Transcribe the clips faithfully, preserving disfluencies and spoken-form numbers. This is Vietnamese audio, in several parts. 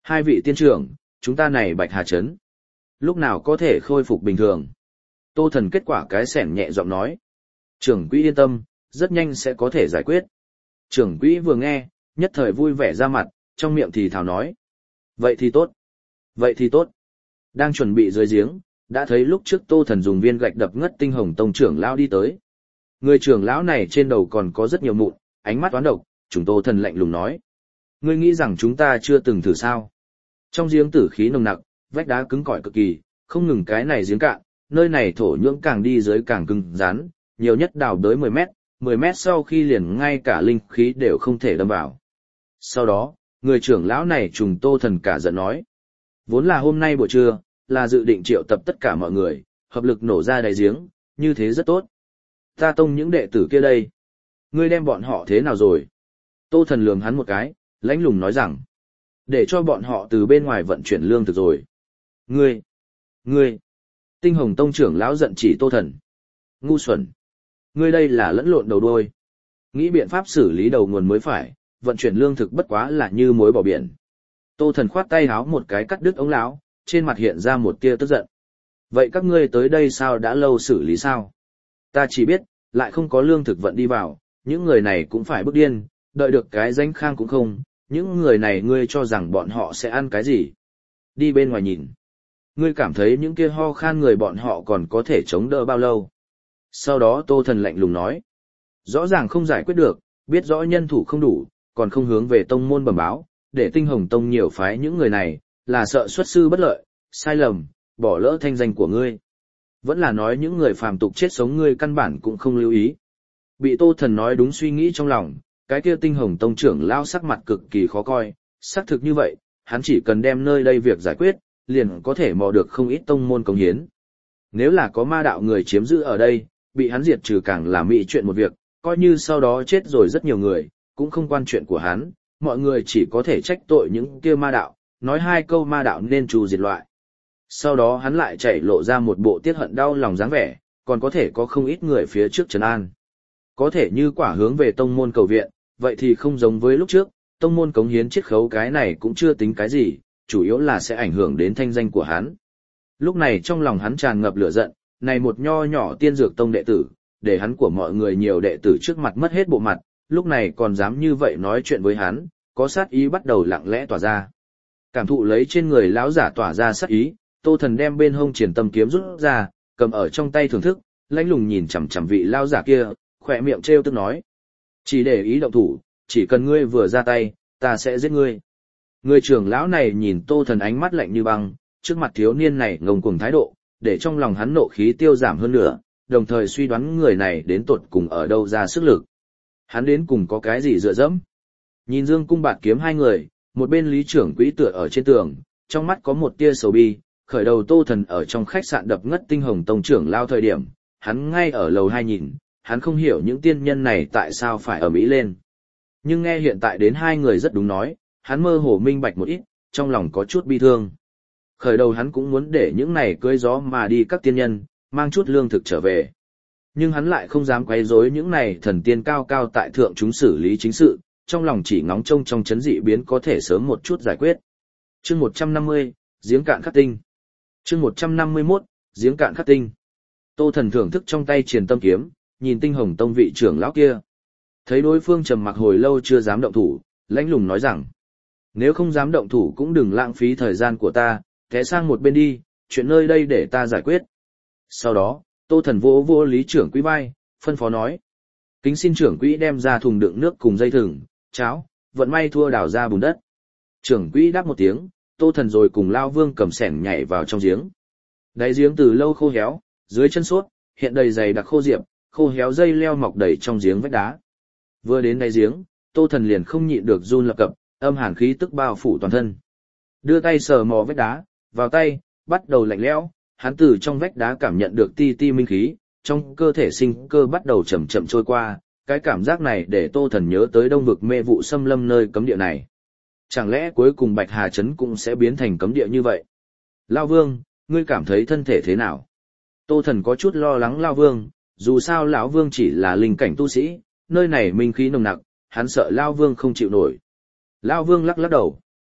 Hai vị tiên trưởng, chúng ta này Bạch Hà Trấn. Lúc nào có thể khôi phục bình thường? Tô Thần kết quả cái sẻn nhẹ giọng nói. Trưởng quỹ yên tâm, rất nhanh sẽ có thể giải quyết. Trưởng quỹ vừa nghe, nhất thời vui vẻ ra mặt, trong miệng thì thào nói. Vậy thì tốt. Vậy thì tốt. Đang chuẩn bị dưới giếng, đã thấy lúc trước Tô Thần dùng viên gạch đập ngất Tinh Hồng Tông trưởng lão đi tới. Người trưởng lão này trên đầu còn có rất nhiều mụn, ánh mắt toán độc, chúng Tô Thần lạnh lùng nói. Ngươi nghĩ rằng chúng ta chưa từng thử sao? Trong giếng tử khí nồng nặc, vách đá cứng cỏi cực kỳ, không ngừng cái này giếng cạn, nơi này thổ nhưỡng càng đi dưới càng cứng rắn, nhiều nhất đào tới mười mét, mười mét sau khi liền ngay cả linh khí đều không thể đâm vào. Sau đó, người trưởng lão này trùng Tô Thần cả giận nói. Vốn là hôm nay buổi trưa, là dự định triệu tập tất cả mọi người, hợp lực nổ ra đáy giếng, như thế rất tốt. Ta tông những đệ tử kia đây. Ngươi đem bọn họ thế nào rồi? Tô Thần lườm hắn một cái, lãnh lùng nói rằng. Để cho bọn họ từ bên ngoài vận chuyển lương thực rồi. Ngươi! Ngươi! Tinh Hồng Tông trưởng lão giận chỉ Tô Thần. Ngu xuẩn! Ngươi đây là lẫn lộn đầu đuôi. Nghĩ biện pháp xử lý đầu nguồn mới phải, vận chuyển lương thực bất quá là như muối bỏ biển. Tô Thần khoát tay háo một cái cắt đứt ống lão, trên mặt hiện ra một tia tức giận. Vậy các ngươi tới đây sao đã lâu xử lý sao? Ta chỉ biết, lại không có lương thực vận đi vào, những người này cũng phải bức điên, đợi được cái danh khang cũng không, những người này ngươi cho rằng bọn họ sẽ ăn cái gì? Đi bên ngoài nhìn. Ngươi cảm thấy những kia ho khan người bọn họ còn có thể chống đỡ bao lâu? Sau đó Tô Thần lạnh lùng nói. Rõ ràng không giải quyết được, biết rõ nhân thủ không đủ, còn không hướng về tông môn bẩm báo, để Tinh Hồng Tông nhiều phái những người này, là sợ xuất sư bất lợi, sai lầm, bỏ lỡ thanh danh của ngươi. Vẫn là nói những người phàm tục chết sống ngươi căn bản cũng không lưu ý. Bị Tô Thần nói đúng suy nghĩ trong lòng, cái kia Tinh Hồng Tông trưởng lao sắc mặt cực kỳ khó coi, xác thực như vậy, hắn chỉ cần đem nơi đây việc giải quyết, liền có thể mò được không ít tông môn công hiến. Nếu là có ma đạo người chiếm giữ ở đây, bị hắn diệt trừ càng là mỹ chuyện một việc, coi như sau đó chết rồi rất nhiều người, cũng không quan chuyện của hắn, mọi người chỉ có thể trách tội những kia ma đạo, nói hai câu ma đạo nên trù diệt loại. Sau đó hắn lại chảy lộ ra một bộ tiết hận đau lòng dáng vẻ, còn có thể có không ít người phía trước trấn an. Có thể như quả hướng về tông môn cầu viện, vậy thì không giống với lúc trước, tông môn cống hiến chiết khấu cái này cũng chưa tính cái gì, chủ yếu là sẽ ảnh hưởng đến thanh danh của hắn. Lúc này trong lòng hắn tràn ngập lửa giận, này một nho nhỏ tiên dược tông đệ tử, để hắn của mọi người nhiều đệ tử trước mặt mất hết bộ mặt, lúc này còn dám như vậy nói chuyện với hắn, có sát ý bắt đầu lặng lẽ tỏa ra. Cảm thụ lấy trên người lão giả tỏa ra sát ý, Tô Thần đem bên hông triển tâm kiếm rút ra, cầm ở trong tay thưởng thức, lãnh lùng nhìn chằm chằm vị lão giả kia, khỏe miệng trêu tức nói: "Chỉ để ý động thủ, chỉ cần ngươi vừa ra tay, ta sẽ giết ngươi." Người trưởng lão này nhìn Tô Thần ánh mắt lạnh như băng, trước mặt thiếu niên này ngông cuồng thái độ, để trong lòng hắn nộ khí tiêu giảm hơn nữa, đồng thời suy đoán người này đến tột cùng ở đâu ra sức lực. Hắn đến cùng có cái gì dựa dẫm? Nhìn Dương Cung Bạt Kiếm hai người, một bên Lý trưởng quỹ tựa ở trên tường, trong mắt có một tia sầu bi, khởi đầu Tô Thần ở trong khách sạn đập ngất Tinh Hồng Tông trưởng lao thời điểm, hắn ngay ở lầu hai nhìn, hắn không hiểu những tiên nhân này tại sao phải ở Mỹ lên. Nhưng nghe hiện tại đến hai người rất đúng nói, hắn mơ hồ minh bạch một ít, trong lòng có chút bi thương. Khởi đầu hắn cũng muốn để những này cưỡi gió mà đi các tiên nhân, mang chút lương thực trở về. Nhưng hắn lại không dám quấy rối những này thần tiên cao cao tại thượng chúng xử lý chính sự, trong lòng chỉ ngóng trông trong chấn dị biến có thể sớm một chút giải quyết. Chương một trăm năm mươi, giếng cạn khắc tinh. Chương một trăm năm mươi mốt, giếng cạn khắc tinh. Tô Thần thưởng thức trong tay Truyền Tâm kiếm, nhìn Tinh Hồng Tông vị trưởng lão kia. Thấy đối phương trầm mặc hồi lâu chưa dám động thủ, lãnh lùng nói rằng: "Nếu không dám động thủ cũng đừng lãng phí thời gian của ta, té sang một bên đi, chuyện nơi đây để ta giải quyết." Sau đó, Tô Thần vỗ vỗ Lý trưởng quỹ vai, phân phó nói: "Kính xin trưởng quỹ đem ra thùng đựng nước cùng dây thừng, cháo, vận may thua đào ra bùn đất." Trưởng quỹ đáp một tiếng, Tô Thần rồi cùng Lao Vương cầm xẻng nhảy vào trong giếng. Đáy giếng từ lâu khô héo, dưới chân suốt, hiện đầy dày đặc khô diệp, khô héo dây leo mọc đầy trong giếng vách đá. Vừa đến đáy giếng, Tô Thần liền không nhịn được run lập cập, âm hàn khí tức bao phủ toàn thân. Đưa tay sờ mò vách đá, vào tay, bắt đầu lạnh lẽo, hắn từ trong vách đá cảm nhận được ti ti minh khí, trong cơ thể sinh cơ bắt đầu chậm chậm trôi qua, cái cảm giác này để Tô Thần nhớ tới Đông vực mê vụ xâm lâm nơi cấm địa này. Chẳng lẽ cuối cùng Bạch Hà Trấn cũng sẽ biến thành cấm địa như vậy? Lao Vương, ngươi cảm thấy thân thể thế nào? Tô Thần có chút lo lắng Lao Vương, dù sao lão Vương chỉ là linh cảnh tu sĩ, nơi này minh khí nồng nặc, hắn sợ Lao Vương không chịu nổi. Lao Vương lắc lắc đầu.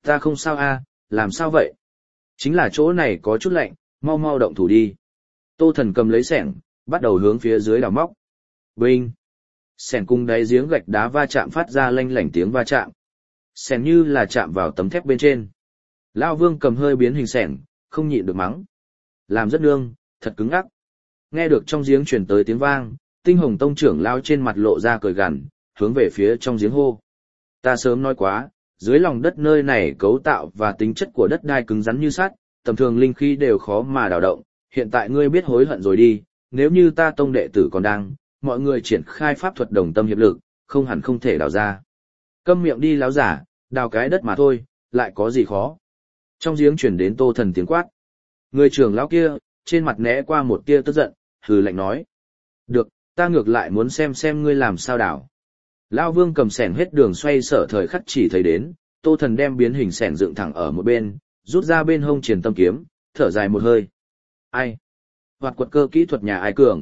Ta không sao a, làm sao vậy? Chính là chỗ này có chút lạnh, mau mau động thủ đi. Tô Thần cầm lấy xẻng, bắt đầu hướng phía dưới đào móc. Binh! Xẻng cùng đáy giếng gạch đá va chạm phát ra lanh lảnh tiếng va chạm. Xẻng như là chạm vào tấm thép bên trên. Lão Vương cầm hơi biến hình xẻng, không nhịn được mắng. Làm rất nương, thật cứng ngắc. Nghe được trong giếng truyền tới tiếng vang, Tinh Hồng Tông trưởng lao trên mặt lộ ra cười gằn, hướng về phía trong giếng hô. Ta sớm nói quá, dưới lòng đất nơi này cấu tạo và tính chất của đất đai cứng rắn như sắt, tầm thường linh khí đều khó mà đào động, hiện tại ngươi biết hối hận rồi đi, nếu như ta tông đệ tử còn đang, mọi người triển khai pháp thuật đồng tâm hiệp lực, không hẳn không thể đào ra. Câm miệng đi láo giả, đào cái đất mà thôi, lại có gì khó. Trong giếng chuyển đến Tô Thần tiếng quát. Người trưởng lão kia, trên mặt né qua một tia tức giận, hừ lạnh nói. Được, ta ngược lại muốn xem xem ngươi làm sao đào. Lão Vương cầm xẻng hết đường xoay sở thời khắc chỉ thấy đến, Tô Thần đem biến hình xẻng dựng thẳng ở một bên, rút ra bên hông truyền tâm kiếm, thở dài một hơi. Ai? Hoạt quật cơ kỹ thuật nhà ai cường?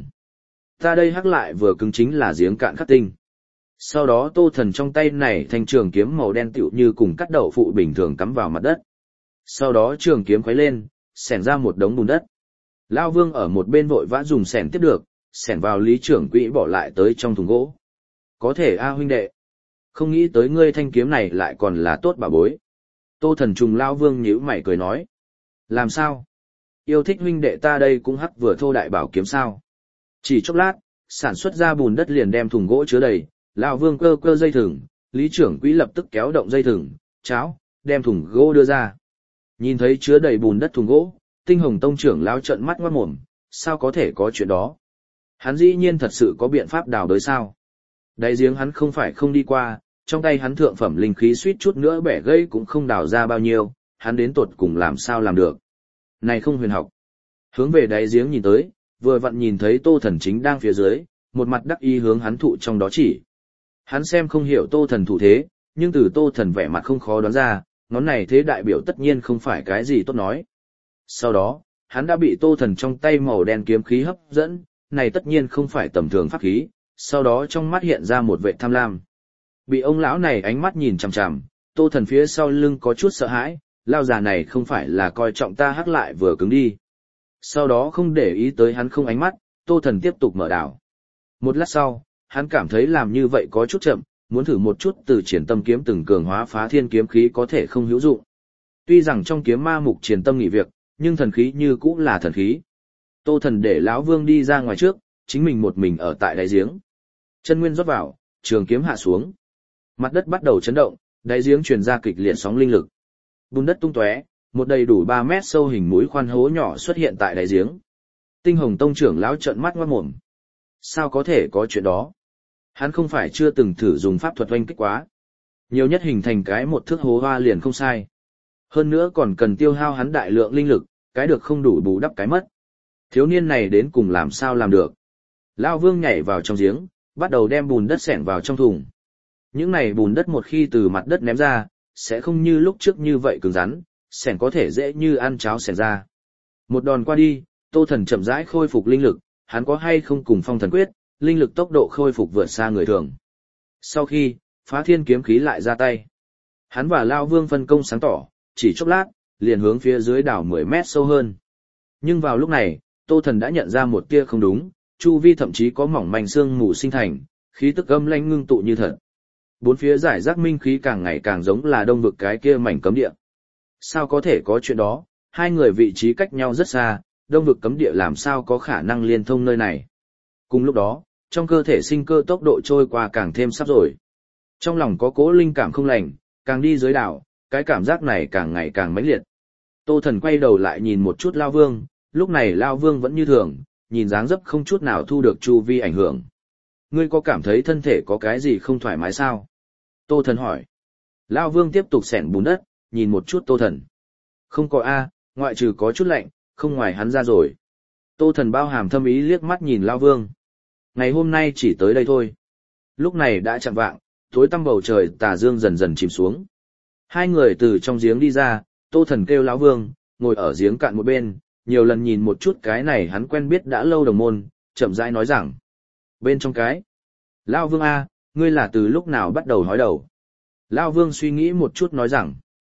Ta đây hắc lại vừa cứng chính là giếng cạn khắc tinh. Sau đó Tô Thần trong tay này thanh trường kiếm màu đen tựu như cùng cắt đậu phụ bình thường cắm vào mặt đất. Sau đó trường kiếm khuấy lên, xẻng ra một đống bùn đất. Lão Vương ở một bên vội vã dùng xẻng tiếp được, xẻng vào lý trưởng quỹ bỏ lại tới trong thùng gỗ. Có thể a huynh đệ. Không nghĩ tới ngươi thanh kiếm này lại còn là tốt bà bối. Tô Thần trùng Lão Vương nhíu mày cười nói. Làm sao? Yêu thích huynh đệ ta đây cũng hắc vừa thô đại bảo kiếm sao? Chỉ chốc lát, sản xuất ra bùn đất liền đem thùng gỗ chứa đầy, Lão Vương cơ cơ dây thừng, lý trưởng quỹ lập tức kéo động dây thừng, cháo, đem thùng gỗ đưa ra. Nhìn thấy chứa đầy bùn đất thùng gỗ, Tinh Hồng Tông trưởng lão trợn mắt ngoát mồm, sao có thể có chuyện đó? Hắn dĩ nhiên thật sự có biện pháp đào đới sao? Đáy giếng hắn không phải không đi qua, trong tay hắn thượng phẩm linh khí suýt chút nữa bẻ gãy cũng không đào ra bao nhiêu, hắn đến tột cùng làm sao làm được. Này không huyền học. Hướng về đáy giếng nhìn tới, vừa vặn nhìn thấy Tô Thần chính đang phía dưới, một mặt đắc ý hướng hắn thụ trong đó chỉ. Hắn xem không hiểu Tô Thần thủ thế, nhưng từ Tô Thần vẻ mặt không khó đoán ra, ngón này thế đại biểu tất nhiên không phải cái gì tốt nói. Sau đó, hắn đã bị Tô Thần trong tay màu đen kiếm khí hấp dẫn, này tất nhiên không phải tầm thường pháp khí, sau đó trong mắt hiện ra một vệ tham lam. Bị ông lão này ánh mắt nhìn chằm chằm, Tô Thần phía sau lưng có chút sợ hãi, lao già này không phải là coi trọng ta hắc lại vừa cứng đi. Sau đó không để ý tới hắn không ánh mắt, Tô Thần tiếp tục mở đảo. Một lát sau, hắn cảm thấy làm như vậy có chút chậm, muốn thử một chút từ triển tâm kiếm từng cường hóa phá thiên kiếm khí có thể không hữu dụng. Tuy rằng trong kiếm ma mục triển tâm nghỉ việc, nhưng thần khí như cũng là thần khí. Tô Thần để lão Vương đi ra ngoài trước, chính mình một mình ở tại đáy giếng. Chân nguyên rót vào, trường kiếm hạ xuống. Mặt đất bắt đầu chấn động, đáy giếng truyền ra kịch liệt sóng linh lực. Bùn đất tung tóe, một đầy đủ ba mét sâu hình mũi khoan hố nhỏ xuất hiện tại đáy giếng. Tinh Hồng Tông trưởng lão trợn mắt ngoát mồm. Sao có thể có chuyện đó? Hắn không phải chưa từng thử dùng pháp thuật oanh kích quá. Nhiều nhất hình thành cái một thước hố hoa liền không sai. Hơn nữa còn cần tiêu hao hắn đại lượng linh lực, cái được không đủ bù đắp cái mất. Thiếu niên này đến cùng làm sao làm được? Lão Vương nhảy vào trong giếng, bắt đầu đem bùn đất xẻng vào trong thùng. Những này bùn đất một khi từ mặt đất ném ra, sẽ không như lúc trước như vậy cứng rắn, xẻng có thể dễ như ăn cháo xẻng ra. Một đòn qua đi, Tô Thần chậm rãi khôi phục linh lực, hắn có hay không cùng Phong Thần Quyết, linh lực tốc độ khôi phục vượt xa người thường. Sau khi, phá thiên kiếm khí lại ra tay. Hắn và Lão Vương phân công sáng tỏ, chỉ chốc lát, liền hướng phía dưới đảo mười mét sâu hơn. Nhưng vào lúc này, Tô Thần đã nhận ra một tia không đúng, chu vi thậm chí có mỏng manh sương mù sinh thành, khí tức âm lãnh ngưng tụ như thật. Bốn phía giải rác minh khí càng ngày càng giống là đông vực cái kia mảnh cấm địa. Sao có thể có chuyện đó, hai người vị trí cách nhau rất xa, đông vực cấm địa làm sao có khả năng liên thông nơi này. Cùng lúc đó, trong cơ thể sinh cơ tốc độ trôi qua càng thêm sắp rồi. Trong lòng có cố linh cảm không lành, càng đi dưới đảo, cái cảm giác này càng ngày càng mãnh liệt. Tô Thần quay đầu lại nhìn một chút Lao Vương, lúc này Lao Vương vẫn như thường, nhìn dáng dấp không chút nào thu được chu vi ảnh hưởng. Ngươi có cảm thấy thân thể có cái gì không thoải mái sao? Tô Thần hỏi. Lao Vương tiếp tục xẻng bùn đất, nhìn một chút Tô Thần. Không có a, ngoại trừ có chút lạnh, không ngoài hắn ra rồi. Tô Thần bao hàm thâm ý liếc mắt nhìn Lao Vương. Ngày hôm nay chỉ tới đây thôi. Lúc này đã chạng vạng, tối tăm bầu trời tà dương dần dần chìm xuống. Hai người từ trong giếng đi ra, Tô Thần kêu Lão Vương, ngồi ở giếng cạn một bên, nhiều lần nhìn một chút cái này hắn quen biết đã lâu đồng môn, chậm rãi nói rằng. Bên trong cái. Lão Vương A, ngươi là từ lúc nào bắt đầu hói đầu? Lão Vương suy nghĩ một chút nói rằng.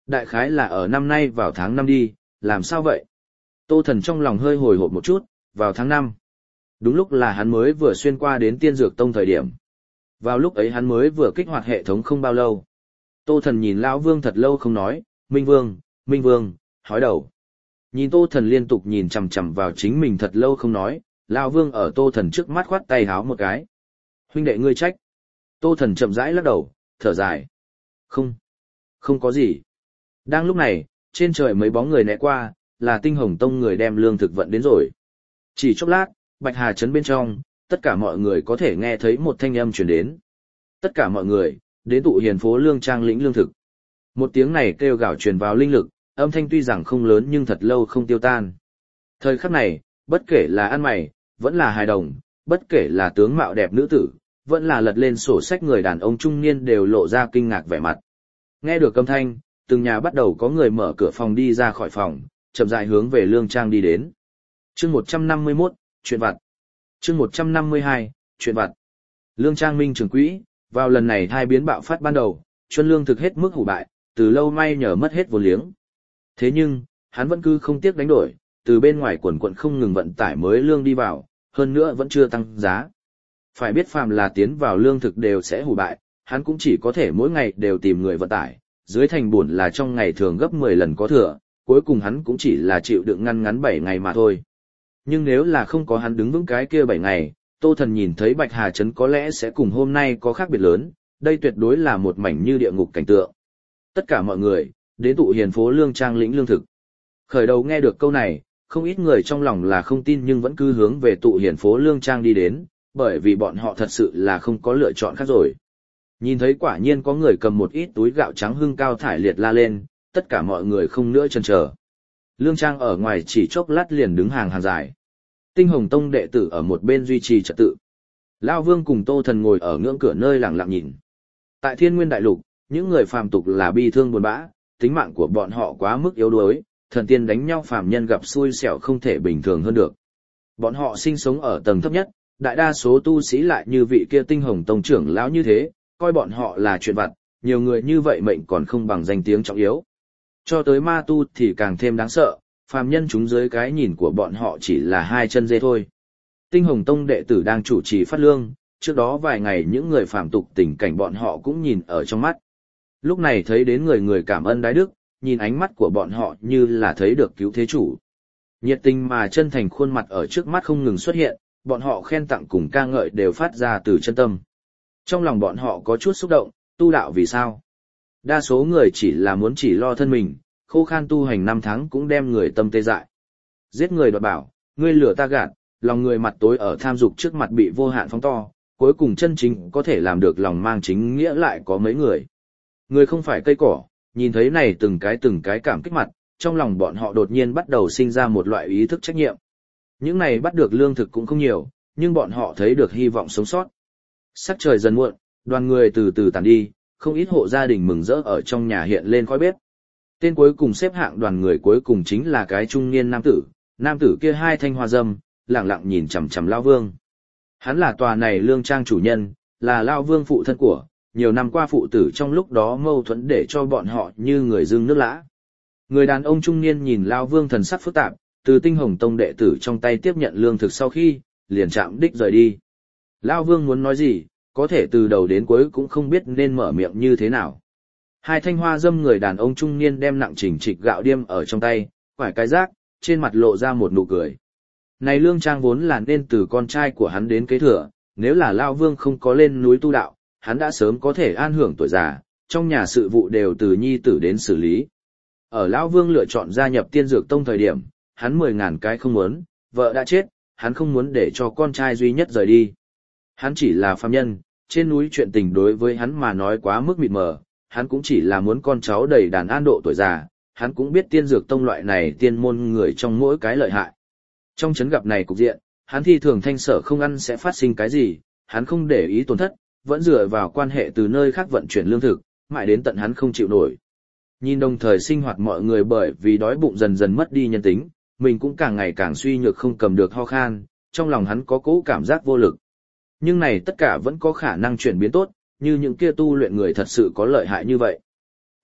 Đại khái là ở năm nay vào tháng năm đi, làm sao vậy? Tô Thần trong lòng hơi hồi hộp một chút, vào tháng năm. Đúng lúc là hắn mới vừa xuyên qua đến Tiên Dược Tông thời điểm. Vào lúc ấy hắn mới vừa kích hoạt hệ thống không bao lâu. Tô Thần nhìn Lão Vương thật lâu không nói, Minh Vương, Minh Vương, hói đầu. Nhìn Tô Thần liên tục nhìn chằm chằm vào chính mình thật lâu không nói, Lão Vương ở Tô Thần trước mắt khoát tay háo một cái. Huynh đệ ngươi trách. Tô Thần chậm rãi lắc đầu, thở dài. Không, không có gì. Đang lúc này, trên trời mấy bóng người né qua, là Tinh Hồng Tông người đem lương thực vận đến rồi. Chỉ chốc lát, Bạch Hà trấn bên trong, tất cả mọi người có thể nghe thấy một thanh âm truyền đến. Tất cả mọi người, đến tụ hiền phố lương trang lĩnh lương thực. Một tiếng này kêu gào truyền vào linh lực, âm thanh tuy rằng không lớn nhưng thật lâu không tiêu tan. Thời khắc này, bất kể là ăn mày, vẫn là hài đồng, bất kể là tướng mạo đẹp nữ tử, vẫn là lật lên sổ sách người đàn ông trung niên đều lộ ra kinh ngạc vẻ mặt. Nghe được âm thanh, từng nhà bắt đầu có người mở cửa phòng đi ra khỏi phòng, chậm rãi hướng về lương trang đi đến. Chương một trăm năm mươi mốt, chuyện vặt. Chương một trăm năm mươi hai, chuyện vặt. Lương trang minh trường quỹ, vào lần này thai biến bạo phát ban đầu, chuân lương thực hết mức hủ bại, từ lâu may nhờ mất hết vốn liếng. Thế nhưng, hắn vẫn cứ không tiếc đánh đổi, từ bên ngoài quần quận không ngừng vận tải mới lương đi vào, hơn nữa vẫn chưa tăng giá. Phải biết phàm là tiến vào lương thực đều sẽ hủ bại, hắn cũng chỉ có thể mỗi ngày đều tìm người vận tải, dưới thành buồn là trong ngày thường gấp mười lần có thừa, cuối cùng hắn cũng chỉ là chịu đựng ngăn ngắn bảy ngày mà thôi. Nhưng nếu là không có hắn đứng vững cái kia bảy ngày, Tô Thần nhìn thấy Bạch Hà Trấn có lẽ sẽ cùng hôm nay có khác biệt lớn, đây tuyệt đối là một mảnh như địa ngục cảnh tượng. Tất cả mọi người, đến tụ hiền phố lương trang lĩnh lương thực. Khởi đầu nghe được câu này, không ít người trong lòng là không tin nhưng vẫn cứ hướng về tụ hiền phố lương trang đi đến, bởi vì bọn họ thật sự là không có lựa chọn khác rồi. Nhìn thấy quả nhiên có người cầm một ít túi gạo trắng hưng cao thải liệt la lên, tất cả mọi người không nữa chần chờ. Lương trang ở ngoài chỉ chốc lát liền đứng hàng hàng dài. Tinh Hồng Tông đệ tử ở một bên duy trì trật tự. Lão Vương cùng Tô Thần ngồi ở ngưỡng cửa nơi lặng lặng nhìn. Tại Thiên Nguyên Đại Lục, những người phàm tục là bi thương buồn bã, tính mạng của bọn họ quá mức yếu đuối, thần tiên đánh nhau phàm nhân gặp xui xẻo không thể bình thường hơn được. Bọn họ sinh sống ở tầng thấp nhất, đại đa số tu sĩ lại như vị kia Tinh Hồng Tông trưởng lão như thế, coi bọn họ là chuyện vặt, nhiều người như vậy mệnh còn không bằng danh tiếng trọng yếu. Cho tới ma tu thì càng thêm đáng sợ, phàm nhân chúng dưới cái nhìn của bọn họ chỉ là hai chân dê thôi. Tinh Hồng Tông đệ tử đang chủ trì phát lương, trước đó vài ngày những người phàm tục tình cảnh bọn họ cũng nhìn ở trong mắt. Lúc này thấy đến người người cảm ơn đái đức, nhìn ánh mắt của bọn họ như là thấy được cứu thế chủ. Nhiệt tình mà chân thành khuôn mặt ở trước mắt không ngừng xuất hiện, bọn họ khen tặng cùng ca ngợi đều phát ra từ chân tâm. Trong lòng bọn họ có chút xúc động, tu đạo vì sao? Đa số người chỉ là muốn chỉ lo thân mình, khô khan tu hành năm tháng cũng đem người tâm tê dại. Giết người đoạt bảo, ngươi lửa ta gạt, lòng người mặt tối ở tham dục trước mặt bị vô hạn phóng to, cuối cùng chân chính có thể làm được lòng mang chính nghĩa lại có mấy người. Người không phải cây cỏ, nhìn thấy này từng cái từng cái cảm kích mặt, trong lòng bọn họ đột nhiên bắt đầu sinh ra một loại ý thức trách nhiệm. Những này bắt được lương thực cũng không nhiều, nhưng bọn họ thấy được hy vọng sống sót. Sắc trời dần muộn, đoàn người từ từ tàn đi, không ít hộ gia đình mừng rỡ ở trong nhà hiện lên khói bếp. Tên cuối cùng xếp hạng đoàn người cuối cùng chính là cái trung niên nam tử, nam tử kia hai thanh hoa dâm, lặng lặng nhìn chằm chằm Lão Vương. Hắn là tòa này lương trang chủ nhân, là Lão Vương phụ thân của, nhiều năm qua phụ tử trong lúc đó mâu thuẫn để cho bọn họ như người dưng nước lã. Người đàn ông trung niên nhìn Lão Vương thần sắc phức tạp, từ Tinh Hồng Tông đệ tử trong tay tiếp nhận lương thực sau khi, liền chạm đích rời đi. Lão Vương muốn nói gì, có thể từ đầu đến cuối cũng không biết nên mở miệng như thế nào. Hai thanh hoa dâm người đàn ông trung niên đem nặng chỉnh trịch gạo điêm ở trong tay, quải cái rác, trên mặt lộ ra một nụ cười. Này lương trang vốn là nên từ con trai của hắn đến kế thừa, nếu là Lão Vương không có lên núi tu đạo, hắn đã sớm có thể an hưởng tuổi già, trong nhà sự vụ đều từ nhi tử đến xử lý. Ở Lão Vương lựa chọn gia nhập Tiên Dược Tông thời điểm, hắn mười ngàn cái không muốn, vợ đã chết, hắn không muốn để cho con trai duy nhất rời đi. Hắn chỉ là phàm nhân, trên núi chuyện tình đối với hắn mà nói quá mức mịt mờ, hắn cũng chỉ là muốn con cháu đầy đàn an độ tuổi già, hắn cũng biết Tiên Dược Tông loại này tiên môn người trong mỗi cái lợi hại. Trong chấn gặp này cục diện, hắn thi thường thanh sở không ăn sẽ phát sinh cái gì, hắn không để ý tổn thất, vẫn dựa vào quan hệ từ nơi khác vận chuyển lương thực, mãi đến tận hắn không chịu nổi. Nhìn đồng thời sinh hoạt mọi người bởi vì đói bụng dần dần mất đi nhân tính, mình cũng càng ngày càng suy nhược không cầm được ho khan, trong lòng hắn có cố cảm giác vô lực. Nhưng này tất cả vẫn có khả năng chuyển biến tốt, như những kia tu luyện người thật sự có lợi hại như vậy.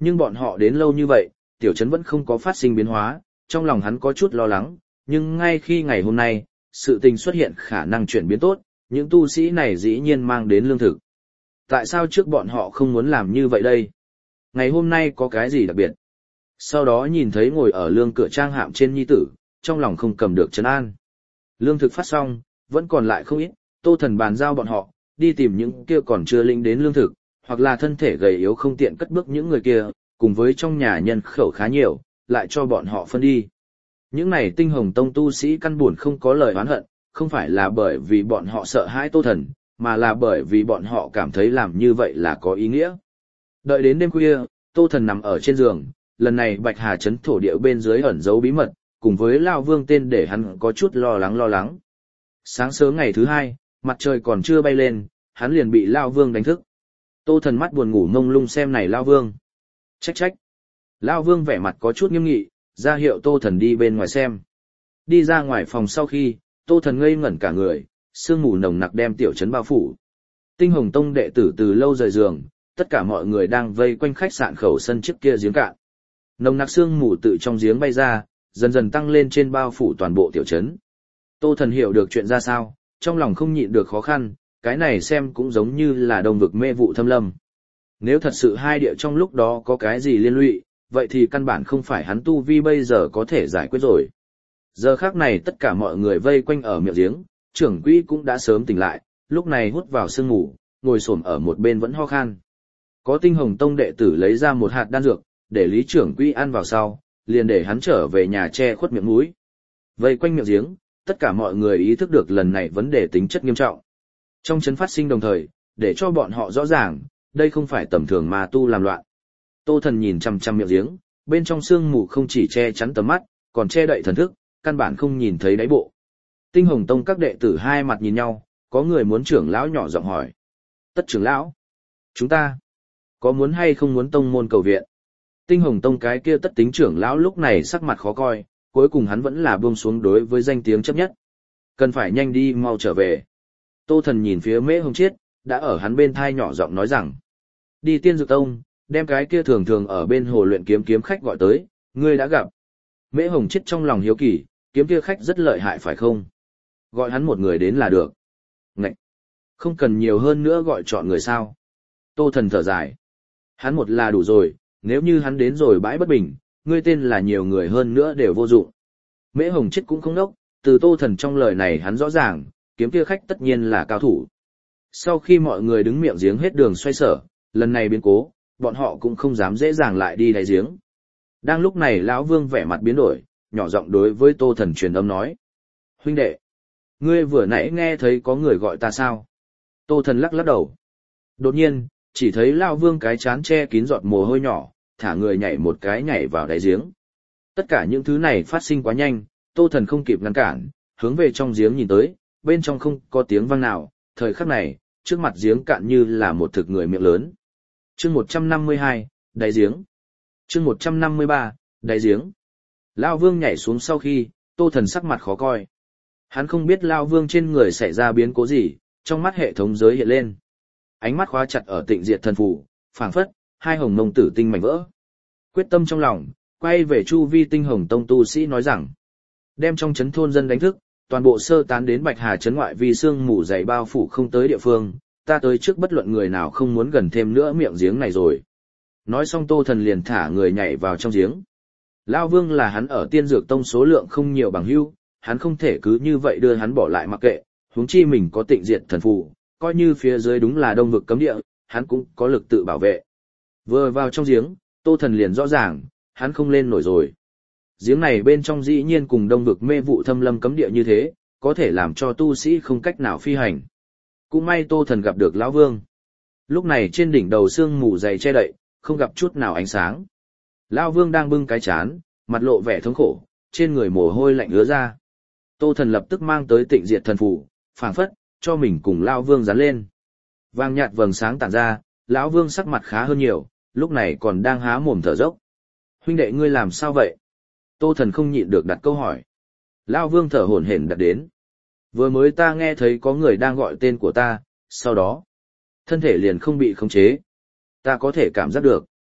Nhưng bọn họ đến lâu như vậy, tiểu trấn vẫn không có phát sinh biến hóa, trong lòng hắn có chút lo lắng, nhưng ngay khi ngày hôm nay, sự tình xuất hiện khả năng chuyển biến tốt, những tu sĩ này dĩ nhiên mang đến lương thực. Tại sao trước bọn họ không muốn làm như vậy đây? Ngày hôm nay có cái gì đặc biệt? Sau đó nhìn thấy ngồi ở lương cửa trang hạm trên nhi tử, trong lòng không cầm được trấn an. Lương thực phát xong, vẫn còn lại không ít, Tô Thần bàn giao bọn họ, đi tìm những kia còn chưa linh đến lương thực, hoặc là thân thể gầy yếu không tiện cất bước những người kia, cùng với trong nhà nhân khẩu khá nhiều, lại cho bọn họ phân đi. Những này tinh hồng tông tu sĩ căn buồn không có lời oán hận, không phải là bởi vì bọn họ sợ hãi Tô Thần, mà là bởi vì bọn họ cảm thấy làm như vậy là có ý nghĩa. Đợi đến đêm khuya, Tô Thần nằm ở trên giường, lần này Bạch Hà trấn thổ địa bên dưới ẩn giấu bí mật, cùng với Lao Vương tên để hắn có chút lo lắng lo lắng. Sáng sớm ngày thứ hai, mặt trời còn chưa bay lên, hắn liền bị Lao Vương đánh thức. Tô Thần mắt buồn ngủ mông lung xem này Lao Vương. Trách trách. Lao Vương vẻ mặt có chút nghiêm nghị, ra hiệu Tô Thần đi bên ngoài xem. Đi ra ngoài phòng sau khi, Tô Thần ngây ngẩn cả người, sương mù nồng nặc đem tiểu trấn bao phủ. Tinh Hồng Tông đệ tử từ lâu rời giường, tất cả mọi người đang vây quanh khách sạn khẩu sân trước kia giếng cạn. Nồng nặc sương mù tự trong giếng bay ra, dần dần tăng lên trên bao phủ toàn bộ tiểu trấn. Tô Thần hiểu được chuyện ra sao, trong lòng không nhịn được khó khăn, cái này xem cũng giống như là đông vực mê vụ thâm lâm. Nếu thật sự hai địa trong lúc đó có cái gì liên lụy, vậy thì căn bản không phải hắn tu vi bây giờ có thể giải quyết rồi. Giờ khác này tất cả mọi người vây quanh ở miệng giếng, trưởng quỹ cũng đã sớm tỉnh lại, lúc này hút vào sương ngủ, ngồi xổm ở một bên vẫn ho khan. Có Tinh Hồng Tông đệ tử lấy ra một hạt đan dược, để lý trưởng quỹ ăn vào sau, liền để hắn trở về nhà che khuất miệng mũi. Vây quanh miệng giếng, tất cả mọi người ý thức được lần này vấn đề tính chất nghiêm trọng. Trong chấn phát sinh đồng thời, để cho bọn họ rõ ràng, đây không phải tầm thường mà tu làm loạn. Tô Thần nhìn chằm chằm miệng giếng, bên trong sương mù không chỉ che chắn tầm mắt, còn che đậy thần thức, căn bản không nhìn thấy đáy bộ. Tinh Hồng Tông các đệ tử hai mặt nhìn nhau, có người muốn trưởng lão nhỏ giọng hỏi. Tất trưởng lão, chúng ta có muốn hay không muốn tông môn cầu viện? Tinh Hồng Tông cái kia tất tính trưởng lão lúc này sắc mặt khó coi, cuối cùng hắn vẫn là buông xuống đối với danh tiếng chấp nhất. Cần phải nhanh đi mau trở về. Tô Thần nhìn phía Mễ Hồng Chiết, đã ở hắn bên thai nhỏ giọng nói rằng. Đi Tiên Dược Tông, đem cái kia thường thường ở bên hồ luyện kiếm kiếm khách gọi tới, ngươi đã gặp. Mễ Hồng Chiết trong lòng hiếu kỳ, kiếm kia khách rất lợi hại phải không? Gọi hắn một người đến là được. Ngậy! Không cần nhiều hơn nữa gọi chọn người sao. Tô Thần thở dài. Hắn một là đủ rồi, nếu như hắn đến rồi bãi bất bình, ngươi tên là nhiều người hơn nữa đều vô dụng. Mễ Hồng Chiết cũng không đốc, từ Tô Thần trong lời này hắn rõ ràng, kiếm kia khách tất nhiên là cao thủ. Sau khi mọi người đứng miệng giếng hết đường xoay sở, lần này biến cố, bọn họ cũng không dám dễ dàng lại đi đáy giếng. Đang lúc này lão Vương vẻ mặt biến đổi, nhỏ giọng đối với Tô Thần truyền âm nói. Huynh đệ, ngươi vừa nãy nghe thấy có người gọi ta sao? Tô Thần lắc lắc đầu. Đột nhiên, chỉ thấy lão Vương cái chán che kín giọt mồ hôi nhỏ, thả người nhảy một cái nhảy vào đáy giếng. Tất cả những thứ này phát sinh quá nhanh, Tô Thần không kịp ngăn cản, hướng về trong giếng nhìn tới, bên trong không có tiếng vang nào, thời khắc này, trước mặt giếng cạn như là một thực người miệng lớn. Chương một trăm năm mươi hai, đáy giếng. Chương một trăm năm mươi ba, đáy giếng. Lão Vương nhảy xuống sau khi, Tô Thần sắc mặt khó coi. Hắn không biết Lão Vương trên người xảy ra biến cố gì, trong mắt hệ thống giới hiện lên. Ánh mắt khóa chặt ở Tịnh Diệt Thần Phù, phảng phất hai hồng mông tử tinh mảnh vỡ. Quyết tâm trong lòng, quay về chu vi Tinh Hồng Tông tu sĩ nói rằng, đem trong trấn thôn dân đánh thức, toàn bộ sơ tán đến Bạch Hà trấn ngoại vì sương mù dày bao phủ không tới địa phương, ta tới trước bất luận người nào không muốn gần thêm nữa miệng giếng này rồi. Nói xong Tô Thần liền thả người nhảy vào trong giếng. Lão Vương là hắn ở Tiên Dược Tông số lượng không nhiều bằng hữu, hắn không thể cứ như vậy đưa hắn bỏ lại mặc kệ, huống chi mình có Tịnh Diệt Thần Phù, coi như phía dưới đúng là đông vực cấm địa, hắn cũng có lực tự bảo vệ. Vừa vào trong giếng, Tô Thần liền rõ ràng, hắn không lên nổi rồi. Giếng này bên trong dĩ nhiên cùng đông vực mê vụ thâm lâm cấm địa như thế, có thể làm cho tu sĩ không cách nào phi hành. Cũng may Tô Thần gặp được Lão Vương. Lúc này trên đỉnh đầu sương mù dày che đậy, không gặp chút nào ánh sáng. Lão Vương đang bưng cái chán, mặt lộ vẻ thống khổ, trên người mồ hôi lạnh ứa ra. Tô Thần lập tức mang tới Tịnh Diệt Thần Phù, phảng phất cho mình cùng Lão Vương dán lên. Vàng nhạt vầng sáng tản ra, Lão Vương sắc mặt khá hơn nhiều, lúc này còn đang há mồm thở dốc. Huynh đệ ngươi làm sao vậy? Tô Thần không nhịn được đặt câu hỏi. Lão Vương thở hổn hển đặt đến. Vừa mới ta nghe thấy có người đang gọi tên của ta, sau đó, thân thể liền không bị khống chế. Ta có thể cảm giác được.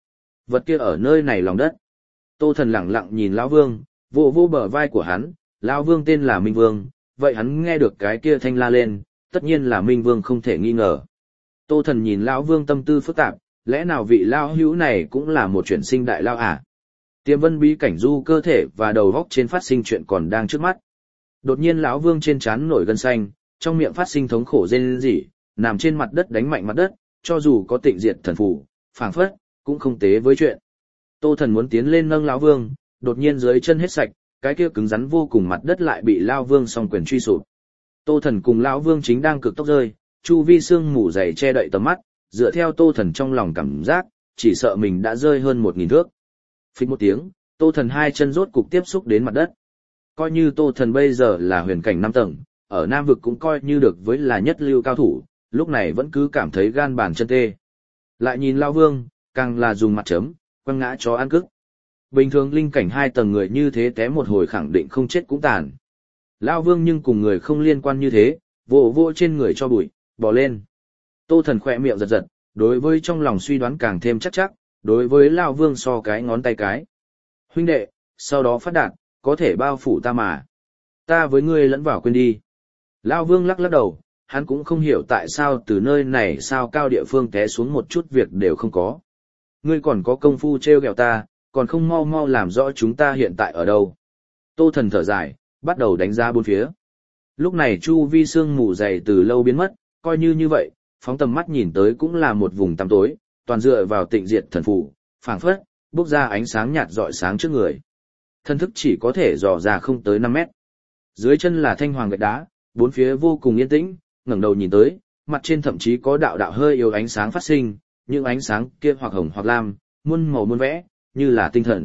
Vật kia ở nơi này lòng đất. Tô Thần lặng lặng nhìn Lão Vương, vô vô bờ vai của hắn, Lão Vương tên là Minh Vương, vậy hắn nghe được cái kia thanh la lên, tất nhiên là Minh Vương không thể nghi ngờ. Tô Thần nhìn Lão Vương tâm tư phức tạp, lẽ nào vị Lão hữu này cũng là một chuyển sinh đại Lão à? Tiềm vân bí cảnh du cơ thể và đầu góc trên phát sinh chuyện còn đang trước mắt. Đột nhiên Lão Vương trên trán nổi gân xanh, trong miệng phát sinh thống khổ rên rỉ, nằm trên mặt đất đánh mạnh mặt đất, cho dù có tịnh diệt thần phù, phảng phất, cũng không tế với chuyện. Tô Thần muốn tiến lên nâng Lão Vương, đột nhiên dưới chân hết sạch, cái kia cứng rắn vô cùng mặt đất lại bị Lão Vương song quyền truy sụp. Tô Thần cùng Lão Vương chính đang cực tốc rơi, chu vi sương mù dày che đậy tầm mắt, dựa theo Tô Thần trong lòng cảm giác, chỉ sợ mình đã rơi hơn một nghìn thước. Phích một tiếng, Tô Thần hai chân rốt cục tiếp xúc đến mặt đất. Coi như Tô Thần bây giờ là huyền cảnh năm tầng, ở Nam vực cũng coi như được với là nhất lưu cao thủ, lúc này vẫn cứ cảm thấy gan bàn chân tê. Lại nhìn Lão Vương, càng là dùng mặt chấm, quăng ngã chó ăn cức. Bình thường linh cảnh hai tầng người như thế té một hồi khẳng định không chết cũng tàn. Lão Vương nhưng cùng người không liên quan như thế, vỗ vỗ trên người cho bụi, bò lên. Tô Thần khỏe miệng giật giật, đối với trong lòng suy đoán càng thêm chắc chắc, đối với Lão Vương so cái ngón tay cái. Huynh đệ, sau đó phát đạt, có thể bao phủ ta mà. Ta với ngươi lẫn vào quên đi. Lão Vương lắc lắc đầu, hắn cũng không hiểu tại sao từ nơi này sao cao địa phương té xuống một chút việc đều không có. Ngươi còn có công phu trêu ghẹo ta, còn không mau mau làm rõ chúng ta hiện tại ở đâu. Tô Thần thở dài, bắt đầu đánh giá bốn phía. Lúc này chu vi sương mù dày từ lâu biến mất, coi như như vậy, phóng tầm mắt nhìn tới cũng là một vùng tăm tối, toàn dựa vào tịnh diệt thần phù, phảng phất, bốc ra ánh sáng nhạt rọi sáng trước người. Thân thức chỉ có thể dò ra không tới năm mét. Dưới chân là thanh hoàng gạch đá, bốn phía vô cùng yên tĩnh, ngẩng đầu nhìn tới, mặt trên thậm chí có đạo đạo hơi yếu ánh sáng phát sinh, những ánh sáng kia hoặc hồng hoặc lam, muôn màu muôn vẽ, như là tinh thần.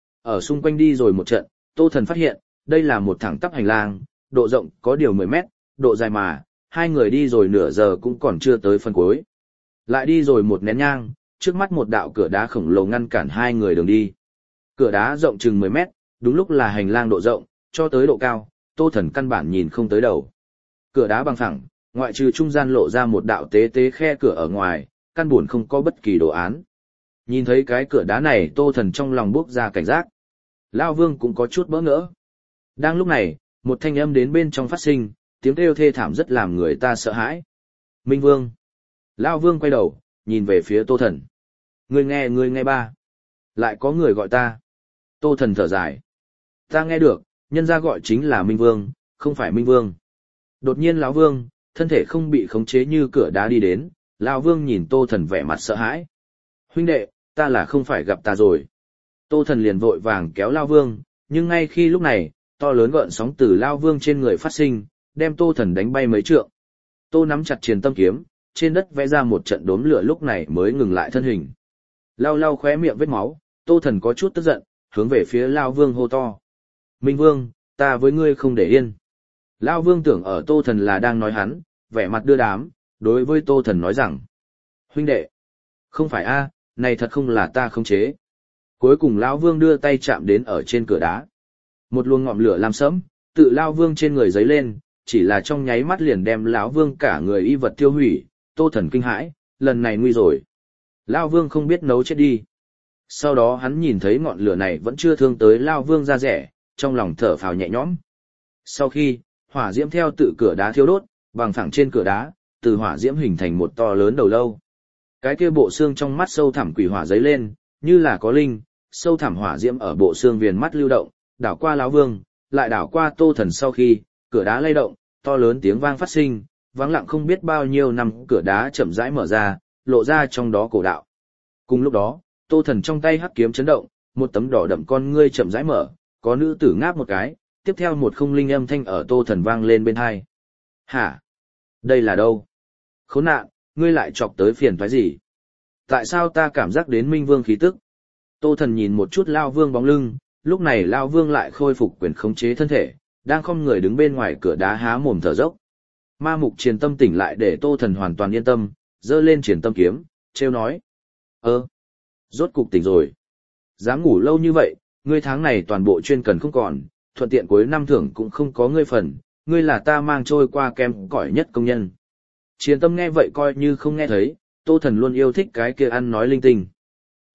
Ở xung quanh đi rồi một trận, Tô Thần phát hiện, đây là một thẳng tắp hành lang, độ rộng có điều mười mét, độ dài mà, hai người đi rồi nửa giờ cũng còn chưa tới phần cuối. Lại đi rồi một nén nhang, trước mắt một đạo cửa đá khổng lồ ngăn cản hai người đường đi. Cửa đá rộng chừng mười mét, đúng lúc là hành lang độ rộng, cho tới độ cao, Tô Thần căn bản nhìn không tới đầu. Cửa đá bằng phẳng, ngoại trừ trung gian lộ ra một đạo tế tế khe cửa ở ngoài, căn buồn không có bất kỳ đồ án. Nhìn thấy cái cửa đá này, Tô Thần trong lòng bốc ra cảnh giác. Lão Vương cũng có chút bỡ ngỡ. Đang lúc này, một thanh âm đến bên trong phát sinh, tiếng kêu thê thảm rất làm người ta sợ hãi. Minh Vương. Lão Vương quay đầu, nhìn về phía Tô Thần. Ngươi nghe, ngươi nghe ba. Lại có người gọi ta. Tô Thần thở dài. Ta nghe được, nhân ra gọi chính là Minh Vương, không phải Minh Vương. Đột nhiên Lão Vương, thân thể không bị khống chế như cửa đá đi đến, Lão Vương nhìn Tô Thần vẻ mặt sợ hãi. Huynh đệ, ta là không phải gặp ta rồi. Tô Thần liền vội vàng kéo Lão Vương, nhưng ngay khi lúc này, to lớn gợn sóng từ Lão Vương trên người phát sinh, đem Tô Thần đánh bay mấy trượng. Tô nắm chặt Triền Tâm kiếm, trên đất vẽ ra một trận đốm lửa lúc này mới ngừng lại thân hình. Lau lau khóe miệng vết máu, Tô Thần có chút tức giận, hướng về phía Lão Vương hô to. Minh Vương, ta với ngươi không để yên. Lão Vương tưởng ở Tô Thần là đang nói hắn, vẻ mặt đưa đám, đối với Tô Thần nói rằng. Huynh đệ, không phải a, này thật không là ta khống chế. Cuối cùng Lão Vương đưa tay chạm đến ở trên cửa đá. Một luồng ngọn lửa lam sẫm, tự Lão Vương trên người giấy lên, chỉ là trong nháy mắt liền đem Lão Vương cả người y vật tiêu hủy. Tô Thần kinh hãi, lần này nguy rồi. Lão Vương không biết nấu chết đi. Sau đó hắn nhìn thấy ngọn lửa này vẫn chưa thương tới Lão Vương da rẻ, trong lòng thở phào nhẹ nhõm. Sau khi, hỏa diễm theo tự cửa đá thiêu đốt, bằng phẳng trên cửa đá, từ hỏa diễm hình thành một to lớn đầu lâu. Cái kia bộ xương trong mắt sâu thẳm quỷ hỏa giấy lên, như là có linh, sâu thẳm hỏa diễm ở bộ xương viền mắt lưu động, đảo qua Lão Vương, lại đảo qua Tô Thần. Sau khi, cửa đá lay động, to lớn tiếng vang phát sinh, vắng lặng không biết bao nhiêu năm cửa đá chậm rãi mở ra, lộ ra trong đó cổ đạo. Cùng lúc đó, Tô Thần trong tay hắc kiếm chấn động, một tấm đỏ đậm con ngươi chậm rãi mở, có nữ tử ngáp một cái, tiếp theo một không linh âm thanh ở Tô Thần vang lên bên tai. Hả? Đây là đâu? Khốn nạn, ngươi lại chọc tới phiền toái gì? Tại sao ta cảm giác đến Minh Vương khí tức? Tô Thần nhìn một chút Lão Vương bóng lưng, lúc này Lão Vương lại khôi phục quyền khống chế thân thể, đang không người đứng bên ngoài cửa đá há mồm thở dốc. Ma mục Triền Tâm tỉnh lại để Tô Thần hoàn toàn yên tâm, giơ lên Triền Tâm kiếm, trêu nói. Ơ, rốt cục tỉnh rồi. Dám ngủ lâu như vậy, ngươi tháng này toàn bộ chuyên cần không còn, thuận tiện cuối năm thưởng cũng không có ngươi phần, ngươi là ta mang trôi qua kem cỏi nhất công nhân. Triền Tâm nghe vậy coi như không nghe thấy, Tô Thần luôn yêu thích cái kia ăn nói linh tinh.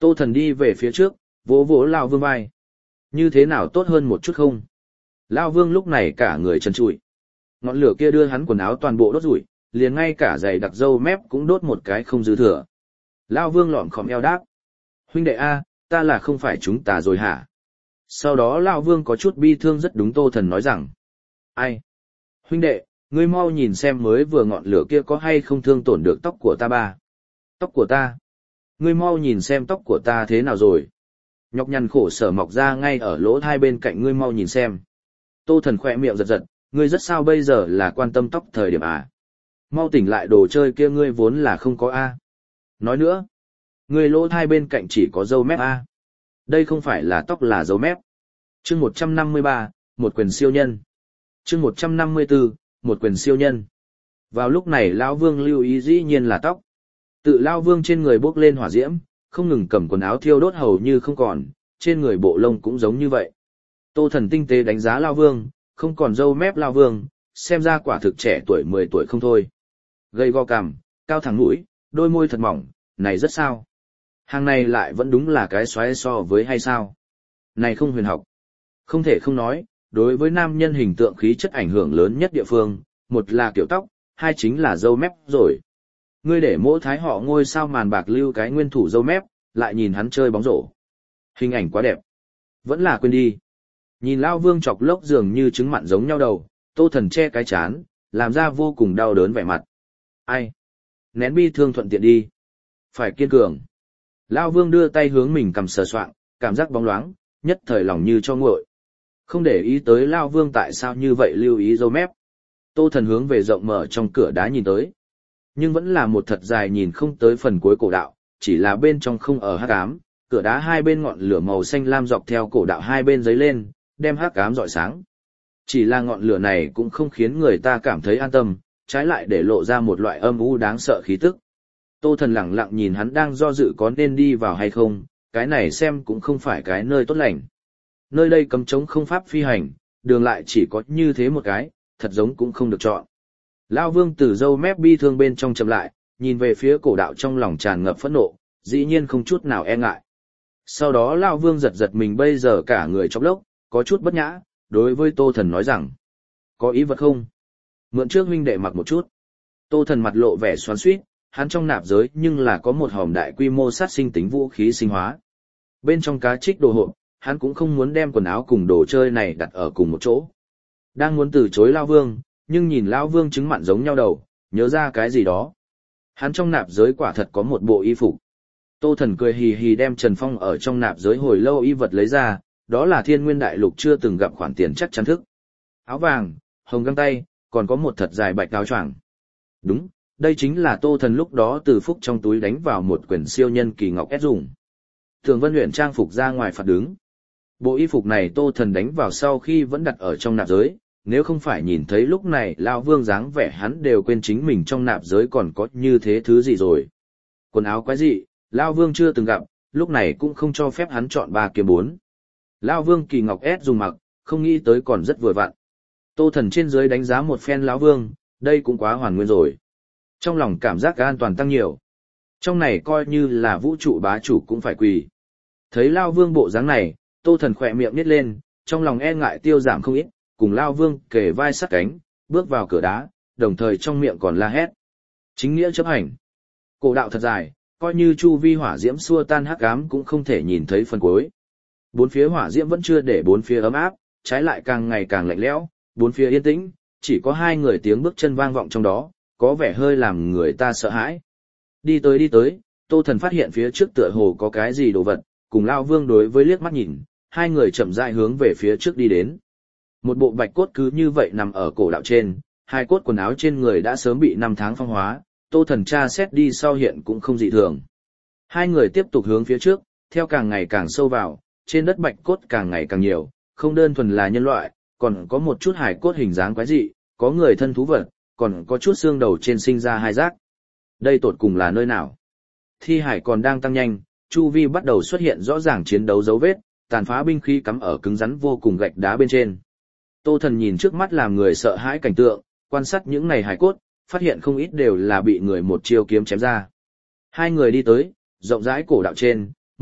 Tô Thần đi về phía trước, vỗ vỗ Lao Vương vai. Như thế nào tốt hơn một chút không? Lao Vương lúc này cả người trần trụi. Ngọn lửa kia đưa hắn quần áo toàn bộ đốt rủi, liền ngay cả giày đặc râu mép cũng đốt một cái không dư thừa. Lao Vương lọm khom eo đáp. Huynh đệ A, ta là không phải chúng ta rồi hả? Sau đó Lao Vương có chút bi thương rất đúng Tô Thần nói rằng. Ai? Huynh đệ, ngươi mau nhìn xem mới vừa ngọn lửa kia có hay không thương tổn được tóc của ta ba. Tóc của ta? Ngươi mau nhìn xem tóc của ta thế nào rồi? Nhọc nhằn khổ sở mọc ra ngay ở lỗ hai bên cạnh ngươi mau nhìn xem. Tô Thần khỏe miệng giật giật, ngươi rất sao bây giờ là quan tâm tóc thời điểm à? Mau tỉnh lại đồ chơi kia ngươi vốn là không có A. Nói nữa, ngươi lỗ hai bên cạnh chỉ có râu mép A. Đây không phải là tóc là râu mép. Chương một trăm năm mươi ba, một quyền siêu nhân. Chương một trăm năm mươi tư, một quyền siêu nhân. Vào lúc này Lão Vương lưu ý dĩ nhiên là tóc. Tự Lão Vương trên người bốc lên hỏa diễm, không ngừng cầm quần áo thiêu đốt hầu như không còn, trên người bộ lông cũng giống như vậy. Tô Thần tinh tế đánh giá Lão Vương, không còn râu mép Lão Vương, xem ra quả thực trẻ tuổi mười tuổi không thôi. Gầy gò cằm, cao thẳng mũi, đôi môi thật mỏng, này rất sao. Hàng này lại vẫn đúng là cái xoáy so với hay sao. Này không huyền học. Không thể không nói, đối với nam nhân hình tượng khí chất ảnh hưởng lớn nhất địa phương, một là kiểu tóc, hai chính là râu mép rồi. Ngươi để mỗi thái họ ngôi sao màn bạc lưu cái nguyên thủ râu mép, lại nhìn hắn chơi bóng rổ. Hình ảnh quá đẹp. Vẫn là quên đi. Nhìn Lao Vương chọc lốc dường như trứng mặn giống nhau đầu, Tô Thần che cái chán, làm ra vô cùng đau đớn vẻ mặt. Ai? Nén bi thương thuận tiện đi. Phải kiên cường. Lao Vương đưa tay hướng mình cầm sờ soạng, cảm giác bóng loáng, nhất thời lòng như cho nguội. Không để ý tới Lao Vương tại sao như vậy lưu ý râu mép. Tô Thần hướng về rộng mở trong cửa đá nhìn tới. Nhưng vẫn là một thật dài nhìn không tới phần cuối cổ đạo, chỉ là bên trong không ở hắc ám, cửa đá hai bên ngọn lửa màu xanh lam dọc theo cổ đạo hai bên giấy lên, đem hắc ám rọi sáng. Chỉ là ngọn lửa này cũng không khiến người ta cảm thấy an tâm, trái lại để lộ ra một loại âm u đáng sợ khí tức. Tô Thần lẳng lặng nhìn hắn đang do dự có nên đi vào hay không, cái này xem cũng không phải cái nơi tốt lành. Nơi đây cấm trống không pháp phi hành, đường lại chỉ có như thế một cái, thật giống cũng không được chọn. Lao Vương từ râu mép bi thương bên trong chậm lại, nhìn về phía cổ đạo trong lòng tràn ngập phẫn nộ, dĩ nhiên không chút nào e ngại. Sau đó Lao Vương giật giật mình bây giờ cả người trong lốc, có chút bất nhã, đối với Tô Thần nói rằng, có ý vật không? Mượn trước huynh đệ mặc một chút. Tô Thần mặt lộ vẻ xoắn xuýt, hắn trong nạp giới nhưng là có một hòm đại quy mô sát sinh tính vũ khí sinh hóa. Bên trong cá trích đồ hộp, hắn cũng không muốn đem quần áo cùng đồ chơi này đặt ở cùng một chỗ. Đang muốn từ chối Lao Vương, nhưng nhìn Lao Vương trứng mặn giống nhau đầu, nhớ ra cái gì đó. Hắn trong nạp giới quả thật có một bộ y phục. Tô Thần cười hì hì đem Trần Phong ở trong nạp giới hồi lâu y vật lấy ra, đó là Thiên Nguyên Đại Lục chưa từng gặp khoản tiền chắc chắn thức. Áo vàng, hồng găng tay, còn có một thật dài bạch áo choàng. Đúng, đây chính là Tô Thần lúc đó từ phúc trong túi đánh vào một quyển siêu nhân kỳ ngọc ép dùng. Thường Vân luyện trang phục ra ngoài phạt đứng. Bộ y phục này Tô Thần đánh vào sau khi vẫn đặt ở trong nạp giới, nếu không phải nhìn thấy lúc này Lão Vương dáng vẻ hắn đều quên chính mình trong nạp giới còn có như thế thứ gì rồi. Quần áo quái dị, Lão Vương chưa từng gặp, lúc này cũng không cho phép hắn chọn ba kiếm bốn. Lão Vương kỳ ngọc ép dùng mặc, không nghĩ tới còn rất vừa vặn. Tô Thần trên dưới đánh giá một phen Lão Vương, đây cũng quá hoàn nguyên rồi. Trong lòng cảm giác an toàn tăng nhiều. Trong này coi như là vũ trụ bá chủ cũng phải quỳ. Thấy Lão Vương bộ dáng này, Tô Thần khỏe miệng nít lên, trong lòng e ngại tiêu giảm không ít, cùng Lão Vương kề vai sát cánh, bước vào cửa đá, đồng thời trong miệng còn la hét. Chính nghĩa chấp hành. Cổ đạo thật dài, coi như chu vi hỏa diễm xua tan hắc ám cũng không thể nhìn thấy phần cuối. Bốn phía hỏa diễm vẫn chưa để bốn phía ấm áp, trái lại càng ngày càng lạnh lẽo, bốn phía yên tĩnh, chỉ có hai người tiếng bước chân vang vọng trong đó, có vẻ hơi làm người ta sợ hãi. Đi tới đi tới, Tô Thần phát hiện phía trước tựa hồ có cái gì đồ vật, cùng Lão Vương đối với liếc mắt nhìn, hai người chậm rãi hướng về phía trước đi đến. Một bộ bạch cốt cứ như vậy nằm ở cổ đạo trên, hai cốt quần áo trên người đã sớm bị năm tháng phong hóa, Tô Thần tra xét đi sau hiện cũng không dị thường. Hai người tiếp tục hướng phía trước, theo càng ngày càng sâu vào, trên đất bạch cốt càng ngày càng nhiều, không đơn thuần là nhân loại, còn có một chút hài cốt hình dáng quái dị, có người thân thú vật, còn có chút xương đầu trên sinh ra hai rác. Đây tột cùng là nơi nào? Thi hải còn đang tăng nhanh, chu vi bắt đầu xuất hiện rõ ràng chiến đấu dấu vết, tàn phá binh khí cắm ở cứng rắn vô cùng gạch đá bên trên. Tô Thần nhìn trước mắt làm người sợ hãi cảnh tượng, quan sát những này hài cốt, phát hiện không ít đều là bị người một chiêu kiếm chém ra. Hai người đi tới, rộng rãi cổ đạo trên,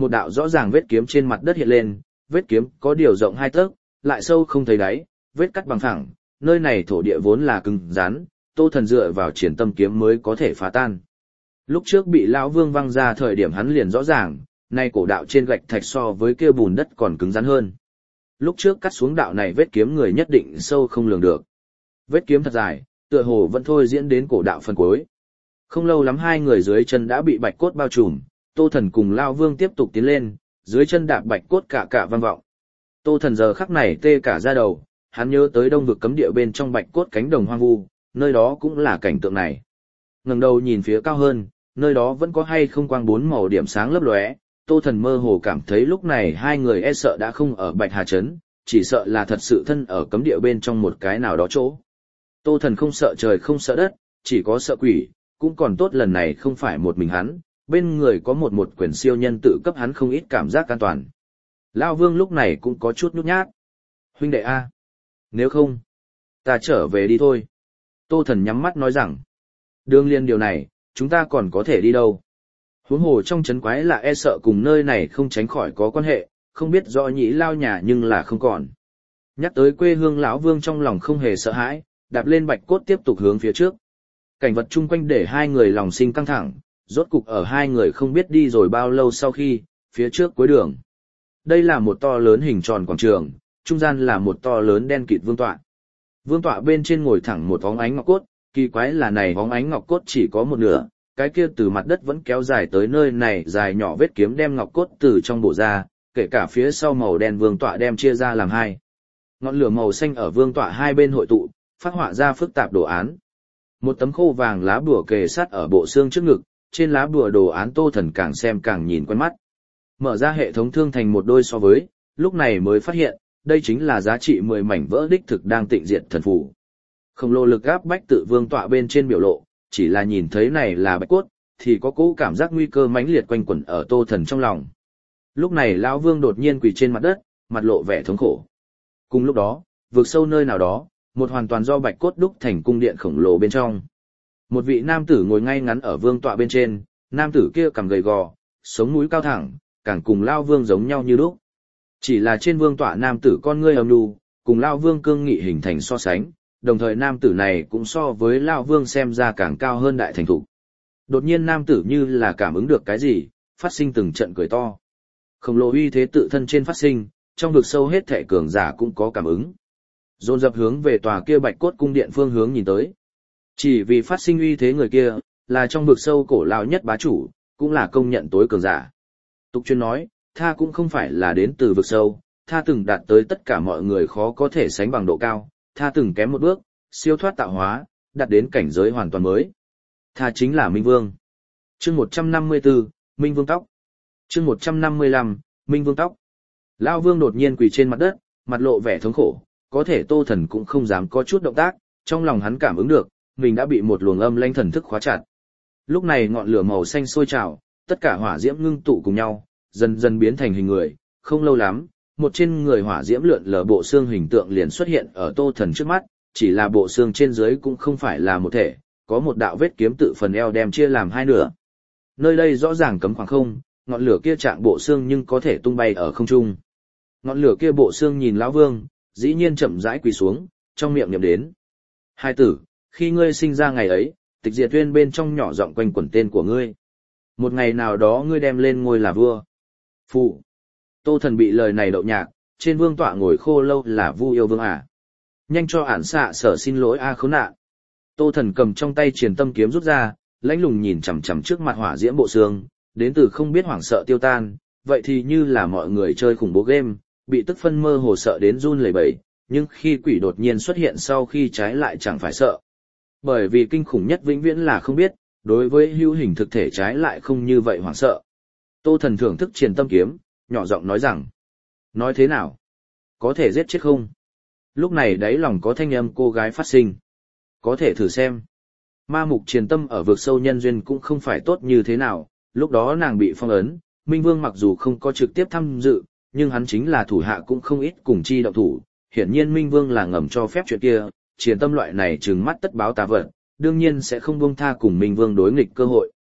một đạo rõ ràng vết kiếm trên mặt đất hiện lên, vết kiếm có điều rộng hai tấc, lại sâu không thấy đáy, vết cắt bằng phẳng, nơi này thổ địa vốn là cứng rắn, Tô Thần dựa vào triển tâm kiếm mới có thể phá tan. Lúc trước bị lão Vương văng ra thời điểm hắn liền rõ ràng, nay cổ đạo trên gạch thạch so với kia bùn đất còn cứng rắn hơn. Lúc trước cắt xuống đạo này vết kiếm người nhất định sâu không lường được. Vết kiếm thật dài, tựa hồ vẫn thôi diễn đến cổ đạo phần cuối. Không lâu lắm hai người dưới chân đã bị bạch cốt bao trùm, Tô Thần cùng lão Vương tiếp tục tiến lên, dưới chân đạp bạch cốt cả cả vang vọng. Tô Thần giờ khắc này tê cả da đầu, hắn nhớ tới đông vực cấm địa bên trong bạch cốt cánh đồng hoang vu, nơi đó cũng là cảnh tượng này. Ngẩng đầu nhìn phía cao hơn, nơi đó vẫn có hay không quang bốn màu điểm sáng lấp lóe, Tô Thần mơ hồ cảm thấy lúc này hai người e sợ đã không ở Bạch Hà Trấn, chỉ sợ là thật sự thân ở cấm địa bên trong một cái nào đó chỗ. Tô Thần không sợ trời không sợ đất, chỉ có sợ quỷ, cũng còn tốt lần này không phải một mình hắn, bên người có một một quyền siêu nhân tự cấp hắn không ít cảm giác an toàn. Lão Vương lúc này cũng có chút nhút nhát. Huynh đệ A. Nếu không, ta trở về đi thôi. Tô Thần nhắm mắt nói rằng, đương liên điều này, chúng ta còn có thể đi đâu. Huống hồ trong trấn quái là e sợ cùng nơi này không tránh khỏi có quan hệ, không biết rõ nhĩ lao nhà nhưng là không còn. Nhắc tới quê hương lão Vương trong lòng không hề sợ hãi, đạp lên bạch cốt tiếp tục hướng phía trước. Cảnh vật chung quanh để hai người lòng sinh căng thẳng, rốt cục ở hai người không biết đi rồi bao lâu sau khi, phía trước cuối đường. Đây là một to lớn hình tròn quảng trường, trung gian là một to lớn đen kịt vương tọa. Vương tọa bên trên ngồi thẳng một vóng ánh ngọc cốt, kỳ quái là này vóng ánh ngọc cốt chỉ có một nửa, cái kia từ mặt đất vẫn kéo dài tới nơi này dài nhỏ vết kiếm đem ngọc cốt từ trong bộ ra, kể cả phía sau màu đen vương tọa đem chia ra làm hai. Ngọn lửa màu xanh ở vương tọa hai bên hội tụ, phát họa ra phức tạp đồ án. Một tấm khô vàng lá bùa kề sát ở bộ xương trước ngực, trên lá bùa đồ án Tô Thần càng xem càng nhìn quen mắt. Mở ra hệ thống thương thành một đôi so với, lúc này mới phát hiện, đây chính là giá trị mười mảnh vỡ đích thực đang tịnh diệt thần phù. Khổng lồ lực áp bách tự vương tọa bên trên biểu lộ, chỉ là nhìn thấy này là bạch cốt, thì có cỗ cảm giác nguy cơ mãnh liệt quanh quẩn ở Tô Thần trong lòng. Lúc này lão Vương đột nhiên quỳ trên mặt đất, mặt lộ vẻ thống khổ. Cùng lúc đó, vượt sâu nơi nào đó, một hoàn toàn do bạch cốt đúc thành cung điện khổng lồ bên trong. Một vị nam tử ngồi ngay ngắn ở vương tọa bên trên, nam tử kia cằm gầy gò, sống mũi cao thẳng, càng cùng lão Vương giống nhau như lúc. Chỉ là trên vương tọa nam tử con ngươi âm nhu, cùng lão Vương cương nghị hình thành so sánh, đồng thời nam tử này cũng so với lão Vương xem ra càng cao hơn đại thành thủ. Đột nhiên nam tử như là cảm ứng được cái gì, phát sinh từng trận cười to. Khổng lồ uy thế tự thân trên phát sinh, trong vực sâu hết thảy cường giả cũng có cảm ứng. Dồn dập hướng về tòa kia bạch cốt cung điện phương hướng nhìn tới. Chỉ vì phát sinh uy thế người kia, là trong vực sâu cổ lão nhất bá chủ, cũng là công nhận tối cường giả. Tục chuyên nói, tha cũng không phải là đến từ vực sâu, tha từng đạt tới tất cả mọi người khó có thể sánh bằng độ cao, tha từng kém một bước, siêu thoát tạo hóa, đạt đến cảnh giới hoàn toàn mới. Tha chính là Minh Vương. Chương một trăm năm mươi tư, Minh Vương tóc. Chương một trăm năm mươi lăm, Minh Vương tóc. Lão Vương đột nhiên quỳ trên mặt đất, mặt lộ vẻ thống khổ, có thể Tô Thần cũng không dám có chút động tác, trong lòng hắn cảm ứng được, mình đã bị một luồng âm lãnh thần thức khóa chặt. Lúc này ngọn lửa màu xanh sôi trào, tất cả hỏa diễm ngưng tụ cùng nhau, dần dần biến thành hình người, không lâu lắm, một trên người hỏa diễm lượn lờ bộ xương hình tượng liền xuất hiện ở Tô Thần trước mắt, chỉ là bộ xương trên dưới cũng không phải là một thể, có một đạo vết kiếm tự phần eo đem chia làm hai nửa. Nơi đây rõ ràng cấm khoảng không, ngọn lửa kia chạm bộ xương nhưng có thể tung bay ở không trung. Ngọn lửa kia bộ xương nhìn lão Vương, dĩ nhiên chậm rãi quỳ xuống, trong miệng niệm đến: "Hai tử, khi ngươi sinh ra ngày ấy, Tịch Diệt Uyên bên trong nhỏ giọng quanh quẩn tên của ngươi. Một ngày nào đó ngươi đem lên ngôi là vua." Phụ. Tô Thần bị lời này đậu nhạc, trên vương tọa ngồi khô lâu là Vu Yêu Vương à? Nhanh cho ản xạ sở xin lỗi a khốn nạn. Tô Thần cầm trong tay Truyền Tâm kiếm rút ra, lãnh lùng nhìn chằm chằm trước mặt hỏa diễm bộ xương, đến từ không biết hoảng sợ tiêu tan, vậy thì như là mọi người chơi khủng bố game, bị tức phân mơ hồ sợ đến run lẩy bẩy, nhưng khi quỷ đột nhiên xuất hiện sau khi trái lại chẳng phải sợ. Bởi vì kinh khủng nhất vĩnh viễn là không biết, đối với hữu hình thực thể trái lại không như vậy hoảng sợ. Tô Thần thưởng thức Truyền Tâm kiếm, nhỏ giọng nói rằng: "Nói thế nào? Có thể giết chết không?" Lúc này đáy lòng có thanh âm cô gái phát sinh: "Có thể thử xem." Ma mục Truyền Tâm ở vực sâu nhân duyên cũng không phải tốt như thế nào, lúc đó nàng bị phong ấn, Minh Vương mặc dù không có trực tiếp tham dự, nhưng hắn chính là thủ hạ cũng không ít cùng chi động thủ, hiển nhiên Minh Vương là ngầm cho phép chuyện kia, Truyền Tâm loại này trừng mắt tất báo tà vật, đương nhiên sẽ không buông tha cùng Minh Vương đối nghịch cơ hội.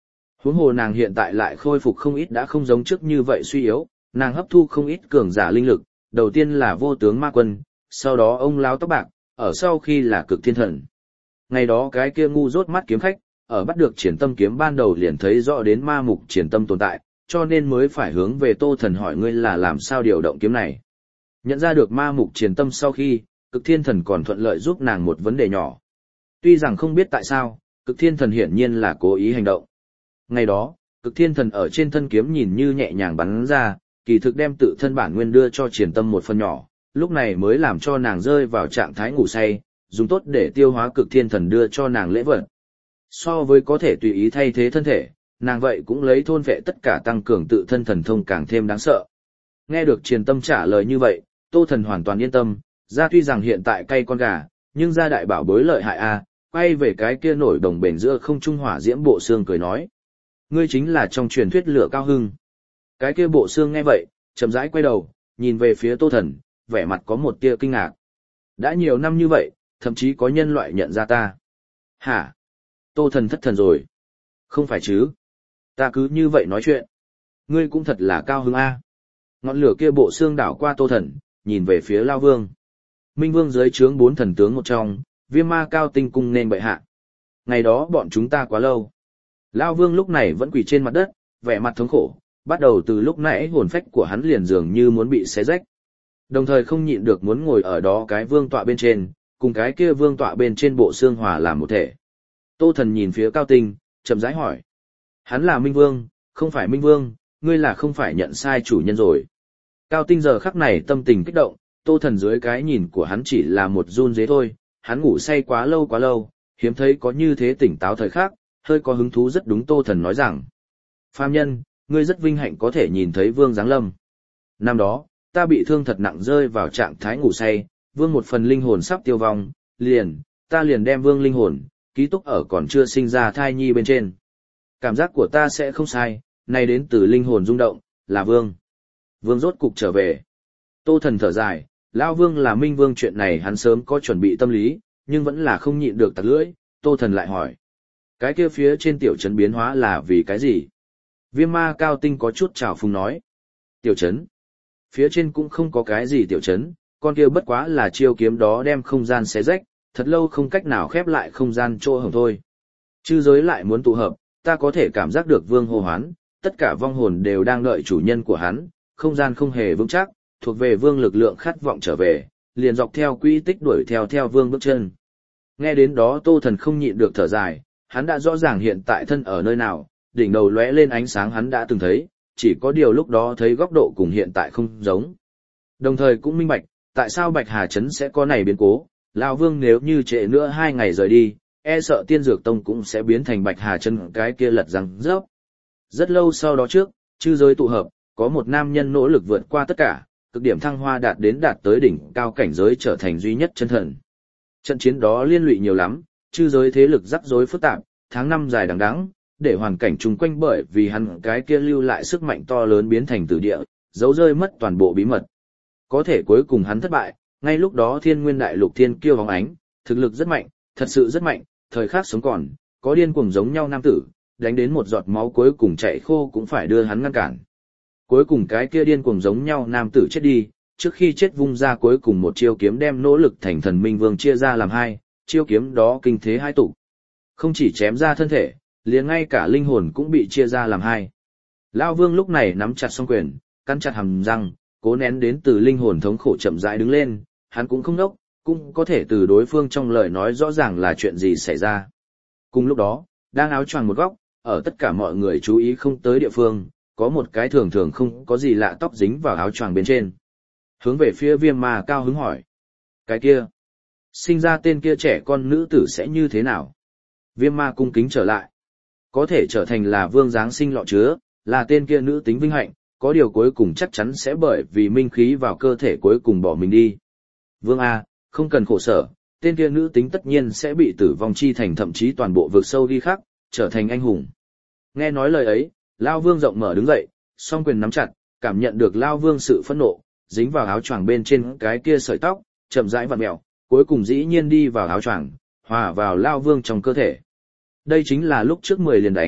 Huống hồ nàng hiện tại lại khôi phục không ít đã không giống trước như vậy suy yếu, nàng hấp thu không ít cường giả linh lực, đầu tiên là vô tướng ma quân, sau đó ông lão tóc bạc, ở sau khi là cực thiên thần. Ngày đó cái kia ngu dốt mắt kiếm khách, ở bắt được triển tâm kiếm ban đầu liền thấy rõ đến ma mục triển tâm tồn tại, cho nên mới phải hướng về Tô Thần hỏi ngươi là làm sao điều động kiếm này. Nhận ra được ma mục triển tâm sau khi, cực thiên thần còn thuận lợi giúp nàng một vấn đề nhỏ. Tuy rằng không biết tại sao, cực thiên thần hiển nhiên là cố ý hành động. Ngày đó, cực thiên thần ở trên thân kiếm nhìn như nhẹ nhàng bắn ra, kỳ thực đem tự thân bản nguyên đưa cho triển tâm một phần nhỏ, lúc này mới làm cho nàng rơi vào trạng thái ngủ say, dùng tốt để tiêu hóa cực thiên thần đưa cho nàng lễ vật. So với có thể tùy ý thay thế thân thể, nàng vậy cũng lấy thôn vệ tất cả tăng cường tự thân thần thông càng thêm đáng sợ. Nghe được triển tâm trả lời như vậy, Tô Thần hoàn toàn yên tâm, ra tuy rằng hiện tại cay con gà, nhưng ra đại bảo bối lợi hại a, quay về cái kia nổi đồng bền giữa không trung hỏa diễm bộ xương cười nói. Ngươi chính là trong truyền thuyết lửa cao hưng. Cái kia bộ xương nghe vậy, chậm rãi quay đầu, nhìn về phía Tô Thần, vẻ mặt có một tia kinh ngạc. Đã nhiều năm như vậy, thậm chí có nhân loại nhận ra ta. Hả? Tô Thần thất thần rồi. Không phải chứ? Ta cứ như vậy nói chuyện. Ngươi cũng thật là cao hứng a. Ngọn lửa kia bộ xương đảo qua Tô Thần, nhìn về phía Lao Vương. Minh Vương dưới trướng bốn thần tướng một trong, Viêm Ma Cao Tinh cung nên bệ hạ. Ngày đó bọn chúng ta quá lâu. Lao Vương lúc này vẫn quỳ trên mặt đất, vẻ mặt thống khổ, bắt đầu từ lúc nãy hồn phách của hắn liền dường như muốn bị xé rách. Đồng thời không nhịn được muốn ngồi ở đó cái vương tọa bên trên, cùng cái kia vương tọa bên trên bộ xương hòa làm một thể. Tô Thần nhìn phía Cao Tinh, chậm rãi hỏi. Hắn là Minh Vương, không phải Minh Vương, ngươi là không phải nhận sai chủ nhân rồi. Cao Tinh giờ khắc này tâm tình kích động, Tô Thần dưới cái nhìn của hắn chỉ là một run dế thôi, hắn ngủ say quá lâu quá lâu, hiếm thấy có như thế tỉnh táo thời khắc, hơi có hứng thú rất đúng Tô Thần nói rằng. Phàm nhân, ngươi rất vinh hạnh có thể nhìn thấy Vương giáng lâm. Năm đó, ta bị thương thật nặng rơi vào trạng thái ngủ say, Vương một phần linh hồn sắp tiêu vong, liền, ta liền đem Vương linh hồn, ký túc ở còn chưa sinh ra thai nhi bên trên. Cảm giác của ta sẽ không sai, này đến từ linh hồn rung động, là Vương. Vương rốt cục trở về. Tô Thần thở dài, Lão Vương là Minh Vương chuyện này hắn sớm có chuẩn bị tâm lý, nhưng vẫn là không nhịn được tặc lưỡi, Tô Thần lại hỏi. Cái kia phía trên tiểu trấn biến hóa là vì cái gì? Viêm Ma Cao Tinh có chút trào phúng nói. Tiểu trấn? Phía trên cũng không có cái gì tiểu trấn, con kia bất quá là chiêu kiếm đó đem không gian xé rách, thật lâu không cách nào khép lại không gian chỗ hổng thôi. Chư giới lại muốn tụ hợp, ta có thể cảm giác được Vương hô hoán, tất cả vong hồn đều đang đợi chủ nhân của hắn, không gian không hề vững chắc, thuộc về Vương lực lượng khát vọng trở về, liền dọc theo quỹ tích đuổi theo theo Vương bước chân. Nghe đến đó Tô Thần không nhịn được thở dài, hắn đã rõ ràng hiện tại thân ở nơi nào, đỉnh đầu lóe lên ánh sáng hắn đã từng thấy, chỉ có điều lúc đó thấy góc độ cùng hiện tại không giống. Đồng thời cũng minh bạch, tại sao Bạch Hà Trấn sẽ có này biến cố, Lão Vương nếu như trễ nữa hai ngày rời đi, e sợ Tiên Dược Tông cũng sẽ biến thành Bạch Hà Trấn cái kia lật răng rớp. Rất lâu sau đó trước, chư giới tụ hợp, có một nam nhân nỗ lực vượt qua tất cả, cực điểm thăng hoa đạt đến đạt tới đỉnh cao cảnh giới trở thành duy nhất chân thần. Trận chiến đó liên lụy nhiều lắm, chư giới thế lực rắc rối phức tạp, tháng năm dài đằng đẵng, để hoàn cảnh chung quanh bởi vì hắn cái kia lưu lại sức mạnh to lớn biến thành tử địa, giấu rơi mất toàn bộ bí mật. Có thể cuối cùng hắn thất bại, ngay lúc đó Thiên Nguyên Đại Lục thiên kiêu hóng ánh, thực lực rất mạnh, thật sự rất mạnh, thời khắc sống còn, có điên cuồng giống nhau nam tử, đánh đến một giọt máu cuối cùng chạy khô cũng phải đưa hắn ngăn cản. Cuối cùng cái kia điên cuồng giống nhau nam tử chết đi, trước khi chết vung ra cuối cùng một chiêu kiếm đem nỗ lực thành thần minh vương chia ra làm hai, chiêu kiếm đó kinh thế hai tụ. Không chỉ chém ra thân thể, liền ngay cả linh hồn cũng bị chia ra làm hai. Lão Vương lúc này nắm chặt song quyền, cắn chặt hàm răng, cố nén đến từ linh hồn thống khổ chậm rãi đứng lên, hắn cũng không đốc, cũng có thể từ đối phương trong lời nói rõ ràng là chuyện gì xảy ra. Cùng lúc đó, đang áo choàng một góc, ở tất cả mọi người chú ý không tới địa phương, có một cái thường thường không có gì lạ tóc dính vào áo choàng bên trên. Hướng về phía Viêm Ma cao hứng hỏi. Cái kia, sinh ra tên kia trẻ con nữ tử sẽ như thế nào? Viêm Ma cung kính trở lại. Có thể trở thành là vương giáng sinh lọ chứa, là tên kia nữ tính vinh hạnh, có điều cuối cùng chắc chắn sẽ bởi vì minh khí vào cơ thể cuối cùng bỏ mình đi. Vương A, không cần khổ sở, tên kia nữ tính tất nhiên sẽ bị tử vong chi thành thậm chí toàn bộ vực sâu đi khắc, trở thành anh hùng. Nghe nói lời ấy, Lao Vương rộng mở đứng dậy, song quyền nắm chặt, cảm nhận được Lao Vương sự phẫn nộ, dính vào áo choàng bên trên cái kia sợi tóc, chậm rãi vặn mèo, cuối cùng dĩ nhiên đi vào áo choàng, hòa vào Lao Vương trong cơ thể. Đây chính là lúc trước mười liền đánh,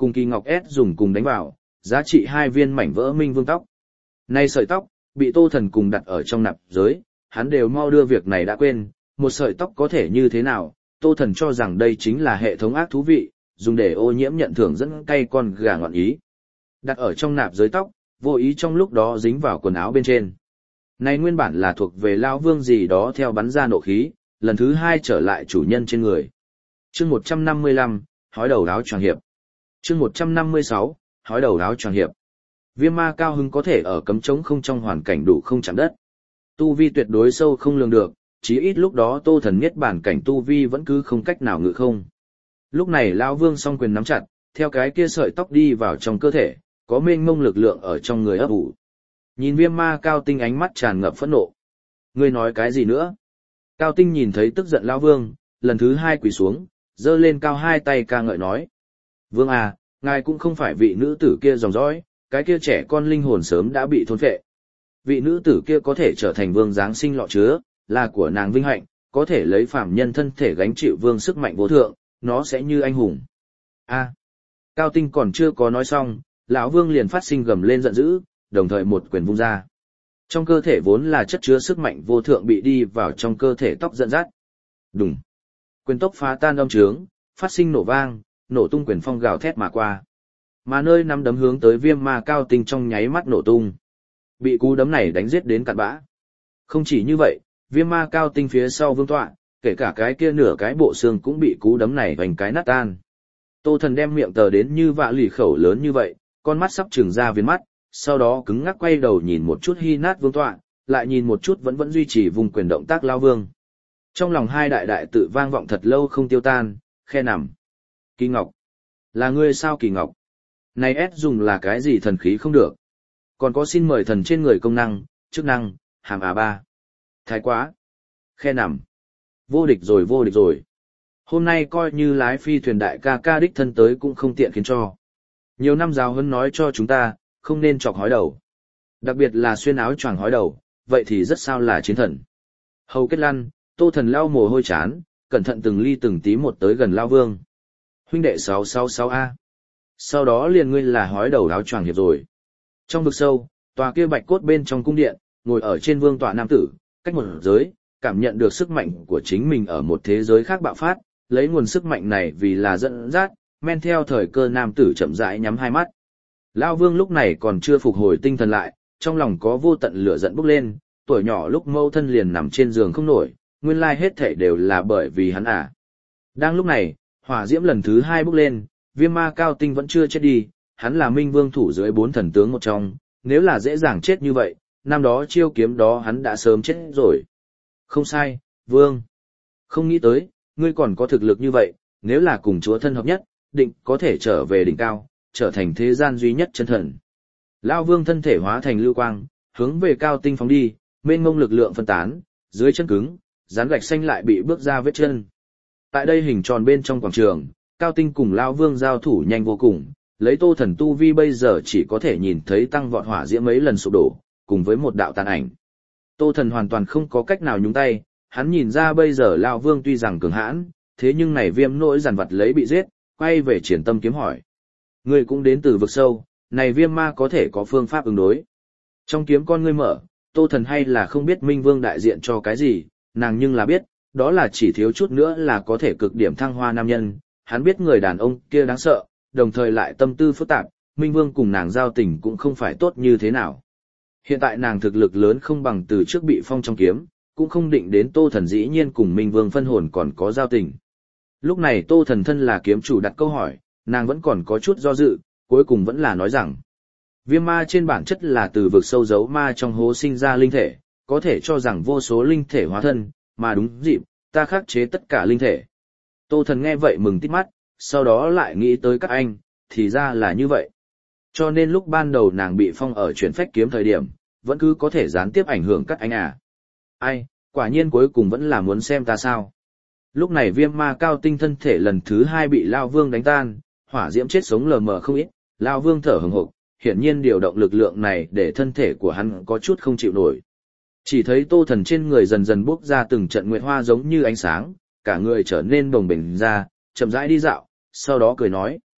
cùng kỳ ngọc ép dùng cùng đánh vào, giá trị hai viên mảnh vỡ minh vương tóc. Nay sợi tóc, bị Tô Thần cùng đặt ở trong nạp giới, hắn đều mau đưa việc này đã quên, một sợi tóc có thể như thế nào, Tô Thần cho rằng đây chính là hệ thống ác thú vị, dùng để ô nhiễm nhận thưởng dẫn cay con gà ngọn ý. Đặt ở trong nạp giới tóc, vô ý trong lúc đó dính vào quần áo bên trên. Này nguyên bản là thuộc về Lão Vương gì đó theo bắn ra nộ khí, lần thứ hai trở lại chủ nhân trên người. Chương một trăm năm mươi lăm, hói đầu áo choàng hiệp. Chương một trăm năm mươi sáu, hói đầu áo choàng hiệp. Viêm ma cao hứng có thể ở cấm trống không trong hoàn cảnh đủ không chạm đất. Tu vi tuyệt đối sâu không lường được, chí ít lúc đó Tô Thần niết bản cảnh tu vi vẫn cứ không cách nào ngự không. Lúc này Lão Vương song quyền nắm chặt, theo cái kia sợi tóc đi vào trong cơ thể, có mênh mông lực lượng ở trong người ấp ủ. Nhìn Viêm ma Cao Tinh ánh mắt tràn ngập phẫn nộ. Ngươi nói cái gì nữa? Cao Tinh nhìn thấy tức giận Lão Vương, lần thứ hai quỳ xuống, giơ lên cao hai tay ca ngợi nói. Vương à, ngài cũng không phải vị nữ tử kia dòng dõi, cái kia trẻ con linh hồn sớm đã bị thôn phệ. Vị nữ tử kia có thể trở thành vương giáng sinh lọ chứa, là của nàng vinh hạnh, có thể lấy phàm nhân thân thể gánh chịu vương sức mạnh vô thượng, nó sẽ như anh hùng. A. Cao Tinh còn chưa có nói xong, lão Vương liền phát sinh gầm lên giận dữ, đồng thời một quyền vung ra. Trong cơ thể vốn là chất chứa sức mạnh vô thượng bị đi vào trong cơ thể tóc dẫn dắt. Đùng. Quyền tốc phá tan âm trướng, phát sinh nổ vang, nổ tung quyền phong gào thét mà qua. Mà nơi nắm đấm hướng tới Viêm ma Cao Tinh trong nháy mắt nổ tung. Bị cú đấm này đánh giết đến cạn bã. Không chỉ như vậy, Viêm ma Cao Tinh phía sau vương tọa, kể cả cái kia nửa cái bộ xương cũng bị cú đấm này vành cái nát tan. Tô Thần đem miệng tờ đến như vạ lì khẩu lớn như vậy, con mắt sắp trừng ra viền mắt, sau đó cứng ngắc quay đầu nhìn một chút hy nát vương tọa, lại nhìn một chút vẫn vẫn duy trì vùng quyền động tác Lão Vương. Trong lòng hai đại đại tự vang vọng thật lâu không tiêu tan, khe nằm. Kỳ Ngọc. Là ngươi sao Kỳ Ngọc? Này ép dùng là cái gì thần khí không được? Còn có xin mời thần trên người công năng, chức năng, hàm à ba. Thái quá. Khe nằm. Vô địch rồi vô địch rồi. Hôm nay coi như lái phi thuyền đại ca ca đích thân tới cũng không tiện khiến cho. Nhiều năm giáo huấn nói cho chúng ta, không nên chọc hói đầu. Đặc biệt là xuyên áo choàng hói đầu, vậy thì rất sao là chiến thần. Hầu kết lăn, Tô Thần lau mồ hôi chán, cẩn thận từng ly từng tí một tới gần Lão Vương. Huynh đệ sáu sáu sáu A. Sau đó liền ngươi là hói đầu áo choàng hiệp rồi. Trong vực sâu, tòa kia bạch cốt bên trong cung điện, ngồi ở trên vương tọa nam tử, cách một giới, cảm nhận được sức mạnh của chính mình ở một thế giới khác bạo phát, lấy nguồn sức mạnh này vì là dẫn dắt, men theo thời cơ nam tử chậm rãi nhắm hai mắt. Lão Vương lúc này còn chưa phục hồi tinh thần lại, trong lòng có vô tận lửa giận bốc lên, tuổi nhỏ lúc mâu thân liền nằm trên giường không nổi, nguyên lai hết thảy đều là bởi vì hắn à. Đang lúc này, hỏa diễm lần thứ hai bốc lên, Viêm ma Cao Tinh vẫn chưa chết đi, hắn là Minh Vương thủ dưới bốn thần tướng một trong, nếu là dễ dàng chết như vậy, năm đó chiêu kiếm đó hắn đã sớm chết rồi. Không sai, Vương. Không nghĩ tới, ngươi còn có thực lực như vậy, nếu là cùng chúa thân hợp nhất, định có thể trở về đỉnh cao, trở thành thế gian duy nhất chân thần. Lão Vương thân thể hóa thành lưu quang, hướng về Cao Tinh phóng đi, mênh mông lực lượng phân tán, dưới chân cứng, dán gạch xanh lại bị bước ra vết chân. Tại đây hình tròn bên trong quảng trường, Cao Tinh cùng Lão Vương giao thủ nhanh vô cùng, lấy Tô Thần tu vi bây giờ chỉ có thể nhìn thấy tăng vọt hỏa diễm mấy lần sụp đổ, cùng với một đạo tàn ảnh. Tô Thần hoàn toàn không có cách nào nhúng tay, hắn nhìn ra bây giờ Lão Vương tuy rằng cường hãn, thế nhưng này viêm nỗi giàn vật lấy bị giết, quay về triển tâm kiếm hỏi. Ngươi cũng đến từ vực sâu, này viêm ma có thể có phương pháp ứng đối. Trong kiếm con ngươi mở, Tô Thần hay là không biết Minh Vương đại diện cho cái gì, nàng nhưng là biết, đó là chỉ thiếu chút nữa là có thể cực điểm thăng hoa nam nhân, hắn biết người đàn ông kia đáng sợ, đồng thời lại tâm tư phức tạp, Minh Vương cùng nàng giao tình cũng không phải tốt như thế nào. Hiện tại nàng thực lực lớn không bằng từ trước bị phong trong kiếm, cũng không định đến Tô Thần dĩ nhiên cùng Minh Vương phân hồn còn có giao tình. Lúc này Tô Thần thân là kiếm chủ đặt câu hỏi, nàng vẫn còn có chút do dự, cuối cùng vẫn là nói rằng, viêm ma trên bản chất là từ vực sâu giấu ma trong hố sinh ra linh thể, có thể cho rằng vô số linh thể hóa thân, mà đúng dịp, ta khắc chế tất cả linh thể. Tô Thần nghe vậy mừng tít mắt, sau đó lại nghĩ tới các anh, thì ra là như vậy. Cho nên lúc ban đầu nàng bị phong ở chuyển phách kiếm thời điểm, vẫn cứ có thể gián tiếp ảnh hưởng các anh à. Ai, quả nhiên cuối cùng vẫn là muốn xem ta sao. Lúc này viêm ma Cao Tinh thân thể lần thứ hai bị Lão Vương đánh tan, hỏa diễm chết sống lờ mờ không ít, Lão Vương thở hừng hực, hiển nhiên điều động lực lượng này để thân thể của hắn có chút không chịu nổi. Chỉ thấy Tô Thần trên người dần dần bốc ra từng trận nguyệt hoa giống như ánh sáng, cả người trở nên bồng bềnh ra, chậm rãi đi dạo, sau đó cười nói.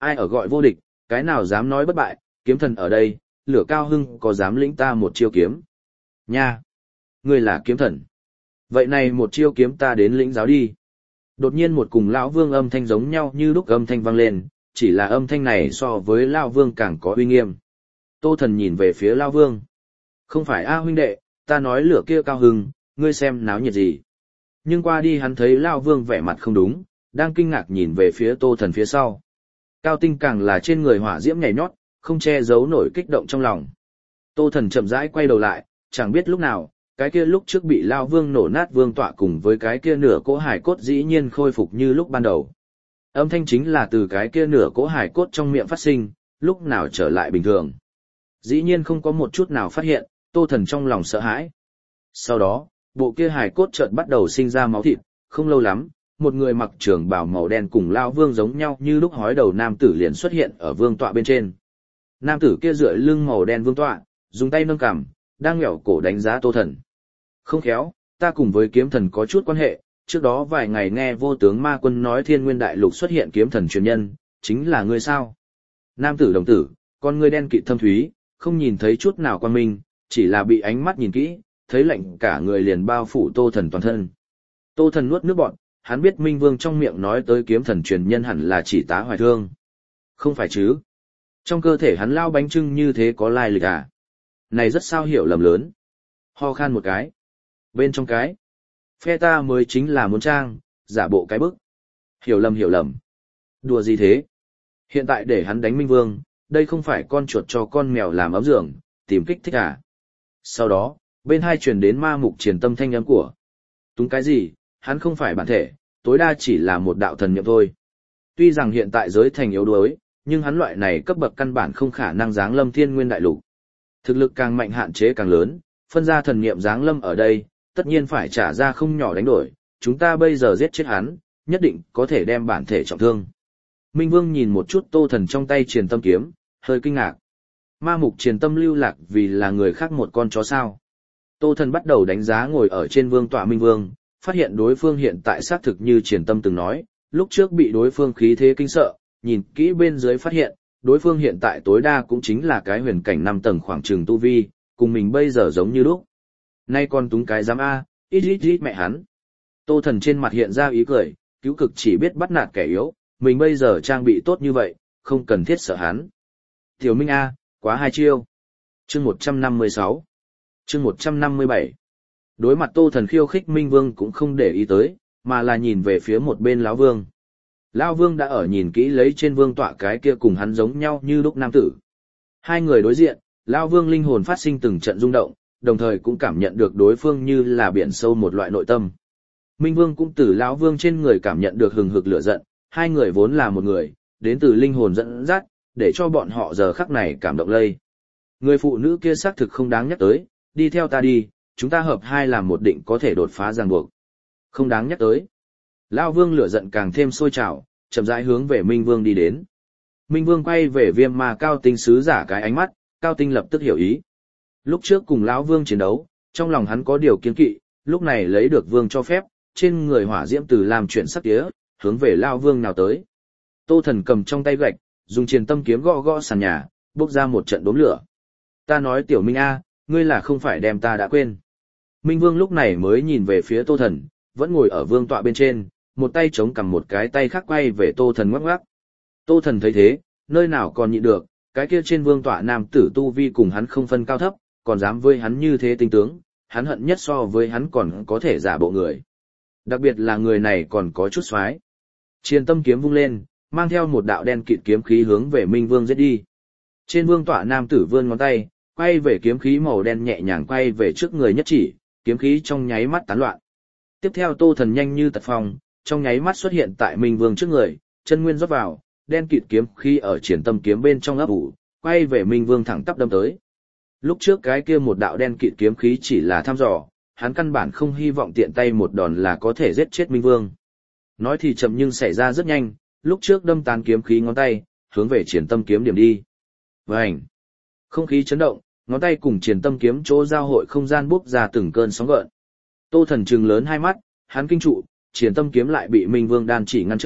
Ai ở gọi vô địch, cái nào dám nói bất bại, kiếm thần ở đây, Lửa Cao Hưng có dám lĩnh ta một chiêu kiếm. Nha! Ngươi là kiếm thần. Vậy này một chiêu kiếm ta đến lĩnh giáo đi. Đột nhiên một cùng lão vương âm thanh giống nhau như lúc âm thanh vang lên, chỉ là âm thanh này so với lão vương càng có uy nghiêm. Tô Thần nhìn về phía lão vương. Không phải a huynh đệ, ta nói Lửa kia Cao Hưng, ngươi xem náo nhiệt gì. Nhưng qua đi hắn thấy lão vương vẻ mặt không đúng, đang kinh ngạc nhìn về phía Tô Thần phía sau. Cao Tinh càng là trên người hỏa diễm nhảy nhót, không che giấu nổi kích động trong lòng. Tô Thần chậm rãi quay đầu lại, chẳng biết lúc nào, cái kia lúc trước bị Lao Vương nổ nát vương tọa cùng với cái kia nửa cỗ hải cốt dĩ nhiên khôi phục như lúc ban đầu. Âm thanh chính là từ cái kia nửa cỗ hải cốt trong miệng phát sinh, lúc nào trở lại bình thường. Dĩ nhiên không có một chút nào phát hiện, Tô Thần trong lòng sợ hãi. Sau đó, bộ kia hải cốt chợt bắt đầu sinh ra máu thịt, không lâu lắm, một người mặc trường bào màu đen cùng Lao Vương giống nhau như lúc hói đầu nam tử liền xuất hiện ở vương tọa bên trên. Nam tử kia dựa lưng màu đen vương tọa, dùng tay nâng cằm, đang nghẹo cổ đánh giá Tô Thần. Không khéo, ta cùng với kiếm thần có chút quan hệ, trước đó vài ngày nghe vô tướng ma quân nói thiên nguyên đại lục xuất hiện kiếm thần truyền nhân, chính là ngươi sao? Nam tử đồng tử, con ngươi đen kịt thâm thúy, không nhìn thấy chút nào quan minh, chỉ là bị ánh mắt nhìn kỹ, thấy lạnh cả người liền bao phủ Tô Thần toàn thân. Tô Thần nuốt nước bọt, hắn biết Minh Vương trong miệng nói tới kiếm thần truyền nhân hẳn là chỉ Tá Hoài Thương. Không phải chứ? Trong cơ thể hắn lao bánh trưng như thế có lai lịch à? Này rất sao hiểu lầm lớn. Ho khan một cái. Bên trong cái. Phe ta mới chính là muốn trang, giả bộ cái bức. Hiểu lầm hiểu lầm. Đùa gì thế? Hiện tại để hắn đánh Minh Vương, đây không phải con chuột cho con mèo làm ấm giường, tìm kích thích à? Sau đó, bên hai truyền đến ma mục triển tâm thanh âm của. Túng cái gì, hắn không phải bản thể, tối đa chỉ là một đạo thần niệm thôi. Tuy rằng hiện tại giới thành yếu đuối, nhưng hắn loại này cấp bậc căn bản không khả năng giáng lâm thiên nguyên đại lục. Thực lực càng mạnh hạn chế càng lớn, phân ra thần niệm giáng lâm ở đây, tất nhiên phải trả ra không nhỏ đánh đổi, chúng ta bây giờ giết chết hắn, nhất định có thể đem bản thể trọng thương. Minh Vương nhìn một chút Tô Thần trong tay truyền tâm kiếm, hơi kinh ngạc. Ma mục truyền tâm lưu lạc vì là người khác một con chó sao. Tô Thần bắt đầu đánh giá ngồi ở trên vương tọa Minh Vương, phát hiện đối phương hiện tại xác thực như truyền tâm từng nói, lúc trước bị đối phương khí thế kinh sợ, nhìn kỹ bên dưới phát hiện, đối phương hiện tại tối đa cũng chính là cái huyền cảnh năm tầng khoảng trường tu vi, cùng mình bây giờ giống như lúc. Nay còn túng cái giám A, ít ít ít mẹ hắn. Tô Thần trên mặt hiện ra ý cười, cứu cực chỉ biết bắt nạt kẻ yếu, mình bây giờ trang bị tốt như vậy, không cần thiết sợ hắn. Tiểu Minh A, quá hai chiêu. Chương một trăm năm mươi sáu. Chương một trăm năm mươi bảy. Đối mặt Tô Thần khiêu khích Minh Vương cũng không để ý tới, mà là nhìn về phía một bên lão Vương. Lão Vương đã ở nhìn kỹ lấy trên vương tọa cái kia cùng hắn giống nhau như lúc nam tử. Hai người đối diện, Lão Vương linh hồn phát sinh từng trận rung động, đồng thời cũng cảm nhận được đối phương như là biển sâu một loại nội tâm. Minh Vương cũng từ Lão Vương trên người cảm nhận được hừng hực lửa giận, hai người vốn là một người, đến từ linh hồn dẫn dắt, để cho bọn họ giờ khắc này cảm động lây. Người phụ nữ kia xác thực không đáng nhắc tới, đi theo ta đi, chúng ta hợp hai làm một định có thể đột phá ràng buộc. Không đáng nhắc tới. Lão Vương lửa giận càng thêm sôi trào, chậm rãi hướng về Minh Vương đi đến. Minh Vương quay về Viêm Ma Cao Tinh sứ giả cái ánh mắt, Cao Tinh lập tức hiểu ý. Lúc trước cùng lão Vương chiến đấu, trong lòng hắn có điều kiên kỵ, lúc này lấy được Vương cho phép, trên người hỏa diễm từ làm chuyển sắc tía, hướng về lão Vương nào tới. Tô Thần cầm trong tay gạch, dùng truyền tâm kiếm gõ gõ sàn nhà, bốc ra một trận đốm lửa. Ta nói Tiểu Minh A, ngươi là không phải đem ta đã quên. Minh Vương lúc này mới nhìn về phía Tô Thần, vẫn ngồi ở vương tọa bên trên, một tay chống cầm một cái tay khác quay về Tô Thần ngoắc ngoắc. Tô Thần thấy thế, nơi nào còn nhịn được, cái kia trên vương tọa nam tử tu vi cùng hắn không phân cao thấp, còn dám với hắn như thế tinh tướng, hắn hận nhất so với hắn còn có thể giả bộ người. Đặc biệt là người này còn có chút xoái. Truyền tâm kiếm vung lên, mang theo một đạo đen kịt kiếm khí hướng về Minh Vương giết đi. Trên vương tọa nam tử vươn ngón tay, quay về kiếm khí màu đen nhẹ nhàng quay về trước người nhất chỉ, kiếm khí trong nháy mắt tán loạn. Tiếp theo Tô Thần nhanh như tật phong, trong nháy mắt xuất hiện tại Minh Vương trước người, chân nguyên rót vào, đen kịt kiếm khí ở triển tâm kiếm bên trong ấp ủ, quay về Minh Vương thẳng tắp đâm tới. Lúc trước cái kia một đạo đen kịt kiếm khí chỉ là thăm dò, hắn căn bản không hy vọng tiện tay một đòn là có thể giết chết Minh Vương. Nói thì chậm nhưng xảy ra rất nhanh, lúc trước đâm tán kiếm khí ngón tay, hướng về triển tâm kiếm điểm đi. Vành! Không khí chấn động, ngón tay cùng triển tâm kiếm chỗ giao hội không gian bốc ra từng cơn sóng gợn. Tô Thần trừng lớn hai mắt, hắn kinh trụ, triển tâm kiếm lại bị Minh Vương đan chỉ ngăn trở,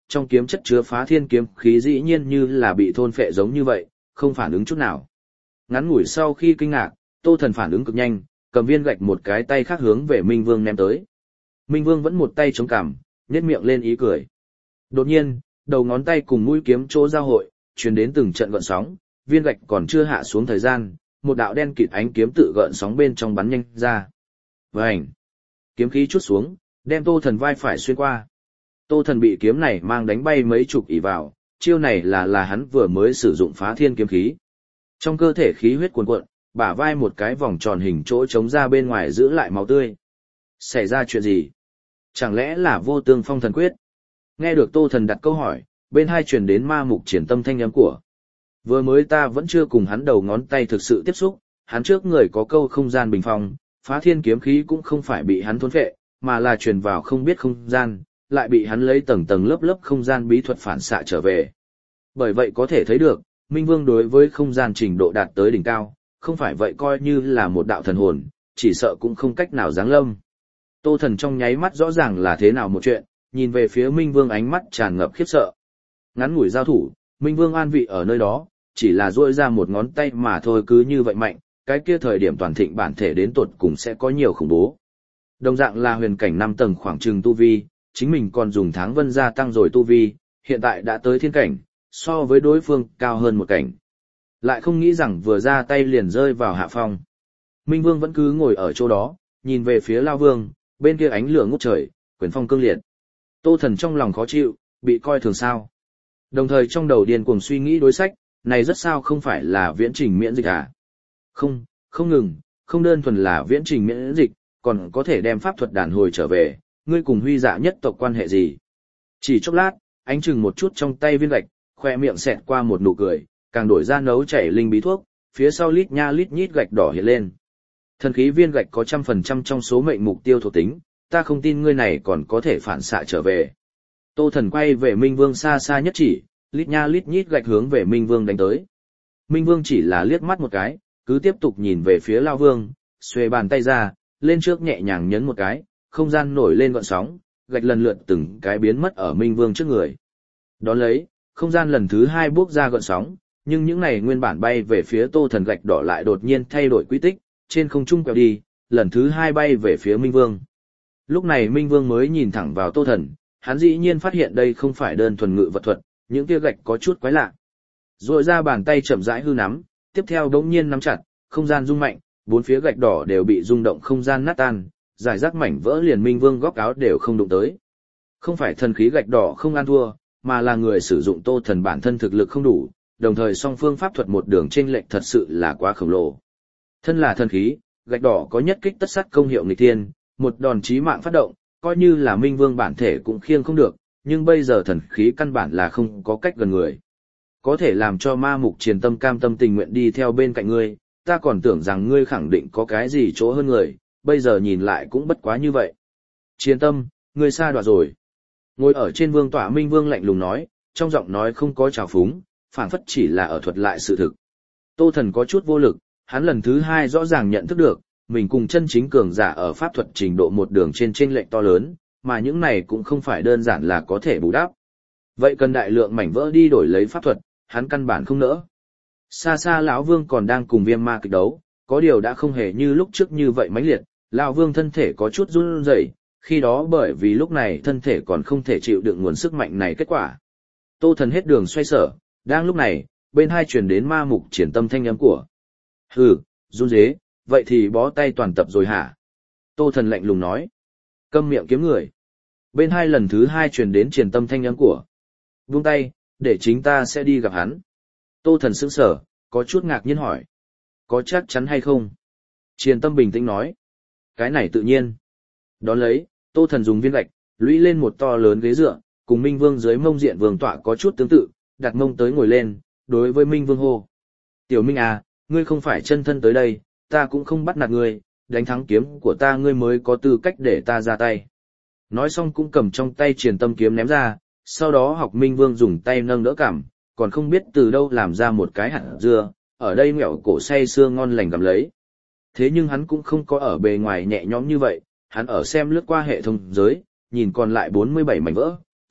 trong kiếm chất chứa phá thiên kiếm khí dĩ nhiên như là bị thôn phệ giống như vậy, không phản ứng chút nào. Ngắn ngủi sau khi kinh ngạc, Tô Thần phản ứng cực nhanh, cầm viên gạch một cái tay khác hướng về Minh Vương ném tới. Minh Vương vẫn một tay chống cằm, nhếch miệng lên ý cười. Đột nhiên, đầu ngón tay cùng mũi kiếm chỗ giao hội, truyền đến từng trận gợn sóng, viên gạch còn chưa hạ xuống thời gian, một đạo đen kịt ánh kiếm tự gợn sóng bên trong bắn nhanh ra. Vành! Kiếm khí chút xuống, đem Tô Thần vai phải xuyên qua. Tô Thần bị kiếm này mang đánh bay mấy chục ỷ vào, chiêu này là là hắn vừa mới sử dụng phá thiên kiếm khí. Trong cơ thể khí huyết cuồn cuộn, bả vai một cái vòng tròn hình chỗ trống ra bên ngoài giữ lại máu tươi. Xảy ra chuyện gì? Chẳng lẽ là vô tương phong thần quyết? Nghe được Tô Thần đặt câu hỏi, bên hai truyền đến ma mục triển tâm thanh âm của. Vừa mới ta vẫn chưa cùng hắn đầu ngón tay thực sự tiếp xúc, hắn trước người có câu không gian bình phong, phá thiên kiếm khí cũng không phải bị hắn thôn phệ, mà là truyền vào không biết không gian, lại bị hắn lấy tầng tầng lớp lớp không gian bí thuật phản xạ trở về. Bởi vậy có thể thấy được, Minh Vương đối với không gian trình độ đạt tới đỉnh cao, không phải vậy coi như là một đạo thần hồn, chỉ sợ cũng không cách nào giáng lâm. Tô Thần trong nháy mắt rõ ràng là thế nào một chuyện, nhìn về phía Minh Vương ánh mắt tràn ngập khiếp sợ. Ngắn ngủi giao thủ, Minh Vương an vị ở nơi đó, chỉ là duỗi ra một ngón tay mà thôi cứ như vậy mạnh, cái kia thời điểm toàn thịnh bản thể đến tột cùng sẽ có nhiều khủng bố. Đồng dạng là huyền cảnh năm tầng khoảng chừng tu vi, chính mình còn dùng tháng vân gia tăng rồi tu vi, hiện tại đã tới thiên cảnh, so với đối phương cao hơn một cảnh. Lại không nghĩ rằng vừa ra tay liền rơi vào hạ phong. Minh Vương vẫn cứ ngồi ở chỗ đó, nhìn về phía Lao Vương, bên kia ánh lửa ngút trời, quyền phong cương liệt. Tô Thần trong lòng khó chịu, bị coi thường sao. Đồng thời trong đầu điên cuồng suy nghĩ đối sách, này rất sao không phải là viễn trình miễn dịch à? Không, không ngừng, không đơn thuần là viễn trình miễn dịch, còn có thể đem pháp thuật đàn hồi trở về, ngươi cùng Huy Dạ nhất tộc quan hệ gì? Chỉ chốc lát, ánh chừng một chút trong tay viên gạch, khoe miệng xẹt qua một nụ cười, càng đổi ra nấu chảy linh bí thuốc, phía sau lít nha lít nhít gạch đỏ hiện lên. Thần khí viên gạch có trăm phần trăm trong số mệnh mục tiêu thuộc tính, ta không tin ngươi này còn có thể phản xạ trở về. Tô Thần quay về Minh Vương xa xa nhất chỉ, lít nha lít nhít gạch hướng về Minh Vương đánh tới. Minh Vương chỉ là liếc mắt một cái, cứ tiếp tục nhìn về phía Lao Vương, xuề bàn tay ra, lên trước nhẹ nhàng nhấn một cái, không gian nổi lên gợn sóng, gạch lần lượt từng cái biến mất ở Minh Vương trước người. Đón lấy, không gian lần thứ hai bước ra gợn sóng, nhưng những này nguyên bản bay về phía Tô Thần gạch đỏ lại đột nhiên thay đổi quy tích, trên không trung quẹo đi, lần thứ hai bay về phía Minh Vương. Lúc này Minh Vương mới nhìn thẳng vào Tô Thần, hắn dĩ nhiên phát hiện đây không phải đơn thuần ngự vật thuật, những kia gạch có chút quái lạ. Rồi ra bàn tay chậm rãi hư nắm, tiếp theo đống nhiên nắm chặt, không gian rung mạnh, bốn phía gạch đỏ đều bị rung động không gian nát tan, giải rác mảnh vỡ liền Minh Vương góc áo đều không đụng tới. Không phải thần khí gạch đỏ không ăn thua, mà là người sử dụng Tô Thần bản thân thực lực không đủ, đồng thời song phương pháp thuật một đường chênh lệch thật sự là quá khổng lồ. Thân là thần khí, gạch đỏ có nhất kích tất sát công hiệu nghịch thiên, một đòn chí mạng phát động, coi như là Minh Vương bản thể cũng khiêng không được, nhưng bây giờ thần khí căn bản là không có cách gần người. Có thể làm cho ma mục triền tâm cam tâm tình nguyện đi theo bên cạnh ngươi, ta còn tưởng rằng ngươi khẳng định có cái gì chỗ hơn người, bây giờ nhìn lại cũng bất quá như vậy. Triền tâm, ngươi xa đoạt rồi. Ngồi ở trên vương tọa Minh Vương lạnh lùng nói, trong giọng nói không có trào phúng, phảng phất chỉ là ở thuật lại sự thực. Tô Thần có chút vô lực, hắn lần thứ hai rõ ràng nhận thức được, mình cùng chân chính cường giả ở pháp thuật trình độ một đường trên chênh lệch to lớn, mà những này cũng không phải đơn giản là có thể bù đắp. Vậy cần đại lượng mảnh vỡ đi đổi lấy pháp thuật, hắn căn bản không nỡ. Xa xa lão Vương còn đang cùng Viêm Ma kịch đấu, có điều đã không hề như lúc trước như vậy mãnh liệt, lão Vương thân thể có chút run rẩy, khi đó bởi vì lúc này thân thể còn không thể chịu đựng nguồn sức mạnh này kết quả. Tô Thần hết đường xoay sở, đang lúc này, bên hai truyền đến ma mục triển tâm thanh âm của. Hừ, run dế, vậy thì bó tay toàn tập rồi hả? Tô Thần lạnh lùng nói. Câm miệng kiếm người. Bên hai lần thứ hai truyền đến triển tâm thanh âm của. Buông tay, để chính ta sẽ đi gặp hắn. Tô Thần sững sờ, có chút ngạc nhiên hỏi. Có chắc chắn hay không? Triển tâm bình tĩnh nói. Cái này tự nhiên. Đón lấy, Tô Thần dùng viên gạch, lũy lên một to lớn ghế dựa, cùng Minh Vương dưới mông diện vương tọa có chút tương tự, đặt mông tới ngồi lên, đối với Minh Vương hô. Tiểu Minh à, ngươi không phải chân thân tới đây, ta cũng không bắt nạt ngươi, đánh thắng kiếm của ta ngươi mới có tư cách để ta ra tay. Nói xong cũng cầm trong tay truyền tâm kiếm ném ra, sau đó học Minh Vương dùng tay nâng đỡ cảm, còn không biết từ đâu làm ra một cái hạt dưa, ở đây mẹo cổ say sưa ngon lành gặm lấy. Thế nhưng hắn cũng không có ở bề ngoài nhẹ nhõm như vậy, hắn ở xem lướt qua hệ thống giới, nhìn còn lại bốn mươi bảy mảnh vỡ,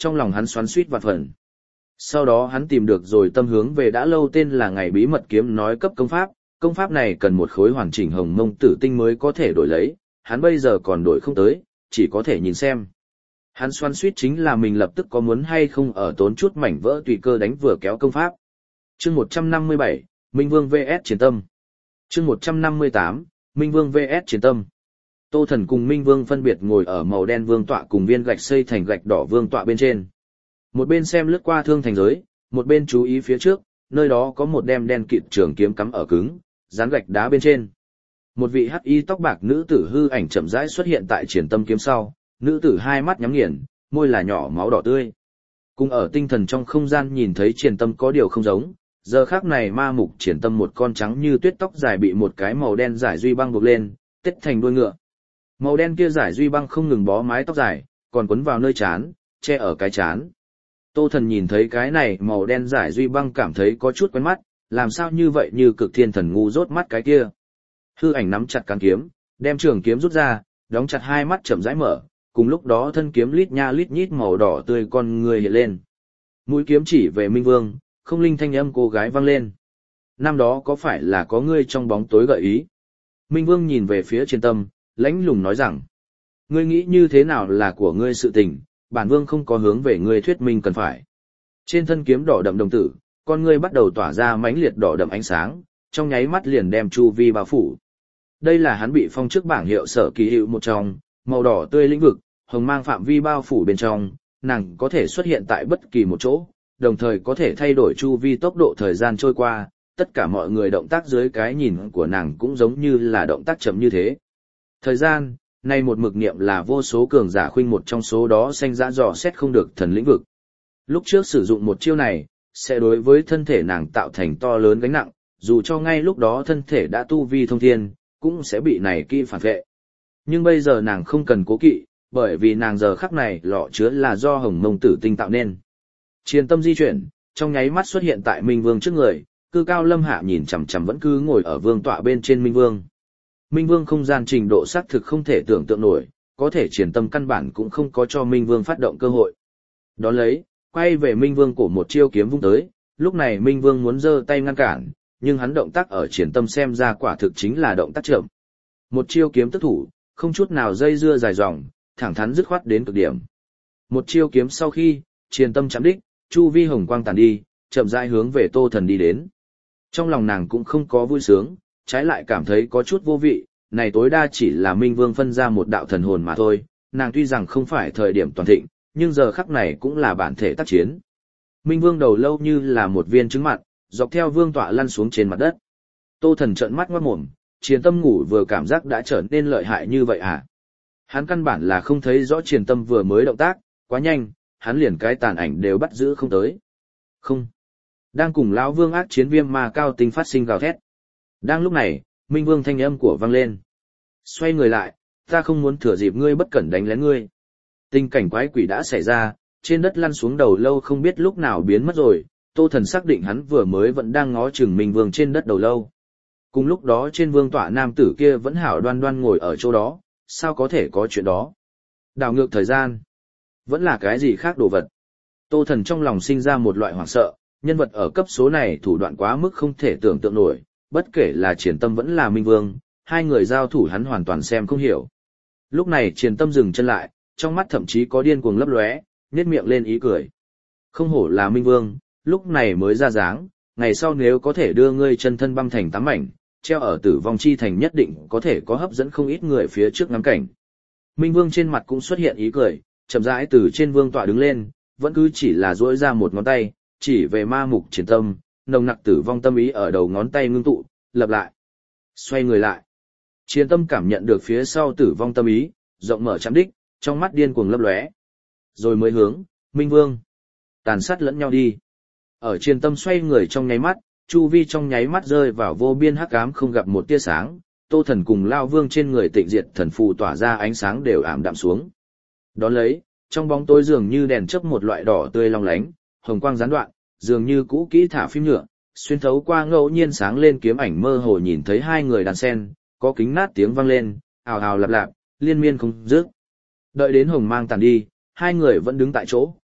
trong lòng hắn xoắn xuýt vạn phần. Sau đó hắn tìm được rồi tâm hướng về đã lâu tên là Ngày Bí Mật Kiếm nói cấp công pháp, công pháp này cần một khối hoàn chỉnh hồng mông tử tinh mới có thể đổi lấy, hắn bây giờ còn đổi không tới, chỉ có thể nhìn xem. Hắn xoắn xuýt chính là mình lập tức có muốn hay không ở tốn chút mảnh vỡ tùy cơ đánh vừa kéo công pháp. Chương một trăm năm mươi bảy, Minh Vương vs Chiến Tâm. Chương một trăm năm mươi tám, Minh Vương vs Chiến Tâm. Tô Thần cùng Minh Vương phân biệt ngồi ở màu đen vương tọa cùng viên gạch xây thành gạch đỏ vương tọa bên trên. Một bên xem lướt qua thương thành giới, một bên chú ý phía trước, nơi đó có một đem đen kịt trường kiếm cắm ở cứng, dán gạch đá bên trên. Một vị hắc y tóc bạc nữ tử hư ảnh chậm rãi xuất hiện tại Triển Tâm kiếm sau, nữ tử hai mắt nhắm nghiền, môi là nhỏ máu đỏ tươi. Cùng ở tinh thần trong không gian nhìn thấy Triển Tâm có điều không giống, giờ khắc này ma mục Triển Tâm một con trắng như tuyết tóc dài bị một cái màu đen giải duy băng buộc lên, tết thành đuôi ngựa. Màu đen kia giải duy băng không ngừng bó mái tóc dài, còn quấn vào nơi trán, che ở cái trán. Tô Thần nhìn thấy cái này màu đen giải duy băng cảm thấy có chút quen mắt, làm sao như vậy như cực thiên thần ngu rốt mắt cái kia. Hư ảnh nắm chặt cán kiếm, đem trường kiếm rút ra, đóng chặt hai mắt chậm rãi mở, cùng lúc đó thân kiếm lít nha lít nhít màu đỏ tươi con người hiện lên. Mũi kiếm chỉ về Minh Vương, không linh thanh âm cô gái vang lên. Năm đó có phải là có ngươi trong bóng tối gợi ý? Minh Vương nhìn về phía Triển Tâm, lãnh lùng nói rằng, ngươi nghĩ như thế nào là của ngươi sự tình, bản vương không có hướng về ngươi thuyết minh cần phải. Trên thân kiếm đỏ đậm đồng tử, con ngươi bắt đầu tỏa ra mãnh liệt đỏ đậm ánh sáng, trong nháy mắt liền đem chu vi bao phủ. Đây là hắn bị phong chức bảng hiệu sở kỳ hiệu một trong, màu đỏ tươi lĩnh vực, hồng mang phạm vi bao phủ bên trong, nàng có thể xuất hiện tại bất kỳ một chỗ, đồng thời có thể thay đổi chu vi tốc độ thời gian trôi qua, tất cả mọi người động tác dưới cái nhìn của nàng cũng giống như là động tác chậm như thế. Thời gian, nay một mực niệm là vô số cường giả khuynh một trong số đó sanh dã dò xét không được thần lĩnh vực. Lúc trước sử dụng một chiêu này, sẽ đối với thân thể nàng tạo thành to lớn gánh nặng, dù cho ngay lúc đó thân thể đã tu vi thông thiên, cũng sẽ bị này kỹ phản vệ. Nhưng bây giờ nàng không cần cố kỵ, bởi vì nàng giờ khắc này lọ chứa là do hồng mông tử tinh tạo nên. Triển Tâm di chuyển, trong nháy mắt xuất hiện tại Minh Vương trước người, cư cao lâm hạ nhìn chằm chằm vẫn cứ ngồi ở vương tọa bên trên Minh Vương. Minh Vương không gian trình độ xác thực không thể tưởng tượng nổi, có thể Triển Tâm căn bản cũng không có cho Minh Vương phát động cơ hội. Đón lấy, quay về Minh Vương cổ một chiêu kiếm vung tới, lúc này Minh Vương muốn giơ tay ngăn cản, nhưng hắn động tác ở Triển Tâm xem ra quả thực chính là động tác chậm. Một chiêu kiếm tức thủ, không chút nào dây dưa dài dòng, thẳng thắn dứt khoát đến cực điểm. Một chiêu kiếm sau khi, Triển Tâm chạm đích, chu vi hồng quang tàn đi, chậm rãi hướng về Tô Thần đi đến. Trong lòng nàng cũng không có vui sướng, trái lại cảm thấy có chút vô vị, này tối đa chỉ là Minh Vương phân ra một đạo thần hồn mà thôi, nàng tuy rằng không phải thời điểm toàn thịnh, nhưng giờ khắc này cũng là bản thể tác chiến. Minh Vương đầu lâu như là một viên trứng mặn, dọc theo vương tọa lăn xuống trên mặt đất. Tô Thần trợn mắt ngoát mồm, Triển Tâm ngủ vừa cảm giác đã trở nên lợi hại như vậy à? Hắn căn bản là không thấy rõ Triển Tâm vừa mới động tác, quá nhanh, hắn liền cái tàn ảnh đều bắt giữ không tới. Không. Đang cùng lão vương ác chiến viêm ma cao tinh phát sinh gào thét. Đang lúc này, Minh Vương thanh âm của vang lên. Xoay người lại, ta không muốn thừa dịp ngươi bất cẩn đánh lén ngươi. Tình cảnh quái quỷ đã xảy ra, trên đất lăn xuống đầu lâu không biết lúc nào biến mất rồi, Tô Thần xác định hắn vừa mới vẫn đang ngó chừng Minh Vương trên đất đầu lâu. Cùng lúc đó trên vương tọa nam tử kia vẫn hảo đoan đoan ngồi ở chỗ đó, sao có thể có chuyện đó? Đảo ngược thời gian, vẫn là cái gì khác đồ vật. Tô Thần trong lòng sinh ra một loại hoảng sợ, nhân vật ở cấp số này thủ đoạn quá mức không thể tưởng tượng nổi, bất kể là Triển Tâm vẫn là Minh Vương, hai người giao thủ hắn hoàn toàn xem không hiểu. Lúc này Triển Tâm dừng chân lại, trong mắt thậm chí có điên cuồng lấp lóe, nhếch miệng lên ý cười. Không hổ là Minh Vương, lúc này mới ra dáng, ngày sau nếu có thể đưa ngươi chân thân băm thành tám mảnh, treo ở Tử Vong Chi Thành nhất định có thể có hấp dẫn không ít người phía trước ngắm cảnh. Minh Vương trên mặt cũng xuất hiện ý cười, chậm rãi từ trên vương tọa đứng lên, vẫn cứ chỉ là duỗi ra một ngón tay, chỉ về ma mục Triển Tâm, nồng nặc tử vong tâm ý ở đầu ngón tay ngưng tụ, lập lại. Xoay người lại. Triển Tâm cảm nhận được phía sau tử vong tâm ý, rộng mở chạm đích, trong mắt điên cuồng lấp lóe. Rồi mới hướng, Minh Vương. Tàn sát lẫn nhau đi. Ở Triển Tâm xoay người trong nháy mắt, chu vi trong nháy mắt rơi vào vô biên hắc ám không gặp một tia sáng, Tô Thần cùng Lao Vương trên người Tịnh Diệt thần phù tỏa ra ánh sáng đều ảm đạm xuống. Đón lấy, trong bóng tối dường như đèn chớp một loại đỏ tươi long lánh, hồng quang gián đoạn, dường như cũ kỹ thả phim nhựa, xuyên thấu qua ngẫu nhiên sáng lên kiếm ảnh mơ hồ nhìn thấy hai người đàn sen, có kính nát tiếng vang lên, ào ào lạp lạp, liên miên không dứt. Đợi đến hồng mang tàn đi, hai người vẫn đứng tại chỗ,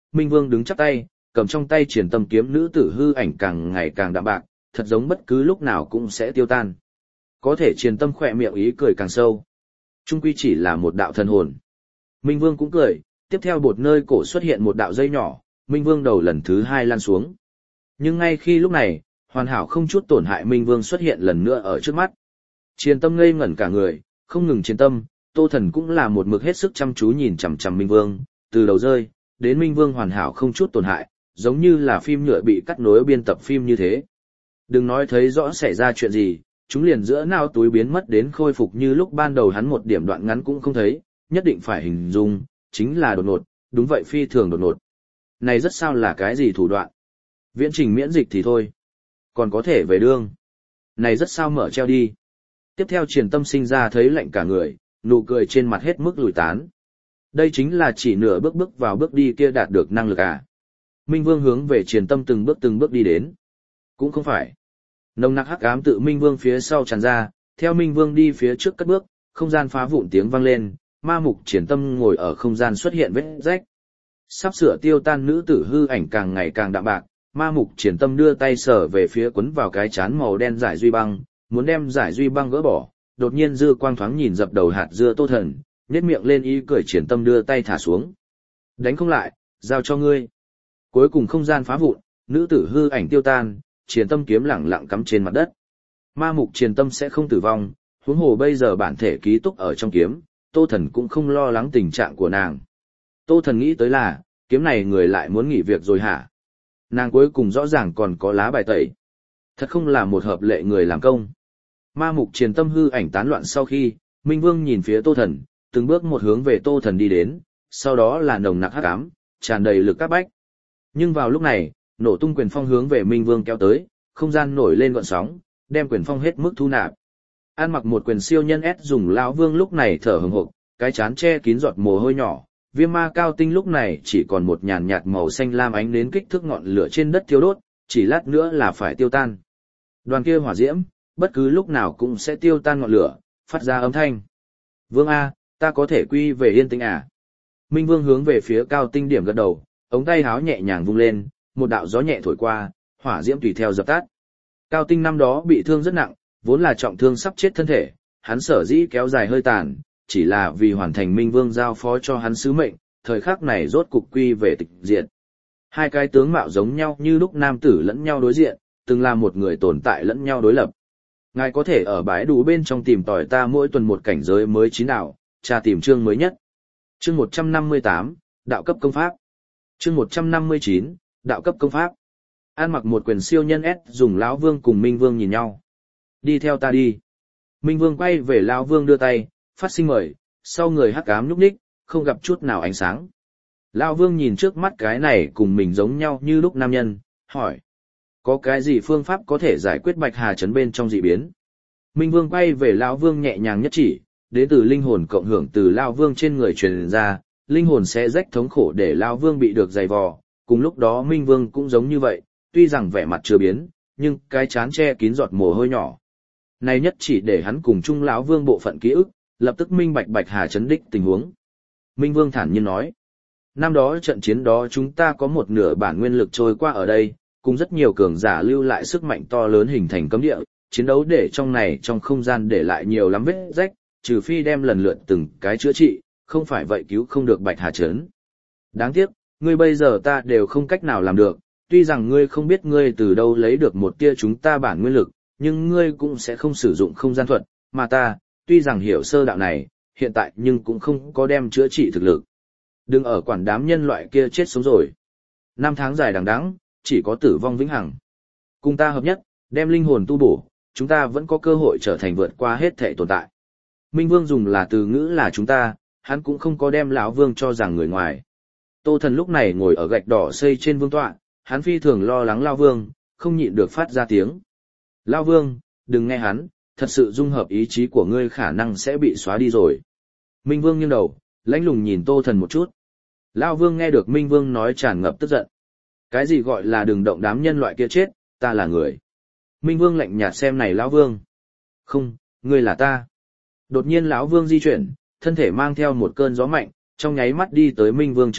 Minh Vương đứng chắp tay, cầm trong tay triển tâm kiếm nữ tử hư ảnh càng ngày càng đạm bạc, thật giống bất cứ lúc nào cũng sẽ tiêu tan. Có thể triển tâm khỏe miệng ý cười càng sâu. Trung quy chỉ là một đạo thần hồn. Minh Vương cũng cười, tiếp theo bột nơi cổ xuất hiện một đạo dây nhỏ, Minh Vương đầu lần thứ hai lăn xuống. Nhưng ngay khi lúc này, hoàn hảo không chút tổn hại Minh Vương xuất hiện lần nữa ở trước mắt. Triển tâm ngây ngẩn cả người, không ngừng triển tâm, Tô Thần cũng là một mực hết sức chăm chú nhìn chằm chằm Minh Vương, từ đầu rơi, đến Minh Vương hoàn hảo không chút tổn hại, giống như là phim nhựa bị cắt nối biên tập phim như thế. Đừng nói thấy rõ xảy ra chuyện gì, chúng liền giữa nao túi biến mất đến khôi phục như lúc ban đầu hắn một điểm đoạn ngắn cũng không thấy, nhất định phải hình dung, chính là đột ngột, đúng vậy phi thường đột ngột. Này rất sao là cái gì thủ đoạn? Viễn trình miễn dịch thì thôi, còn có thể về đương. Này rất sao mở treo đi. Tiếp theo Triển Tâm sinh ra thấy lạnh cả người, nụ cười trên mặt hết mức lùi tán. Đây chính là chỉ nửa bước bước vào bước đi kia đạt được năng lực à. Minh Vương hướng về Triển Tâm từng bước từng bước đi đến. Cũng không phải. Nồng nặc hắc ám tự Minh Vương phía sau tràn ra, theo Minh Vương đi phía trước cất bước, không gian phá vụn tiếng vang lên, ma mục Triển Tâm ngồi ở không gian xuất hiện vết rách. Sắp sửa tiêu tan nữ tử hư ảnh càng ngày càng đạm bạc, ma mục Triển Tâm đưa tay sờ về phía quấn vào cái chán màu đen giải duy băng, muốn đem giải duy băng gỡ bỏ, đột nhiên dư quang thoáng nhìn dập đầu hạt dưa Tô Thần, nhếch miệng lên ý cười Triển Tâm đưa tay thả xuống. Đánh không lại, giao cho ngươi. Cuối cùng không gian phá vụn, nữ tử hư ảnh tiêu tan, Triển Tâm kiếm lẳng lặng cắm trên mặt đất. Ma mục Triển Tâm sẽ không tử vong, huống hồ bây giờ bản thể ký túc ở trong kiếm, Tô Thần cũng không lo lắng tình trạng của nàng. Tô Thần nghĩ tới là, kiếm này người lại muốn nghỉ việc rồi hả? Nàng cuối cùng rõ ràng còn có lá bài tẩy. Thật không là một hợp lệ người làm công. Ma mục Triển Tâm hư ảnh tán loạn sau khi, Minh Vương nhìn phía Tô Thần, từng bước một hướng về Tô Thần đi đến, sau đó là nồng nặc hắc ám, tràn đầy lực áp bách. Nhưng vào lúc này, nổ tung quyền phong hướng về Minh Vương kéo tới, không gian nổi lên gợn sóng, đem quyền phong hết mức thu nạp. An mặc một quyền siêu nhân S dùng lão Vương lúc này thở hừng hực, cái chán che kín giọt mồ hôi nhỏ, viêm ma cao tinh lúc này chỉ còn một nhàn nhạt màu xanh lam ánh đến kích thước ngọn lửa trên đất thiêu đốt, chỉ lát nữa là phải tiêu tan. Đoàn kia hỏa diễm, bất cứ lúc nào cũng sẽ tiêu tan ngọn lửa, phát ra âm thanh. Vương A, ta có thể quy về yên tĩnh à? Minh Vương hướng về phía cao tinh điểm gật đầu, ống tay háo nhẹ nhàng vung lên, một đạo gió nhẹ thổi qua, hỏa diễm tùy theo dập tắt. Cao tinh năm đó bị thương rất nặng, vốn là trọng thương sắp chết thân thể, hắn sở dĩ kéo dài hơi tàn, chỉ là vì hoàn thành Minh Vương giao phó cho hắn sứ mệnh, thời khắc này rốt cục quy về tịch diệt. Hai cái tướng mạo giống nhau như lúc nam tử lẫn nhau đối diện, từng là một người tồn tại lẫn nhau đối lập. Ngài có thể ở bãi đủ bên trong tìm tòi ta mỗi tuần một cảnh giới mới chín đạo, tra tìm chương mới nhất. Chương một trăm năm mươi tám, đạo cấp công pháp. Chương một trăm năm mươi chín, đạo cấp công pháp. An mặc một quyền siêu nhân S dùng lão Vương cùng Minh Vương nhìn nhau. Đi theo ta đi. Minh Vương quay về lão Vương đưa tay, phát sinh mời, sau người hắc ám nhúc nhích, không gặp chút nào ánh sáng. Lão Vương nhìn trước mắt cái này cùng mình giống nhau như lúc nam nhân, hỏi. Có cái gì phương pháp có thể giải quyết Bạch Hà Trấn bên trong dị biến? Minh Vương quay về lão Vương nhẹ nhàng nhất chỉ, đến từ linh hồn cộng hưởng từ lão Vương trên người truyền ra, linh hồn sẽ rách thống khổ để lão Vương bị được dày vò, cùng lúc đó Minh Vương cũng giống như vậy, tuy rằng vẻ mặt chưa biến, nhưng cái chán che kín giọt mồ hôi nhỏ. Này nhất chỉ để hắn cùng chung lão Vương bộ phận ký ức, lập tức minh bạch Bạch Hà Trấn đích tình huống. Minh Vương thản nhiên nói, năm đó trận chiến đó chúng ta có một nửa bản nguyên lực trôi qua ở đây, cùng rất nhiều cường giả lưu lại sức mạnh to lớn hình thành cấm địa, chiến đấu để trong này trong không gian để lại nhiều lắm vết rách, trừ phi đem lần lượt từng cái chữa trị, không phải vậy cứu không được Bạch Hà Trấn. Đáng tiếc, ngươi bây giờ ta đều không cách nào làm được, tuy rằng ngươi không biết ngươi từ đâu lấy được một tia chúng ta bản nguyên lực, nhưng ngươi cũng sẽ không sử dụng không gian thuật, mà ta, tuy rằng hiểu sơ đạo này, hiện tại nhưng cũng không có đem chữa trị thực lực. Đừng ở quản đám nhân loại kia chết sống rồi. Năm tháng dài đằng đẵng, chỉ có tử vong vĩnh hằng. Cùng ta hợp nhất, đem linh hồn tu bổ, chúng ta vẫn có cơ hội trở thành vượt qua hết thể tồn tại. Minh Vương dùng là từ ngữ là chúng ta, hắn cũng không có đem lão Vương cho rằng người ngoài. Tô Thần lúc này ngồi ở gạch đỏ xây trên vương tọa, hắn phi thường lo lắng lão Vương, không nhịn được phát ra tiếng. Lão Vương, đừng nghe hắn, thật sự dung hợp ý chí của ngươi khả năng sẽ bị xóa đi rồi. Minh Vương nghiêng đầu, lãnh lùng nhìn Tô Thần một chút. Lão Vương nghe được Minh Vương nói tràn ngập tức giận. Cái gì gọi là đừng động đám nhân loại kia chết, ta là người. Minh Vương lạnh nhạt xem này lão Vương. Không, ngươi là ta. Đột nhiên lão Vương di chuyển, thân thể mang theo một cơn gió mạnh, trong nháy mắt đi tới Minh Vương trước mặt,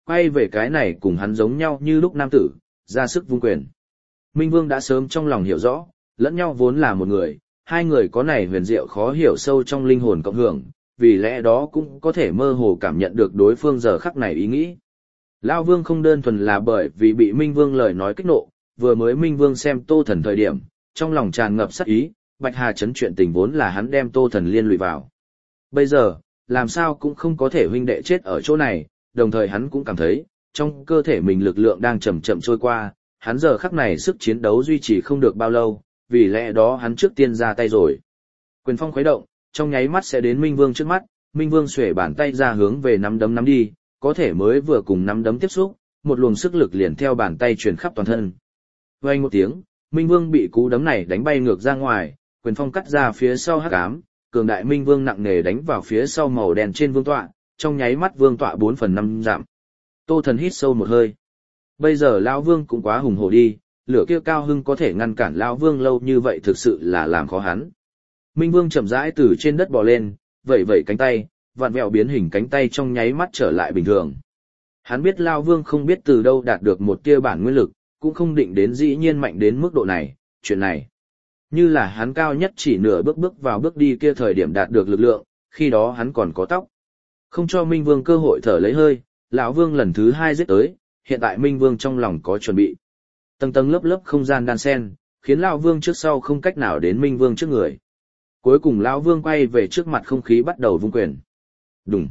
quay về cái này cùng hắn giống nhau như lúc nam tử, ra sức vung quyền. Minh Vương đã sớm trong lòng hiểu rõ, lẫn nhau vốn là một người, hai người có này huyền diệu khó hiểu sâu trong linh hồn cộng hưởng, vì lẽ đó cũng có thể mơ hồ cảm nhận được đối phương giờ khắc này ý nghĩ. Lão Vương không đơn thuần là bởi vì bị Minh Vương lời nói kích nộ, vừa mới Minh Vương xem Tô Thần thời điểm, trong lòng tràn ngập sát ý, Bạch Hà Trấn chuyện tình vốn là hắn đem Tô Thần liên lụy vào. Bây giờ, làm sao cũng không có thể huynh đệ chết ở chỗ này, đồng thời hắn cũng cảm thấy, trong cơ thể mình lực lượng đang chậm chậm trôi qua, hắn giờ khắc này sức chiến đấu duy trì không được bao lâu, vì lẽ đó hắn trước tiên ra tay rồi. Quyền phong khuấy động, trong nháy mắt sẽ đến Minh Vương trước mắt, Minh Vương xuể bàn tay ra hướng về nắm đấm nắm đi, có thể mới vừa cùng nắm đấm tiếp xúc, một luồng sức lực liền theo bàn tay truyền khắp toàn thân. Vang một tiếng, Minh Vương bị cú đấm này đánh bay ngược ra ngoài, quyền phong cắt ra phía sau hắc ám, cường đại Minh Vương nặng nề đánh vào phía sau màu đen trên vương tọa, trong nháy mắt vương tọa bốn phần năm giảm. Tô Thần hít sâu một hơi. Bây giờ lão Vương cũng quá hùng hổ đi, lửa kia cao hưng có thể ngăn cản lão Vương lâu như vậy thực sự là làm khó hắn. Minh Vương chậm rãi từ trên đất bò lên, vẩy vẩy cánh tay, vặn vẹo biến hình cánh tay trong nháy mắt trở lại bình thường. Hắn biết lão Vương không biết từ đâu đạt được một tia bản nguyên lực, cũng không định đến dĩ nhiên mạnh đến mức độ này, chuyện này. Như là hắn cao nhất chỉ nửa bước bước vào bước đi kia thời điểm đạt được lực lượng, khi đó hắn còn có tóc. Không cho Minh Vương cơ hội thở lấy hơi, lão Vương lần thứ hai giết tới, hiện tại Minh Vương trong lòng có chuẩn bị. Tầng tầng lớp lớp không gian đan xen, khiến lão Vương trước sau không cách nào đến Minh Vương trước người. Cuối cùng lão Vương quay về trước mặt không khí bắt đầu vung quyền. Đùng.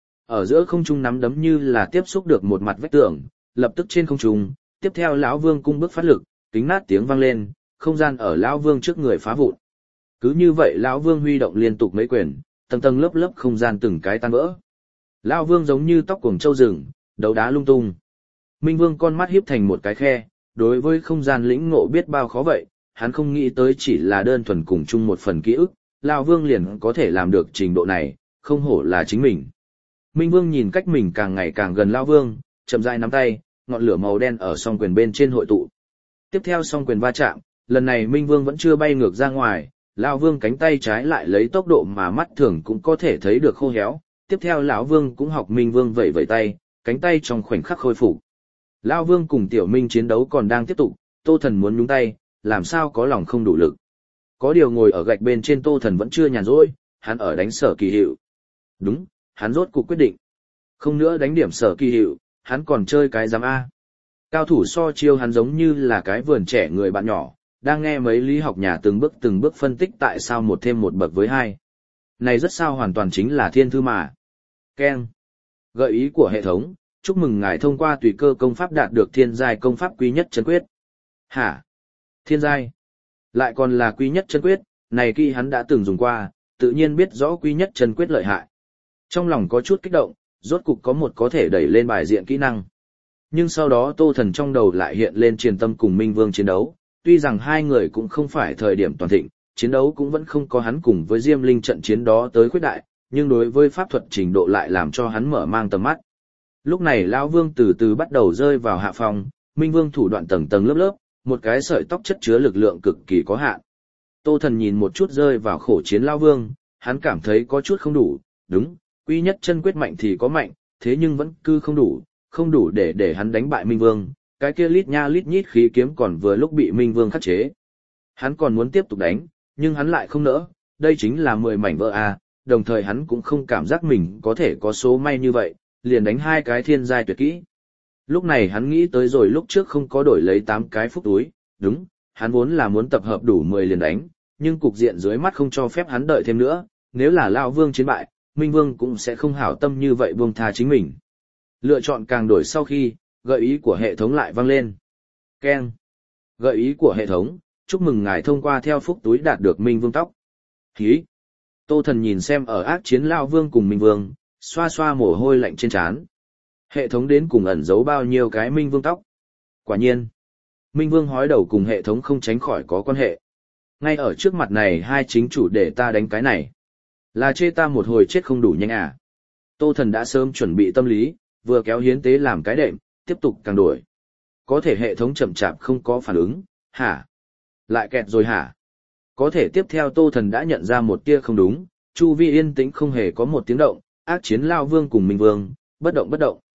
Ở giữa không trung nắm đấm như là tiếp xúc được một mặt vách tường, lập tức trên không trung, tiếp theo lão Vương cung bước phát lực, kính nát tiếng vang lên, không gian ở lão Vương trước người phá vụn. Cứ như vậy lão Vương huy động liên tục mấy quyền, tầng tầng lớp lớp không gian từng cái tan vỡ. Lão Vương giống như tóc cuồng trâu rừng, đấu đá lung tung. Minh Vương con mắt híp thành một cái khe, đối với không gian lĩnh ngộ biết bao khó vậy, hắn không nghĩ tới chỉ là đơn thuần cùng chung một phần ký ức, lão Vương liền có thể làm được trình độ này, không hổ là chính mình. Minh Vương nhìn cách mình càng ngày càng gần lão Vương, chậm rãi nắm tay, ngọn lửa màu đen ở song quyền bên trên hội tụ. Tiếp theo song quyền va chạm, lần này Minh Vương vẫn chưa bay ngược ra ngoài, lão Vương cánh tay trái lại lấy tốc độ mà mắt thường cũng có thể thấy được khô héo. Tiếp theo lão Vương cũng học Minh Vương vẩy vẩy tay, cánh tay trong khoảnh khắc khôi phục. Lão Vương cùng Tiểu Minh chiến đấu còn đang tiếp tục, Tô Thần muốn nhúng tay, làm sao có lòng không đủ lực. Có điều ngồi ở gạch bên trên Tô Thần vẫn chưa nhàn rỗi, hắn ở đánh Sở Kỳ Hiệu. Đúng, hắn rốt cuộc quyết định. Không nữa đánh điểm Sở Kỳ Hiệu, hắn còn chơi cái giám A. Cao thủ so chiêu hắn giống như là cái vườn trẻ người bạn nhỏ, đang nghe mấy lý học nhà từng bước từng bước phân tích tại sao một thêm một bậc với hai. Này rất sao hoàn toàn chính là thiên thư mà. Ken. Gợi ý của hệ thống, chúc mừng ngài thông qua tùy cơ công pháp đạt được thiên giai công pháp quý nhất chân quyết. Hả? Thiên giai? Lại còn là quý nhất chân quyết, này kỹ hắn đã từng dùng qua, tự nhiên biết rõ quý nhất chân quyết lợi hại. Trong lòng có chút kích động, rốt cục có một có thể đẩy lên bài diện kỹ năng. Nhưng sau đó Tô Thần trong đầu lại hiện lên Triền Tâm cùng Minh Vương chiến đấu, tuy rằng hai người cũng không phải thời điểm toàn thịnh, chiến đấu cũng vẫn không có hắn cùng với Diêm Linh trận chiến đó tới khuyết đại, nhưng đối với pháp thuật trình độ lại làm cho hắn mở mang tầm mắt. Lúc này lão Vương từ từ bắt đầu rơi vào hạ phong, Minh Vương thủ đoạn tầng tầng lớp lớp, một cái sợi tóc chất chứa lực lượng cực kỳ có hạn. Tô Thần nhìn một chút rơi vào khổ chiến lão Vương, hắn cảm thấy có chút không đủ, đúng, quý nhất chân quyết mạnh thì có mạnh, thế nhưng vẫn cứ không đủ, không đủ để để hắn đánh bại Minh Vương, cái kia lít nha lít nhít khí kiếm còn vừa lúc bị Minh Vương khắc chế. Hắn còn muốn tiếp tục đánh, nhưng hắn lại không nỡ, đây chính là mười mảnh vỡ a, đồng thời hắn cũng không cảm giác mình có thể có số may như vậy, liền đánh hai cái thiên giai tuyệt kỹ. Lúc này hắn nghĩ tới rồi lúc trước không có đổi lấy tám cái phúc túi, đúng, hắn vốn là muốn tập hợp đủ mười liền đánh, nhưng cục diện dưới mắt không cho phép hắn đợi thêm nữa, nếu là Lão Vương chiến bại, Minh Vương cũng sẽ không hảo tâm như vậy buông tha chính mình. Lựa chọn càng đổi sau khi, gợi ý của hệ thống lại vang lên. Ken. Gợi ý của hệ thống, chúc mừng ngài thông qua theo phúc túi đạt được Minh Vương tóc. Hí. Tô Thần nhìn xem ở ác chiến Lão Vương cùng Minh Vương, xoa xoa mồ hôi lạnh trên trán. Hệ thống đến cùng ẩn giấu bao nhiêu cái Minh Vương tóc. Quả nhiên, Minh Vương hói đầu cùng hệ thống không tránh khỏi có quan hệ. Ngay ở trước mặt này hai chính chủ để ta đánh cái này. Là chê ta một hồi chết không đủ nhanh à. Tô Thần đã sớm chuẩn bị tâm lý, vừa kéo hiến tế làm cái đệm, tiếp tục càng đổi. Có thể hệ thống chậm chạp không có phản ứng, hả? Lại kẹt rồi hả? Có thể tiếp theo Tô Thần đã nhận ra một tia không đúng, chu vi yên tĩnh không hề có một tiếng động, ác chiến Lão Vương cùng Minh Vương, bất động bất động.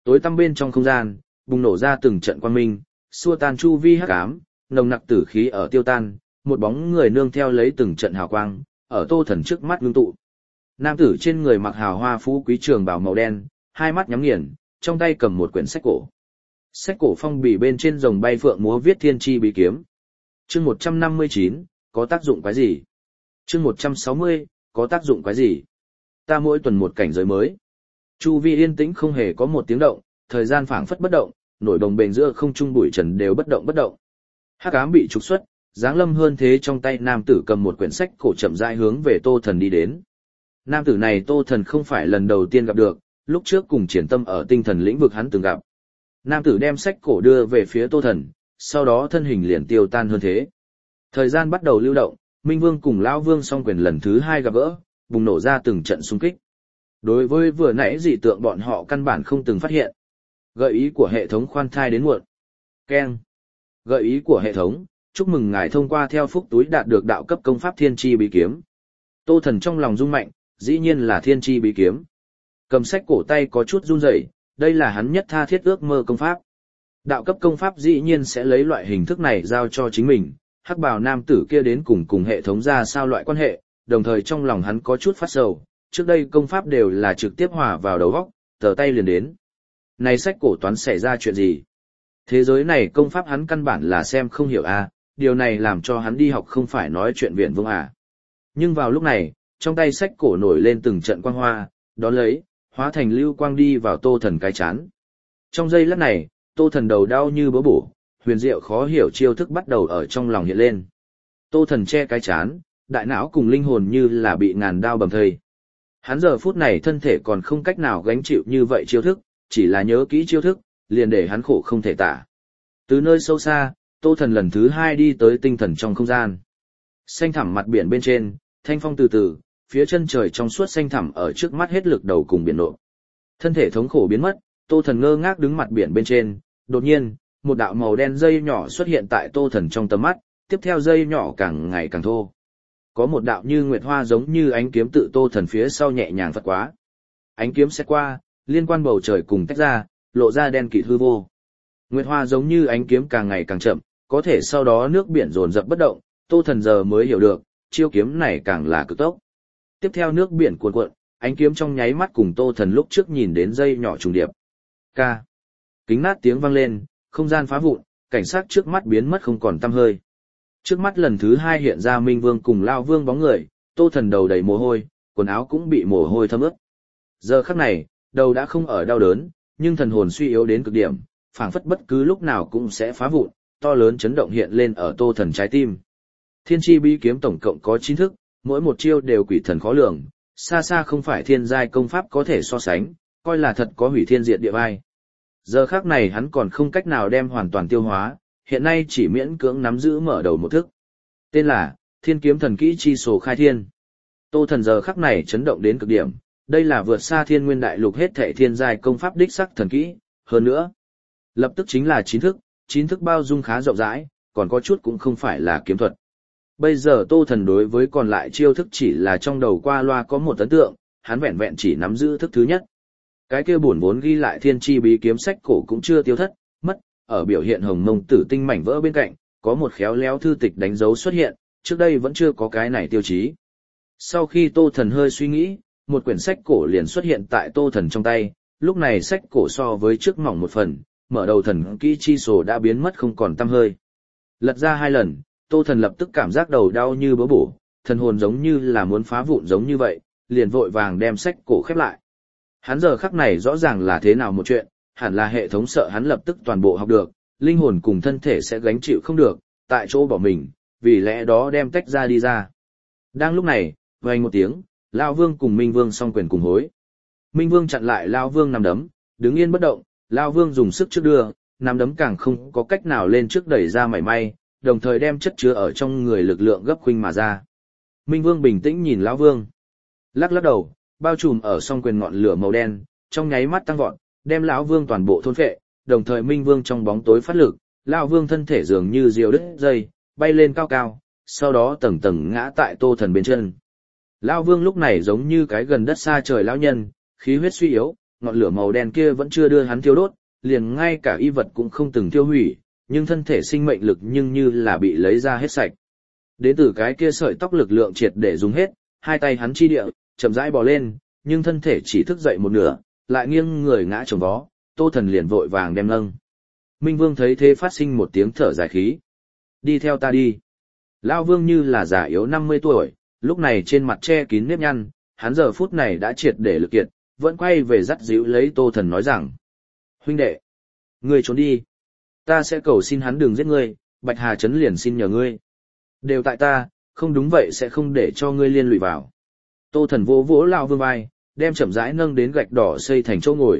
Tối tăm bên trong không gian, bùng nổ ra từng trận quang minh, xua tan chu vi hắc ám, nồng nặc tử khí ở tiêu tan, một bóng người nương theo lấy từng trận hào quang, ở Tô Thần trước mắt ngưng tụ. Nam tử trên người mặc hào hoa phú quý trường bào màu đen, hai mắt nhắm nghiền, trong tay cầm một quyển sách cổ. Sách cổ phong bì bên trên rồng bay phượng múa viết thiên chi bí kiếm. Chương một trăm năm mươi chín, có tác dụng cái gì? Chương một trăm sáu mươi, có tác dụng cái gì? Ta mỗi tuần một cảnh giới mới. Chu vi yên tĩnh không hề có một tiếng động, thời gian phảng phất bất động, nổi đồng bền giữa không trung bụi trần đều bất động bất động. Hắc ám bị trục xuất, dáng lâm hơn thế trong tay nam tử cầm một quyển sách cổ chậm rãi hướng về Tô Thần đi đến. Nam tử này Tô Thần không phải lần đầu tiên gặp được, lúc trước cùng Triển Tâm ở tinh thần lĩnh vực hắn từng gặp. Nam tử đem sách cổ đưa về phía Tô Thần, sau đó thân hình liền tiêu tan hơn thế. Thời gian bắt đầu lưu động, Minh Vương cùng Lão Vương song quyền lần thứ hai gặp gỡ, bùng nổ ra từng trận xung kích. Đối với vừa nãy dị tượng bọn họ căn bản không từng phát hiện. Gợi ý của hệ thống khoan thai đến muộn. Keng. Gợi ý của hệ thống, chúc mừng ngài thông qua theo phúc túi đạt được đạo cấp công pháp thiên chi bí kiếm. Tô Thần trong lòng rung mạnh, dĩ nhiên là thiên chi bí kiếm. Cầm sách cổ tay có chút run rẩy, đây là hắn nhất tha thiết ước mơ công pháp. Đạo cấp công pháp dĩ nhiên sẽ lấy loại hình thức này giao cho chính mình, hắc bào nam tử kia đến cùng cùng hệ thống ra sao loại quan hệ, đồng thời trong lòng hắn có chút phát sầu, trước đây công pháp đều là trực tiếp hòa vào đầu óc, tờ tay liền đến. Này sách cổ toán xảy ra chuyện gì? Thế giới này công pháp hắn căn bản là xem không hiểu a, điều này làm cho hắn đi học không phải nói chuyện viển vông à. Nhưng vào lúc này, trong tay sách cổ nổi lên từng trận quang hoa, đón lấy, hóa thành lưu quang đi vào Tô Thần cái chán. Trong giây lát này, Tô Thần đầu đau như bớ bổ, huyền diệu khó hiểu chiêu thức bắt đầu ở trong lòng hiện lên. Tô Thần che cái chán, đại não cùng linh hồn như là bị ngàn đao bầm thây. Hắn giờ phút này thân thể còn không cách nào gánh chịu như vậy chiêu thức, chỉ là nhớ kỹ chiêu thức, liền để hắn khổ không thể tả. Từ nơi sâu xa, Tô Thần lần thứ hai đi tới tinh thần trong không gian. Xanh thẳm mặt biển bên trên, thanh phong từ từ, phía chân trời trong suốt xanh thẳm ở trước mắt hết lực đầu cùng biển nộ. Thân thể thống khổ biến mất, Tô Thần ngơ ngác đứng mặt biển bên trên, đột nhiên, một đạo màu đen dây nhỏ xuất hiện tại Tô Thần trong tầm mắt, tiếp theo dây nhỏ càng ngày càng thô. Có một đạo như nguyệt hoa giống như ánh kiếm tự Tô Thần phía sau nhẹ nhàng phất quá. Ánh kiếm xét qua, liên quan bầu trời cùng tách ra, lộ ra đen kịt hư vô. Nguyệt hoa giống như ánh kiếm càng ngày càng chậm, có thể sau đó nước biển dồn dập bất động, Tô Thần giờ mới hiểu được, chiêu kiếm này càng là cực tốc. Tiếp theo nước biển cuồn cuộn, ánh kiếm trong nháy mắt cùng Tô Thần lúc trước nhìn đến dây nhỏ trùng điệp. Ca. Kính nát tiếng vang lên, không gian phá vụn, cảnh sát trước mắt biến mất không còn tăm hơi. Trước mắt lần thứ hai hiện ra Minh Vương cùng Lao Vương bóng người, Tô Thần đầu đầy mồ hôi, quần áo cũng bị mồ hôi thấm ướt. Giờ khắc này, đầu đã không ở đau đớn, nhưng thần hồn suy yếu đến cực điểm, phảng phất bất cứ lúc nào cũng sẽ phá vụn, to lớn chấn động hiện lên ở Tô Thần trái tim. Thiên chi bí kiếm tổng cộng có chín thức, mỗi một chiêu đều quỷ thần khó lường, xa xa không phải thiên giai công pháp có thể so sánh, coi là thật có hủy thiên diệt địa vai. Giờ khắc này hắn còn không cách nào đem hoàn toàn tiêu hóa, hiện nay chỉ miễn cưỡng nắm giữ mở đầu một thức. Tên là Thiên kiếm thần kỹ chi sổ khai thiên. Tô Thần giờ khắc này chấn động đến cực điểm, đây là vượt xa thiên nguyên đại lục hết thảy thiên giai công pháp đích sắc thần kỹ, hơn nữa. Lập tức chính là chín thức, chín thức bao dung khá rộng rãi, còn có chút cũng không phải là kiếm thuật. Bây giờ Tô Thần đối với còn lại chiêu thức chỉ là trong đầu qua loa có một ấn tượng, hắn vẹn vẹn chỉ nắm giữ thức thứ nhất. Cái kia buồn vốn ghi lại thiên chi bí kiếm sách cổ cũng chưa tiêu thất, mất, ở biểu hiện hồng mông tử tinh mảnh vỡ bên cạnh, có một khéo léo thư tịch đánh dấu xuất hiện, trước đây vẫn chưa có cái này tiêu chí. Sau khi Tô Thần hơi suy nghĩ, một quyển sách cổ liền xuất hiện tại Tô Thần trong tay, lúc này sách cổ so với trước mỏng một phần, mở đầu thần kỹ chi sổ đã biến mất không còn tăm hơi. Lật ra hai lần, Tô Thần lập tức cảm giác đầu đau như bớ bổ, thần hồn giống như là muốn phá vụn giống như vậy, liền vội vàng đem sách cổ khép lại. Hắn giờ khắc này rõ ràng là thế nào một chuyện, hẳn là hệ thống sợ hắn lập tức toàn bộ học được, linh hồn cùng thân thể sẽ gánh chịu không được, tại chỗ bỏ mình, vì lẽ đó đem tách ra đi ra. Đang lúc này, vang một tiếng, Lão Vương cùng Minh Vương song quyền cùng hối. Minh Vương chặn lại Lão Vương nằm đấm, đứng yên bất động, Lão Vương dùng sức trước đưa, nằm đấm càng không có cách nào lên trước đẩy ra mảy may, đồng thời đem chất chứa ở trong người lực lượng gấp khuynh mà ra. Minh Vương bình tĩnh nhìn Lão Vương, lắc lắc đầu, bao trùm ở song quyền ngọn lửa màu đen, trong nháy mắt tăng vọt, đem Lão Vương toàn bộ thôn phệ, đồng thời Minh Vương trong bóng tối phát lực, Lão Vương thân thể dường như diều đứt dây, bay lên cao cao, sau đó tầng tầng ngã tại Tô Thần bên chân. Lão Vương lúc này giống như cái gần đất xa trời lão nhân, khí huyết suy yếu, ngọn lửa màu đen kia vẫn chưa đưa hắn thiêu đốt, liền ngay cả y vật cũng không từng tiêu hủy, nhưng thân thể sinh mệnh lực nhưng như là bị lấy ra hết sạch. Đến từ cái kia sợi tóc lực lượng triệt để dùng hết, hai tay hắn chi địa, chậm rãi bò lên, nhưng thân thể chỉ thức dậy một nửa, lại nghiêng người ngã chồng vó, Tô Thần liền vội vàng đem nâng. Minh Vương thấy thế phát sinh một tiếng thở dài khí. Đi theo ta đi. Lão Vương như là già yếu năm mươi tuổi, lúc này trên mặt che kín nếp nhăn, hắn giờ phút này đã triệt để lực kiệt, vẫn quay về dắt dịu lấy Tô Thần nói rằng. Huynh đệ, ngươi trốn đi. Ta sẽ cầu xin hắn đừng giết ngươi, Bạch Hà Trấn liền xin nhờ ngươi. Đều tại ta, không đúng vậy sẽ không để cho ngươi liên lụy vào. Tô Thần vỗ vỗ Lão Vương vai, đem chậm rãi nâng đến gạch đỏ xây thành chỗ ngồi.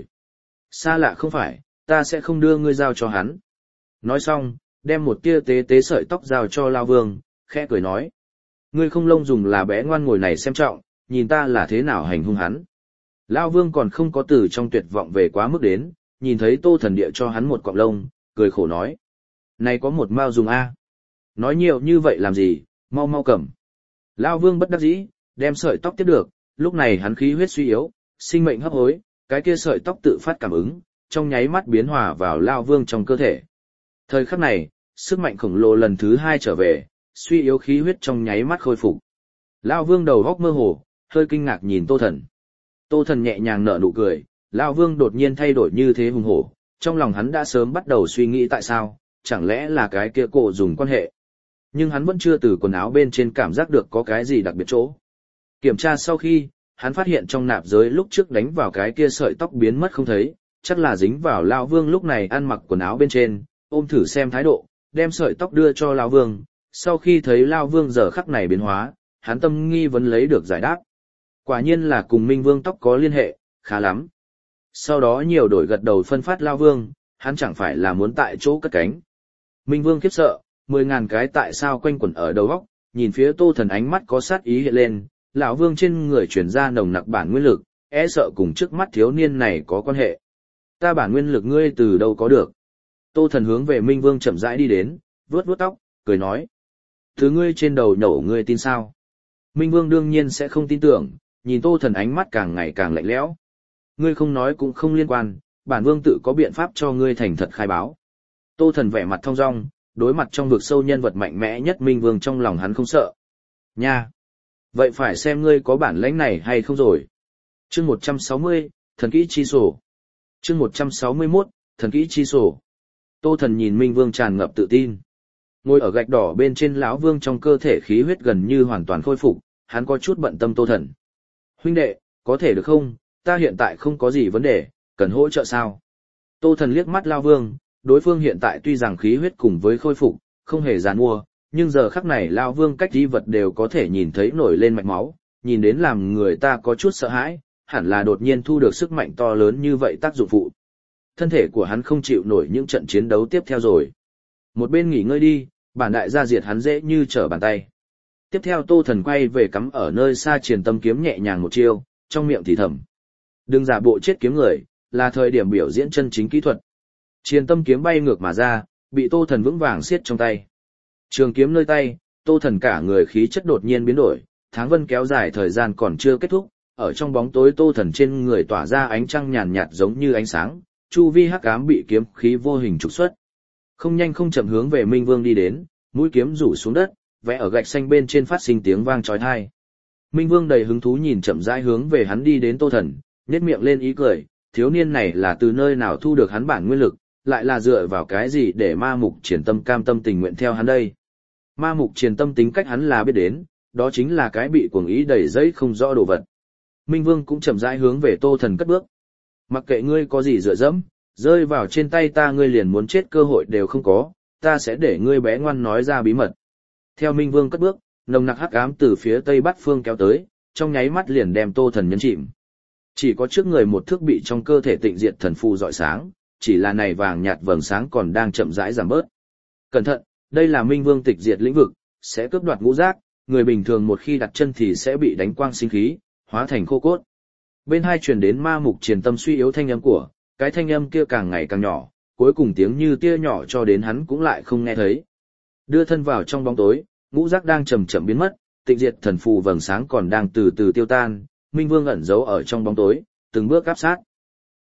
Xa lạ không phải, ta sẽ không đưa ngươi giao cho hắn. Nói xong, đem một tia tế tế sợi tóc giao cho Lão Vương, khẽ cười nói. Ngươi không lông dùng là bé ngoan ngồi này xem trọng, nhìn ta là thế nào hành hung hắn. Lão Vương còn không có từ trong tuyệt vọng về quá mức đến, nhìn thấy Tô Thần địa cho hắn một cọng lông, cười khổ nói. Này có một mao dùng a. Nói nhiều như vậy làm gì, mau mau cầm. Lão Vương bất đắc dĩ, đem sợi tóc tiếp được, lúc này hắn khí huyết suy yếu, sinh mệnh hấp hối, cái kia sợi tóc tự phát cảm ứng, trong nháy mắt biến hòa vào Lão Vương trong cơ thể. Thời khắc này, sức mạnh khổng lồ lần thứ hai trở về, suy yếu khí huyết trong nháy mắt khôi phục. Lão Vương đầu góc mơ hồ, hơi kinh ngạc nhìn Tô Thần. Tô Thần nhẹ nhàng nở nụ cười, Lão Vương đột nhiên thay đổi như thế hùng hổ, trong lòng hắn đã sớm bắt đầu suy nghĩ tại sao, chẳng lẽ là cái kia cổ dùng quan hệ. Nhưng hắn vẫn chưa từ quần áo bên trên cảm giác được có cái gì đặc biệt chỗ. Kiểm tra sau khi, hắn phát hiện trong nạp giới lúc trước đánh vào cái kia sợi tóc biến mất không thấy, chắc là dính vào Lão Vương lúc này ăn mặc quần áo bên trên, ôm thử xem thái độ, đem sợi tóc đưa cho Lão Vương. Sau khi thấy Lão Vương giờ khắc này biến hóa, hắn tâm nghi vấn lấy được giải đáp. Quả nhiên là cùng Minh Vương tóc có liên hệ, khá lắm. Sau đó nhiều đổi gật đầu phân phát Lão Vương, hắn chẳng phải là muốn tại chỗ cất cánh. Minh Vương khiếp sợ, mười ngàn cái tại sao quanh quẩn ở đầu óc, nhìn phía Tô Thần ánh mắt có sát ý hiện lên, Lão Vương trên người truyền ra nồng nặc bản nguyên lực, e sợ cùng trước mắt thiếu niên này có quan hệ. Ta bản nguyên lực ngươi từ đâu có được? Tô Thần hướng về Minh Vương chậm rãi đi đến, vuốt vuốt tóc, cười nói. Thứ ngươi trên đầu nhổ ngươi tin sao? Minh Vương đương nhiên sẽ không tin tưởng, nhìn Tô Thần ánh mắt càng ngày càng lạnh lẽo. Ngươi không nói cũng không liên quan, bản Vương tự có biện pháp cho ngươi thành thật khai báo. Tô Thần vẻ mặt thong dong, đối mặt trong vực sâu nhân vật mạnh mẽ nhất Minh Vương trong lòng hắn không sợ. Nha! Vậy phải xem ngươi có bản lãnh này hay không rồi. Chương một trăm sáu mươi, Thần kỹ chi sổ. Chương một trăm sáu mươi mốt, Thần kỹ chi sổ. Tô Thần nhìn Minh Vương tràn ngập tự tin. Ngồi ở gạch đỏ bên trên Lão Vương trong cơ thể khí huyết gần như hoàn toàn khôi phục, hắn có chút bận tâm Tô Thần. Huynh đệ, có thể được không, ta hiện tại không có gì vấn đề, cần hỗ trợ sao? Tô Thần liếc mắt Lão Vương, đối phương hiện tại tuy rằng khí huyết cùng với khôi phục, không hề giàn mua, nhưng giờ khắc này Lão Vương cách di vật đều có thể nhìn thấy nổi lên mạch máu, nhìn đến làm người ta có chút sợ hãi, hẳn là đột nhiên thu được sức mạnh to lớn như vậy tác dụng phụ. Thân thể của hắn không chịu nổi những trận chiến đấu tiếp theo rồi. Một bên nghỉ ngơi đi, bản đại gia diệt hắn dễ như trở bàn tay. Tiếp theo Tô Thần quay về cắm ở nơi xa Triền Tâm kiếm nhẹ nhàng một chiêu, trong miệng thì thầm. Đừng giả bộ chết kiếm người, là thời điểm biểu diễn chân chính kỹ thuật. Triền Tâm kiếm bay ngược mà ra, bị Tô Thần vững vàng siết trong tay. Trường kiếm nơi tay, Tô Thần cả người khí chất đột nhiên biến đổi, tháng vân kéo dài thời gian còn chưa kết thúc, ở trong bóng tối Tô Thần trên người tỏa ra ánh trăng nhàn nhạt giống như ánh sáng, chu vi hắc ám bị kiếm khí vô hình trục xuất. Không nhanh không chậm hướng về Minh Vương đi đến, mũi kiếm rủ xuống đất, vẽ ở gạch xanh bên trên phát sinh tiếng vang chói tai. Minh Vương đầy hứng thú nhìn chậm rãi hướng về hắn đi đến Tô Thần, nhếch miệng lên ý cười, thiếu niên này là từ nơi nào thu được hắn bản nguyên lực, lại là dựa vào cái gì để Ma Mục Triển Tâm cam tâm tình nguyện theo hắn đây. Ma Mục Triển Tâm tính cách hắn là biết đến, đó chính là cái bị cuồng ý đầy dẫy không rõ đồ vật. Minh Vương cũng chậm rãi hướng về Tô Thần cất bước. Mặc kệ ngươi có gì dựa dẫm, rơi vào trên tay ta ngươi liền muốn chết cơ hội đều không có, ta sẽ để ngươi bé ngoan nói ra bí mật. Theo Minh Vương cất bước, nồng nặc hắc ám từ phía tây bắc phương kéo tới, trong nháy mắt liền đem Tô Thần nhấn chìm. Chỉ có trước người một thước bị trong cơ thể tịnh diệt thần phù rọi sáng, chỉ là này vàng nhạt vầng sáng còn đang chậm rãi giảm bớt. Cẩn thận, đây là Minh Vương tịch diệt lĩnh vực, sẽ cướp đoạt ngũ giác, người bình thường một khi đặt chân thì sẽ bị đánh quang sinh khí, hóa thành khô cốt. Bên hai truyền đến Ma Mục Triển Tâm suy yếu thanh âm của, cái thanh âm kia càng ngày càng nhỏ, cuối cùng tiếng như tia nhỏ cho đến hắn cũng lại không nghe thấy. Đưa thân vào trong bóng tối, ngũ giác đang chậm chậm biến mất, tịnh diệt thần phù vầng sáng còn đang từ từ tiêu tan, Minh Vương ẩn giấu ở trong bóng tối, từng bước áp sát.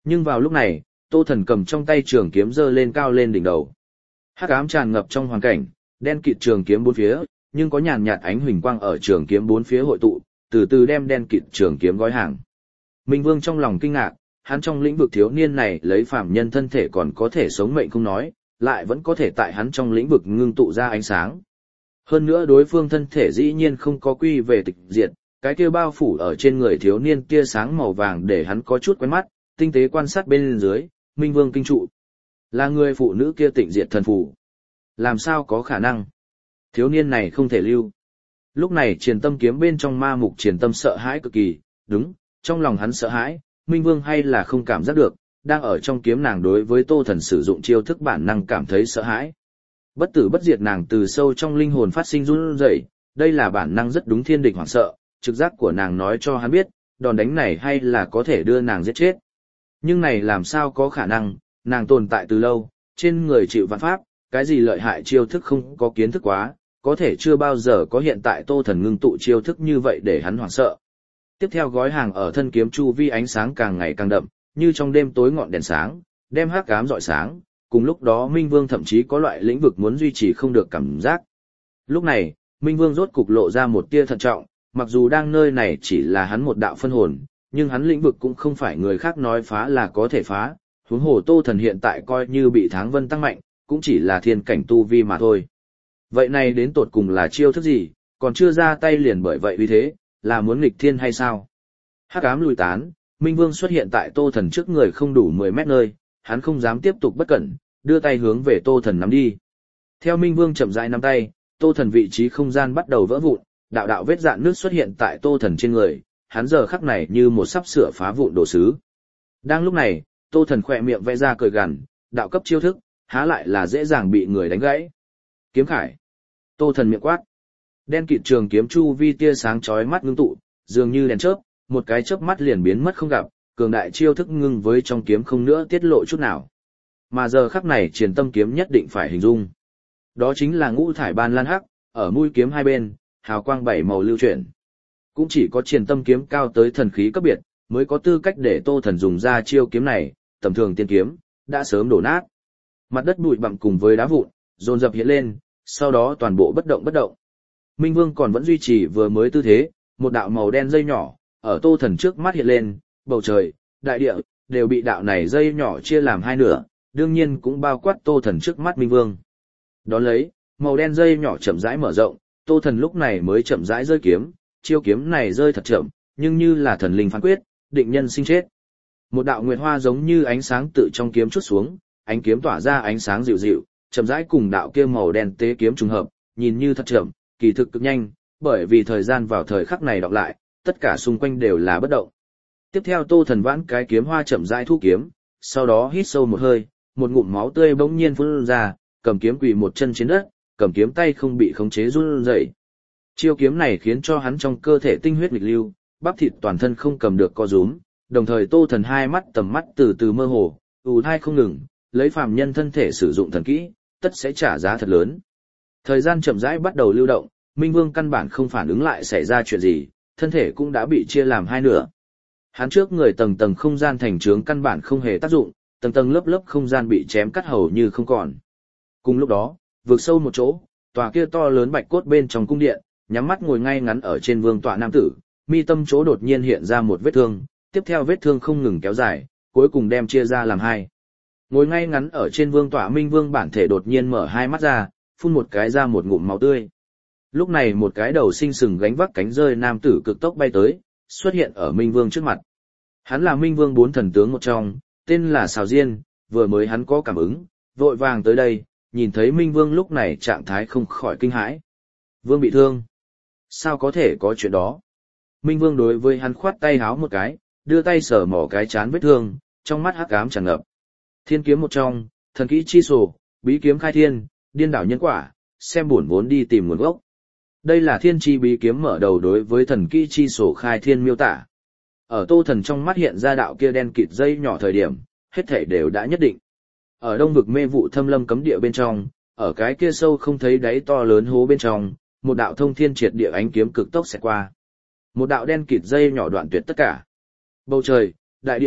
Nhưng vào lúc này, Tô Thần cầm trong tay trường kiếm giơ lên cao lên đỉnh đầu. Hắc ám tràn ngập trong hoàn cảnh, đen kịt trường kiếm bốn phía, nhưng có nhàn nhạt ánh huỳnh quang ở trường kiếm bốn phía hội tụ, từ từ đem đen kịt trường kiếm gói hàng. Minh Vương trong lòng kinh ngạc, hắn trong lĩnh vực thiếu niên này lấy phàm nhân thân thể còn có thể sống mệnh không nói, lại vẫn có thể tại hắn trong lĩnh vực ngưng tụ ra ánh sáng. Hơn nữa đối phương thân thể dĩ nhiên không có quy về tịch diệt, cái kia bao phủ ở trên người thiếu niên tia sáng màu vàng để hắn có chút quen mắt, tinh tế quan sát bên dưới, Minh Vương kinh trụ. Là người phụ nữ kia tịnh diệt thần phù. Làm sao có khả năng? Thiếu niên này không thể lưu. Lúc này Triền Tâm kiếm bên trong ma mục Triền Tâm sợ hãi cực kỳ, đúng, trong lòng hắn sợ hãi, Minh Vương hay là không cảm giác được, đang ở trong kiếm nàng đối với Tô Thần sử dụng chiêu thức bản năng cảm thấy sợ hãi. Bất tử bất diệt nàng từ sâu trong linh hồn phát sinh run rẩy, đây là bản năng rất đúng thiên địch hoảng sợ, trực giác của nàng nói cho hắn biết, đòn đánh này hay là có thể đưa nàng giết chết. Nhưng này làm sao có khả năng, nàng tồn tại từ lâu, trên người chịu vạn pháp, cái gì lợi hại chiêu thức không có kiến thức quá, có thể chưa bao giờ có hiện tại Tô Thần ngưng tụ chiêu thức như vậy để hắn hoảng sợ. Tiếp theo gói hàng ở thân kiếm chu vi ánh sáng càng ngày càng đậm, như trong đêm tối ngọn đèn sáng, đem hắc ám rọi sáng, cùng lúc đó Minh Vương thậm chí có loại lĩnh vực muốn duy trì không được cảm giác. Lúc này, Minh Vương rốt cục lộ ra một tia thận trọng, mặc dù đang nơi này chỉ là hắn một đạo phân hồn, nhưng hắn lĩnh vực cũng không phải người khác nói phá là có thể phá, huống hồ Tô Thần hiện tại coi như bị Tháng Vân tăng mạnh, cũng chỉ là thiên cảnh tu vi mà thôi. Vậy này đến tột cùng là chiêu thức gì, còn chưa ra tay liền bởi vậy vì thế, là muốn nghịch thiên hay sao? Hắc ám lùi tán, Minh Vương xuất hiện tại Tô Thần trước người không đủ mười mét nơi, hắn không dám tiếp tục bất cẩn, đưa tay hướng về Tô Thần nắm đi. Theo Minh Vương chậm rãi nắm tay, Tô Thần vị trí không gian bắt đầu vỡ vụn, đạo đạo vết rạn nước xuất hiện tại Tô Thần trên người, hắn giờ khắc này như một sắp sửa phá vụn đồ sứ. Đang lúc này, Tô Thần khỏe miệng vẽ ra cười gằn, đạo cấp chiêu thức, há lại là dễ dàng bị người đánh gãy. Kiếm khải. Tô Thần miệng quát. Đen kịt trường kiếm chu vi tia sáng chói mắt ngưng tụ, dường như đèn chớp, một cái chớp mắt liền biến mất không gặp, cường đại chiêu thức ngưng với trong kiếm không nữa tiết lộ chút nào. Mà giờ khắc này Triền Tâm kiếm nhất định phải hình dung. Đó chính là ngũ thải ban lan hắc, ở mũi kiếm hai bên, hào quang bảy màu lưu chuyển. Cũng chỉ có Triền Tâm kiếm cao tới thần khí cấp biệt, mới có tư cách để Tô Thần dùng ra chiêu kiếm này, tầm thường tiên kiếm, đã sớm đổ nát. Mặt đất bụi bặm cùng với đá vụn, dồn dập hiện lên, sau đó toàn bộ bất động bất động. Minh Vương còn vẫn duy trì vừa mới tư thế, một đạo màu đen dây nhỏ, ở Tô Thần trước mắt hiện lên, bầu trời, đại địa, đều bị đạo này dây nhỏ chia làm hai nửa, đương nhiên cũng bao quát Tô Thần trước mắt Minh Vương. Đón lấy, màu đen dây nhỏ chậm rãi mở rộng, Tô Thần lúc này mới chậm rãi rơi kiếm, chiêu kiếm này rơi thật chậm, nhưng như là thần linh phán quyết, định nhân sinh chết. Một đạo nguyệt hoa giống như ánh sáng tự trong kiếm chút xuống, ánh kiếm tỏa ra ánh sáng dịu dịu, chậm rãi cùng đạo kia màu đen tế kiếm trùng hợp, nhìn như thật chậm, kỳ thực cực nhanh, bởi vì thời gian vào thời khắc này đọc lại, tất cả xung quanh đều là bất động. Tiếp theo Tô Thần vãn cái kiếm hoa chậm rãi thu kiếm, sau đó hít sâu một hơi, một ngụm máu tươi bỗng nhiên phun ra, cầm kiếm quỳ một chân trên đất, cầm kiếm tay không bị khống chế run rẩy. Chiêu kiếm này khiến cho hắn trong cơ thể tinh huyết nghịch lưu, bắp thịt toàn thân không cầm được co rúm, đồng thời Tô Thần hai mắt tầm mắt từ từ mơ hồ, ù thai không ngừng, lấy phàm nhân thân thể sử dụng thần kỹ, tất sẽ trả giá thật lớn. Thời gian chậm rãi bắt đầu lưu động, Minh Vương căn bản không phản ứng lại xảy ra chuyện gì, thân thể cũng đã bị chia làm hai nửa. Hắn trước người tầng tầng không gian thành trướng căn bản không hề tác dụng, tầng tầng lớp lớp không gian bị chém cắt hầu như không còn. Cùng lúc đó, vượt sâu một chỗ, tòa kia to lớn bạch cốt bên trong cung điện, nhắm mắt ngồi ngay ngắn ở trên vương tọa nam tử, mi tâm chỗ đột nhiên hiện ra một vết thương, tiếp theo vết thương không ngừng kéo dài, cuối cùng đem chia ra làm hai. Ngồi ngay ngắn ở trên vương tọa Minh Vương bản thể đột nhiên mở hai mắt ra, phun một cái ra một ngụm máu tươi. Lúc này một cái đầu xinh sừng gánh vác cánh rơi nam tử cực tốc bay tới, xuất hiện ở Minh Vương trước mặt. Hắn là Minh Vương bốn thần tướng một trong, tên là Sào Diên, vừa mới hắn có cảm ứng, vội vàng tới đây, nhìn thấy Minh Vương lúc này trạng thái không khỏi kinh hãi. Vương bị thương. Sao có thể có chuyện đó? Minh Vương đối với hắn khoát tay háo một cái, đưa tay sờ mỏ cái chán vết thương, trong mắt hắc ám tràn ngập. Thiên kiếm một trong, thần kỹ chi sổ, bí kiếm khai thiên, điên đảo nhân quả, xem bổn vốn đi tìm nguồn gốc. Đây là thiên chi bí kiếm mở đầu đối với thần kỹ chi sổ khai thiên miêu tả. Ở Tô Thần trong mắt hiện ra đạo kia đen kịt dây nhỏ thời điểm, hết thảy đều đã nhất định. Ở đông vực mê vụ thâm lâm cấm địa bên trong, ở cái kia sâu không thấy đáy to lớn hố bên trong, một đạo thông thiên triệt địa ánh kiếm cực tốc xẹt qua. Một đạo đen kịt dây nhỏ đoạn tuyệt tất cả. Bầu trời, đại địa,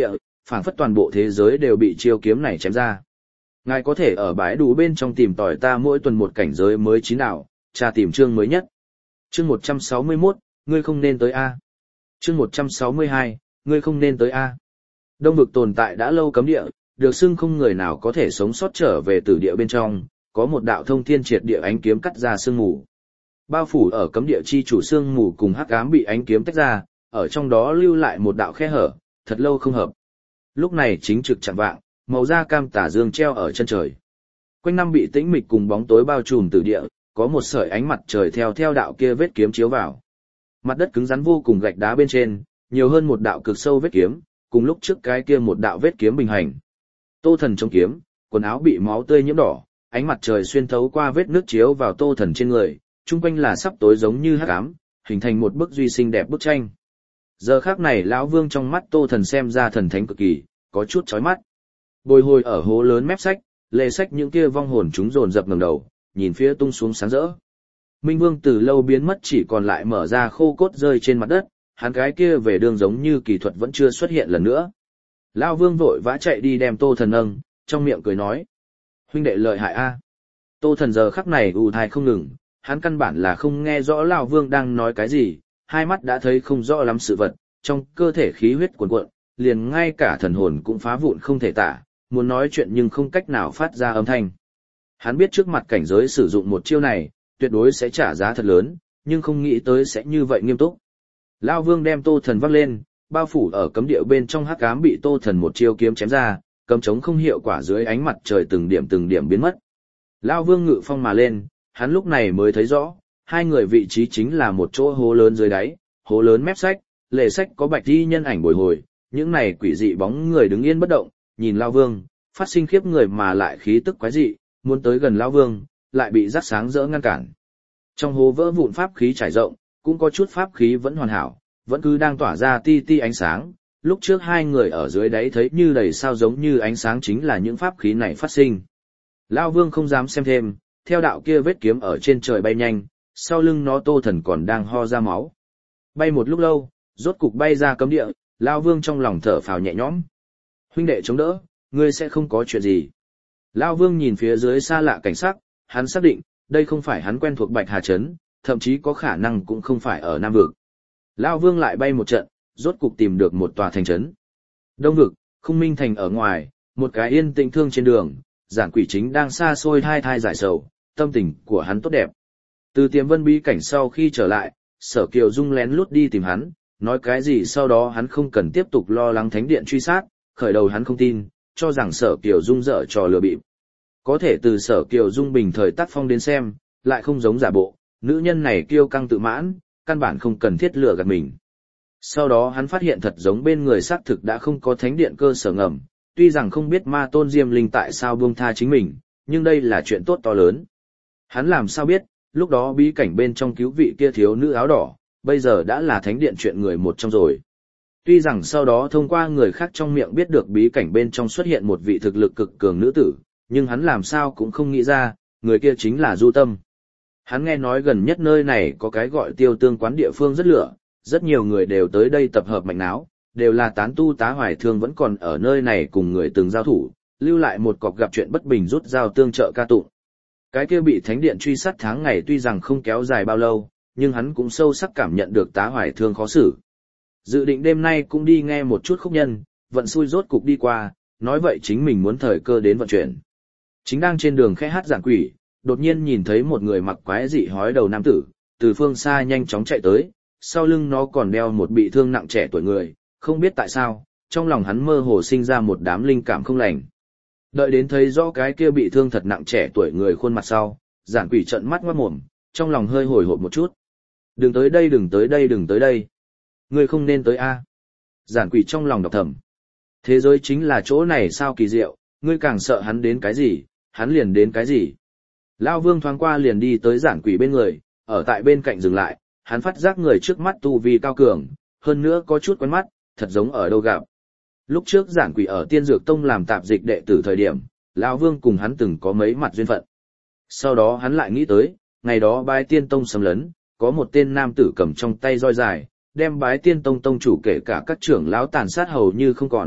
phảng phất toàn bộ thế giới đều bị chiêu kiếm này chém ra. Ngài có thể ở bãi đủ bên trong tìm tòi ta mỗi tuần một cảnh giới mới chín nào, tra tìm chương mới nhất. Chương một trăm sáu mươi mốt, ngươi không nên tới A. Chương một trăm sáu mươi hai, ngươi không nên tới A. Đông vực tồn tại đã lâu cấm địa, được xưng không người nào có thể sống sót trở về từ địa bên trong, có một đạo thông thiên triệt địa ánh kiếm cắt ra sương mù. Bao phủ ở cấm địa chi chủ sương mù cùng hắc ám bị ánh kiếm tách ra, ở trong đó lưu lại một đạo khe hở, thật lâu không hợp. Lúc này chính trực chạng vạng, màu da cam tà dương treo ở chân trời. Quanh năm bị tĩnh mịch cùng bóng tối bao trùm từ địa, có một sợi ánh mặt trời theo theo đạo kia vết kiếm chiếu vào. Mặt đất cứng rắn vô cùng gạch đá bên trên, nhiều hơn một đạo cực sâu vết kiếm, cùng lúc trước cái kia một đạo vết kiếm bình hành. Tô Thần chống kiếm, quần áo bị máu tươi nhiễm đỏ, ánh mặt trời xuyên thấu qua vết nước chiếu vào Tô Thần trên người, chung quanh là sắp tối giống như hắc ám, hình thành một bức duy xinh đẹp bức tranh. Giờ khắc này lão Vương trong mắt Tô Thần xem ra thần thánh cực kỳ, có chút chói mắt. Bồi hồi ở hố lớn mép sách, lề sách những kia vong hồn chúng dồn dập ngẩng đầu, nhìn phía tung xuống sáng rỡ. Minh Vương từ lâu biến mất, chỉ còn lại mở ra khô cốt rơi trên mặt đất, hắn cái kia về đường giống như kỳ thuật vẫn chưa xuất hiện lần nữa. Lão Vương vội vã chạy đi đem Tô Thần nâng, trong miệng cười nói: "Huynh đệ lợi hại a." Tô Thần giờ khắc này ù thai không ngừng, hắn căn bản là không nghe rõ lão Vương đang nói cái gì, hai mắt đã thấy không rõ lắm sự vật, trong cơ thể khí huyết cuồn cuộn, liền ngay cả thần hồn cũng phá vụn không thể tả, muốn nói chuyện nhưng không cách nào phát ra âm thanh. Hắn biết trước mặt cảnh giới sử dụng một chiêu này, tuyệt đối sẽ trả giá thật lớn, nhưng không nghĩ tới sẽ như vậy nghiêm túc. Lão Vương đem Tô Thần vác lên, bao phủ ở cấm địa bên trong hắc ám bị Tô Thần một chiêu kiếm chém ra, cấm chống không hiệu quả dưới ánh mặt trời từng điểm từng điểm biến mất. Lão Vương ngự phong mà lên, hắn lúc này mới thấy rõ, hai người vị trí chính là một chỗ hố lớn dưới đáy, hố lớn mép sách, lề sách có bạch y nhân ảnh bồi hồi, những này quỷ dị bóng người đứng yên bất động, nhìn Lão Vương, phát sinh khiếp người mà lại khí tức quái dị, muốn tới gần Lão Vương, lại bị rắc sáng rỡ ngăn cản. Trong hố vỡ vụn pháp khí trải rộng, cũng có chút pháp khí vẫn hoàn hảo, vẫn cứ đang tỏa ra ti ti ánh sáng, lúc trước hai người ở dưới đáy thấy như đầy sao giống như ánh sáng chính là những pháp khí này phát sinh. Lão Vương không dám xem thêm, theo đạo kia vết kiếm ở trên trời bay nhanh, sau lưng nó Tô Thần còn đang ho ra máu. Bay một lúc lâu, rốt cục bay ra cấm địa, Lão Vương trong lòng thở phào nhẹ nhõm. Huynh đệ chống đỡ, ngươi sẽ không có chuyện gì. Lão Vương nhìn phía dưới xa lạ cảnh sắc, hắn xác định, đây không phải hắn quen thuộc Bạch Hà Trấn, thậm chí có khả năng cũng không phải ở Nam Vực. Lão Vương lại bay một trận, rốt cục tìm được một tòa thành trấn. Đông Vực, Khung Minh Thành ở ngoài, một cái yên tĩnh thương trên đường, Giản Quỷ chính đang xa xôi thai thai giải sầu, tâm tình của hắn tốt đẹp. Từ Tiềm Vân bí cảnh sau khi trở lại, Sở Kiều Dung lén lút đi tìm hắn, nói cái gì sau đó hắn không cần tiếp tục lo lắng thánh điện truy sát, khởi đầu hắn không tin, cho rằng Sở Kiều Dung dở trò lừa bịp. Có thể từ Sở Kiều Dung bình thời tác phong đến xem, lại không giống giả bộ, nữ nhân này kiêu căng tự mãn, căn bản không cần thiết lừa gạt mình. Sau đó hắn phát hiện thật giống bên người xác thực đã không có thánh điện cơ sở ngầm, tuy rằng không biết Ma Tôn Diêm Linh tại sao buông tha chính mình, nhưng đây là chuyện tốt to lớn. Hắn làm sao biết, lúc đó bí cảnh bên trong cứu vị kia thiếu nữ áo đỏ, bây giờ đã là thánh điện chuyện người một trong rồi. Tuy rằng sau đó thông qua người khác trong miệng biết được bí cảnh bên trong xuất hiện một vị thực lực cực cường nữ tử, nhưng hắn làm sao cũng không nghĩ ra, người kia chính là Du Tâm. Hắn nghe nói gần nhất nơi này có cái gọi Tiêu Tương quán địa phương rất lửa, rất nhiều người đều tới đây tập hợp mạnh náo, đều là tán tu tá hoài thương vẫn còn ở nơi này cùng người từng giao thủ, lưu lại một cọc gặp chuyện bất bình rút dao tương trợ ca tụng. Cái kia bị thánh điện truy sát tháng ngày tuy rằng không kéo dài bao lâu, nhưng hắn cũng sâu sắc cảm nhận được tá hoài thương khó xử. Dự định đêm nay cũng đi nghe một chút khúc nhân, vận xui rốt cục đi qua, nói vậy chính mình muốn thời cơ đến vận chuyển. Chính đang trên đường khẽ hát Giản Quỷ, đột nhiên nhìn thấy một người mặc quái dị hói đầu nam tử, từ phương xa nhanh chóng chạy tới, sau lưng nó còn đeo một bị thương nặng trẻ tuổi người, không biết tại sao, trong lòng hắn mơ hồ sinh ra một đám linh cảm không lành. Đợi đến thấy rõ cái kia bị thương thật nặng trẻ tuổi người khuôn mặt sau, Giản Quỷ trợn mắt ngoác mồm, trong lòng hơi hồi hộp một chút. Đừng tới đây, đừng tới đây, đừng tới đây. Ngươi không nên tới a. Giản Quỷ trong lòng đọc thầm. Thế giới chính là chỗ này sao kỳ diệu, ngươi càng sợ hắn đến cái gì, hắn liền đến cái gì. Lão Vương thoáng qua liền đi tới Giản Quỷ bên người, ở tại bên cạnh dừng lại, hắn phát giác người trước mắt tu vi cao cường, hơn nữa có chút quen mắt, thật giống ở đâu gặp. Lúc trước Giản Quỷ ở Tiên Dược Tông làm tạp dịch đệ tử thời điểm, Lão Vương cùng hắn từng có mấy mặt duyên phận. Sau đó hắn lại nghĩ tới, ngày đó Bái Tiên Tông xâm lấn, có một tên nam tử cầm trong tay roi dài, đem Bái Tiên Tông tông chủ kể cả các trưởng lão tàn sát hầu như không còn,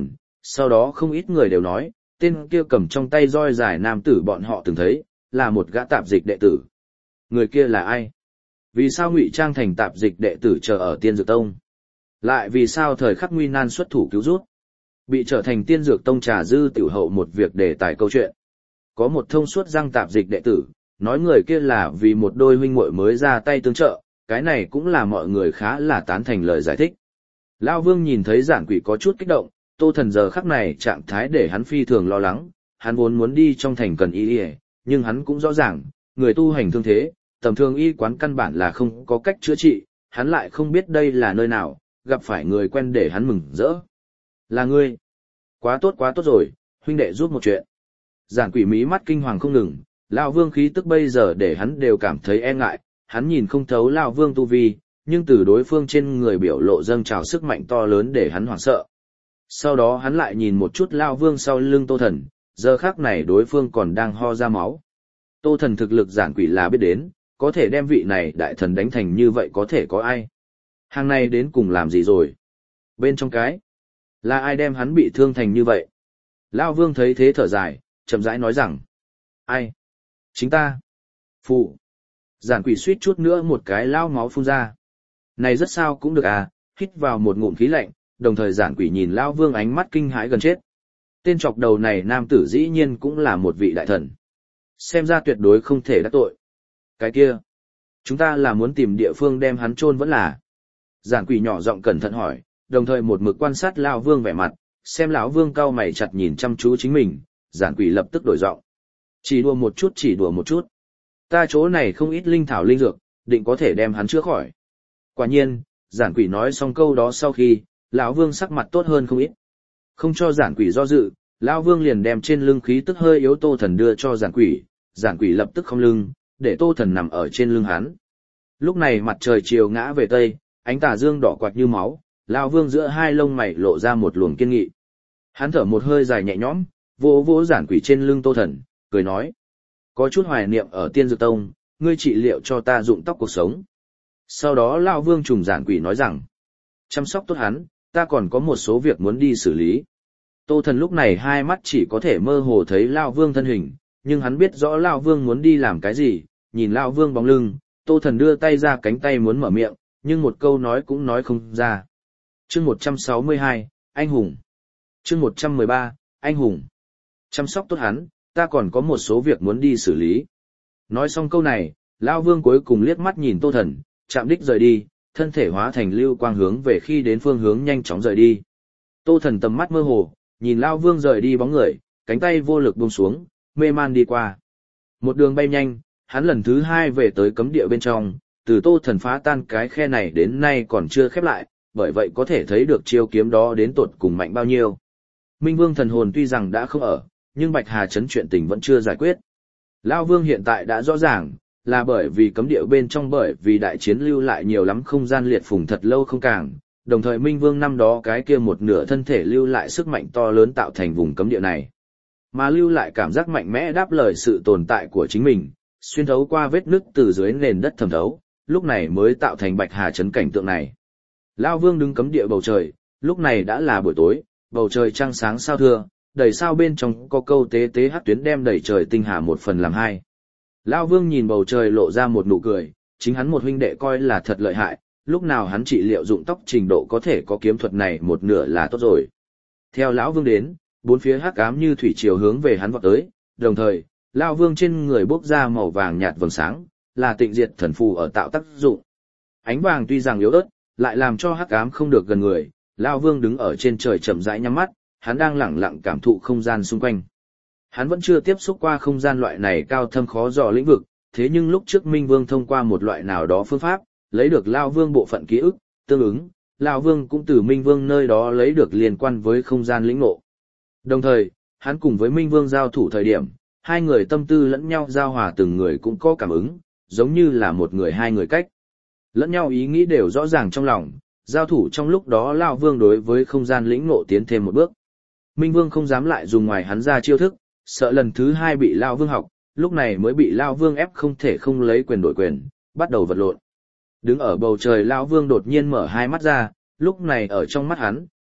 Sau đó không ít người đều nói, tên kia cầm trong tay roi dài nam tử bọn họ từng thấy, là một gã tạp dịch đệ tử. Người kia là ai? Vì sao ngụy trang thành tạp dịch đệ tử chờ ở Tiên Dược Tông? Lại vì sao thời khắc nguy nan xuất thủ cứu rút? Bị trở thành Tiên Dược Tông trà dư tiểu hậu một việc đề tài câu chuyện. Có một thông suốt răng tạp dịch đệ tử, nói người kia là vì một đôi huynh muội mới ra tay tương trợ, cái này cũng là mọi người khá là tán thành lời giải thích. Lão Vương nhìn thấy Giản Quỷ có chút kích động, Tô Thần giờ khắc này trạng thái để hắn phi thường lo lắng, hắn vốn muốn đi trong thành cần y y, nhưng hắn cũng rõ ràng, người tu hành thương thế, tầm thường y quán căn bản là không có cách chữa trị, hắn lại không biết đây là nơi nào, gặp phải người quen để hắn mừng rỡ. Là ngươi. Quá tốt quá tốt rồi, huynh đệ giúp một chuyện. Giản Quỷ mí mắt kinh hoàng không ngừng, Lão Vương khí tức bây giờ để hắn đều cảm thấy e ngại, hắn nhìn không thấu Lão Vương tu vi, nhưng từ đối phương trên người biểu lộ dâng trào sức mạnh to lớn để hắn hoảng sợ. Sau đó hắn lại nhìn một chút Lão Vương sau lưng Tô Thần, giờ khắc này đối phương còn đang ho ra máu. Tô Thần thực lực Giản Quỷ là biết đến, có thể đem vị này đại thần đánh thành như vậy có thể có ai? Hàng này đến cùng làm gì rồi? Bên trong cái, là ai đem hắn bị thương thành như vậy? Lão Vương thấy thế thở dài, chậm rãi nói rằng, ai? Chính ta. Phụ. Giản Quỷ suýt chút nữa một cái lao máu phun ra. Này rất sao cũng được à, hít vào một ngụm khí lạnh, đồng thời Giản Quỷ nhìn Lão Vương ánh mắt kinh hãi gần chết. Tên chọc đầu này nam tử dĩ nhiên cũng là một vị đại thần. Xem ra tuyệt đối không thể đắc tội. Cái kia, chúng ta là muốn tìm địa phương đem hắn chôn vẫn là. Giản Quỷ nhỏ giọng cẩn thận hỏi, đồng thời một mực quan sát Lão Vương vẻ mặt, xem Lão Vương cau mày chặt nhìn chăm chú chính mình, Giản Quỷ lập tức đổi giọng. Chỉ đùa một chút chỉ đùa một chút. Ta chỗ này không ít linh thảo linh dược, định có thể đem hắn chữa khỏi. Quả nhiên, Giản Quỷ nói xong câu đó sau khi, Lão Vương sắc mặt tốt hơn không ít. Không cho Giản Quỷ do dự, Lão Vương liền đem trên lưng khí tức hơi yếu Tô Thần đưa cho Giản Quỷ, Giản Quỷ lập tức không lưng, để Tô Thần nằm ở trên lưng hắn. Lúc này mặt trời chiều ngã về tây, ánh tà dương đỏ quạt như máu, Lão Vương giữa hai lông mày lộ ra một luồng kiên nghị. Hắn thở một hơi dài nhẹ nhõm, vỗ vỗ Giản Quỷ trên lưng Tô Thần, cười nói: "Có chút hoài niệm ở Tiên Dược Tông, ngươi trị liệu cho ta dụng tóc cuộc sống." Sau đó Lão Vương trùng Giản Quỷ nói rằng: "Chăm sóc tốt hắn, ta còn có một số việc muốn đi xử lý." Tô Thần lúc này hai mắt chỉ có thể mơ hồ thấy Lão Vương thân hình, nhưng hắn biết rõ Lão Vương muốn đi làm cái gì, nhìn Lão Vương bóng lưng, Tô Thần đưa tay ra cánh tay muốn mở miệng, nhưng một câu nói cũng nói không ra. Chương một trăm sáu mươi hai, Anh Hùng. Chương một trăm mười ba, Anh Hùng. Chăm sóc tốt hắn, ta còn có một số việc muốn đi xử lý. Nói xong câu này, Lão Vương cuối cùng liếc mắt nhìn Tô Thần, chạm đích rời đi, thân thể hóa thành lưu quang hướng về khi đến phương hướng nhanh chóng rời đi. Tô Thần tầm mắt mơ hồ, nhìn Lão Vương rời đi bóng người, cánh tay vô lực buông xuống, mê man đi qua. Một đường bay nhanh, hắn lần thứ hai về tới cấm địa bên trong, từ Tô Thần phá tan cái khe này đến nay còn chưa khép lại, bởi vậy có thể thấy được chiêu kiếm đó đến tột cùng mạnh bao nhiêu. Minh Vương thần hồn tuy rằng đã không ở, nhưng Bạch Hà Trấn chuyện tình vẫn chưa giải quyết. Lão Vương hiện tại đã rõ ràng, là bởi vì cấm địa bên trong bởi vì đại chiến lưu lại nhiều lắm không gian liệt phùng thật lâu không càng, đồng thời Minh Vương năm đó cái kia một nửa thân thể lưu lại sức mạnh to lớn tạo thành vùng cấm địa này. Mà lưu lại cảm giác mạnh mẽ đáp lời sự tồn tại của chính mình, xuyên thấu qua vết nứt từ dưới nền đất thẩm thấu, lúc này mới tạo thành Bạch Hà Trấn cảnh tượng này. Lão Vương đứng cấm địa bầu trời, lúc này đã là buổi tối, bầu trời trăng sáng sao thưa, đầy sao bên trong có câu tế tế hát tuyến đem đầy trời tinh hà một phần làm hai. Lão Vương nhìn bầu trời lộ ra một nụ cười, chính hắn một huynh đệ coi là thật lợi hại, lúc nào hắn trị liệu dụng tóc trình độ có thể có kiếm thuật này một nửa là tốt rồi. Theo Lão Vương đến, bốn phía hắc ám như thủy triều hướng về hắn vọt tới, đồng thời, Lão Vương trên người bốc ra màu vàng nhạt vầng sáng, là tịnh diệt thần phù ở tạo tác dụng. Ánh vàng tuy rằng yếu ớt, lại làm cho hắc ám không được gần người, Lão Vương đứng ở trên trời chậm rãi nhắm mắt, hắn đang lẳng lặng cảm thụ không gian xung quanh. Hắn vẫn chưa tiếp xúc qua không gian loại này cao thâm khó dò lĩnh vực, thế nhưng lúc trước Minh Vương thông qua một loại nào đó phương pháp, lấy được Lão Vương bộ phận ký ức, tương ứng, Lão Vương cũng từ Minh Vương nơi đó lấy được liên quan với không gian lĩnh ngộ. Đồng thời, hắn cùng với Minh Vương giao thủ thời điểm, hai người tâm tư lẫn nhau giao hòa từng người cũng có cảm ứng, giống như là một người hai người cách. Lẫn nhau ý nghĩ đều rõ ràng trong lòng, giao thủ trong lúc đó Lão Vương đối với không gian lĩnh ngộ tiến thêm một bước. Minh Vương không dám lại dùng ngoài hắn ra chiêu thức, sợ lần thứ hai bị Lão Vương học, lúc này mới bị Lão Vương ép không thể không lấy quyền đổi quyền, bắt đầu vật lộn. Đứng ở bầu trời Lão Vương đột nhiên mở hai mắt ra, lúc này ở trong mắt hắn,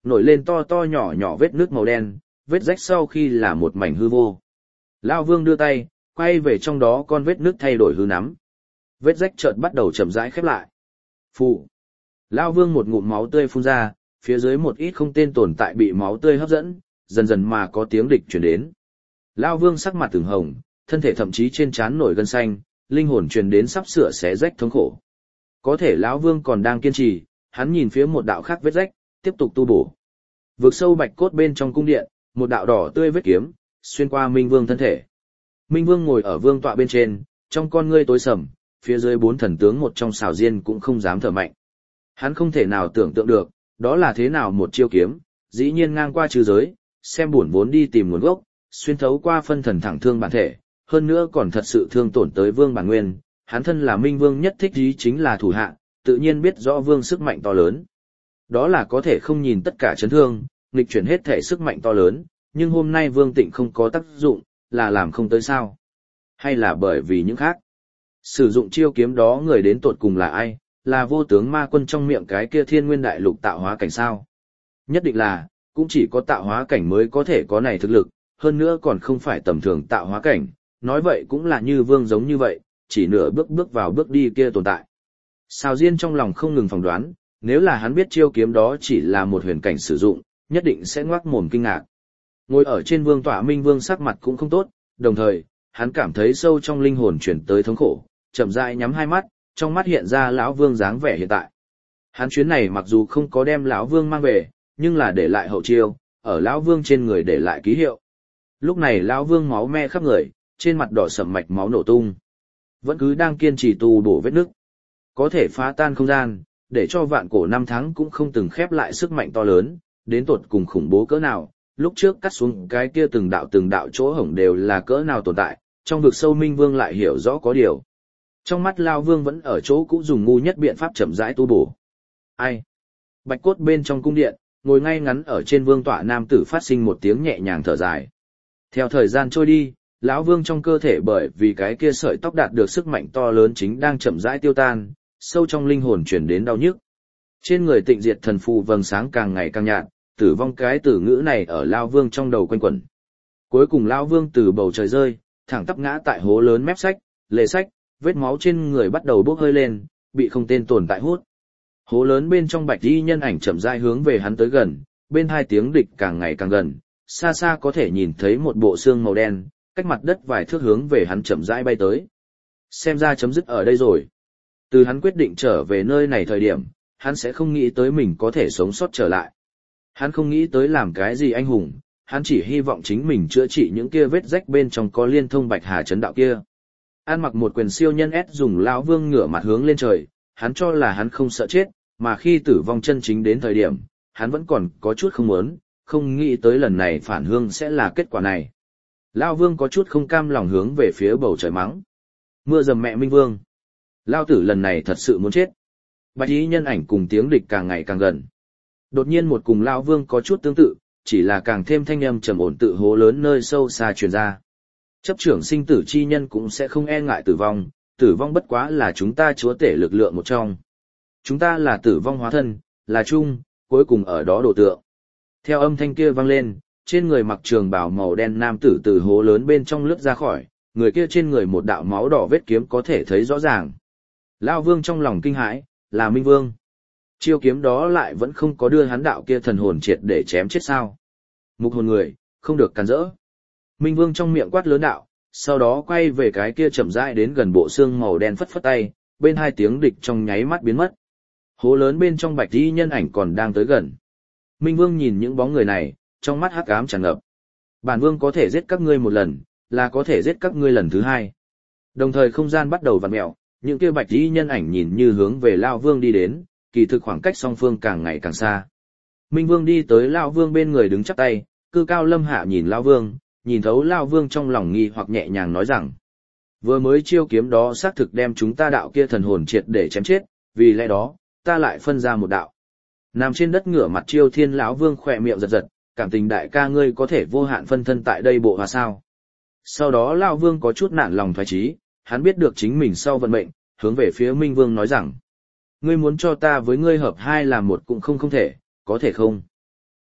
nổi lên to to nhỏ nhỏ vết nước màu đen, vết rách sau khi là một mảnh hư vô. Lão Vương đưa tay, quay về trong đó con vết nước thay đổi hư nắm. Vết rách chợt bắt đầu chậm rãi khép lại. Phụ. Lão Vương một ngụm máu tươi phun ra, phía dưới một ít không tên tồn tại bị máu tươi hấp dẫn, dần dần mà có tiếng địch truyền đến. Lão Vương sắc mặt từng hồng, thân thể thậm chí trên trán nổi gân xanh, linh hồn truyền đến sắp sửa xé rách thống khổ. Có thể lão Vương còn đang kiên trì, hắn nhìn phía một đạo khác vết rách, tiếp tục tu bổ. Vượt sâu bạch cốt bên trong cung điện, một đạo đỏ tươi vết kiếm xuyên qua Minh Vương thân thể. Minh Vương ngồi ở vương tọa bên trên, trong con ngươi tối sầm, phía dưới bốn thần tướng một trong xào diên cũng không dám thở mạnh. Hắn không thể nào tưởng tượng được, đó là thế nào một chiêu kiếm, dĩ nhiên ngang qua trừ giới, xem buồn vốn đi tìm nguồn gốc, xuyên thấu qua phân thần thẳng thương bản thể, hơn nữa còn thật sự thương tổn tới vương bản nguyên. Hắn thân là Minh Vương nhất thích ý chính là thủ hạ, tự nhiên biết rõ vương sức mạnh to lớn. Đó là có thể không nhìn tất cả chấn thương, nghịch chuyển hết thể sức mạnh to lớn, nhưng hôm nay Vương Tịnh không có tác dụng, là làm không tới sao? Hay là bởi vì những khác? Sử dụng chiêu kiếm đó người đến tột cùng là ai? Là vô tướng ma quân trong miệng cái kia thiên nguyên đại lục tạo hóa cảnh sao? Nhất định là, cũng chỉ có tạo hóa cảnh mới có thể có này thực lực, hơn nữa còn không phải tầm thường tạo hóa cảnh, nói vậy cũng là như Vương giống như vậy, chỉ nửa bước bước vào bước đi kia tồn tại. Sào Diên trong lòng không ngừng phỏng đoán, nếu là hắn biết chiêu kiếm đó chỉ là một huyền cảnh sử dụng, nhất định sẽ ngoác mồm kinh ngạc. Ngồi ở trên vương tọa Minh Vương sắc mặt cũng không tốt, đồng thời, hắn cảm thấy sâu trong linh hồn chuyển tới thống khổ, chậm rãi nhắm hai mắt, trong mắt hiện ra lão Vương dáng vẻ hiện tại. Hắn chuyến này mặc dù không có đem lão Vương mang về, nhưng là để lại hậu chiêu, ở lão Vương trên người để lại ký hiệu. Lúc này lão Vương máu me khắp người, trên mặt đỏ sẫm mạch máu nổ tung. Vẫn cứ đang kiên trì tu bổ vết nứt. Có thể phá tan không gian, để cho vạn cổ năm tháng cũng không từng khép lại sức mạnh to lớn, đến tột cùng khủng bố cỡ nào, lúc trước cắt xuống cái kia từng đạo từng đạo chỗ hổng đều là cỡ nào tồn tại, trong vực sâu Minh Vương lại hiểu rõ có điều. Trong mắt Lao Vương vẫn ở chỗ cũ dùng ngu nhất biện pháp chậm rãi tu bổ. Ai? Bạch cốt bên trong cung điện, ngồi ngay ngắn ở trên vương tọa nam tử phát sinh một tiếng nhẹ nhàng thở dài. Theo thời gian trôi đi, lão Vương trong cơ thể bởi vì cái kia sợi tóc đạt được sức mạnh to lớn chính đang chậm rãi tiêu tan, sâu trong linh hồn chuyển đến đau nhức. Trên người tịnh diệt thần phù vầng sáng càng ngày càng nhạt, tử vong cái từ ngữ này ở lão Vương trong đầu quanh quẩn. Cuối cùng lão Vương từ bầu trời rơi, thẳng tắp ngã tại hố lớn mép sách, lề sách, vết máu trên người bắt đầu bốc hơi lên, bị không tên tồn tại hút. Hố lớn bên trong bạch y nhân ảnh chậm rãi hướng về hắn tới gần, bên hai tiếng địch càng ngày càng gần, xa xa có thể nhìn thấy một bộ xương màu đen, cách mặt đất vài thước hướng về hắn chậm rãi bay tới. Xem ra chấm dứt ở đây rồi. Từ hắn quyết định trở về nơi này thời điểm, hắn sẽ không nghĩ tới mình có thể sống sót trở lại. Hắn không nghĩ tới làm cái gì anh hùng, hắn chỉ hy vọng chính mình chữa trị những kia vết rách bên trong có liên thông bạch hà chấn đạo kia. An mặc một quyền siêu nhân ép dùng lão Vương ngửa mặt hướng lên trời, hắn cho là hắn không sợ chết, mà khi tử vong chân chính đến thời điểm, hắn vẫn còn có chút không muốn, không nghĩ tới lần này phản hương sẽ là kết quả này. Lão Vương có chút không cam lòng hướng về phía bầu trời mắng. Mưa dầm mẹ Minh Vương. Lão tử lần này thật sự muốn chết. Bạch y nhân ảnh cùng tiếng địch càng ngày càng gần. Đột nhiên một cùng Lão Vương có chút tương tự, chỉ là càng thêm thanh âm trầm ổn tự hố lớn nơi sâu xa truyền ra. Chấp trưởng sinh tử chi nhân cũng sẽ không e ngại tử vong, tử vong bất quá là chúng ta chúa tể lực lượng một trong. Chúng ta là tử vong hóa thân, là chung, cuối cùng ở đó đổ tượng. Theo âm thanh kia vang lên, trên người mặc trường bào màu đen nam tử từ hố lớn bên trong lướt ra khỏi, người kia trên người một đạo máu đỏ vết kiếm có thể thấy rõ ràng. Lão Vương trong lòng kinh hãi, là Minh Vương. Chiêu kiếm đó lại vẫn không có đưa hắn đạo kia thần hồn triệt để chém chết sao. Mục hồn người, không được cản rỡ. Minh Vương trong miệng quát lớn đạo, sau đó quay về cái kia chậm rãi đến gần bộ xương màu đen phất phất tay, bên hai tiếng địch trong nháy mắt biến mất. Hố lớn bên trong bạch y nhân ảnh còn đang tới gần. Minh Vương nhìn những bóng người này, trong mắt hắc ám tràn ngập. Bản Vương có thể giết các ngươi một lần, là có thể giết các ngươi lần thứ hai. Đồng thời không gian bắt đầu vặn mèo, những kia bạch y nhân ảnh nhìn như hướng về Lão Vương đi đến, kỳ thực khoảng cách song phương càng ngày càng xa. Minh Vương đi tới Lão Vương bên người đứng chắp tay, cư cao lâm hạ nhìn Lão Vương, nhìn thấu Lão Vương trong lòng nghi hoặc nhẹ nhàng nói rằng: vừa mới chiêu kiếm đó xác thực đem chúng ta đạo kia thần hồn triệt để chém chết, vì lẽ đó, ta lại phân ra một đạo. Nằm trên đất ngửa mặt Chiêu Thiên Lão Vương khỏe miệng giật giật, cảm tình đại ca ngươi có thể vô hạn phân thân tại đây bộ hòa sao. Sau đó Lão Vương có chút nản lòng thoái chí, hắn biết được chính mình sau vận mệnh, hướng về phía Minh Vương nói rằng: ngươi muốn cho ta với ngươi hợp hai làm một cũng không không thể, có thể không?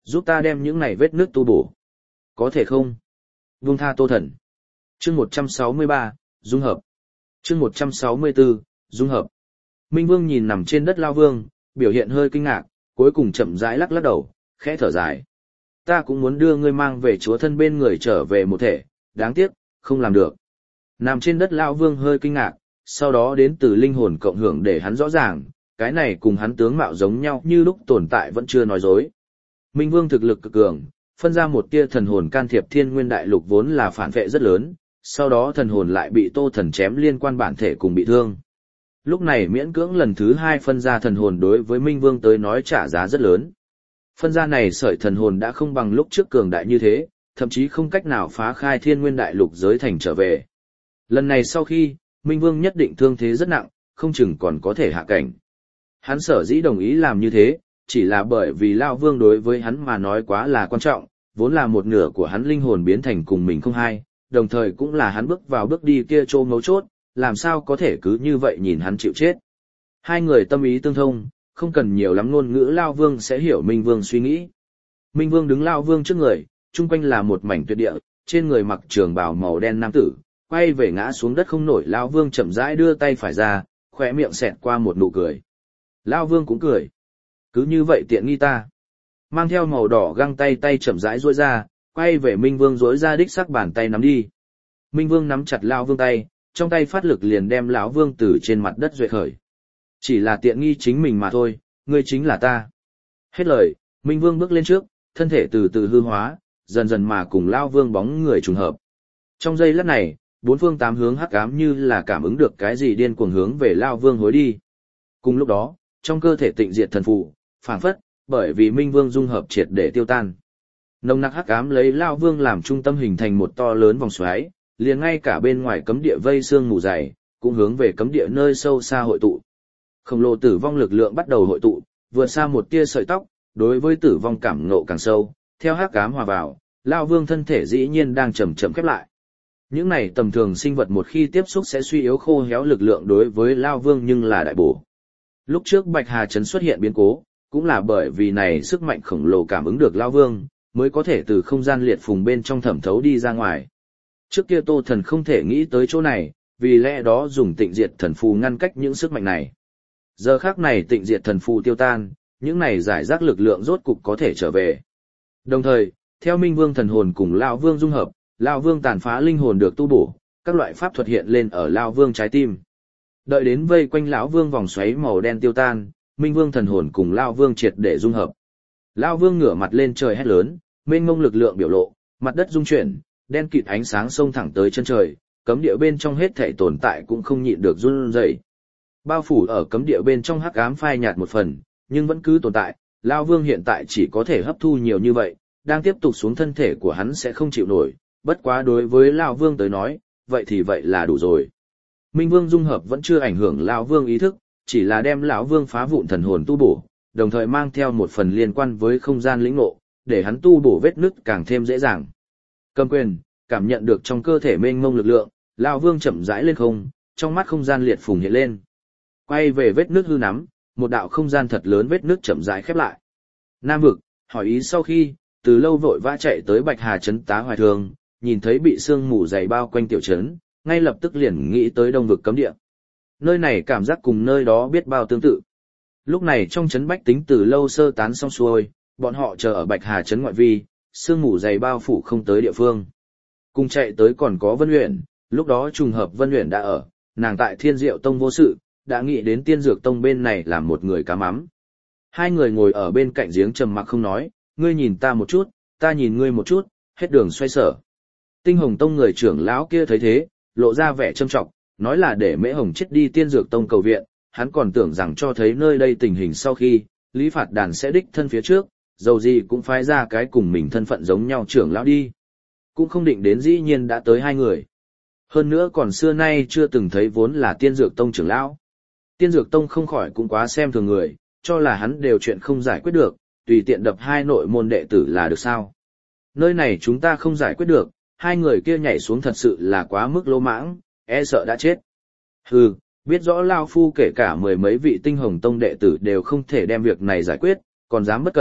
Giúp ta đem những này vết nước tu bổ. Có thể không? Buông tha Tô Thần. Chương một trăm sáu mươi ba, dung hợp. Chương một trăm sáu mươi bốn, dung hợp. Minh Vương nhìn nằm trên đất Lao Vương, biểu hiện hơi kinh ngạc, cuối cùng chậm rãi lắc lắc đầu, khẽ thở dài. Ta cũng muốn đưa ngươi mang về chúa thân bên người trở về một thể, đáng tiếc, không làm được. Nằm trên đất Lao Vương hơi kinh ngạc, sau đó đến từ linh hồn cộng hưởng để hắn rõ ràng, cái này cùng hắn tướng mạo giống nhau như lúc tồn tại vẫn chưa nói dối. Minh Vương thực lực cực cường, phân ra một tia thần hồn can thiệp Thiên Nguyên Đại Lục vốn là phản vệ rất lớn, sau đó thần hồn lại bị Tô Thần chém liên quan bản thể cùng bị thương. Lúc này miễn cưỡng lần thứ hai phân ra thần hồn đối với Minh Vương tới nói trả giá rất lớn. Phân ra này sợi thần hồn đã không bằng lúc trước cường đại như thế, thậm chí không cách nào phá khai Thiên Nguyên Đại Lục giới thành trở về. Lần này sau khi, Minh Vương nhất định thương thế rất nặng, không chừng còn có thể hạ cảnh. Hắn sở dĩ đồng ý làm như thế, chỉ là bởi vì Lao Vương đối với hắn mà nói quá là quan trọng, vốn là một nửa của hắn linh hồn biến thành cùng mình không hai, đồng thời cũng là hắn bước vào bước đi kia chỗ ngấu chốt, làm sao có thể cứ như vậy nhìn hắn chịu chết. Hai người tâm ý tương thông, không cần nhiều lắm ngôn ngữ Lao Vương sẽ hiểu Minh Vương suy nghĩ. Minh Vương đứng Lao Vương trước người, chung quanh là một mảnh tuyệt địa, trên người mặc trường bào màu đen nam tử, quay về ngã xuống đất không nổi. Lao Vương chậm rãi đưa tay phải ra, khỏe miệng xẹt qua một nụ cười. Lao Vương cũng cười. Cứ như vậy tiện nghi ta. Mang theo màu đỏ găng tay tay chậm rãi duỗi ra, quay về Minh Vương duỗi ra đích sắc bàn tay nắm đi. Minh Vương nắm chặt Lao Vương tay, trong tay phát lực liền đem lão Vương từ trên mặt đất duệ khởi. Chỉ là tiện nghi chính mình mà thôi, ngươi chính là ta. Hết lời, Minh Vương bước lên trước, thân thể từ từ hư hóa, dần dần mà cùng Lao Vương bóng người trùng hợp. Trong giây lát này, bốn phương tám hướng hắc ám như là cảm ứng được cái gì điên cuồng hướng về Lao Vương hối đi. Cùng lúc đó, trong cơ thể tịnh diệt thần phù, phảng phất, bởi vì Minh Vương dung hợp triệt để tiêu tan. Nồng nặc hắc ám lấy Lao Vương làm trung tâm hình thành một to lớn vòng xoáy, liền ngay cả bên ngoài cấm địa vây xương mù dày, cũng hướng về cấm địa nơi sâu xa hội tụ. Khổng lồ tử vong lực lượng bắt đầu hội tụ, vượt xa một tia sợi tóc, đối với tử vong cảm ngộ càng sâu, theo hắc ám hòa vào, Lao Vương thân thể dĩ nhiên đang chậm chậm khép lại. Những này tầm thường sinh vật một khi tiếp xúc sẽ suy yếu khô héo lực lượng đối với Lao Vương nhưng là đại bổ. Lúc trước Bạch Hà Trấn xuất hiện biến cố, cũng là bởi vì này sức mạnh khổng lồ cảm ứng được Lao Vương, mới có thể từ không gian liệt phùng bên trong thẩm thấu đi ra ngoài. Trước kia Tô Thần không thể nghĩ tới chỗ này, vì lẽ đó dùng tịnh diệt thần phù ngăn cách những sức mạnh này. Giờ khác này tịnh diệt thần phù tiêu tan, những này giải rác lực lượng rốt cục có thể trở về. Đồng thời, theo Minh Vương thần hồn cùng Lao Vương dung hợp, Lao Vương tàn phá linh hồn được tu bổ, các loại pháp thuật hiện lên ở Lao Vương trái tim. Đợi đến vây quanh lão Vương vòng xoáy màu đen tiêu tan, Minh Vương thần hồn cùng Lao Vương triệt để dung hợp. Lao Vương ngửa mặt lên trời hét lớn, mênh mông lực lượng biểu lộ, mặt đất rung chuyển, đen kịt ánh sáng xông thẳng tới chân trời, cấm địa bên trong hết thảy tồn tại cũng không nhịn được run rẩy. Bao phủ ở cấm địa bên trong hắc ám phai nhạt một phần, nhưng vẫn cứ tồn tại, Lao Vương hiện tại chỉ có thể hấp thu nhiều như vậy, đang tiếp tục xuống thân thể của hắn sẽ không chịu nổi, bất quá đối với Lao Vương tới nói, vậy thì vậy là đủ rồi. Minh Vương dung hợp vẫn chưa ảnh hưởng Lão Vương ý thức, chỉ là đem lão Vương phá vụn thần hồn tu bổ, đồng thời mang theo một phần liên quan với không gian lĩnh ngộ, để hắn tu bổ vết nứt càng thêm dễ dàng. Cầm quyền, cảm nhận được trong cơ thể mênh mông lực lượng, Lão Vương chậm rãi lên không, trong mắt không gian liệt phùng hiện lên. Quay về vết nứt hư nắm, một đạo không gian thật lớn vết nứt chậm rãi khép lại. Nam vực, hỏi ý sau khi, từ lâu vội vã chạy tới Bạch Hà trấn Tá Hoài Thường, nhìn thấy bị sương mù dày bao quanh tiểu trấn, ngay lập tức liền nghĩ tới đông vực cấm địa. Nơi này cảm giác cùng nơi đó biết bao tương tự. Lúc này trong trấn bách tính từ lâu sơ tán xong xuôi, bọn họ chờ ở Bạch Hà trấn ngoại vi, sương mù dày bao phủ không tới địa phương. Cùng chạy tới còn có Vân Uyển, lúc đó trùng hợp Vân Uyển đã ở, nàng tại Thiên Diệu Tông vô sự, đã nghĩ đến Tiên Dược Tông bên này làm một người cá mắm. Hai người ngồi ở bên cạnh giếng trầm mặc không nói, ngươi nhìn ta một chút, ta nhìn ngươi một chút, hết đường xoay sở. Tinh Hồng Tông người trưởng lão kia thấy thế, lộ ra vẻ châm trọng, nói là để Mễ Hồng chết đi Tiên Dược Tông cầu viện, hắn còn tưởng rằng cho thấy nơi đây tình hình sau khi, Lý Phạt Đàn sẽ đích thân phía trước, dầu gì cũng phái ra cái cùng mình thân phận giống nhau trưởng lão đi. Cũng không định đến dĩ nhiên đã tới hai người. Hơn nữa còn xưa nay chưa từng thấy vốn là Tiên Dược Tông trưởng lão. Tiên Dược Tông không khỏi cũng quá xem thường người, cho là hắn đều chuyện không giải quyết được, tùy tiện đập hai nội môn đệ tử là được sao. Nơi này chúng ta không giải quyết được, hai người kia nhảy xuống thật sự là quá mức lỗ mãng, e sợ đã chết. Hừ, biết rõ Lao Phu kể cả mười mấy vị Tinh Hồng Tông đệ tử đều không thể đem việc này giải quyết, còn dám bất cẩn,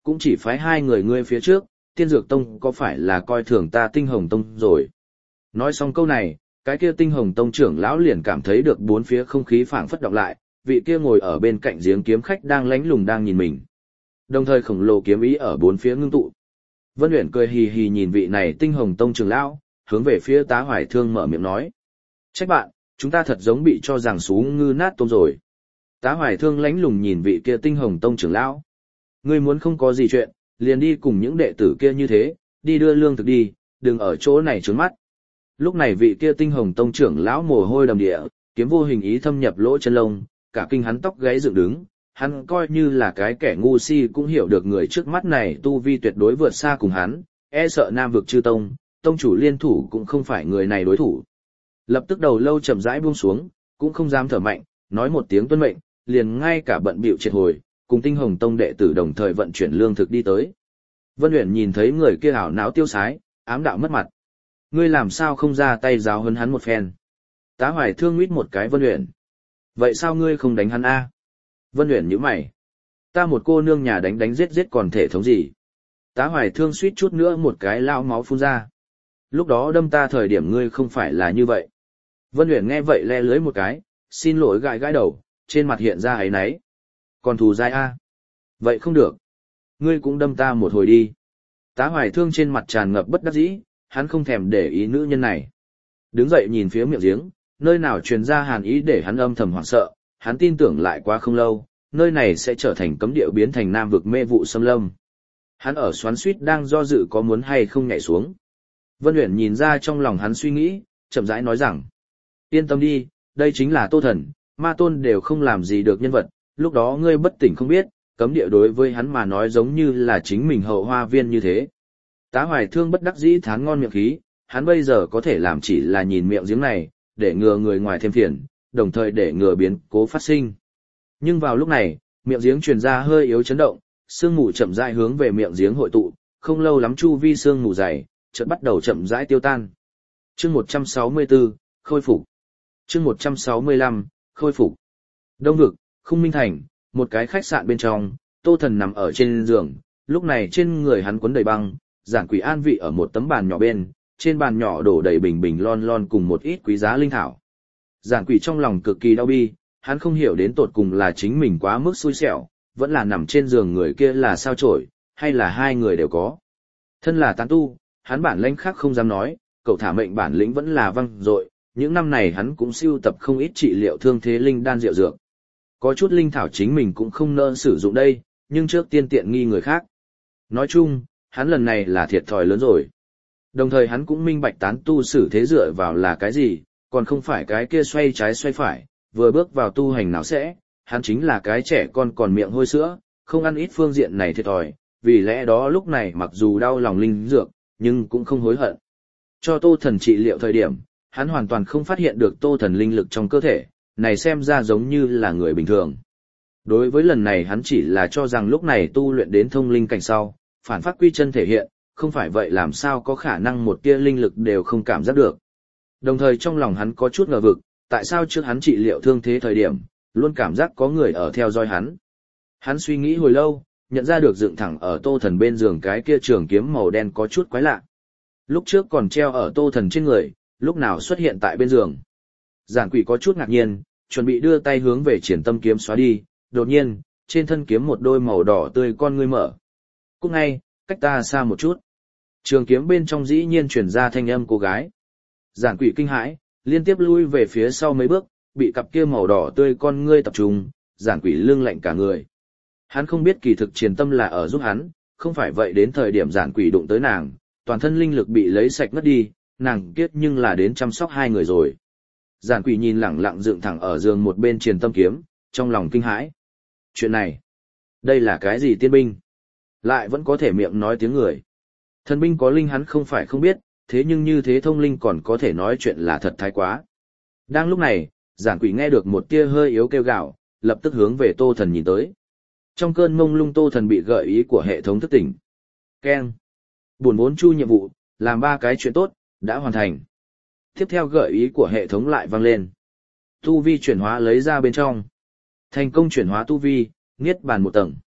cũng chỉ phái hai người ngươi phía trước, Tiên Dược Tông có phải là coi thường ta Tinh Hồng Tông rồi. Nói xong câu này, cái kia Tinh Hồng Tông trưởng lão liền cảm thấy được bốn phía không khí phảng phất động lại, vị kia ngồi ở bên cạnh giếng kiếm khách đang lánh lùng đang nhìn mình. Đồng thời khổng lồ kiếm ý ở bốn phía ngưng tụ. Vân Uyển cười hì hì nhìn vị này Tinh Hồng Tông trưởng lão, hướng về phía Tá Hoài Thương mở miệng nói: "Trách bạn, chúng ta thật giống bị cho rằng sú ngư nát tôm rồi." Tá Hoài Thương lánh lùng nhìn vị kia Tinh Hồng Tông trưởng lão: "Ngươi muốn không có gì chuyện, liền đi cùng những đệ tử kia như thế, đi đưa lương thực đi, đừng ở chỗ này trướng mắt." Lúc này vị kia Tinh Hồng Tông trưởng lão mồ hôi đầm địa, kiếm vô hình ý thâm nhập lỗ chân lông, cả kinh hắn tóc gáy dựng đứng, hắn coi như là cái kẻ ngu si cũng hiểu được người trước mắt này tu vi tuyệt đối vượt xa cùng hắn, e sợ Nam vực chư tông, tông chủ liên thủ cũng không phải người này đối thủ. Lập tức đầu lâu chậm rãi buông xuống, cũng không dám thở mạnh, nói một tiếng tuân mệnh, liền ngay cả bận bịu triệt hồi, cùng Tinh Hồng Tông đệ tử đồng thời vận chuyển lương thực đi tới. Vân Uyển nhìn thấy người kia ảo não tiêu sái, ám đạo mất mặt. Ngươi làm sao không ra tay giáo huấn hắn một phen? Tá Hoài Thương huýt một cái Vân Uyển. Vậy sao ngươi không đánh hắn a? Vân Uyển nhíu mày. Ta một cô nương nhà đánh đánh giết giết còn thể thống gì? Tá Hoài Thương suýt chút nữa một cái lao máu phun ra. Lúc đó đâm ta thời điểm ngươi không phải là như vậy. Vân Uyển nghe vậy le lưới một cái, xin lỗi gãi gãi đầu, trên mặt hiện ra áy náy. Còn thù dai a? Vậy không được. Ngươi cũng đâm ta một hồi đi. Tá Hoài Thương trên mặt tràn ngập bất đắc dĩ, hắn không thèm để ý nữ nhân này. Đứng dậy nhìn phía miệng giếng, nơi nào truyền ra hàn ý để hắn âm thầm hoảng sợ, hắn tin tưởng lại quá không lâu, nơi này sẽ trở thành cấm địa biến thành nam vực mê vụ xâm lâm. Hắn ở xoắn xuýt đang do dự có muốn hay không nhảy xuống. Vân Uyển nhìn ra trong lòng hắn suy nghĩ, chậm rãi nói rằng: yên tâm đi, đây chính là Tô Thần, ma tôn đều không làm gì được nhân vật, lúc đó ngươi bất tỉnh không biết, cấm địa đối với hắn mà nói giống như là chính mình hậu hoa viên như thế. Tá Hoài Thương bất đắc dĩ thán ngon miệng khí, hắn bây giờ có thể làm chỉ là nhìn miệng giếng này, để ngừa người ngoài thêm phiền, đồng thời để ngừa biến cố phát sinh. Nhưng vào lúc này, miệng giếng truyền ra hơi yếu chấn động, sương mù chậm rãi hướng về miệng giếng hội tụ, không lâu lắm chu vi sương mù dày, chợt bắt đầu chậm rãi tiêu tan. Chương một trăm sáu mươi tư, khôi phục. Chương một trăm sáu mươi lăm, khôi phục. Đông vực, Khung Minh Thành, một cái khách sạn bên trong, Tô Thần nằm ở trên giường, lúc này trên người hắn quấn đầy băng, Giản Quỷ an vị ở một tấm bàn nhỏ bên, trên bàn nhỏ đổ đầy bình bình lon lon cùng một ít quý giá linh thảo. Giản Quỷ trong lòng cực kỳ đau bi, hắn không hiểu đến tột cùng là chính mình quá mức xui xẻo, vẫn là nằm trên giường người kia là sao chổi, hay là hai người đều có. Thân là tán tu, hắn bản lĩnh khác không dám nói, cậu thả mệnh bản lĩnh vẫn là văng dội, những năm này hắn cũng sưu tập không ít trị liệu thương thế linh đan rượu dược. Có chút linh thảo chính mình cũng không nỡ sử dụng đây, nhưng trước tiên tiện nghi người khác. Nói chung, hắn lần này là thiệt thòi lớn rồi. Đồng thời hắn cũng minh bạch tán tu xử thế dựa vào là cái gì, còn không phải cái kia xoay trái xoay phải, vừa bước vào tu hành nào sẽ, hắn chính là cái trẻ con còn miệng hôi sữa, không ăn ít phương diện này thiệt thòi, vì lẽ đó lúc này mặc dù đau lòng linh dược, nhưng cũng không hối hận. Cho Tô Thần trị liệu thời điểm, hắn hoàn toàn không phát hiện được Tô Thần linh lực trong cơ thể, này xem ra giống như là người bình thường. Đối với lần này hắn chỉ là cho rằng lúc này tu luyện đến thông linh cảnh sau, phản phát quy chân thể hiện, không phải vậy làm sao có khả năng một tia linh lực đều không cảm giác được. Đồng thời trong lòng hắn có chút ngờ vực, tại sao trước hắn trị liệu thương thế thời điểm, luôn cảm giác có người ở theo dõi hắn. Hắn suy nghĩ hồi lâu, nhận ra được dựng thẳng ở Tô Thần bên giường cái kia trường kiếm màu đen có chút quái lạ. Lúc trước còn treo ở Tô Thần trên người, lúc nào xuất hiện tại bên giường. Giản Quỷ có chút ngạc nhiên, chuẩn bị đưa tay hướng về triển tâm kiếm xóa đi, đột nhiên, trên thân kiếm một đôi màu đỏ tươi con ngươi mở. Cúc ngay, cách ta xa một chút. Trường kiếm bên trong dĩ nhiên truyền ra thanh âm cô gái. Giản Quỷ kinh hãi, liên tiếp lui về phía sau mấy bước, bị cặp kia màu đỏ tươi con ngươi tập trung, Giản Quỷ lưng lạnh cả người. Hắn không biết kỳ thực Triển Tâm là ở giúp hắn, không phải vậy đến thời điểm Giản Quỷ đụng tới nàng, toàn thân linh lực bị lấy sạch mất đi, nàng kiết nhưng là đến chăm sóc hai người rồi. Giản Quỷ nhìn lẳng lặng dựng thẳng ở giường một bên Triển Tâm kiếm, trong lòng kinh hãi. Chuyện này, đây là cái gì tiên binh? Lại vẫn có thể miệng nói tiếng người. Thần binh có linh hắn không phải không biết, thế nhưng như thế thông linh còn có thể nói chuyện là thật thái quá. Đang lúc này, Giản Quỷ nghe được một tia hơi yếu kêu gào, lập tức hướng về Tô Thần nhìn tới. Trong cơn mông lung Tô Thần bị gợi ý của hệ thống thức tỉnh. Keng. Buồn vốn chu nhiệm vụ, làm ba cái chuyện tốt, đã hoàn thành. Tiếp theo gợi ý của hệ thống lại vang lên. Tu vi chuyển hóa lấy ra bên trong. Thành công chuyển hóa tu vi, niết bàn một tầng.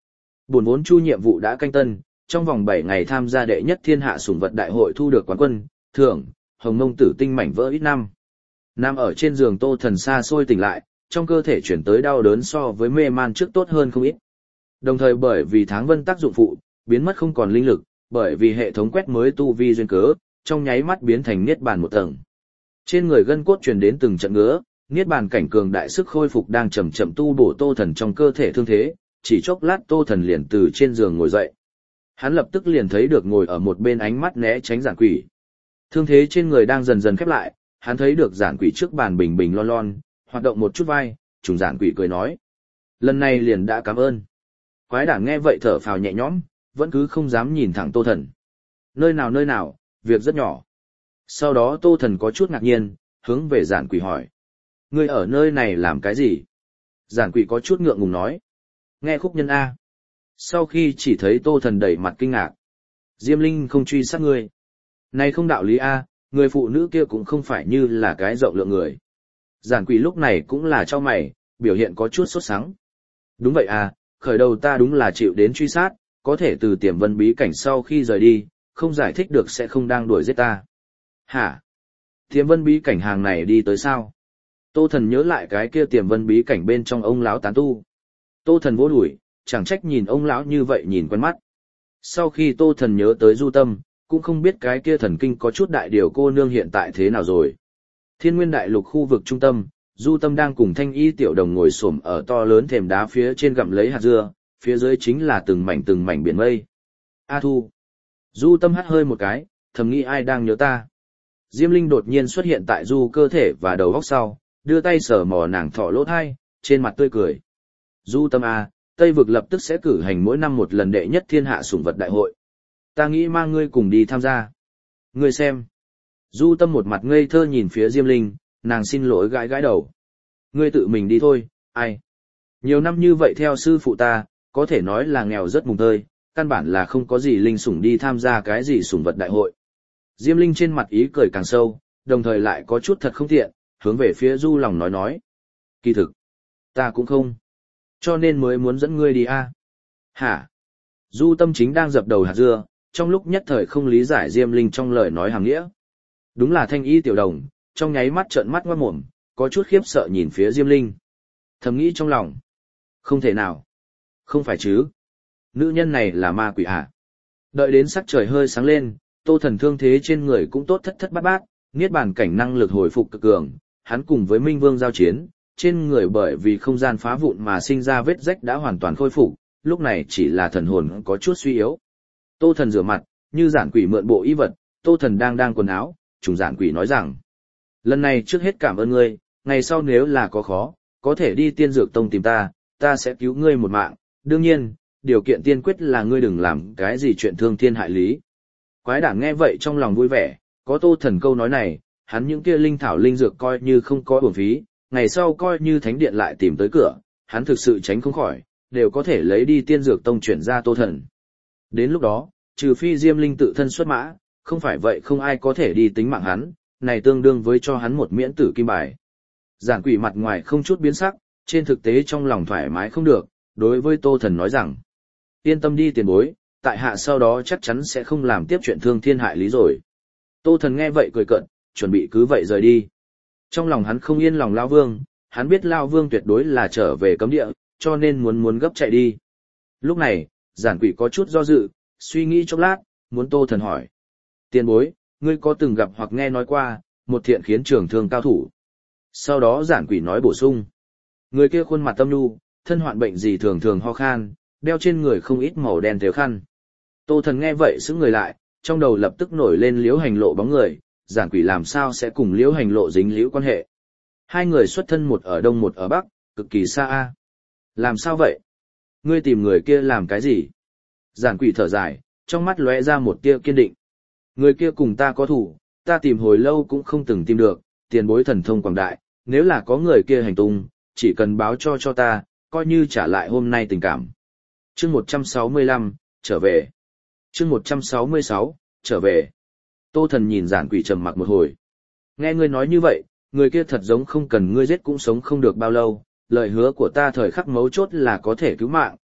Buồn vốn chu nhiệm vụ đã canh tân, trong vòng bảy ngày tham gia đệ nhất thiên hạ sủng vật đại hội thu được quán quân, thưởng, hồng mông tử tinh mảnh vỡ ít năm. Nằm ở trên giường Tô Thần xa xôi tỉnh lại, trong cơ thể chuyển tới đau đớn so với mê man trước tốt hơn không ít. Đồng thời bởi vì tháng vân tác dụng phụ, biến mất không còn linh lực, bởi vì hệ thống quét mới tu vi duyên cớ, trong nháy mắt biến thành niết bàn một tầng. Trên người gân cốt truyền đến từng trận ngứa, niết bàn cảnh cường đại sức khôi phục đang chậm chậm tu bổ Tô Thần trong cơ thể thương thế, chỉ chốc lát Tô Thần liền từ trên giường ngồi dậy. Hắn lập tức liền thấy được ngồi ở một bên ánh mắt né tránh giản quỷ. Thương thế trên người đang dần dần khép lại, hắn thấy được giản quỷ trước bàn bình bình lon lon, hoạt động một chút vai, trùng giản quỷ cười nói. Lần này liền đã cảm ơn. Quái đản nghe vậy thở phào nhẹ nhõm, vẫn cứ không dám nhìn thẳng Tô Thần. Nơi nào nơi nào, việc rất nhỏ. Sau đó Tô Thần có chút ngạc nhiên, hướng về giản quỷ hỏi. Ngươi ở nơi này làm cái gì? Giản quỷ có chút ngượng ngùng nói. Nghe khúc nhân A. Sau khi chỉ thấy Tô Thần đầy mặt kinh ngạc. Diêm Linh không truy sát ngươi. Này không đạo lý A, người phụ nữ kia cũng không phải như là cái rộng lượng người. Giản quỷ lúc này cũng là cho mày, biểu hiện có chút sốt sắng. Đúng vậy à, khởi đầu ta đúng là chịu đến truy sát, có thể từ tiềm vân bí cảnh sau khi rời đi, không giải thích được sẽ không đang đuổi giết ta. Hả? Tiềm vân bí cảnh hàng này đi tới sao? Tô Thần nhớ lại cái kia tiềm vân bí cảnh bên trong ông lão tán tu. Tô Thần vỗ đuổi, chẳng trách nhìn ông lão như vậy nhìn quen mắt. Sau khi Tô Thần nhớ tới Du Tâm, cũng không biết cái kia thần kinh có chút đại điều cô nương hiện tại thế nào rồi. Thiên Nguyên Đại Lục khu vực trung tâm, Du Tâm đang cùng Thanh Y tiểu đồng ngồi xổm ở to lớn thềm đá phía trên gặm lấy hạt dưa, phía dưới chính là từng mảnh từng mảnh biển mây. A Thu. Du Tâm hắt hơi một cái, thầm nghĩ ai đang nhớ ta. Diêm Linh đột nhiên xuất hiện tại Du cơ thể và đầu góc sau, đưa tay sờ mò nàng thỏ lỗ thai, trên mặt tươi cười. Du Tâm A, Tây vực lập tức sẽ cử hành mỗi năm một lần đệ nhất thiên hạ sủng vật đại hội. Ta nghĩ mang ngươi cùng đi tham gia. Ngươi xem. Du Tâm một mặt ngây thơ nhìn phía Diêm Linh, nàng xin lỗi gãi gãi đầu. Ngươi tự mình đi thôi, ai. Nhiều năm như vậy theo sư phụ ta, có thể nói là nghèo rất mùng tơi, căn bản là không có gì linh sủng đi tham gia cái gì sủng vật đại hội. Diêm Linh trên mặt ý cười càng sâu, đồng thời lại có chút thật không tiện, hướng về phía Du lòng nói nói. Kỳ thực, ta cũng không. Cho nên mới muốn dẫn ngươi đi a. Hả? Du Tâm chính đang dập đầu hạt dưa, trong lúc nhất thời không lý giải Diêm Linh trong lời nói hàng nghĩa. Đúng là Thanh Y tiểu đồng, trong nháy mắt trợn mắt ngoát mồm, có chút khiếp sợ nhìn phía Diêm Linh. Thầm nghĩ trong lòng. Không thể nào. Không phải chứ. Nữ nhân này là ma quỷ hả? Đợi đến sắc trời hơi sáng lên, Tô Thần thương thế trên người cũng tốt thất thất bát bát, niết bàn cảnh năng lực hồi phục cực cường, hắn cùng với Minh Vương giao chiến, trên người bởi vì không gian phá vụn mà sinh ra vết rách đã hoàn toàn khôi phục, lúc này chỉ là thần hồn có chút suy yếu. Tô Thần rửa mặt, như giản quỷ mượn bộ y vật, Tô Thần đang đang quần áo, trùng giản quỷ nói rằng: lần này trước hết cảm ơn ngươi, ngày sau nếu là có khó, có thể đi Tiên Dược Tông tìm ta, ta sẽ cứu ngươi một mạng, đương nhiên, điều kiện tiên quyết là ngươi đừng làm cái gì chuyện thương thiên hại lý. Quái đản nghe vậy trong lòng vui vẻ, có Tô Thần câu nói này, hắn những kia linh thảo linh dược coi như không có uổng phí, ngày sau coi như thánh điện lại tìm tới cửa, hắn thực sự tránh không khỏi, đều có thể lấy đi Tiên Dược Tông chuyển ra Tô Thần. Đến lúc đó, trừ phi Diêm Linh tự thân xuất mã, không phải vậy không ai có thể đi tính mạng hắn, này tương đương với cho hắn một miễn tử kim bài. Giản quỷ mặt ngoài không chút biến sắc, trên thực tế trong lòng thoải mái không được, đối với Tô Thần nói rằng: yên tâm đi tiền bối, tại hạ sau đó chắc chắn sẽ không làm tiếp chuyện thương thiên hại lý rồi. Tô Thần nghe vậy cười cợt, chuẩn bị cứ vậy rời đi. Trong lòng hắn không yên lòng Lao Vương, hắn biết Lao Vương tuyệt đối là trở về cấm địa, cho nên muốn muốn gấp chạy đi. Lúc này, giản quỷ có chút do dự, suy nghĩ chốc lát, muốn Tô Thần hỏi: tiền bối, ngươi có từng gặp hoặc nghe nói qua một thiện khiến trường thương cao thủ? Sau đó giản quỷ nói bổ sung: người kia khuôn mặt tâm nhu, thân hoạn bệnh gì thường thường ho khan, đeo trên người không ít màu đen thêu khăn. Tô Thần nghe vậy sững người lại, trong đầu lập tức nổi lên Liễu Hành Lộ bóng người, giản quỷ làm sao sẽ cùng Liễu Hành Lộ dính liễu quan hệ? Hai người xuất thân một ở đông một ở bắc, cực kỳ xa a. Làm sao vậy? Ngươi tìm người kia làm cái gì? Giản quỷ thở dài, trong mắt lóe ra một tia kiên định. Người kia cùng ta có thủ, ta tìm hồi lâu cũng không từng tìm được, tiền bối thần thông quảng đại, nếu là có người kia hành tung, chỉ cần báo cho cho ta, coi như trả lại hôm nay tình cảm. Chương một trăm sáu mươi lăm, trở về. Chương một trăm sáu mươi sáu, trở về. Tô Thần nhìn giản quỷ trầm mặc một hồi. Nghe ngươi nói như vậy, người kia thật giống không cần ngươi giết cũng sống không được bao lâu, lời hứa của ta thời khắc mấu chốt là có thể cứu mạng,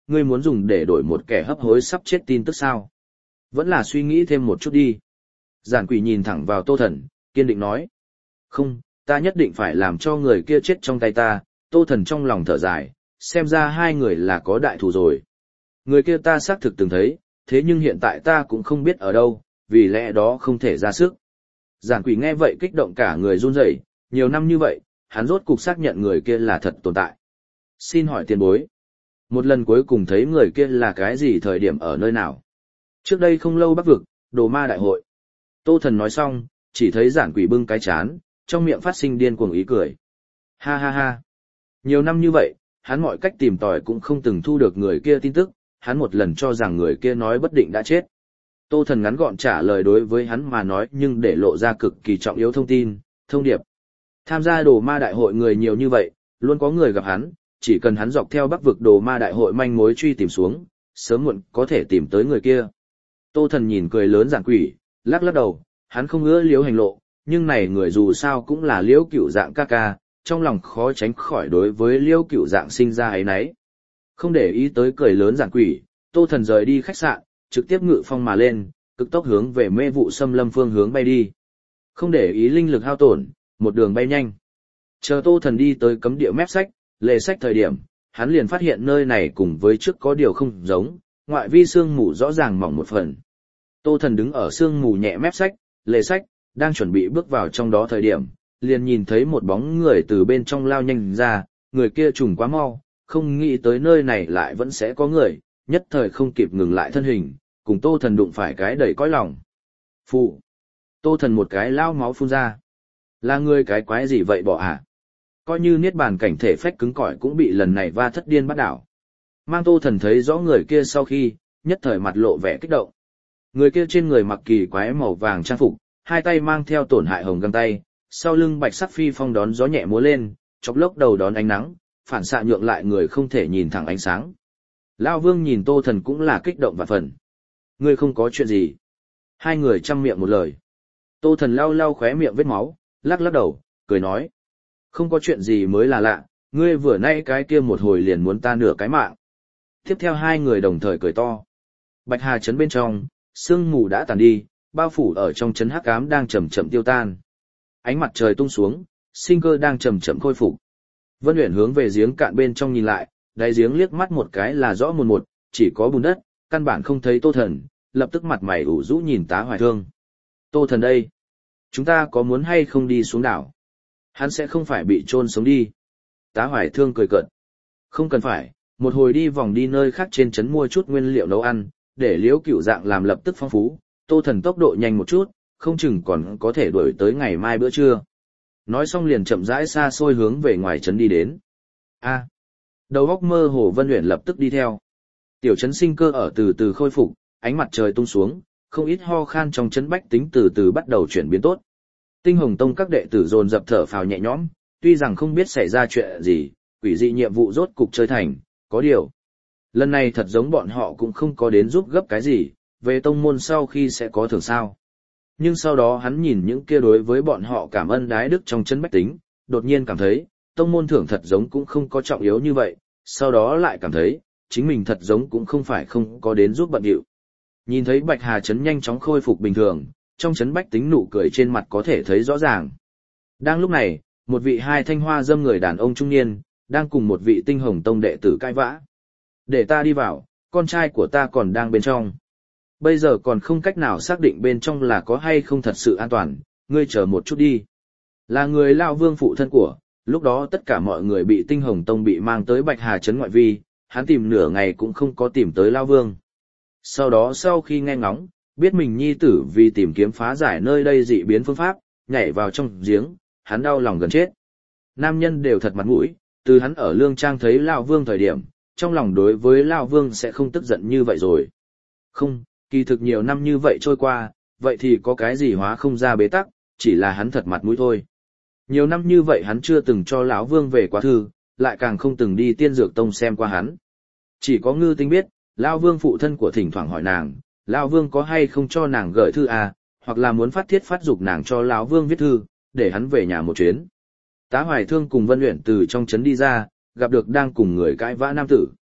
ngươi muốn dùng để đổi một kẻ hấp hối sắp chết tin tức sao? Vẫn là suy nghĩ thêm một chút đi. Giản quỷ nhìn thẳng vào Tô Thần, kiên định nói. Không, ta nhất định phải làm cho người kia chết trong tay ta. Tô Thần trong lòng thở dài, xem ra hai người là có đại thù rồi. Người kia ta xác thực từng thấy, thế nhưng hiện tại ta cũng không biết ở đâu, vì lẽ đó không thể ra sức. Giản quỷ nghe vậy kích động cả người run rẩy, nhiều năm như vậy, hắn rốt cục xác nhận người kia là thật tồn tại. Xin hỏi tiền bối, một lần cuối cùng thấy người kia là cái gì thời điểm ở nơi nào? Trước đây không lâu Bắc vực, Đồ Ma đại hội. Tô Thần nói xong, chỉ thấy giản quỷ bưng cái chán, trong miệng phát sinh điên cuồng ý cười. Ha ha ha. Nhiều năm như vậy, hắn mọi cách tìm tòi cũng không từng thu được người kia tin tức, hắn một lần cho rằng người kia nói bất định đã chết. Tô Thần ngắn gọn trả lời đối với hắn mà nói nhưng để lộ ra cực kỳ trọng yếu thông tin, thông điệp. Tham gia Đồ Ma đại hội người nhiều như vậy, luôn có người gặp hắn, chỉ cần hắn dọc theo Bắc vực Đồ Ma đại hội manh mối truy tìm xuống, sớm muộn có thể tìm tới người kia. Tô Thần nhìn cười lớn giản quỷ, lắc lắc đầu, hắn không ngỡ Liễu hành lộ, nhưng này người dù sao cũng là Liễu Cửu Dạng ca ca, trong lòng khó tránh khỏi đối với Liễu Cửu Dạng sinh ra ấy nấy. Không để ý tới cười lớn giản quỷ, Tô Thần rời đi khách sạn, trực tiếp ngự phong mà lên, cực tốc hướng về Mê Vụ Xâm Lâm phương hướng bay đi. Không để ý linh lực hao tổn, một đường bay nhanh. Chờ Tô Thần đi tới cấm địa mép sách, lề sách thời điểm, hắn liền phát hiện nơi này cùng với trước có điều không giống, ngoại vi sương mù rõ ràng mỏng một phần. Tô Thần đứng ở sương mù nhẹ mép sách, lề sách, đang chuẩn bị bước vào trong đó thời điểm, liền nhìn thấy một bóng người từ bên trong lao nhanh ra, người kia trùng quá mau, không nghĩ tới nơi này lại vẫn sẽ có người, nhất thời không kịp ngừng lại thân hình, cùng Tô Thần đụng phải cái đầy cõi lòng. Phụ! Tô Thần một cái lao máu phun ra. Là người cái quái gì vậy bỏ hả? Coi như niết bàn cảnh thể phách cứng cỏi cũng bị lần này va thất điên bắt đảo. Mang Tô Thần thấy rõ người kia sau khi, nhất thời mặt lộ vẻ kích động. Người kia trên người mặc kỳ quái màu vàng trang phục, hai tay mang theo tổn hại hồng găng tay, sau lưng bạch sắc phi phong đón gió nhẹ múa lên, chọc lốc đầu đón ánh nắng, phản xạ nhượng lại người không thể nhìn thẳng ánh sáng. Lão Vương nhìn Tô Thần cũng là kích động vạn phần. Ngươi không có chuyện gì. Hai người chăm miệng một lời. Tô Thần lau lau khóe miệng vết máu, lắc lắc đầu, cười nói. Không có chuyện gì mới là lạ, ngươi vừa nay cái kia một hồi liền muốn ta nửa cái mạng. Tiếp theo hai người đồng thời cười to. Bạch Hà trấn bên trong, sương mù đã tàn đi, bao phủ ở trong trấn hắc ám đang chậm chậm tiêu tan. Ánh mặt trời tung xuống, sinh cơ đang chậm chậm khôi phục. Vân Uyển hướng về giếng cạn bên trong nhìn lại, đáy giếng liếc mắt một cái là rõ mồn một, chỉ có bùn đất, căn bản không thấy Tô Thần, lập tức mặt mày ủ rũ nhìn Tá Hoài Thương. Tô Thần đây, chúng ta có muốn hay không đi xuống đảo? Hắn sẽ không phải bị chôn sống đi. Tá Hoài Thương cười cợt. Không cần phải, một hồi đi vòng đi nơi khác trên trấn mua chút nguyên liệu nấu ăn, để Liễu Cửu Dạng làm lập tức phong phú, Tô Thần tốc độ nhanh một chút, không chừng còn có thể đuổi tới ngày mai bữa trưa. Nói xong liền chậm rãi xa xôi hướng về ngoài trấn đi đến. A. Đầu óc mơ hồ Vân Uyển lập tức đi theo. Tiểu trấn sinh cơ ở từ từ khôi phục, ánh mặt trời tung xuống, không ít ho khan trong trấn bách tính từ từ bắt đầu chuyển biến tốt. Tinh Hồng Tông các đệ tử dồn dập thở phào nhẹ nhõm, tuy rằng không biết xảy ra chuyện gì, quỷ dị nhiệm vụ rốt cục chơi thành, có điều. Lần này thật giống bọn họ cũng không có đến giúp gấp cái gì, về tông môn sau khi sẽ có thưởng sao. Nhưng sau đó hắn nhìn những kia đối với bọn họ cảm ơn đái đức trong chân bách tính, đột nhiên cảm thấy, tông môn thưởng thật giống cũng không có trọng yếu như vậy, sau đó lại cảm thấy, chính mình thật giống cũng không phải không có đến giúp bận điệu. Nhìn thấy Bạch Hà Trấn nhanh chóng khôi phục bình thường, trong trấn bách tính nụ cười trên mặt có thể thấy rõ ràng. Đang lúc này, một vị hai thanh hoa dâm người đàn ông trung niên, đang cùng một vị Tinh Hồng Tông đệ tử cãi vã. Để ta đi vào, con trai của ta còn đang bên trong. Bây giờ còn không cách nào xác định bên trong là có hay không thật sự an toàn, ngươi chờ một chút đi. Là người Lão Vương phụ thân của, lúc đó tất cả mọi người bị Tinh Hồng Tông bị mang tới Bạch Hà Trấn ngoại vi, hắn tìm nửa ngày cũng không có tìm tới Lão Vương. Sau đó sau khi nghe ngóng, biết mình nhi tử vì tìm kiếm phá giải nơi đây dị biến phương pháp, nhảy vào trong giếng, hắn đau lòng gần chết. Nam nhân đều thật mặt mũi, từ hắn ở Lương Trang thấy Lão Vương thời điểm, trong lòng đối với Lão Vương sẽ không tức giận như vậy rồi. Không, kỳ thực nhiều năm như vậy trôi qua, vậy thì có cái gì hóa không ra bế tắc, chỉ là hắn thật mặt mũi thôi. Nhiều năm như vậy hắn chưa từng cho Lão Vương về quá thư, lại càng không từng đi Tiên Dược Tông xem qua hắn. Chỉ có Ngư Tinh biết, Lão Vương phụ thân của thỉnh thoảng hỏi nàng, Lão Vương có hay không cho nàng gửi thư à, hoặc là muốn phát thiết phát dục nàng cho Lão Vương viết thư, để hắn về nhà một chuyến. Tá Hoài Thương cùng Vân Uyển từ trong trấn đi ra, gặp được đang cùng người cãi vã nam tử.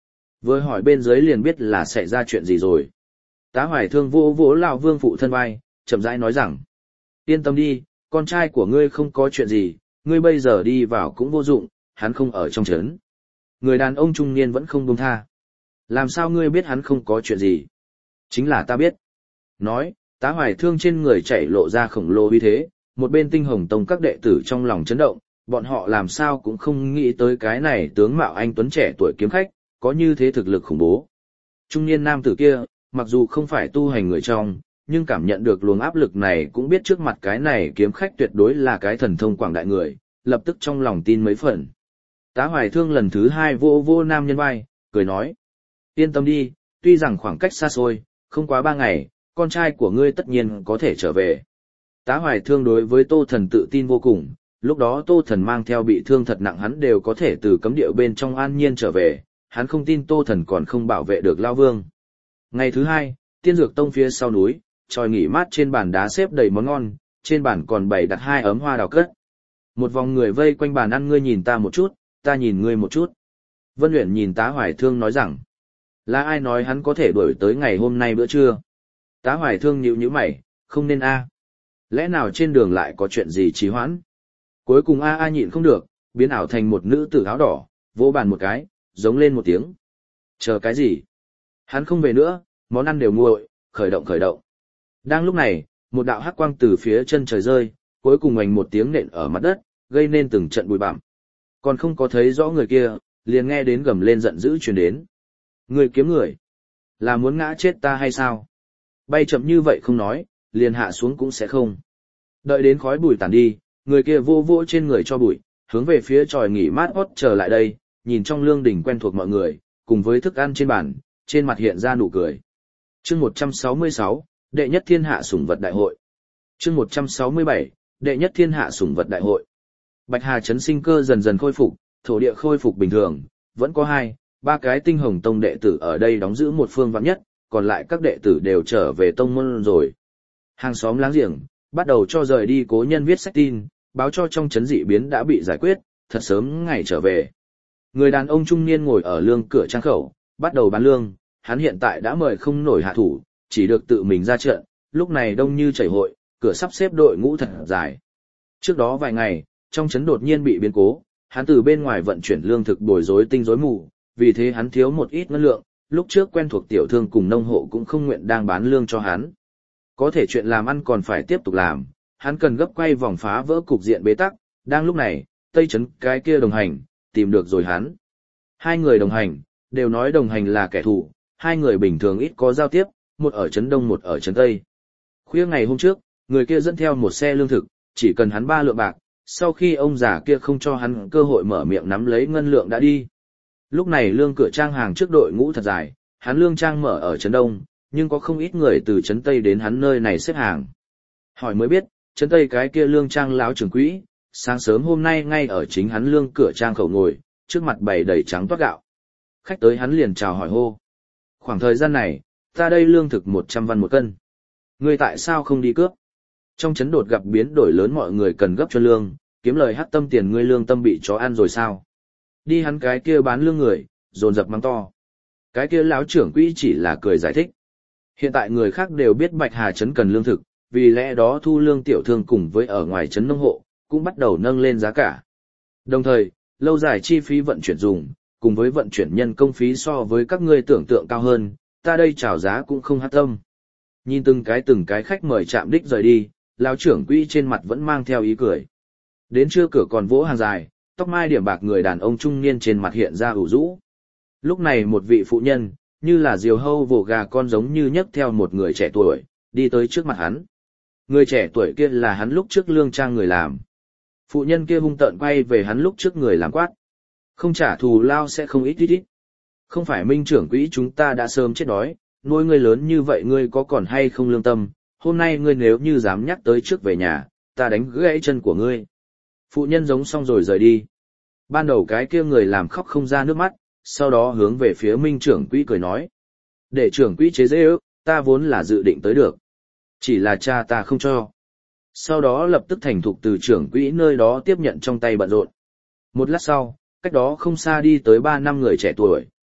Vừa hỏi bên dưới liền biết là xảy ra chuyện gì rồi. Tá Hoài Thương vỗ vỗ lão Vương phụ thân vai, chậm rãi nói rằng: "Yên tâm đi, con trai của ngươi không có chuyện gì, ngươi bây giờ đi vào cũng vô dụng, hắn không ở trong trấn." Người đàn ông trung niên vẫn không buông tha. "Làm sao ngươi biết hắn không có chuyện gì?" "Chính là ta biết." Nói, Tá Hoài Thương trên người chảy lộ ra khổng lồ uy thế, một bên Tinh Hồng Tông các đệ tử trong lòng chấn động, bọn họ làm sao cũng không nghĩ tới cái này tướng mạo anh tuấn trẻ tuổi kiếm khách, có như thế thực lực khủng bố. Trung niên nam tử kia, mặc dù không phải tu hành người trong, nhưng cảm nhận được luồng áp lực này cũng biết trước mặt cái này kiếm khách tuyệt đối là cái thần thông quảng đại người, lập tức trong lòng tin mấy phần. Tá Hoài Thương lần thứ hai vô vô nam nhân vai, cười nói: "Yên tâm đi, tuy rằng khoảng cách xa xôi, không quá ba ngày, con trai của ngươi tất nhiên có thể trở về." Tá Hoài Thương đối với Tô Thần tự tin vô cùng, lúc đó Tô Thần mang theo bị thương thật nặng hắn đều có thể từ cấm địa bên trong an nhiên trở về, hắn không tin Tô Thần còn không bảo vệ được Lao Vương. Ngày thứ hai, Tiên Dược Tông phía sau núi, tròi nghỉ mát trên bàn đá xếp đầy món ngon, trên bàn còn bày đặt hai ấm hoa đào cất. Một vòng người vây quanh bàn ăn, ngươi nhìn ta một chút, ta nhìn ngươi một chút. Vân Uyển nhìn Tá Hoài Thương nói rằng: "Là ai nói hắn có thể đuổi tới ngày hôm nay bữa trưa?" Tá Hoài Thương nhíu nhíu mày, không nên a. Lẽ nào trên đường lại có chuyện gì trì hoãn? Cuối cùng a a nhịn không được, biến ảo thành một nữ tử áo đỏ, vỗ bàn một cái, giống lên một tiếng. Chờ cái gì? Hắn không về nữa, món ăn đều nguội, khởi động khởi động. Đang lúc này, một đạo hắc quang từ phía chân trời rơi, cuối cùng oành một tiếng nện ở mặt đất, gây nên từng trận bụi bặm. Còn không có thấy rõ người kia, liền nghe đến gầm lên giận dữ truyền đến. Người kiếm người, là muốn ngã chết ta hay sao? Bay chậm như vậy không nói, liền hạ xuống cũng sẽ không. Đợi đến khói bụi tàn đi, người kia vô vô trên người cho bụi, hướng về phía tròi nghỉ mát hót trở lại đây, nhìn trong lương đỉnh quen thuộc mọi người, cùng với thức ăn trên bàn, trên mặt hiện ra nụ cười. Chương một trăm sáu mươi sáu, đệ nhất thiên hạ sủng vật đại hội. Chương một trăm sáu mươi bảy, đệ nhất thiên hạ sủng vật đại hội. Bạch Hà trấn sinh cơ dần dần khôi phục, thổ địa khôi phục bình thường, vẫn có hai, ba cái Tinh Hồng Tông đệ tử ở đây đóng giữ một phương vạn nhất, còn lại các đệ tử đều trở về tông môn rồi. Hàng xóm láng giềng bắt đầu cho rời đi cố nhân viết sách tin, báo cho trong trấn dị biến đã bị giải quyết, thật sớm ngày trở về. Người đàn ông trung niên ngồi ở lương cửa trang khẩu, bắt đầu bán lương, hắn hiện tại đã mời không nổi hạ thủ, chỉ được tự mình ra trận, lúc này đông như chảy hội, cửa sắp xếp đội ngũ thật dài. Trước đó vài ngày, trong trấn đột nhiên bị biến cố, hắn từ bên ngoài vận chuyển lương thực bồi rối tinh rối mù, vì thế hắn thiếu một ít ngân lượng, lúc trước quen thuộc tiểu thương cùng nông hộ cũng không nguyện đang bán lương cho hắn. Có thể chuyện làm ăn còn phải tiếp tục làm, hắn cần gấp quay vòng phá vỡ cục diện bế tắc, đang lúc này, Tây trấn cái kia đồng hành, tìm được rồi hắn. Hai người đồng hành, đều nói đồng hành là kẻ thù, hai người bình thường ít có giao tiếp, một ở trấn Đông một ở trấn Tây. Khuya ngày hôm trước, người kia dẫn theo một xe lương thực, chỉ cần hắn ba lượng bạc, sau khi ông già kia không cho hắn cơ hội mở miệng nắm lấy ngân lượng đã đi. Lúc này lương cửa trang hàng trước đội ngũ thật dài, hắn lương trang mở ở trấn Đông, nhưng có không ít người từ trấn Tây đến hắn nơi này xếp hàng. Hỏi mới biết, trấn Tây cái kia lương trang láo trưởng quỹ, sáng sớm hôm nay ngay ở chính hắn lương cửa trang khẩu ngồi, trước mặt bày đầy trắng toát gạo. Khách tới hắn liền chào hỏi hô. Khoảng thời gian này, ta đây lương thực một trăm văn một cân. Ngươi tại sao không đi cướp? Trong trấn đột gặp biến đổi lớn mọi người cần gấp cho lương, kiếm lời hắc tâm tiền ngươi lương tâm bị chó ăn rồi sao? Đi hắn cái kia bán lương người, dồn dập mắng to. Cái kia lão trưởng quỹ chỉ là cười giải thích. Hiện tại người khác đều biết Bạch Hà trấn cần lương thực, vì lẽ đó thu lương tiểu thương cùng với ở ngoài trấn nông hộ, cũng bắt đầu nâng lên giá cả. Đồng thời, lâu dài chi phí vận chuyển dùng, cùng với vận chuyển nhân công phí so với các ngươi tưởng tượng cao hơn, ta đây chào giá cũng không hát tâm. Nhìn từng cái từng cái khách mời chạm đích rời đi, lão trưởng quỹ trên mặt vẫn mang theo ý cười. Đến trưa cửa còn vỗ hàng dài, tóc mai điểm bạc người đàn ông trung niên trên mặt hiện ra ủ rũ. Lúc này một vị phụ nhân, như là diều hâu vồ gà con giống như nhấc theo một người trẻ tuổi, đi tới trước mặt hắn. Người trẻ tuổi kia là hắn lúc trước lương trang người làm. Phụ nhân kia hung tợn quay về hắn lúc trước người làm quát. Không trả thù lao sẽ không ít ít ít. Không phải minh trưởng quỹ chúng ta đã sớm chết đói, nuôi ngươi lớn như vậy ngươi có còn hay không lương tâm, hôm nay ngươi nếu như dám nhắc tới trước về nhà, ta đánh gãy chân của ngươi. Phụ nhân giống xong rồi rời đi. Ban đầu cái kia người làm khóc không ra nước mắt, sau đó hướng về phía minh trưởng quỹ cười nói. Để trưởng quỹ chế dễ ước, ta vốn là dự định tới được. Chỉ là cha ta không cho. Sau đó lập tức thành thục từ trưởng quỹ nơi đó tiếp nhận trong tay bận rộn. Một lát sau, cách đó không xa đi tới ba năm người trẻ tuổi,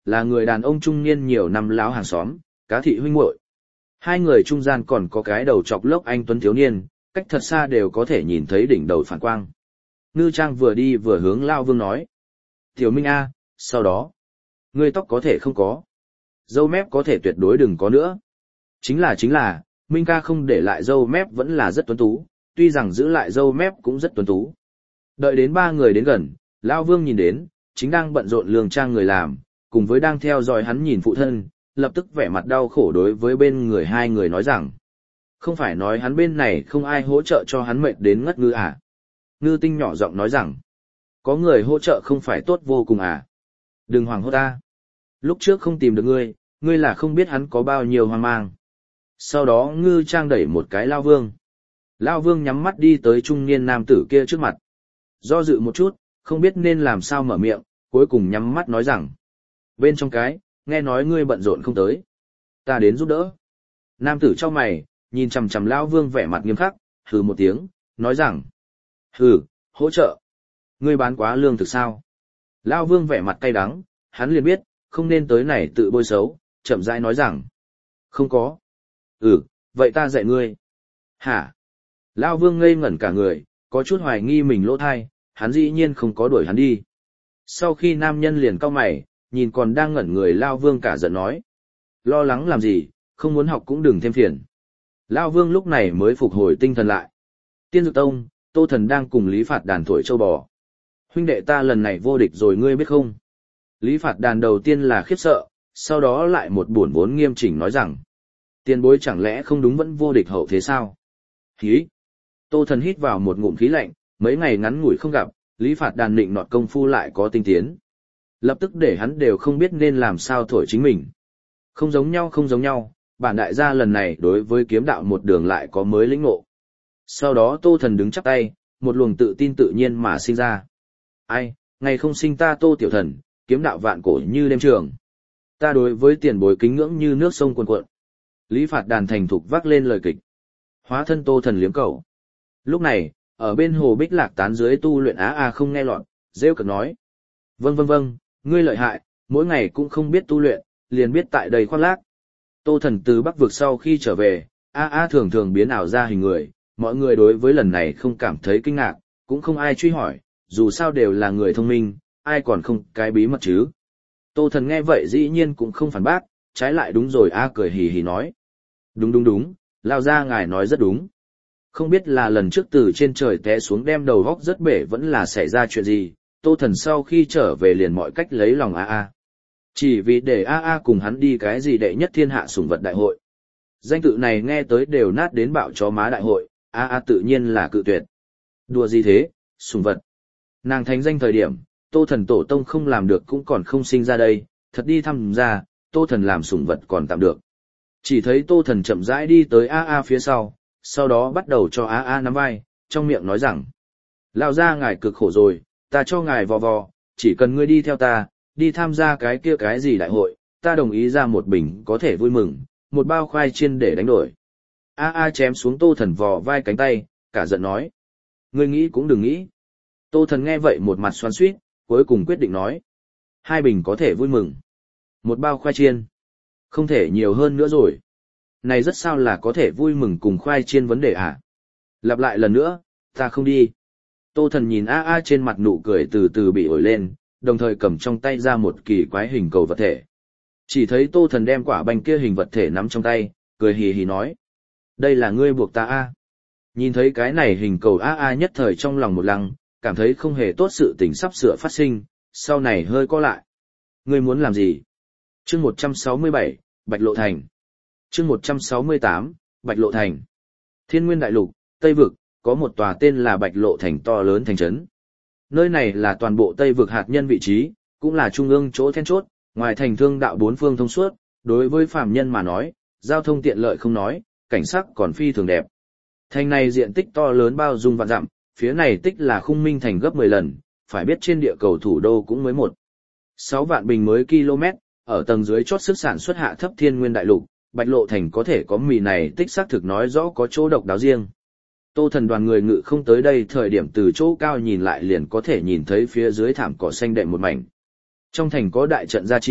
là người đàn ông trung niên nhiều năm láo hàng xóm, Cá Thị huynh muội. Hai người trung gian còn có cái đầu chọc lốc anh tuấn thiếu niên, cách thật xa đều có thể nhìn thấy đỉnh đầu phản quang. Ngư Trang vừa đi vừa hướng Lao Vương nói. Tiểu Minh A, sau đó, ngươi tóc có thể không có. Dâu mép có thể tuyệt đối đừng có nữa. Chính là chính là, Minh ca không để lại dâu mép vẫn là rất tuấn tú, tuy rằng giữ lại dâu mép cũng rất tuấn tú. Đợi đến ba người đến gần, Lao Vương nhìn đến, chính đang bận rộn Lương Trang người làm, cùng với đang theo dõi hắn nhìn phụ thân, lập tức vẻ mặt đau khổ đối với bên người hai người nói rằng. Không phải nói hắn bên này không ai hỗ trợ cho hắn mệt đến ngất ngư à. Ngư Tinh nhỏ giọng nói rằng, có người hỗ trợ không phải tốt vô cùng à. Đừng hoảng hốt ta. Lúc trước không tìm được ngươi, ngươi là không biết hắn có bao nhiêu hoang mang. Sau đó Ngư Trang đẩy một cái Lao Vương. Lao Vương nhắm mắt đi tới trung niên nam tử kia trước mặt. Do dự một chút, không biết nên làm sao mở miệng, cuối cùng nhắm mắt nói rằng. Bên trong cái, nghe nói ngươi bận rộn không tới. Ta đến giúp đỡ. Nam tử cho mày, nhìn chằm chằm Lao Vương vẻ mặt nghiêm khắc, hừ một tiếng, nói rằng. Hừ, hỗ trợ. Ngươi bán quá lương thực sao? Lao Vương vẻ mặt cay đắng, hắn liền biết, không nên tới này tự bôi xấu, chậm rãi nói rằng. Không có. Ừ, vậy ta dạy ngươi. Hả? Lao Vương ngây ngẩn cả người, có chút hoài nghi mình lỗ thai, hắn dĩ nhiên không có đuổi hắn đi. Sau khi nam nhân liền cau mày, nhìn còn đang ngẩn người Lao Vương cả giận nói. Lo lắng làm gì, không muốn học cũng đừng thêm phiền. Lao Vương lúc này mới phục hồi tinh thần lại. Tiên Dược Tông, Tô Thần đang cùng Lý Phạt Đàn thổi châu bò. Huynh đệ ta lần này vô địch rồi ngươi biết không? Lý Phạt Đàn đầu tiên là khiếp sợ, sau đó lại một buồn vốn nghiêm chỉnh nói rằng. Tiền bối chẳng lẽ không đúng vẫn vô địch hậu thế sao? Khí! Tô Thần hít vào một ngụm khí lạnh, mấy ngày ngắn ngủi không gặp, Lý Phạt Đàn định nọt công phu lại có tinh tiến. Lập tức để hắn đều không biết nên làm sao thổi chính mình. Không giống nhau không giống nhau, bản đại gia lần này đối với kiếm đạo một đường lại có mới lĩnh ngộ. Sau đó Tô Thần đứng chắp tay, một luồng tự tin tự nhiên mà sinh ra. Ai, ngày không sinh ta Tô Tiểu Thần, kiếm đạo vạn cổ như đêm trường. Ta đối với tiền bối kính ngưỡng như nước sông cuồn cuộn. Lý Phạt Đàn thành thục vác lên lời kịch. Hóa thân Tô Thần liếm cầu. Lúc này, ở bên hồ Bích Lạc Tán dưới tu luyện á a không nghe lọt, rêu cực nói. Vâng vâng vâng, ngươi lợi hại, mỗi ngày cũng không biết tu luyện, liền biết tại đây khoác lác. Tô Thần từ Bắc vực sau khi trở về, a a thường thường biến ảo ra hình người, mọi người đối với lần này không cảm thấy kinh ngạc, cũng không ai truy hỏi, dù sao đều là người thông minh, ai còn không cái bí mật chứ. Tô Thần nghe vậy dĩ nhiên cũng không phản bác, trái lại đúng rồi a cười hì hì nói. Đúng đúng đúng, Lao ra ngài nói rất đúng. Không biết là lần trước từ trên trời té xuống đem đầu góc rất bể vẫn là xảy ra chuyện gì, Tô Thần sau khi trở về liền mọi cách lấy lòng a a. Chỉ vì để a a cùng hắn đi cái gì đệ nhất thiên hạ sủng vật đại hội. Danh tự này nghe tới đều nát đến bạo chó má đại hội, a a tự nhiên là cự tuyệt. Đùa gì thế, sủng vật. Nàng thành danh thời điểm, Tô Thần tổ tông không làm được cũng còn không sinh ra đây, thật đi thăm ra, Tô Thần làm sủng vật còn tạm được. Chỉ thấy Tô Thần chậm rãi đi tới a a phía sau, sau đó bắt đầu cho a a nắm vai, trong miệng nói rằng. Lao ra ngài cực khổ rồi, ta cho ngài vò vò, chỉ cần ngươi đi theo ta, đi tham gia cái kia cái gì đại hội, ta đồng ý ra một bình có thể vui mừng, một bao khoai chiên để đánh đổi. A a chém xuống Tô Thần vò vai cánh tay, cả giận nói. Ngươi nghĩ cũng đừng nghĩ. Tô Thần nghe vậy một mặt xoắn xuýt, cuối cùng quyết định nói. Hai bình có thể vui mừng. Một bao khoai chiên. Không thể nhiều hơn nữa rồi. Này rất sao là có thể vui mừng cùng khoai chiên vấn đề à? Lặp lại lần nữa, ta không đi. Tô Thần nhìn A A trên mặt nụ cười từ từ bị ổi lên, đồng thời cầm trong tay ra một kỳ quái hình cầu vật thể. Chỉ thấy Tô Thần đem quả banh kia hình vật thể nắm trong tay, cười hì hì nói. Đây là ngươi buộc ta A. Nhìn thấy cái này hình cầu A A nhất thời trong lòng một lăng, cảm thấy không hề tốt sự tình sắp sửa phát sinh, sau này hơi co lại. Ngươi muốn làm gì? Chương một trăm sáu mươi bảy, Bạch Lộ Thành. Chương một trăm sáu mươi tám, Bạch Lộ Thành. Thiên Nguyên Đại Lục, Tây Vực, có một tòa tên là Bạch Lộ Thành to lớn thành trấn. Nơi này là toàn bộ Tây Vực hạt nhân vị trí, cũng là trung ương chỗ then chốt, ngoài thành thương đạo bốn phương thông suốt, đối với phàm nhân mà nói, giao thông tiện lợi không nói, cảnh sắc còn phi thường đẹp. Thành này diện tích to lớn bao dung vạn dặm, phía này tích là khung minh thành gấp mười lần, phải biết trên địa cầu thủ đô cũng mới một sáu vạn bình mới km, ở tầng dưới chót sức sản xuất hạ thấp Thiên Nguyên Đại Lục, Bạch Lộ Thành có thể có mì này tích xác thực nói rõ có chỗ độc đáo riêng. Tô Thần đoàn người ngự không tới đây thời điểm từ chỗ cao nhìn lại liền có thể nhìn thấy phía dưới thảm cỏ xanh đệm một mảnh. Trong thành có đại trận gia trì,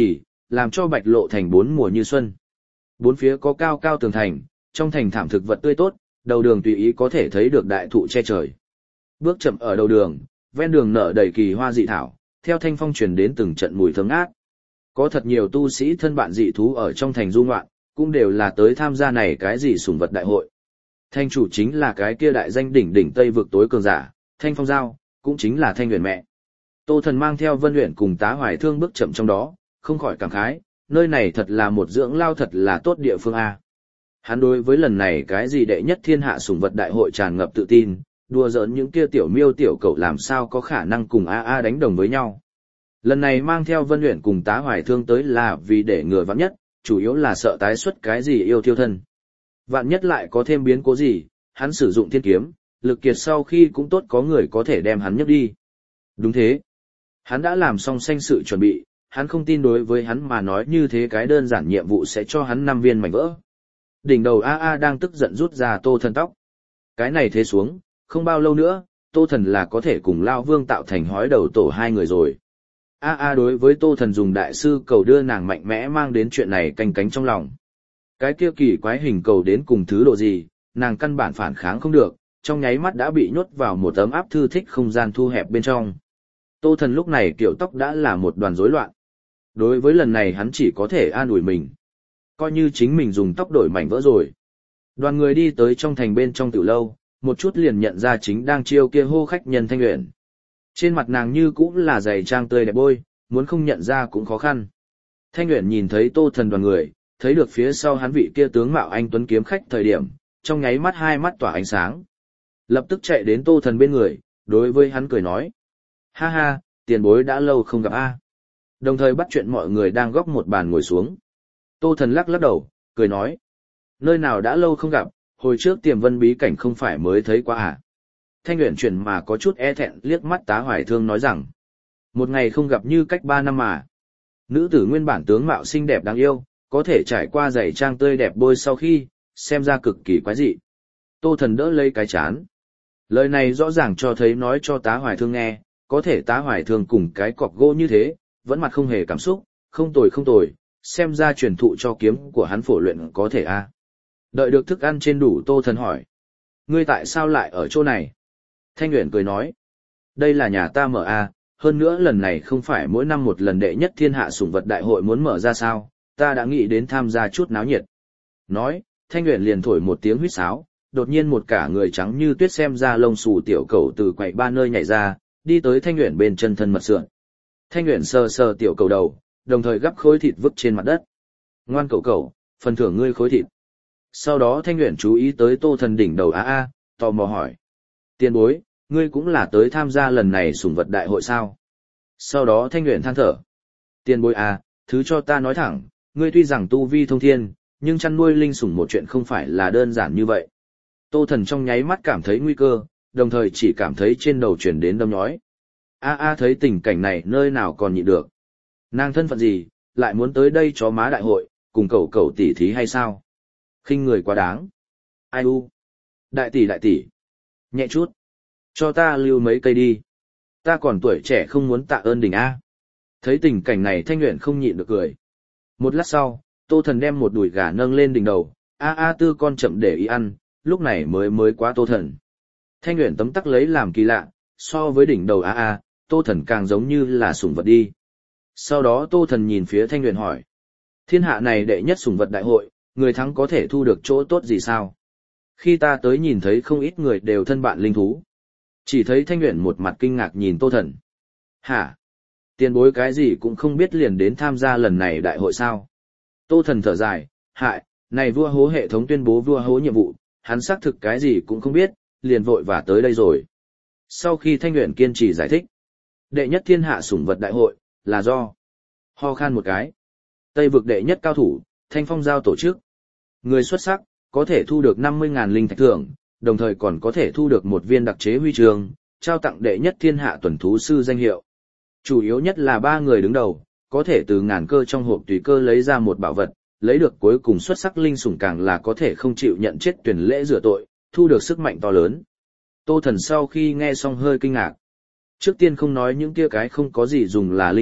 làm cho Bạch Lộ thành bốn mùa như xuân. Bốn phía có cao cao tường thành, trong thành thảm thực vật tươi tốt, đầu đường tùy ý có thể thấy được đại thụ che trời. Bước chậm ở đầu đường, ven đường nở đầy kỳ hoa dị thảo, theo thanh phong truyền đến từng trận mùi thơm ngát. Có thật nhiều tu sĩ thân bạn dị thú ở trong thành du ngoạn, cũng đều là tới tham gia này cái gì sủng vật đại hội. Thanh chủ chính là cái kia đại danh đỉnh đỉnh Tây vực tối cường giả, Thanh Phong Giao, cũng chính là Thanh Huyền mẹ. Tô Thần mang theo Vân Uyển cùng Tá Hoài Thương bước chậm trong đó, không khỏi cảm khái, nơi này thật là một dưỡng lao thật là tốt địa phương a. Hắn đối với lần này cái gì đệ nhất thiên hạ sủng vật đại hội tràn ngập tự tin, đùa giỡn những kia tiểu miêu tiểu cậu làm sao có khả năng cùng a a đánh đồng với nhau. Lần này mang theo Vân Uyển cùng Tá Hoài Thương tới là vì để ngừa vạn nhất, chủ yếu là sợ tái xuất cái gì yêu thiêu thân. Vạn nhất lại có thêm biến cố gì, hắn sử dụng thiên kiếm, lực kiệt sau khi cũng tốt có người có thể đem hắn nhấc đi. Đúng thế. Hắn đã làm xong sanh sự chuẩn bị, hắn không tin đối với hắn mà nói như thế cái đơn giản nhiệm vụ sẽ cho hắn năm viên mảnh vỡ. Đỉnh đầu a a đang tức giận rút ra Tô Thần tóc. Cái này thế xuống, không bao lâu nữa, Tô Thần là có thể cùng Lao Vương tạo thành hói đầu tổ hai người rồi. A a đối với Tô Thần dùng đại sư cầu đưa nàng mạnh mẽ mang đến chuyện này canh cánh trong lòng. Cái kia kỳ quái hình cầu đến cùng thứ độ gì, nàng căn bản phản kháng không được, trong nháy mắt đã bị nhốt vào một tấm áp thư thích không gian thu hẹp bên trong. Tô Thần lúc này kiểu tóc đã là một đoàn rối loạn. Đối với lần này hắn chỉ có thể an ủi mình. Coi như chính mình dùng tóc đổi mảnh vỡ rồi. Đoàn người đi tới trong thành bên trong tiểu lâu, một chút liền nhận ra chính đang chiêu kia hô khách nhân Thanh Uyển. Trên mặt nàng như cũng là giày trang tươi đẹp bôi, muốn không nhận ra cũng khó khăn. Thanh Uyển nhìn thấy Tô Thần đoàn người, thấy được phía sau hắn vị kia tướng mạo anh tuấn kiếm khách thời điểm, trong nháy mắt hai mắt tỏa ánh sáng. Lập tức chạy đến Tô Thần bên người, đối với hắn cười nói. Ha ha, tiền bối đã lâu không gặp a. Đồng thời bắt chuyện mọi người đang góc một bàn ngồi xuống. Tô Thần lắc lắc đầu, cười nói. Nơi nào đã lâu không gặp, hồi trước Tiềm Vân bí cảnh không phải mới thấy qua à. Thanh Uyển chuyển mà có chút e thẹn liếc mắt Tá Hoài Thương nói rằng. Một ngày không gặp như cách ba năm mà. Nữ tử nguyên bản tướng mạo xinh đẹp đáng yêu, có thể trải qua giày trang tươi đẹp bôi sau khi, xem ra cực kỳ quái dị. Tô Thần đỡ lấy cái chán. Lời này rõ ràng cho thấy nói cho Tá Hoài Thương nghe, có thể Tá Hoài Thương cùng cái cọc gỗ như thế, vẫn mặt không hề cảm xúc, không tồi không tồi, xem ra truyền thụ cho kiếm của hắn phổ luyện có thể a. Đợi được thức ăn trên đủ Tô Thần hỏi. Ngươi tại sao lại ở chỗ này? Thanh Uyển cười nói. Đây là nhà ta mở a, hơn nữa lần này không phải mỗi năm một lần đệ nhất thiên hạ sủng vật đại hội muốn mở ra sao, ta đã nghĩ đến tham gia chút náo nhiệt. Nói, Thanh Uyển liền thổi một tiếng huýt sáo, đột nhiên một cả người trắng như tuyết xem ra lông xù tiểu cầu từ quầy ba nơi nhảy ra, đi tới Thanh Uyển bên chân thân mật sườn. Thanh Uyển sờ sờ tiểu cầu đầu, đồng thời gắp khối thịt vứt trên mặt đất. Ngoan cậu cậu, phần thưởng ngươi khối thịt. Sau đó Thanh Uyển chú ý tới Tô Thần đỉnh đầu a a, tò mò hỏi. Tiền bối, ngươi cũng là tới tham gia lần này sủng vật đại hội sao? Sau đó Thanh Uyển than thở. Tiền bối a, thứ cho ta nói thẳng, ngươi tuy rằng tu vi thông thiên, nhưng chăn nuôi linh sủng một chuyện không phải là đơn giản như vậy. Tô Thần trong nháy mắt cảm thấy nguy cơ, đồng thời chỉ cảm thấy trên đầu chuyển đến đâm nhói. A a thấy tình cảnh này nơi nào còn nhịn được. Nàng thân phận gì, lại muốn tới đây chó má đại hội, cùng cậu cậu tỷ thí hay sao? Khinh người quá đáng. Ai u? Đại tỷ đại tỷ. Nhẹ chút. Cho ta lưu mấy cây đi. Ta còn tuổi trẻ không muốn tạ ơn đỉnh A. Thấy tình cảnh này Thanh Uyển không nhịn được cười. Một lát sau, Tô Thần đem một đùi gà nâng lên đỉnh đầu, a a tư con chậm để ý ăn, lúc này mới mới quá Tô Thần. Thanh Uyển tấm tắc lấy làm kỳ lạ, so với đỉnh đầu a a, Tô Thần càng giống như là sủng vật đi. Sau đó Tô Thần nhìn phía Thanh Uyển hỏi. Thiên hạ này đệ nhất sủng vật đại hội, người thắng có thể thu được chỗ tốt gì sao? Khi ta tới nhìn thấy không ít người đều thân bạn linh thú. Chỉ thấy Thanh Uyển một mặt kinh ngạc nhìn Tô Thần. Hả? Tiền bối cái gì cũng không biết liền đến tham gia lần này đại hội sao? Tô Thần thở dài, hại, này vua hố hệ thống tuyên bố vua hố nhiệm vụ, hắn xác thực cái gì cũng không biết, liền vội và tới đây rồi. Sau khi Thanh Uyển kiên trì giải thích, đệ nhất thiên hạ sủng vật đại hội, là do ho khan một cái. Tây vực đệ nhất cao thủ, Thanh Phong Giao tổ chức. Người xuất sắc, có thể thu được năm mươi nghìn linh thạch thưởng, đồng thời còn có thể thu được một viên đặc chế huy chương, trao tặng đệ nhất thiên hạ tuần thú sư danh hiệu. Chủ yếu nhất là ba người đứng đầu, có thể từ ngàn cơ trong hộp tùy cơ lấy ra một bảo vật, lấy được cuối cùng xuất sắc linh sủng càng là có thể không chịu nhận chết tuyển lễ rửa tội, thu được sức mạnh to lớn. Tô Thần sau khi nghe xong hơi kinh ngạc. Trước tiên không nói những kia cái không có gì dùng là linh thạch,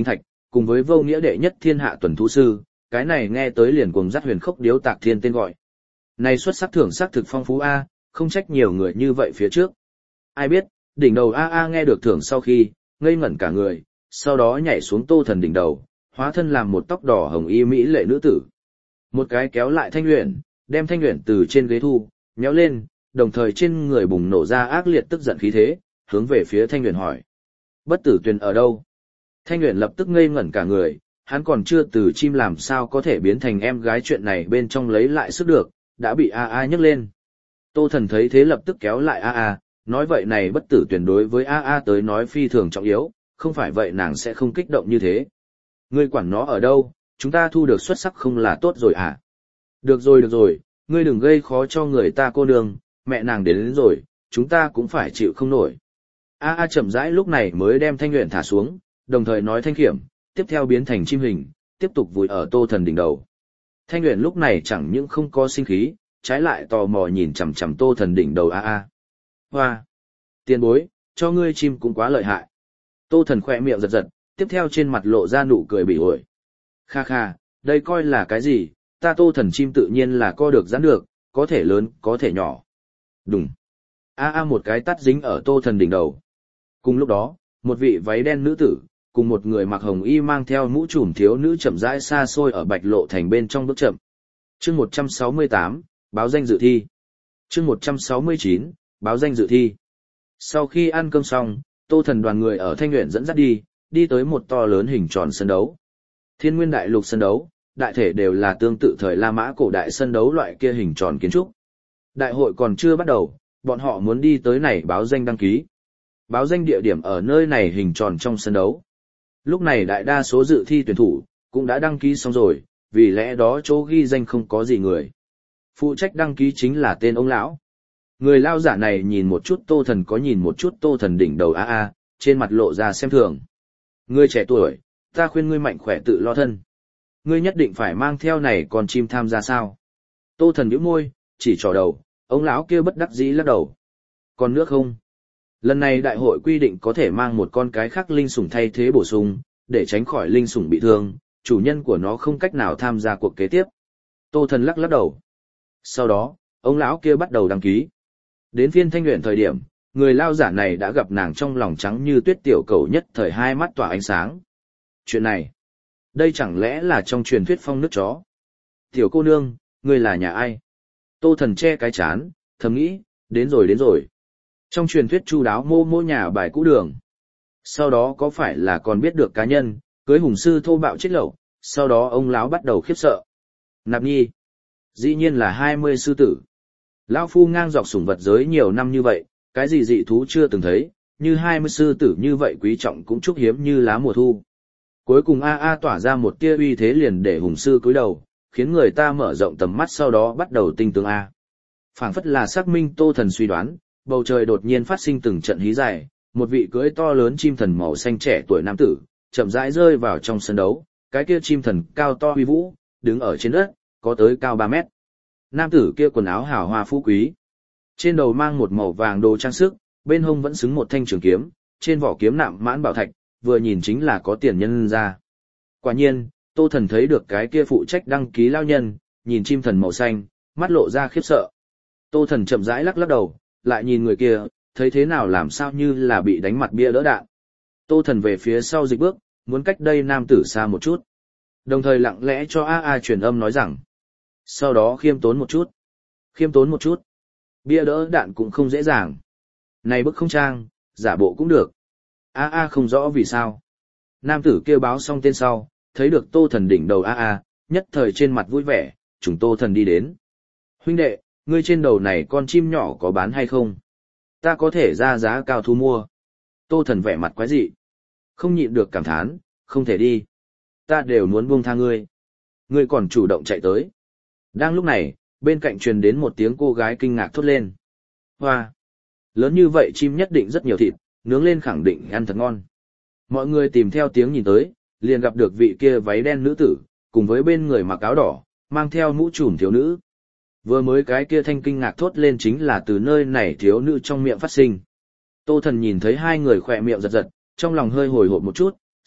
cùng với vô nghĩa đệ nhất thiên hạ tuần thú sư, cái này nghe tới liền cuồng dắt huyền khốc điếu tạc thiên tên gọi. Này xuất sắc thưởng sắc thực phong phú A, không trách nhiều người như vậy phía trước. Ai biết, đỉnh đầu A A nghe được thưởng sau khi, ngây ngẩn cả người, sau đó nhảy xuống Tô Thần đỉnh đầu, hóa thân làm một tóc đỏ hồng y mỹ lệ nữ tử. Một cái kéo lại Thanh Uyển, đem Thanh Uyển từ trên ghế thu, méo lên, đồng thời trên người bùng nổ ra ác liệt tức giận khí thế, hướng về phía Thanh Uyển hỏi. Bất tử tuyền ở đâu? Thanh Uyển lập tức ngây ngẩn cả người, hắn còn chưa từ chim làm sao có thể biến thành em gái chuyện này bên trong lấy lại sức được, đã bị A A nhấc lên. Tô Thần thấy thế lập tức kéo lại A A, nói vậy này bất tử tuyển đối với A A tới nói phi thường trọng yếu, không phải vậy nàng sẽ không kích động như thế. Ngươi quản nó ở đâu, chúng ta thu được xuất sắc không là tốt rồi à? Được rồi được rồi, ngươi đừng gây khó cho người ta cô nương, mẹ nàng đến, đến rồi, chúng ta cũng phải chịu không nổi. A A chậm rãi lúc này mới đem Thanh Uyển thả xuống, đồng thời nói thanh khiểm, tiếp theo biến thành chim hình, tiếp tục vùi ở Tô Thần đỉnh đầu. Thanh Uyển lúc này chẳng những không có sinh khí, trái lại tò mò nhìn chằm chằm Tô Thần đỉnh đầu A A. Hoa! Tiền bối, cho ngươi chim cũng quá lợi hại. Tô Thần khỏe miệng giật giật, tiếp theo trên mặt lộ ra nụ cười bỉ ổi. Kha kha, đây coi là cái gì, ta Tô Thần chim tự nhiên là co được giãn được, có thể lớn, có thể nhỏ. Đùng! A A một cái tát dính ở Tô Thần đỉnh đầu. Cùng lúc đó, một vị váy đen nữ tử, cùng một người mặc hồng y mang theo mũ trùm thiếu nữ chậm rãi xa xôi ở Bạch Lộ Thành bên trong bước chậm. Chương một trăm sáu mươi tám, báo danh dự thi. Chương một trăm sáu mươi chín, báo danh dự thi. Sau khi ăn cơm xong, Tô Thần đoàn người ở Thanh Uyển dẫn dắt đi, đi tới một to lớn hình tròn sân đấu. Thiên Nguyên Đại Lục sân đấu, đại thể đều là tương tự thời La Mã cổ đại sân đấu loại kia hình tròn kiến trúc. Đại hội còn chưa bắt đầu, bọn họ muốn đi tới này báo danh đăng ký. Báo danh địa điểm ở nơi này hình tròn trong sân đấu. Lúc này đại đa số dự thi tuyển thủ cũng đã đăng ký xong rồi, vì lẽ đó chỗ ghi danh không có gì người. Phụ trách đăng ký chính là tên ông lão. Người lao giả này nhìn một chút Tô Thần có nhìn một chút Tô Thần đỉnh đầu a a, trên mặt lộ ra xem thường. Ngươi trẻ tuổi, ta khuyên ngươi mạnh khỏe tự lo thân. Ngươi nhất định phải mang theo này con chim tham gia sao? Tô Thần nhíu môi, chỉ trỏ đầu, ông lão kia bất đắc dĩ lắc đầu. Còn nước không? Lần này đại hội quy định có thể mang một con cái khác linh sủng thay thế bổ sung, để tránh khỏi linh sủng bị thương, chủ nhân của nó không cách nào tham gia cuộc kế tiếp. Tô Thần lắc lắc đầu. Sau đó, ông lão kia bắt đầu đăng ký. Đến phiên Thanh Uyển thời điểm, người lao giả này đã gặp nàng trong lòng trắng như tuyết tiểu cầu nhất thời hai mắt tỏa ánh sáng. Chuyện này, đây chẳng lẽ là trong truyền thuyết phong nước chó? Tiểu cô nương, ngươi là nhà ai? Tô Thần che cái chán, thầm nghĩ, đến rồi đến rồi. Trong truyền thuyết chu đáo mô mô nhà bài cũ đường. Sau đó có phải là còn biết được cá nhân, cưới hùng sư thô bạo chết lậu, sau đó ông lão bắt đầu khiếp sợ. Nạp nhi. Dĩ nhiên là hai mươi sư tử. Lão phu ngang dọc sủng vật giới nhiều năm như vậy, cái gì dị thú chưa từng thấy, như hai mươi sư tử như vậy quý trọng cũng chúc hiếm như lá mùa thu. Cuối cùng A A tỏa ra một tia uy thế liền để hùng sư cúi đầu, khiến người ta mở rộng tầm mắt sau đó bắt đầu tinh tường A. Phảng phất là xác minh Tô Thần suy đoán, bầu trời đột nhiên phát sinh từng trận hí dài, một vị cưỡi to lớn chim thần màu xanh trẻ tuổi nam tử, chậm rãi rơi vào trong sân đấu, cái kia chim thần cao to uy vũ, đứng ở trên đất, có tới cao ba mét. Nam tử kia quần áo hào hoa phú quý, trên đầu mang một màu vàng đồ trang sức, bên hông vẫn xứng một thanh trường kiếm, trên vỏ kiếm nạm mãn bảo thạch, vừa nhìn chính là có tiền nhân ra. Quả nhiên, Tô Thần thấy được cái kia phụ trách đăng ký lao nhân, nhìn chim thần màu xanh, mắt lộ ra khiếp sợ. Tô Thần chậm rãi lắc lắc đầu, lại nhìn người kia, thấy thế nào làm sao như là bị đánh mặt bia đỡ đạn. Tô Thần về phía sau dịch bước, muốn cách đây nam tử xa một chút. Đồng thời lặng lẽ cho A A truyền âm nói rằng. Sau đó khiêm tốn một chút. Khiêm tốn một chút. Bia đỡ đạn cũng không dễ dàng. Này bức không trang, giả bộ cũng được. A A không rõ vì sao. Nam tử kêu báo xong tên sau, thấy được Tô Thần đỉnh đầu A A, nhất thời trên mặt vui vẻ, chúng Tô Thần đi đến. Huynh đệ, ngươi trên đầu này con chim nhỏ có bán hay không? Ta có thể ra giá cao thu mua. Tô Thần vẻ mặt quái dị. Không nhịn được cảm thán, không thể đi. Ta đều muốn buông tha ngươi. Ngươi còn chủ động chạy tới. Đang lúc này, bên cạnh truyền đến một tiếng cô gái kinh ngạc thốt lên. Hoa! Lớn như vậy chim nhất định rất nhiều thịt, nướng lên khẳng định ăn thật ngon. Mọi người tìm theo tiếng nhìn tới, liền gặp được vị kia váy đen nữ tử, cùng với bên người mặc áo đỏ, mang theo mũ trùm thiếu nữ. Vừa mới cái kia thanh kinh ngạc thốt lên chính là từ nơi này thiếu nữ trong miệng phát sinh. Tô Thần nhìn thấy hai người khỏe miệng giật giật, trong lòng hơi hồi hộp một chút,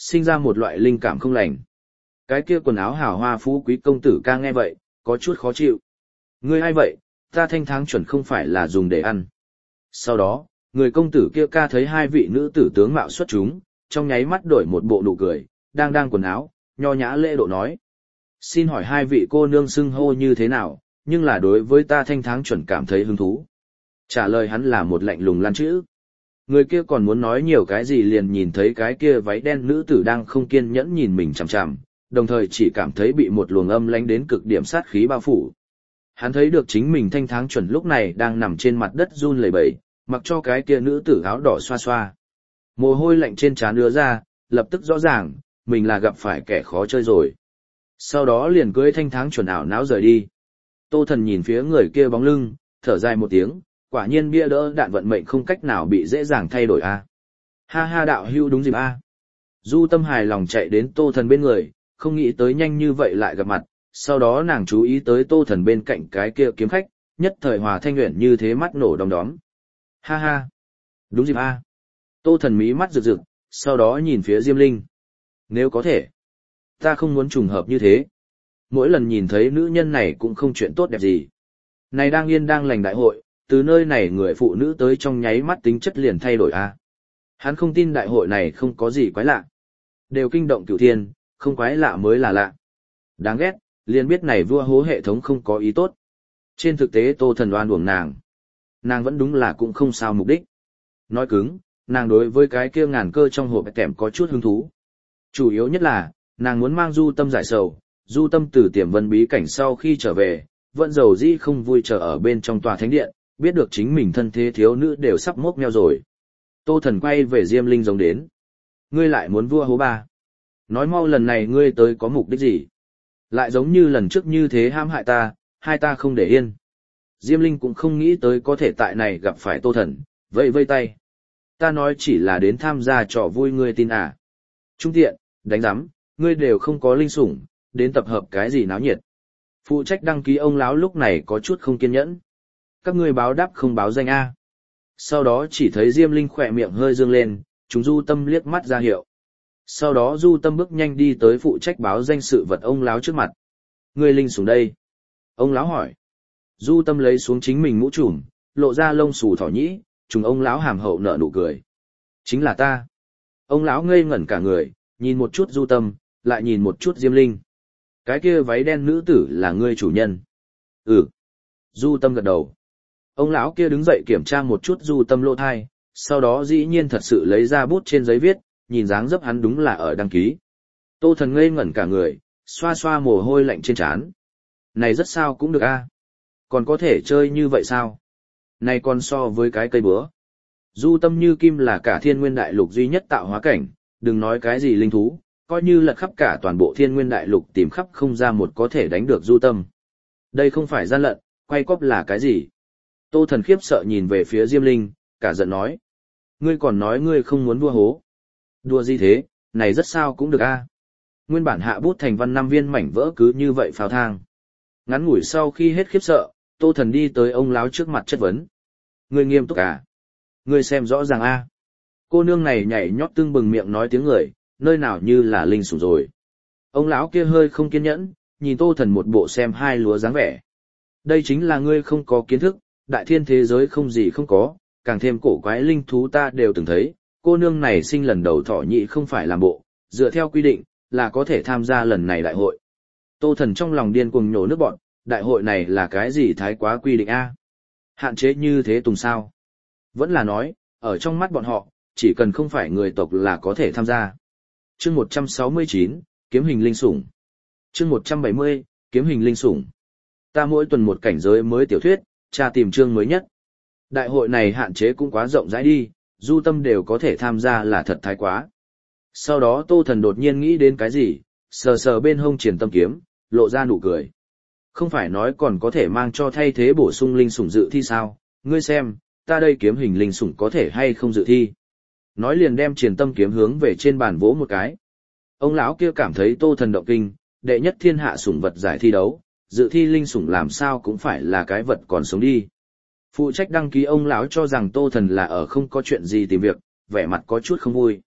sinh ra một loại linh cảm không lành. Cái kia quần áo hào hoa phú quý công tử ca nghe vậy, có chút khó chịu. Ngươi ai vậy, ta thanh tháng chuẩn không phải là dùng để ăn. Sau đó, người công tử kia ca thấy hai vị nữ tử tướng mạo xuất chúng, trong nháy mắt đổi một bộ nụ cười, đang đang quần áo, nho nhã lễ độ nói. Xin hỏi hai vị cô nương xưng hô như thế nào, nhưng là đối với ta thanh tháng chuẩn cảm thấy hứng thú. Trả lời hắn là một lạnh lùng lan chữ. Người kia còn muốn nói nhiều cái gì liền nhìn thấy cái kia váy đen nữ tử đang không kiên nhẫn nhìn mình chằm chằm, đồng thời chỉ cảm thấy bị một luồng âm lánh đến cực điểm sát khí bao phủ. Hắn thấy được chính mình thanh tháng chuẩn lúc này đang nằm trên mặt đất run lẩy bẩy, mặc cho cái kia nữ tử áo đỏ xoa xoa. Mồ hôi lạnh trên trán ứa ra, lập tức rõ ràng, mình là gặp phải kẻ khó chơi rồi. Sau đó liền cưỡi thanh tháng chuẩn ảo não rời đi. Tô Thần nhìn phía người kia bóng lưng, thở dài một tiếng, quả nhiên bia đỡ đạn vận mệnh không cách nào bị dễ dàng thay đổi a. Ha ha đạo hưu đúng dịp a. Du Tâm hài lòng chạy đến Tô Thần bên người, không nghĩ tới nhanh như vậy lại gặp mặt, sau đó nàng chú ý tới Tô Thần bên cạnh cái kia kiếm khách, nhất thời hòa thanh nguyện như thế mắt nổ đom đóm. Ha ha, đúng dịp a. Tô Thần mí mắt rực rực, sau đó nhìn phía Diêm Linh. Nếu có thể, ta không muốn trùng hợp như thế. Mỗi lần nhìn thấy nữ nhân này cũng không chuyện tốt đẹp gì. Này đang yên đang lành đại hội, từ nơi này người phụ nữ tới trong nháy mắt tính chất liền thay đổi a. Hắn không tin đại hội này không có gì quái lạ. Đều kinh động cửu thiên, không quái lạ mới là lạ. Đáng ghét, liền biết này vua hố hệ thống không có ý tốt. Trên thực tế Tô Thần oan uổng nàng. Nàng vẫn đúng là cũng không sao mục đích. Nói cứng, nàng đối với cái kia ngàn cơ trong hộp kèm có chút hứng thú. Chủ yếu nhất là, nàng muốn mang Du Tâm giải sầu, Du Tâm từ tiềm vân bí cảnh sau khi trở về, vẫn dầu dĩ không vui chờ ở bên trong tòa thánh điện, biết được chính mình thân thế thiếu nữ đều sắp mốc meo rồi. Tô Thần quay về Diêm Linh giống đến. Ngươi lại muốn vua hố ba. Nói mau lần này ngươi tới có mục đích gì? Lại giống như lần trước như thế hãm hại ta, hai ta không để yên. Diêm Linh cũng không nghĩ tới có thể tại này gặp phải Tô Thần, vẫy vây tay. Ta nói chỉ là đến tham gia trò vui ngươi tin à. Trung tiện, đánh giám, ngươi đều không có linh sủng, đến tập hợp cái gì náo nhiệt. Phụ trách đăng ký ông lão lúc này có chút không kiên nhẫn. Các ngươi báo đáp không báo danh A. Sau đó chỉ thấy Diêm Linh khỏe miệng hơi dương lên, chúng Du Tâm liếc mắt ra hiệu. Sau đó Du Tâm bước nhanh đi tới phụ trách báo danh sự vật ông lão trước mặt. Ngươi linh sủng đây. Ông lão hỏi. Du Tâm lấy xuống chính mình mũ trùm, lộ ra lông xù thỏ nhĩ, chúng ông lão hàm hậu nở nụ cười. Chính là ta. Ông lão ngây ngẩn cả người, nhìn một chút Du Tâm, lại nhìn một chút Diêm Linh. Cái kia váy đen nữ tử là ngươi chủ nhân. Ừ. Du Tâm gật đầu. Ông lão kia đứng dậy kiểm tra một chút Du Tâm lỗ thai, sau đó dĩ nhiên thật sự lấy ra bút trên giấy viết, nhìn dáng dấp hắn đúng là ở đăng ký. Tô Thần ngây ngẩn cả người, xoa xoa mồ hôi lạnh trên trán. Này rất sao cũng được a. Còn có thể chơi như vậy sao? Này còn so với cái cây búa. Du Tâm như kim là cả thiên nguyên đại lục duy nhất tạo hóa cảnh, đừng nói cái gì linh thú, coi như lật khắp cả toàn bộ thiên nguyên đại lục tìm khắp không ra một có thể đánh được Du Tâm. Đây không phải gian lận, quay cóp là cái gì? Tô Thần khiếp sợ nhìn về phía Diêm Linh, cả giận nói. Ngươi còn nói ngươi không muốn đua hố. Đua gì thế, này rất sao cũng được a. Nguyên bản hạ bút thành văn năm viên mảnh vỡ cứ như vậy phao thang. Ngắn ngủi sau khi hết khiếp sợ, Tô Thần đi tới ông lão trước mặt chất vấn. Ngươi nghiêm túc à? Ngươi xem rõ ràng a. Cô nương này nhảy nhót tưng bừng miệng nói tiếng người, nơi nào như là linh sủng rồi. Ông lão kia hơi không kiên nhẫn, nhìn Tô Thần một bộ xem hai lúa dáng vẻ. Đây chính là ngươi không có kiến thức, đại thiên thế giới không gì không có, càng thêm cổ quái linh thú ta đều từng thấy, cô nương này sinh lần đầu thọ nhị không phải làm bộ, dựa theo quy định, là có thể tham gia lần này đại hội. Tô Thần trong lòng điên cuồng nhổ nước bọn, đại hội này là cái gì thái quá quy định a? Hạn chế như thế tùng sao? Vẫn là nói, ở trong mắt bọn họ, chỉ cần không phải người tộc là có thể tham gia. Chương một trăm sáu mươi chín, kiếm hình linh sủng. Chương một trăm bảy mươi, kiếm hình linh sủng. Ta mỗi tuần một cảnh giới mới tiểu thuyết, tra tìm chương mới nhất. Đại hội này hạn chế cũng quá rộng rãi đi, Du Tâm đều có thể tham gia là thật thái quá. Sau đó Tô Thần đột nhiên nghĩ đến cái gì, sờ sờ bên hông Triển Tâm kiếm, lộ ra nụ cười. Không phải nói còn có thể mang cho thay thế bổ sung linh sủng dự thi sao, ngươi xem, ta đây kiếm hình linh sủng có thể hay không dự thi. Nói liền đem Triển Tâm kiếm hướng về trên bàn vỗ một cái. Ông lão kia cảm thấy Tô Thần động kinh, đệ nhất thiên hạ sủng vật giải thi đấu, dự thi linh sủng làm sao cũng phải là cái vật còn sống đi. Phụ trách đăng ký ông lão cho rằng Tô Thần là ở không có chuyện gì tìm việc, vẻ mặt có chút không vui.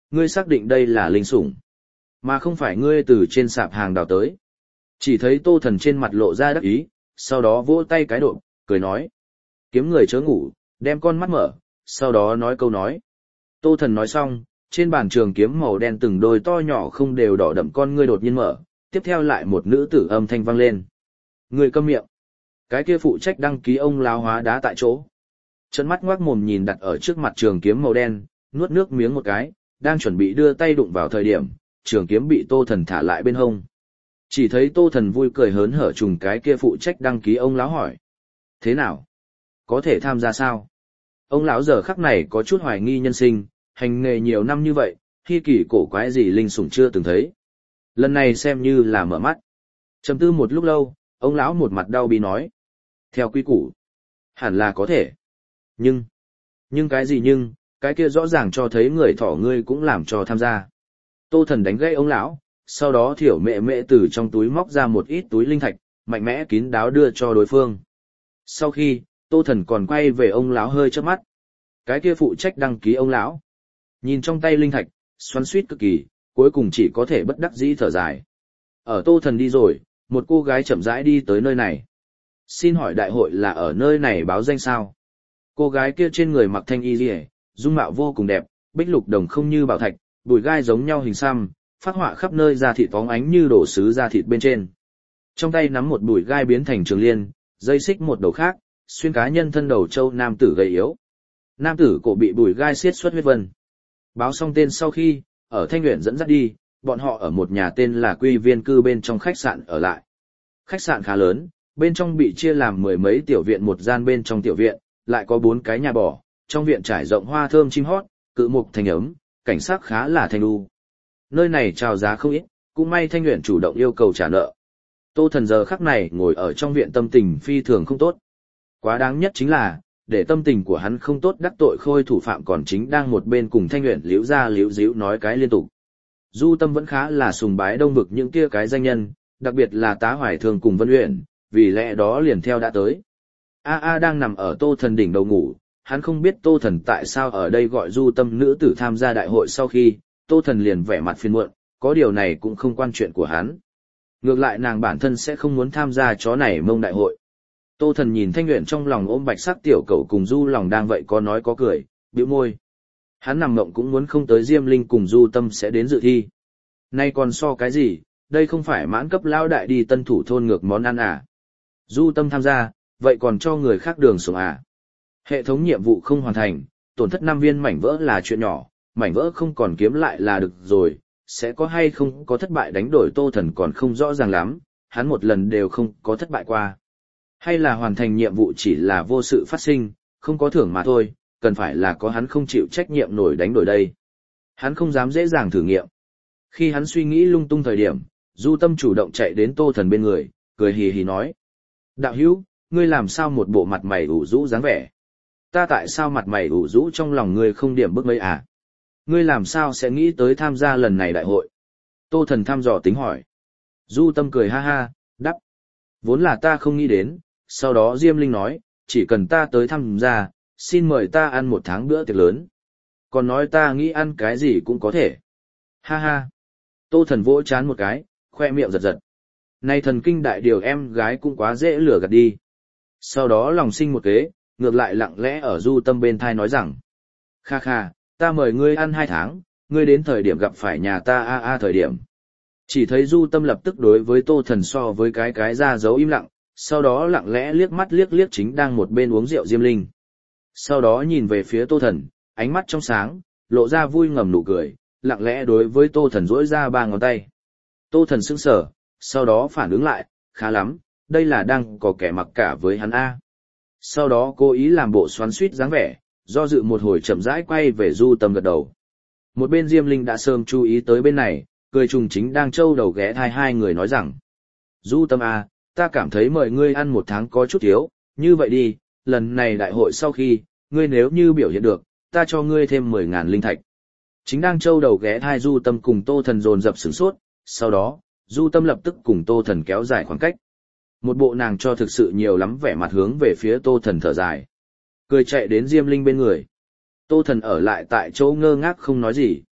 ngươi xác định đây là linh sủng, mà không phải ngươi từ trên sạp hàng đào tới. Chỉ thấy Tô Thần trên mặt lộ ra đắc ý, sau đó vỗ tay cái độ, cười nói. Kiếm người chớ ngủ, đem con mắt mở, sau đó nói câu nói. Tô Thần nói xong, trên bàn trường kiếm màu đen từng đôi to nhỏ không đều đỏ đậm con ngươi đột nhiên mở, tiếp theo lại một nữ tử âm thanh vang lên. Ngươi câm miệng. Cái kia phụ trách đăng ký ông lão hóa đá tại chỗ. Trận mắt ngoác mồm nhìn đặt ở trước mặt trường kiếm màu đen, nuốt nước miếng một cái, đang chuẩn bị đưa tay đụng vào thời điểm, trường kiếm bị Tô Thần thả lại bên hông. Chỉ thấy Tô Thần vui cười hớn hở trùng cái kia phụ trách đăng ký ông lão hỏi. Thế nào? Có thể tham gia sao? Ông lão giờ khắc này có chút hoài nghi nhân sinh, hành nghề nhiều năm như vậy, khi kỳ cổ quái gì linh sủng chưa từng thấy. Lần này xem như là mở mắt. Trầm tư một lúc lâu, ông lão một mặt đau bi nói. Theo quy củ, hẳn là có thể. Nhưng, nhưng cái gì nhưng, cái kia rõ ràng cho thấy người thỏ ngươi cũng làm cho tham gia. Tô Thần đánh gãy ông lão, sau đó thiểu mẹ mẹ từ trong túi móc ra một ít túi linh thạch, mạnh mẽ kín đáo đưa cho đối phương. Sau khi, Tô Thần còn quay về ông lão hơi chớp mắt. Cái kia phụ trách đăng ký ông lão. Nhìn trong tay linh thạch, xoắn xuýt cực kỳ, cuối cùng chỉ có thể bất đắc dĩ thở dài. Ở Tô Thần đi rồi, một cô gái chậm rãi đi tới nơi này. Xin hỏi đại hội là ở nơi này báo danh sao? Cô gái kia trên người mặc thanh y liễu, dung mạo vô cùng đẹp, bích lục đồng không như bảo thạch, bùi gai giống nhau hình xăm, phác họa khắp nơi da thịt phóng ánh như đổ sứ da thịt bên trên. Trong tay nắm một bùi gai biến thành trường liên, dây xích một đầu khác, xuyên cá nhân thân đầu châu nam tử gầy yếu. Nam tử cổ bị bùi gai xiết xuất huyết vân. Báo xong tên sau khi, ở Thanh Uyển dẫn dắt đi, bọn họ ở một nhà tên là Quy Viên cư bên trong khách sạn ở lại. Khách sạn khá lớn, bên trong bị chia làm mười mấy tiểu viện, một gian bên trong tiểu viện, lại có bốn cái nhà bò, trong viện trải rộng hoa thơm chim hót, cự mục thành ấm, cảnh sắc khá là thanh lưu. Nơi này chào giá không ít, cũng may Thanh Uyển chủ động yêu cầu trả nợ. Tô Thần giờ khắc này ngồi ở trong viện tâm tình phi thường không tốt. Quá đáng nhất chính là, để tâm tình của hắn không tốt đắc tội Khôi thủ phạm còn chính đang một bên cùng Thanh Uyển liễu ra liễu díu nói cái liên tục. Du Tâm vẫn khá là sùng bái Đông vực những kia cái danh nhân, đặc biệt là Tá Hoài Thường cùng Vân Uyển, vì lẽ đó liền theo đã tới. A A đang nằm ở Tô Thần đỉnh đầu ngủ, hắn không biết Tô Thần tại sao ở đây gọi Du Tâm nữ tử tham gia đại hội. Sau khi, Tô Thần liền vẻ mặt phiền muộn, có điều này cũng không quan chuyện của hắn. Ngược lại nàng bản thân sẽ không muốn tham gia chó này mông đại hội. Tô Thần nhìn Thanh Uyển trong lòng ôm bạch sắc tiểu cậu cùng Du lòng đang vậy có nói có cười, bĩu môi. Hắn nằm mộng cũng muốn không tới Diêm Linh cùng Du Tâm sẽ đến dự thi. Nay còn so cái gì, đây không phải mãn cấp lao đại đi tân thủ thôn ngược món ăn à. Du Tâm tham gia, vậy còn cho người khác đường sống à. Hệ thống nhiệm vụ không hoàn thành, tổn thất năm viên mảnh vỡ là chuyện nhỏ, mảnh vỡ không còn kiếm lại là được rồi, sẽ có hay không có thất bại đánh đổi Tô Thần còn không rõ ràng lắm, hắn một lần đều không có thất bại qua. Hay là hoàn thành nhiệm vụ chỉ là vô sự phát sinh, không có thưởng mà thôi, cần phải là có hắn không chịu trách nhiệm nổi đánh đổi đây. Hắn không dám dễ dàng thử nghiệm. Khi hắn suy nghĩ lung tung thời điểm, Du Tâm chủ động chạy đến Tô Thần bên người, cười hì hì nói. Đạo hữu, ngươi làm sao một bộ mặt mày ủ rũ dáng vẻ? Ta tại sao mặt mày ủ rũ trong lòng ngươi không điểm bức mấy à? Ngươi làm sao sẽ nghĩ tới tham gia lần này đại hội? Tô Thần thăm dò tính hỏi. Du Tâm cười ha ha, đắp. Vốn là ta không nghĩ đến, sau đó Diêm Linh nói, chỉ cần ta tới tham gia, xin mời ta ăn một tháng bữa tiệc lớn. Còn nói ta nghĩ ăn cái gì cũng có thể. Ha ha. Tô Thần vỗ chán một cái, khoe miệng giật giật. Này thần kinh đại điều em gái cũng quá dễ lừa gạt đi. Sau đó lòng sinh một kế, ngược lại lặng lẽ ở Du Tâm bên thai nói rằng. Kha kha, ta mời ngươi ăn hai tháng, ngươi đến thời điểm gặp phải nhà ta a a thời điểm. Chỉ thấy Du Tâm lập tức đối với Tô Thần so với cái cái ra dấu im lặng, sau đó lặng lẽ liếc mắt liếc liếc chính đang một bên uống rượu Diêm Linh. Sau đó nhìn về phía Tô Thần, ánh mắt trong sáng, lộ ra vui ngầm nụ cười, lặng lẽ đối với Tô Thần duỗi ra ba ngón tay. Tô Thần sững sờ, sau đó phản ứng lại, khá lắm, đây là đang có kẻ mặc cả với hắn a. Sau đó cố ý làm bộ xoắn xuýt dáng vẻ, do dự một hồi chậm rãi quay về Du Tâm gật đầu. Một bên Diêm Linh đã sớm chú ý tới bên này, cười trùng chính đang trâu đầu ghé thai hai người nói rằng. Du Tâm a, ta cảm thấy mời ngươi ăn một tháng có chút thiếu, như vậy đi, lần này đại hội sau khi, ngươi nếu như biểu hiện được, ta cho ngươi thêm mười ngàn linh thạch. Chính đang trâu đầu ghé thai Du Tâm cùng Tô Thần dồn dập sửng sốt, sau đó, Du Tâm lập tức cùng Tô Thần kéo dài khoảng cách. Một bộ nàng cho thực sự nhiều lắm vẻ mặt hướng về phía Tô Thần thở dài. Cười chạy đến Diêm Linh bên người. Tô Thần ở lại tại chỗ ngơ ngác không nói gì.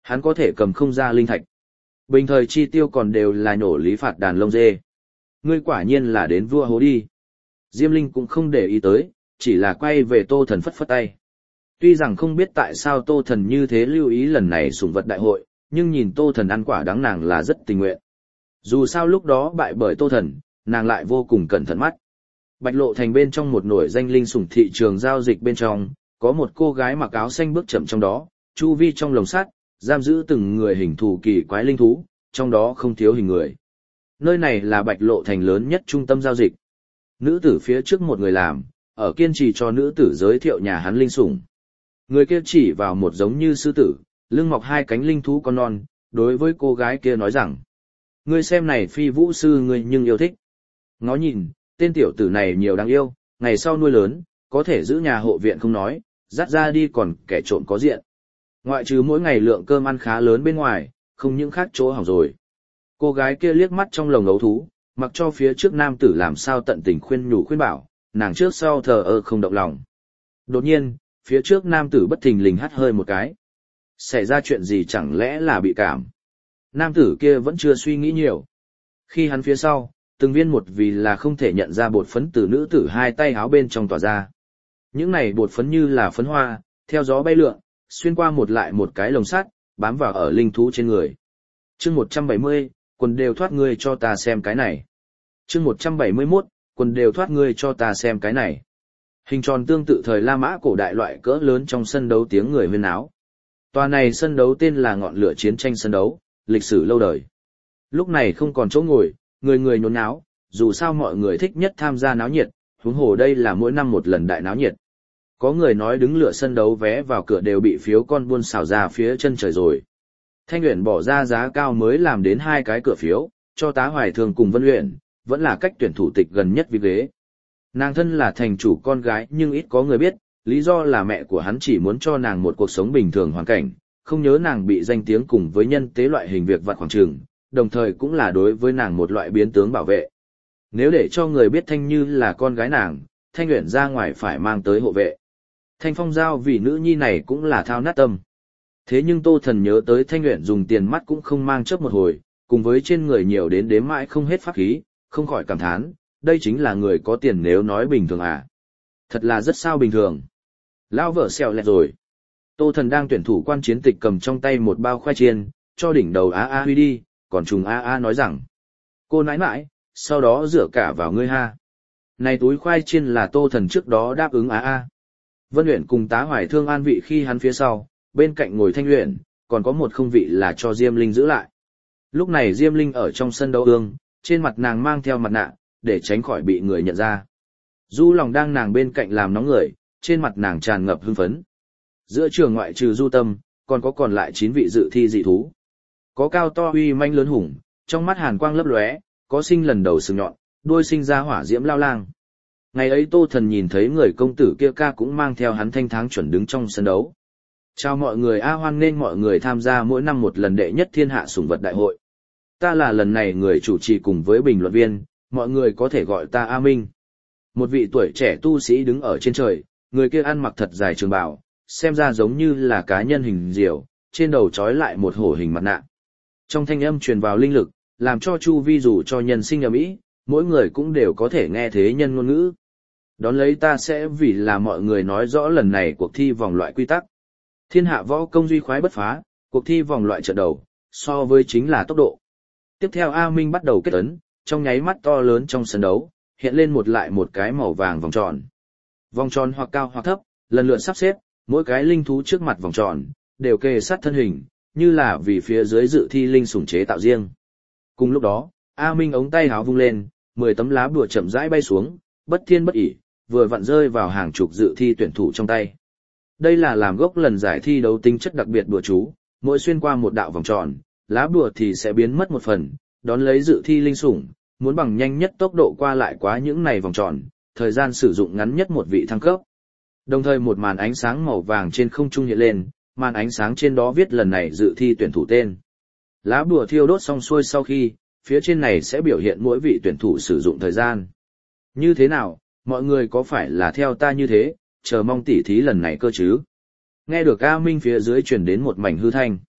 Hắn có thể cầm không ra linh thạch. Bình thời chi tiêu còn đều là nhổ lý phạt đàn lông dê. Ngươi quả nhiên là đến vua hố đi. Diêm Linh cũng không để ý tới, chỉ là quay về Tô Thần phất phất tay. Tuy rằng không biết tại sao Tô Thần như thế lưu ý lần này sủng vật đại hội, nhưng nhìn Tô Thần ăn quả đắng nàng là rất tình nguyện. Dù sao lúc đó bại bởi Tô Thần, nàng lại vô cùng cẩn thận mắt. Bạch Lộ Thành bên trong một nổi danh linh sủng thị trường giao dịch bên trong, có một cô gái mặc áo xanh bước chậm trong đó, chu vi trong lồng sắt, giam giữ từng người hình thù kỳ quái linh thú, trong đó không thiếu hình người. Nơi này là Bạch Lộ Thành lớn nhất trung tâm giao dịch. Nữ tử phía trước một người làm, ở kiên trì cho nữ tử giới thiệu nhà hắn linh sủng. Người kia chỉ vào một giống như sư tử, lưng mọc hai cánh linh thú con non, đối với cô gái kia nói rằng: ngươi xem này phi vũ sư ngươi nhưng yêu thích. Ngó nhìn, tên tiểu tử này nhiều đáng yêu, ngày sau nuôi lớn, có thể giữ nhà hộ viện không nói, dắt ra đi còn kẻ trộm có diện. Ngoại trừ mỗi ngày lượng cơm ăn khá lớn bên ngoài, không những khác chỗ hỏng rồi. Cô gái kia liếc mắt trong lồng ấu thú, mặc cho phía trước nam tử làm sao tận tình khuyên nhủ khuyên bảo, nàng trước sau thờ ơ không động lòng. Đột nhiên, phía trước nam tử bất thình lình hắt hơi một cái. Xảy ra chuyện gì chẳng lẽ là bị cảm? Nam tử kia vẫn chưa suy nghĩ nhiều. Khi hắn phía sau, từng viên một vì là không thể nhận ra bột phấn từ nữ tử hai tay áo bên trong tỏa ra. Những này bột phấn như là phấn hoa, theo gió bay lượn, xuyên qua một lại một cái lồng sắt, bám vào ở linh thú trên người. Chương một trăm bảy mươi, quần đều thoát ngươi cho ta xem cái này. Chương một trăm bảy mươi mốt, quần đều thoát ngươi cho ta xem cái này. Hình tròn tương tự thời La Mã cổ đại loại cỡ lớn trong sân đấu tiếng người huyên náo. Tòa này sân đấu tên là ngọn lửa chiến tranh sân đấu, lịch sử lâu đời. Lúc này không còn chỗ ngồi, người người nhốn náo, dù sao mọi người thích nhất tham gia náo nhiệt, huống hồ đây là mỗi năm một lần đại náo nhiệt. Có người nói đứng lửa sân đấu vé vào cửa đều bị phiếu con buôn xào ra phía chân trời rồi. Thanh Uyển bỏ ra giá cao mới làm đến hai cái cửa phiếu, cho Tá Hoài Thường cùng Vân Uyển, vẫn là cách tuyển thủ tịch gần nhất vì ghế. Nàng thân là thành chủ con gái nhưng ít có người biết, lý do là mẹ của hắn chỉ muốn cho nàng một cuộc sống bình thường hoàn cảnh, không nhớ nàng bị danh tiếng cùng với nhân tế loại hình việc vặt khoảng trường, đồng thời cũng là đối với nàng một loại biến tướng bảo vệ. Nếu để cho người biết Thanh Như là con gái nàng, Thanh Uyển ra ngoài phải mang tới hộ vệ. Thanh Phong giao vì nữ nhi này cũng là thao nát tâm. Thế nhưng Tô Thần nhớ tới Thanh Uyển dùng tiền mắt cũng không mang chớp một hồi, cùng với trên người nhiều đến đếm mãi không hết pháp khí, không khỏi cảm thán, đây chính là người có tiền nếu nói bình thường à. Thật là rất sao bình thường. Lao vợ xèo lẹt rồi. Tô Thần đang tuyển thủ quan chiến tịch cầm trong tay một bao khoai chiên, cho đỉnh đầu A A huy đi, còn trùng A A nói rằng: cô nãi nãi, sau đó rửa cả vào ngươi ha. Này túi khoai chiên là Tô Thần trước đó đáp ứng A A. Vân Uyển cùng Tá Hoài Thương an vị khi hắn phía sau, bên cạnh ngồi Thanh Uyển, còn có một không vị là cho Diêm Linh giữ lại. Lúc này Diêm Linh ở trong sân đấu ương, trên mặt nàng mang theo mặt nạ, để tránh khỏi bị người nhận ra. Du Lòng đang nàng bên cạnh làm nóng người, trên mặt nàng tràn ngập hưng phấn. Giữa trường ngoại trừ Du Tâm, còn có còn lại chín vị dự thi dị thú. Có cao to uy manh lớn hùng, trong mắt hàn quang lấp lóe, có sinh lần đầu sừng nhọn, đuôi sinh ra hỏa diễm lao lang. Ngày ấy Tô Thần nhìn thấy người công tử kia ca cũng mang theo hắn thanh tháng chuẩn đứng trong sân đấu. Chào mọi người, A hoan nghênh mọi người tham gia mỗi năm một lần đệ nhất thiên hạ sủng vật đại hội. Ta là lần này người chủ trì cùng với bình luận viên, mọi người có thể gọi ta A Minh. Một vị tuổi trẻ tu sĩ đứng ở trên trời, người kia ăn mặc thật dài trường bào, xem ra giống như là cá nhân hình diều, trên đầu trói lại một hổ hình mặt nạ. Trong thanh âm truyền vào linh lực, làm cho chu vi dù cho nhân sinh ầm ĩ, mỗi người cũng đều có thể nghe thế nhân ngôn ngữ. Đón lấy ta sẽ vì là mọi người nói rõ lần này cuộc thi vòng loại quy tắc. Thiên hạ võ công duy khoái bất phá, cuộc thi vòng loại trận đầu, so với chính là tốc độ. Tiếp theo A Minh bắt đầu kết ấn, trong nháy mắt to lớn trong sân đấu, hiện lên một lại một cái màu vàng vòng tròn. Vòng tròn hoặc cao hoặc thấp, lần lượt sắp xếp, mỗi cái linh thú trước mặt vòng tròn, đều kề sát thân hình, như là vì phía dưới dự thi linh sủng chế tạo riêng. Cùng lúc đó, A Minh ống tay háo vung lên, mười tấm lá bùa chậm rãi bay xuống, bất thiên bất ỷ, vừa vặn rơi vào hàng chục dự thi tuyển thủ trong tay. Đây là làm gốc lần giải thi đấu tính chất đặc biệt bùa chú, mỗi xuyên qua một đạo vòng tròn, lá bùa thì sẽ biến mất một phần, đón lấy dự thi linh sủng, muốn bằng nhanh nhất tốc độ qua lại quá những này vòng tròn, thời gian sử dụng ngắn nhất một vị thăng cấp. Đồng thời một màn ánh sáng màu vàng trên không trung hiện lên, màn ánh sáng trên đó viết lần này dự thi tuyển thủ tên. Lá bùa thiêu đốt xong xuôi sau khi, phía trên này sẽ biểu hiện mỗi vị tuyển thủ sử dụng thời gian. Như thế nào, mọi người có phải là theo ta như thế, chờ mong tỉ thí lần này cơ chứ? Nghe được A Minh phía dưới truyền đến một mảnh hư thanh.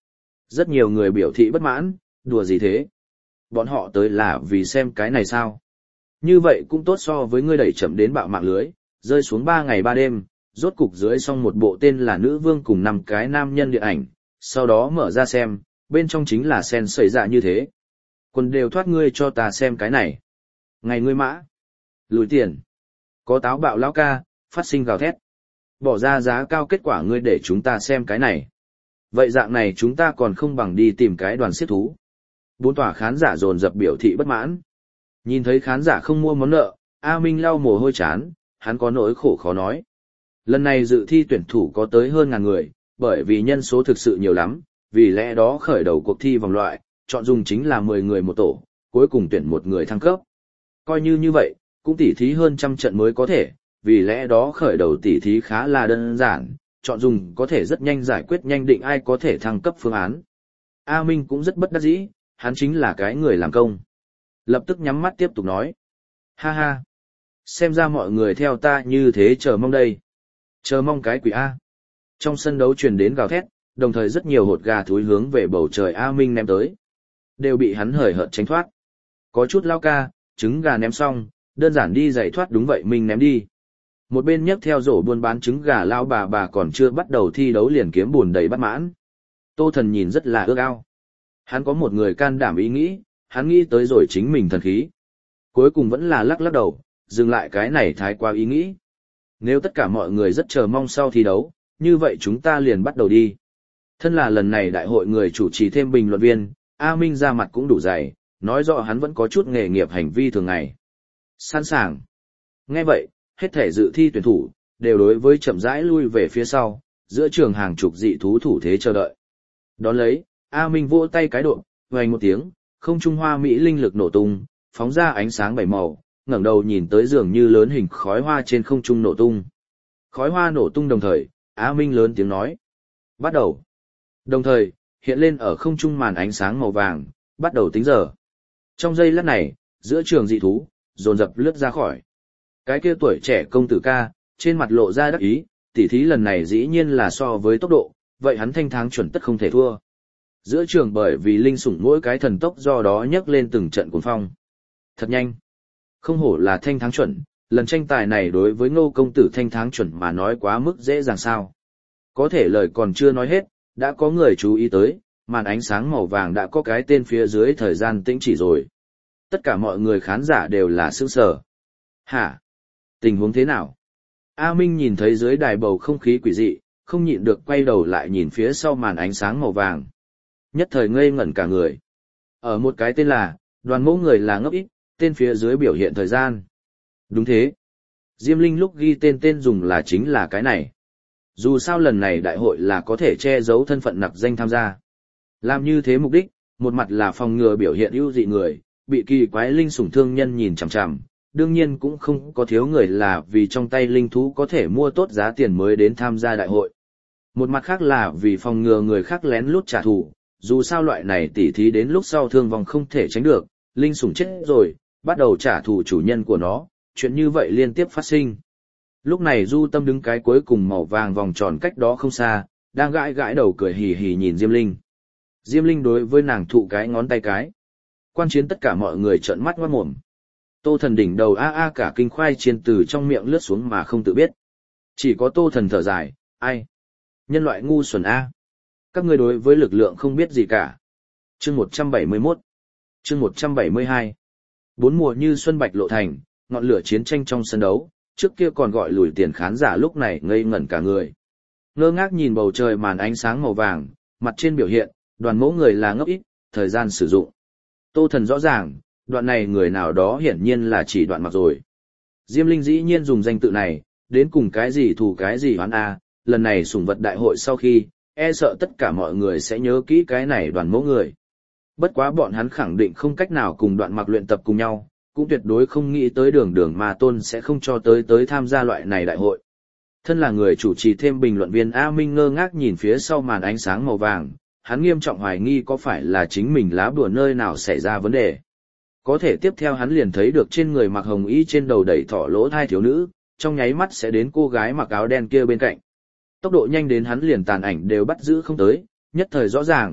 Rất nhiều người biểu thị bất mãn, đùa gì thế? Bọn họ tới là vì xem cái này sao? Như vậy cũng tốt so với ngươi đẩy chậm đến bạo mạng lưới, rơi xuống ba ngày ba đêm, rốt cục dưới xong một bộ tên là Nữ Vương cùng năm cái nam nhân điện ảnh, sau đó mở ra xem, bên trong chính là sen xảy ra như thế. Quần đều thoát ngươi cho ta xem cái này. Ngày ngươi mã. Lùi tiền. Có táo bạo lão ca, phát sinh gào thét. Bỏ ra giá cao kết quả ngươi để chúng ta xem cái này. Vậy dạng này chúng ta còn không bằng đi tìm cái đoàn siết thú. Bốn tòa khán giả dồn dập biểu thị bất mãn. Nhìn thấy khán giả không mua món nợ, A Minh lau mồ hôi chán, hắn có nỗi khổ khó nói. Lần này dự thi tuyển thủ có tới hơn ngàn người, bởi vì nhân số thực sự nhiều lắm, vì lẽ đó khởi đầu cuộc thi vòng loại, chọn dùng chính là mười người một tổ, cuối cùng tuyển một người thăng cấp. Coi như như vậy, cũng tỉ thí hơn trăm trận mới có thể, vì lẽ đó khởi đầu tỉ thí khá là đơn giản, chọn dùng có thể rất nhanh giải quyết nhanh định ai có thể thăng cấp phương án. A Minh cũng rất bất đắc dĩ, hắn chính là cái người làm công. Lập tức nhắm mắt tiếp tục nói. Ha ha. Xem ra mọi người theo ta như thế chờ mong đây. Chờ mong cái quỷ A. Trong sân đấu truyền đến gào thét, đồng thời rất nhiều hột gà thúi hướng về bầu trời A Minh ném tới. Đều bị hắn hời hợt tránh thoát. Có chút lao ca, trứng gà ném xong, đơn giản đi giải thoát đúng vậy Minh ném đi. Một bên nhấc theo rổ buôn bán trứng gà lao bà bà còn chưa bắt đầu thi đấu liền kiếm buồn đầy bắt mãn. Tô Thần nhìn rất là ước ao. Hắn có một người can đảm ý nghĩ, hắn nghĩ tới rồi chính mình thần khí. Cuối cùng vẫn là lắc lắc đầu, dừng lại cái này thái quá ý nghĩ. Nếu tất cả mọi người rất chờ mong sau thi đấu, như vậy chúng ta liền bắt đầu đi. Thân là lần này đại hội người chủ trì thêm bình luận viên, A Minh ra mặt cũng đủ dày, nói rõ hắn vẫn có chút nghề nghiệp hành vi thường ngày. Sẵn sàng. Nghe vậy, hết thể dự thi tuyển thủ, đều đối với chậm rãi lui về phía sau, giữa trường hàng chục dị thú thủ thế chờ đợi. Đón lấy, A Minh vỗ tay cái độ, vang một tiếng, không trung hoa mỹ linh lực nổ tung, phóng ra ánh sáng bảy màu, ngẩng đầu nhìn tới dường như lớn hình khói hoa trên không trung nổ tung. Khói hoa nổ tung đồng thời, A Minh lớn tiếng nói. Bắt đầu. Đồng thời, hiện lên ở không trung màn ánh sáng màu vàng, bắt đầu tính giờ. Trong giây lát này, giữa trường dị thú, dồn dập lướt ra khỏi. Cái kia tuổi trẻ công tử ca, trên mặt lộ ra đắc ý, tỉ thí lần này dĩ nhiên là so với tốc độ, vậy hắn thanh thắng chuẩn tất không thể thua. Giữa trường bởi vì linh sủng mỗi cái thần tốc do đó nhấc lên từng trận cuồng phong. Thật nhanh. Không hổ là thanh thắng chuẩn, lần tranh tài này đối với ngô công tử thanh thắng chuẩn mà nói quá mức dễ dàng sao. Có thể lời còn chưa nói hết, đã có người chú ý tới, màn ánh sáng màu vàng đã có cái tên phía dưới thời gian tĩnh chỉ rồi. Tất cả mọi người khán giả đều là sững sờ. Hả? Tình huống thế nào? A Minh nhìn thấy dưới đài bầu không khí quỷ dị, không nhịn được quay đầu lại nhìn phía sau màn ánh sáng màu vàng. Nhất thời ngây ngẩn cả người. Ở một cái tên là, đoàn mẫu người là ngốc ít, tên phía dưới biểu hiện thời gian. Đúng thế. Diêm Linh lúc ghi tên tên dùng là chính là cái này. Dù sao lần này đại hội là có thể che giấu thân phận nặc danh tham gia. Làm như thế mục đích, một mặt là phòng ngừa biểu hiện ưu dị người, bị kỳ quái linh sủng thương nhân nhìn chằm chằm, đương nhiên cũng không có thiếu người là vì trong tay linh thú có thể mua tốt giá tiền mới đến tham gia đại hội. Một mặt khác là vì phòng ngừa người khác lén lút trả thù, dù sao loại này tỉ thí đến lúc sau thương vong không thể tránh được, linh sủng chết rồi, bắt đầu trả thù chủ nhân của nó, chuyện như vậy liên tiếp phát sinh. Lúc này Du Tâm đứng cái cuối cùng màu vàng vòng tròn cách đó không xa, đang gãi gãi đầu cười hì hì nhìn Diêm Linh. Diêm Linh đối với nàng thụ cái ngón tay cái. Quan chiến tất cả mọi người trợn mắt ngoát mồm. Tô Thần đỉnh đầu a a cả kinh khoai chiên từ trong miệng lướt xuống mà không tự biết. Chỉ có Tô Thần thở dài, ai? Nhân loại ngu xuẩn a. Các ngươi đối với lực lượng không biết gì cả. Chương một trăm bảy mươi mốt. Chương một trăm bảy mươi hai. Bốn mùa như xuân bạch lộ thành, ngọn lửa chiến tranh trong sân đấu, trước kia còn gọi lùi tiền khán giả lúc này ngây ngẩn cả người. Ngơ ngác nhìn bầu trời màn ánh sáng màu vàng, mặt trên biểu hiện, đoàn mẫu người là ngốc ít, thời gian sử dụng. Tô Thần rõ ràng, đoạn này người nào đó hiển nhiên là chỉ đoạn mặc rồi. Diêm Linh dĩ nhiên dùng danh tự này, đến cùng cái gì thù cái gì hoán a, lần này sủng vật đại hội sau khi, e sợ tất cả mọi người sẽ nhớ kỹ cái này đoàn mẫu người. Bất quá bọn hắn khẳng định không cách nào cùng đoạn mặc luyện tập cùng nhau, cũng tuyệt đối không nghĩ tới đường đường mà tôn sẽ không cho tới tới tham gia loại này đại hội. Thân là người chủ trì thêm bình luận viên A Minh ngơ ngác nhìn phía sau màn ánh sáng màu vàng, hắn nghiêm trọng hoài nghi có phải là chính mình lá bùa nơi nào xảy ra vấn đề. Có thể tiếp theo hắn liền thấy được trên người mặc hồng y trên đầu đẩy thỏ lỗ thai thiếu nữ, trong nháy mắt sẽ đến cô gái mặc áo đen kia bên cạnh. Tốc độ nhanh đến hắn liền tàn ảnh đều bắt giữ không tới, nhất thời rõ ràng,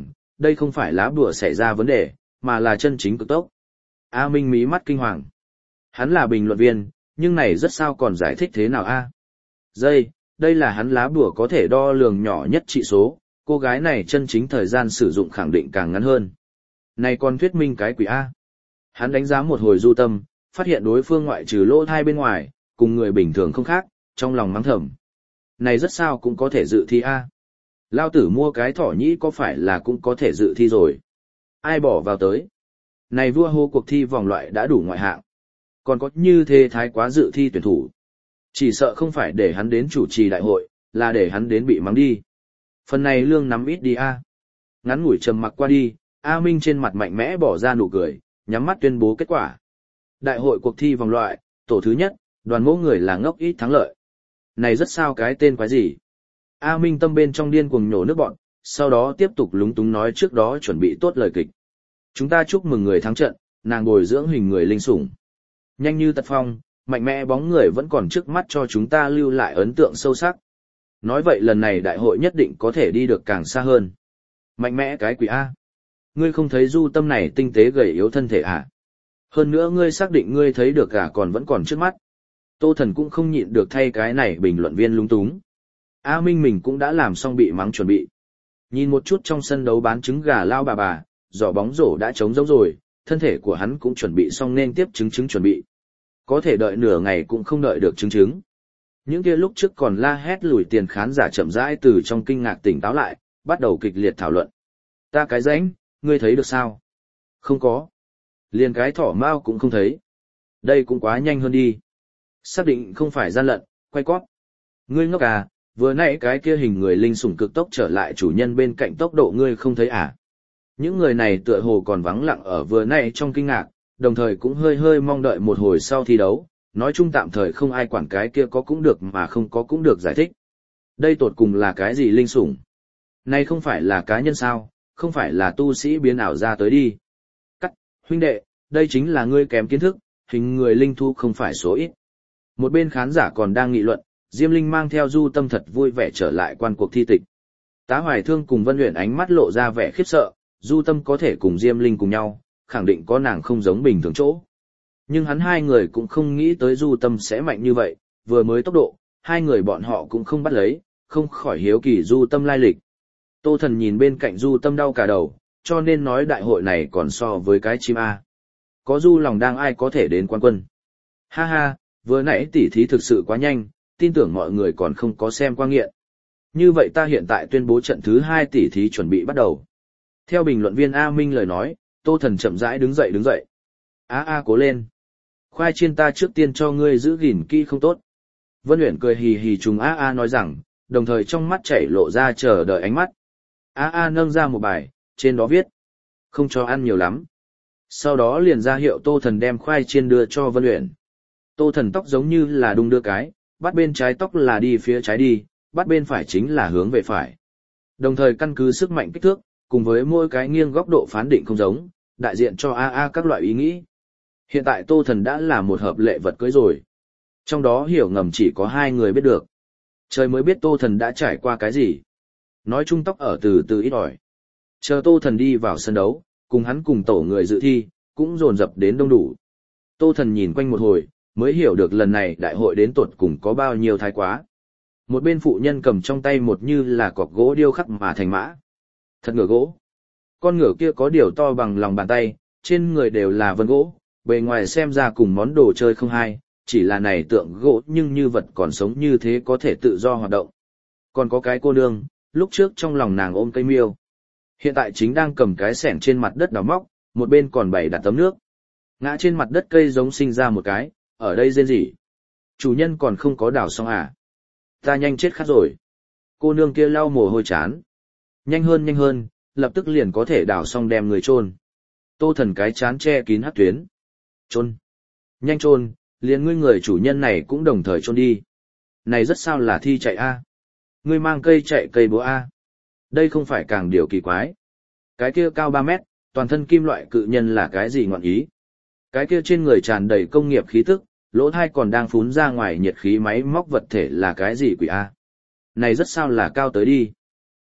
đây không phải lá bùa xảy ra vấn đề, mà là chân chính cực tốc. A Minh mí mắt kinh hoàng. Hắn là bình luận viên, nhưng này rất sao còn giải thích thế nào a? Giây, đây là hắn lá bùa có thể đo lường nhỏ nhất trị số, cô gái này chân chính thời gian sử dụng khẳng định càng ngắn hơn. Này còn thuyết minh cái quỷ A. Hắn đánh giá một hồi Du Tâm, phát hiện đối phương ngoại trừ lỗ thai bên ngoài, cùng người bình thường không khác, trong lòng mắng thầm. Này rất sao cũng có thể dự thi A. Lao tử mua cái thỏ nhĩ có phải là cũng có thể dự thi rồi. Ai bỏ vào tới. Này vua hô cuộc thi vòng loại đã đủ ngoại hạng. Còn có như thế thái quá dự thi tuyển thủ. Chỉ sợ không phải để hắn đến chủ trì đại hội, là để hắn đến bị mắng đi. Phần này lương nắm ít đi A. Ngắn ngủi trầm mặc qua đi, A Minh trên mặt mạnh mẽ bỏ ra nụ cười, nhắm mắt tuyên bố kết quả. Đại hội cuộc thi vòng loại, tổ thứ nhất, đoàn mẫu người là ngốc ít thắng lợi. Này rất sao cái tên quái gì? A Minh tâm bên trong điên cuồng nhổ nước bọn, sau đó tiếp tục lúng túng nói trước đó chuẩn bị tốt lời kịch. Chúng ta chúc mừng người thắng trận, nàng bồi dưỡng hình người linh sủng. Nhanh như tật phong, mạnh mẽ bóng người vẫn còn trước mắt cho chúng ta lưu lại ấn tượng sâu sắc. Nói vậy lần này đại hội nhất định có thể đi được càng xa hơn. Mạnh mẽ cái quỷ A. Ngươi không thấy Du Tâm này tinh tế gầy yếu thân thể à? Hơn nữa ngươi xác định ngươi thấy được cả còn vẫn còn trước mắt. Tô Thần cũng không nhịn được thay cái này bình luận viên lung túng. A Minh mình cũng đã làm xong bị mắng chuẩn bị. Nhìn một chút trong sân đấu bán trứng gà lao bà bà, giỏ bóng rổ đã trống rỗng rồi, thân thể của hắn cũng chuẩn bị xong nên tiếp trứng trứng chuẩn bị. Có thể đợi nửa ngày cũng không đợi được trứng trứng. Những kia lúc trước còn la hét lùi tiền khán giả chậm rãi từ trong kinh ngạc tỉnh táo lại, bắt đầu kịch liệt thảo luận. Ta cái rãnh, ngươi thấy được sao? Không có. Liền cái thỏ mao cũng không thấy. Đây cũng quá nhanh hơn đi. Xác định không phải gian lận, quay cót. Ngươi ngốc à, vừa nãy cái kia hình người linh sủng cực tốc trở lại chủ nhân bên cạnh tốc độ ngươi không thấy à? Những người này tựa hồ còn vắng lặng ở vừa nãy trong kinh ngạc, đồng thời cũng hơi hơi mong đợi một hồi sau thi đấu, nói chung tạm thời không ai quản cái kia có cũng được mà không có cũng được giải thích. Đây tột cùng là cái gì linh sủng? Này không phải là cá nhân sao, không phải là tu sĩ biến ảo ra tới đi. Cắt, huynh đệ, đây chính là ngươi kém kiến thức, hình người linh thu không phải số ít. Một bên khán giả còn đang nghị luận, Diêm Linh mang theo Du Tâm thật vui vẻ trở lại quan cuộc thi tịch. Tá Hoài Thương cùng Vân Uyển ánh mắt lộ ra vẻ khiếp sợ, Du Tâm có thể cùng Diêm Linh cùng nhau, khẳng định có nàng không giống bình thường chỗ. Nhưng hắn hai người cũng không nghĩ tới Du Tâm sẽ mạnh như vậy, vừa mới tốc độ, hai người bọn họ cũng không bắt lấy, không khỏi hiếu kỳ Du Tâm lai lịch. Tô Thần nhìn bên cạnh Du Tâm đau cả đầu, cho nên nói đại hội này còn so với cái chim A. Có Du lòng đang ai có thể đến quan quân. Ha ha, vừa nãy tỉ thí thực sự quá nhanh, tin tưởng mọi người còn không có xem qua nghiện. Như vậy ta hiện tại tuyên bố trận thứ hai tỉ thí chuẩn bị bắt đầu. Theo bình luận viên A Minh lời nói, Tô Thần chậm rãi đứng dậy đứng dậy. A A cố lên. Khoai chiên ta trước tiên cho ngươi giữ gìn kỹ không tốt. Vân Uyển cười hì hì trùng A A nói rằng, đồng thời trong mắt chảy lộ ra chờ đợi ánh mắt. A A nâng ra một bài, trên đó viết. Không cho ăn nhiều lắm. Sau đó liền ra hiệu Tô Thần đem khoai chiên đưa cho Vân Uyển. Tô Thần tóc giống như là đung đưa cái, bắt bên trái tóc là đi phía trái đi, bắt bên phải chính là hướng về phải. Đồng thời căn cứ sức mạnh kích thước, cùng với mỗi cái nghiêng góc độ phán định không giống, đại diện cho A A các loại ý nghĩ. Hiện tại Tô Thần đã là một hợp lệ vật cưới rồi. Trong đó hiểu ngầm chỉ có hai người biết được. Trời mới biết Tô Thần đã trải qua cái gì. Nói chung tóc ở từ từ ít ỏi. Chờ Tô Thần đi vào sân đấu, cùng hắn cùng tổ người dự thi, cũng dồn dập đến đông đủ. Tô Thần nhìn quanh một hồi, mới hiểu được lần này đại hội đến tột cùng có bao nhiêu thái quá. Một bên phụ nhân cầm trong tay một như là cọc gỗ điêu khắc mà thành mã. Thật ngựa gỗ. Con ngựa kia có điều to bằng lòng bàn tay, trên người đều là vân gỗ, bề ngoài xem ra cùng món đồ chơi không hai, chỉ là này tượng gỗ nhưng như vật còn sống như thế có thể tự do hoạt động. Còn có cái cô nương, lúc trước trong lòng nàng ôm cây miêu. Hiện tại chính đang cầm cái xẻng trên mặt đất đào móc, một bên còn bày đặt tấm nước. Ngã trên mặt đất cây giống sinh ra một cái, ở đây rên rỉ. Chủ nhân còn không có đào xong à? Ta nhanh chết khát rồi. Cô nương kia lau mồ hôi chán. Nhanh hơn nhanh hơn, lập tức liền có thể đào xong đem người chôn. Tô Thần cái chán che kín hắc tuyến. Chôn. Nhanh chôn, liền ngươi người chủ nhân này cũng đồng thời chôn đi. Này rất sao là thi chạy a? Ngươi mang cây chạy cây búa a? Đây không phải càng điều kỳ quái. Cái kia cao ba mét, toàn thân kim loại cự nhân là cái gì ngọn ý? Cái kia trên người tràn đầy công nghiệp khí tức, lỗ thai còn đang phún ra ngoài nhiệt khí máy móc vật thể là cái gì quỷ a? Này rất sao là cao tới đi.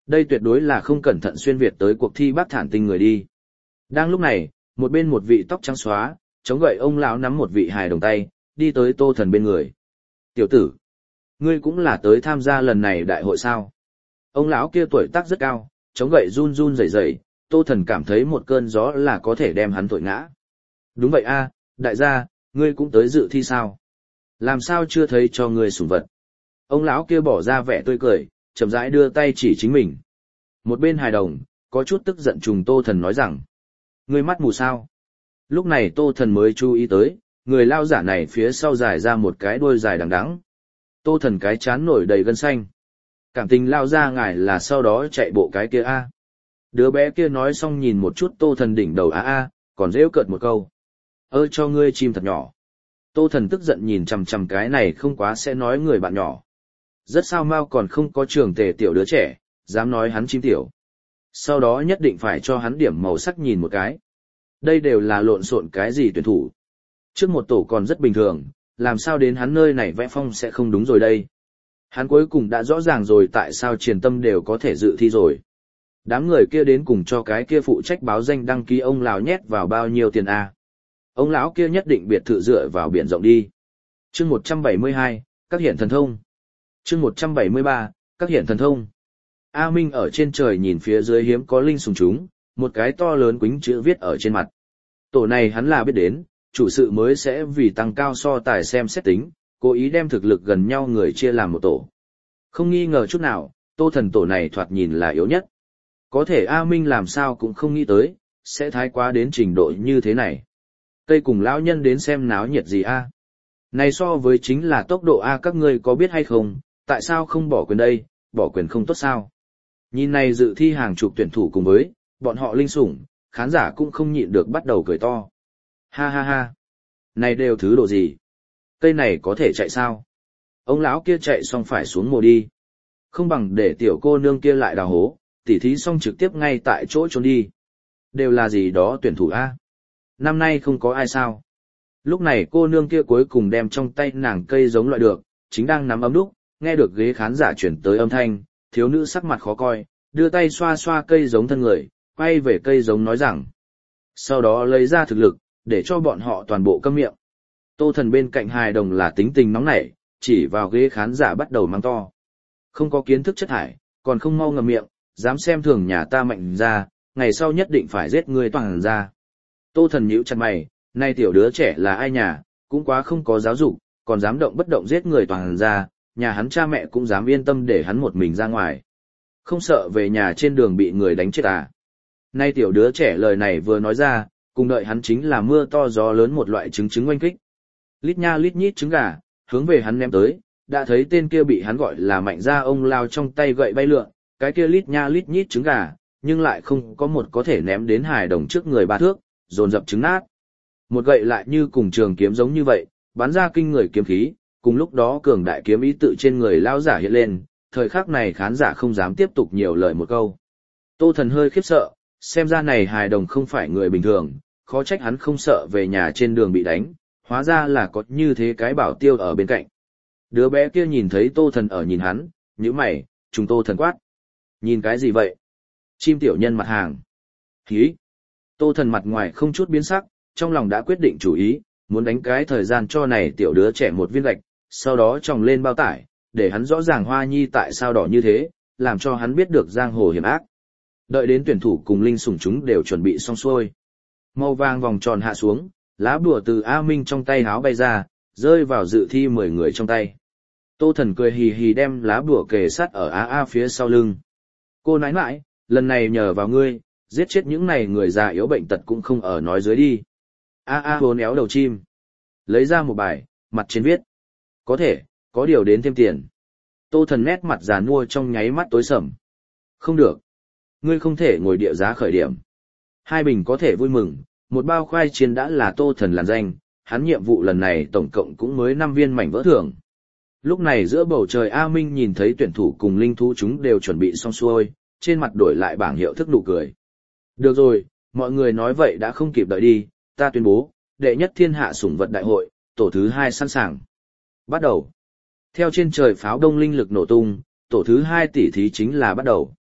Đây tuyệt đối là không cẩn thận xuyên việt tới cuộc thi bác thản tinh người đi. Đang lúc này, một bên một vị tóc trắng xóa, chống gậy ông lão nắm một vị hài đồng tay, đi tới Tô Thần bên người. Tiểu tử, ngươi cũng là tới tham gia lần này đại hội sao? Ông lão kia tuổi tác rất cao, chống gậy run run rẩy rẩy, Tô Thần cảm thấy một cơn gió là có thể đem hắn thổi ngã. Đúng vậy a, đại gia, ngươi cũng tới dự thi sao? Làm sao chưa thấy cho ngươi sủng vật? Ông lão kia bỏ ra vẻ tươi cười, chậm rãi đưa tay chỉ chính mình. Một bên hài đồng, có chút tức giận trùng Tô Thần nói rằng, ngươi mắt mù sao? Lúc này Tô Thần mới chú ý tới, người lao giả này phía sau dài ra một cái đuôi dài đằng đẵng. Tô Thần cái chán nổi đầy gân xanh. Cảm tình lao ra ngài là sau đó chạy bộ cái kia a. Đứa bé kia nói xong nhìn một chút Tô Thần đỉnh đầu a a, còn rêu cợt một câu. Ơ cho ngươi chim thật nhỏ. Tô Thần tức giận nhìn chằm chằm cái này không quá sẽ nói người bạn nhỏ. Rất sao mau còn không có trường tề tiểu đứa trẻ, dám nói hắn chim tiểu. Sau đó nhất định phải cho hắn điểm màu sắc nhìn một cái. Đây đều là lộn xộn cái gì tuyển thủ. Trước một tổ còn rất bình thường, làm sao đến hắn nơi này vẽ phong sẽ không đúng rồi đây. Hắn cuối cùng đã rõ ràng rồi tại sao Triền Tâm đều có thể dự thi rồi. Đám người kia đến cùng cho cái kia phụ trách báo danh đăng ký ông lão nhét vào bao nhiêu tiền a? Ông lão kia nhất định biệt thự dựa vào biển rộng đi. Chương một trăm bảy mươi hai, các hiện thần thông. Chương một trăm bảy mươi ba, các hiện thần thông. A Minh ở trên trời nhìn phía dưới hiếm có linh sùng chúng, một cái to lớn quýnh chữ viết ở trên mặt. Tổ này hắn là biết đến, chủ sự mới sẽ vì tăng cao so tài xem xét tính, cố ý đem thực lực gần nhau người chia làm một tổ. Không nghi ngờ chút nào, Tô Thần tổ này thoạt nhìn là yếu nhất. Có thể A Minh làm sao cũng không nghĩ tới, sẽ thái quá đến trình độ như thế này. Cây cùng lão nhân đến xem náo nhiệt gì a? Này so với chính là tốc độ A các ngươi có biết hay không, tại sao không bỏ quyền đây, bỏ quyền không tốt sao? Nhìn này dự thi hàng chục tuyển thủ cùng với, bọn họ linh sủng, khán giả cũng không nhịn được bắt đầu cười to. Ha ha ha, này đều thứ độ gì? Cây này có thể chạy sao? Ông lão kia chạy xong phải xuống mồ đi. Không bằng để tiểu cô nương kia lại đào hố, tỉ thí xong trực tiếp ngay tại chỗ trốn đi. Đều là gì đó tuyển thủ A. Năm nay không có ai sao. Lúc này cô nương kia cuối cùng đem trong tay nàng cây giống loại được, chính đang nắm ấm đúc, nghe được ghế khán giả chuyển tới âm thanh, thiếu nữ sắc mặt khó coi, đưa tay xoa xoa cây giống thân người, quay về cây giống nói rằng. Sau đó lấy ra thực lực, để cho bọn họ toàn bộ câm miệng. Tô Thần bên cạnh hài đồng là tính tình nóng nảy, chỉ vào ghế khán giả bắt đầu mắng to. Không có kiến thức chất thải, còn không mau ngậm miệng, dám xem thường nhà ta mạnh ra, ngày sau nhất định phải giết người toàn ra. Tô Thần nhíu chặt mày, nay tiểu đứa trẻ là ai nhà, cũng quá không có giáo dục, còn dám động bất động giết người toàn ra, nhà hắn cha mẹ cũng dám yên tâm để hắn một mình ra ngoài. Không sợ về nhà trên đường bị người đánh chết à. Nay tiểu đứa trẻ lời này vừa nói ra, cùng đợi hắn chính là mưa to gió lớn một loại trứng trứng oanh kích. Lít nha lít nhít trứng gà, hướng về hắn ném tới, đã thấy tên kia bị hắn gọi là mạnh ra ông lao trong tay gậy bay lượn, cái kia lít nha lít nhít trứng gà, nhưng lại không có một có thể ném đến hài đồng trước người ba thước, dồn dập trứng nát. Một gậy lại như cùng trường kiếm giống như vậy, bắn ra kinh người kiếm khí, cùng lúc đó cường đại kiếm ý tự trên người lao giả hiện lên, thời khắc này khán giả không dám tiếp tục nhiều lời một câu. Tô Thần hơi khiếp sợ, xem ra này hài đồng không phải người bình thường, khó trách hắn không sợ về nhà trên đường bị đánh, hóa ra là có như thế cái bảo tiêu ở bên cạnh. Đứa bé kia nhìn thấy Tô Thần ở nhìn hắn, nhíu mày, trùng Tô Thần quát. Nhìn cái gì vậy? Chim tiểu nhân mặt hàng. Hí! Tô Thần mặt ngoài không chút biến sắc, trong lòng đã quyết định chủ ý, muốn đánh cái thời gian cho này tiểu đứa trẻ một viên gạch, sau đó tròng lên bao tải, để hắn rõ ràng Hoa Nhi tại sao đỏ như thế, làm cho hắn biết được giang hồ hiểm ác. Đợi đến tuyển thủ cùng linh sủng chúng đều chuẩn bị xong xuôi. Màu vàng vòng tròn hạ xuống, lá bùa từ A Minh trong tay háo bay ra, rơi vào dự thi mười người trong tay. Tô Thần cười hì hì đem lá bùa kề sát ở A A phía sau lưng. Cô nãi nãi, lần này nhờ vào ngươi, giết chết những này người già yếu bệnh tật cũng không ở nói dưới đi. A A hồn éo đầu chim. Lấy ra một bài, mặt trên viết. Có thể, có điều đến thêm tiền. Tô Thần nét mặt già nua trong nháy mắt tối sầm. Không được. Ngươi không thể ngồi địa giá khởi điểm. Hai bình có thể vui mừng, một bao khoai chiên đã là Tô Thần làn danh, hắn nhiệm vụ lần này tổng cộng cũng mới năm viên mảnh vỡ thưởng. Lúc này giữa bầu trời A Minh nhìn thấy tuyển thủ cùng linh thú chúng đều chuẩn bị xong xuôi, trên mặt đổi lại bảng hiệu thức nụ cười. Được rồi, mọi người nói vậy đã không kịp đợi đi, ta tuyên bố, đệ nhất thiên hạ sủng vật đại hội, tổ thứ hai sẵn sàng. Bắt đầu. Theo trên trời pháo đông linh lực nổ tung, tổ thứ hai tỷ thí chính là bắt đầu.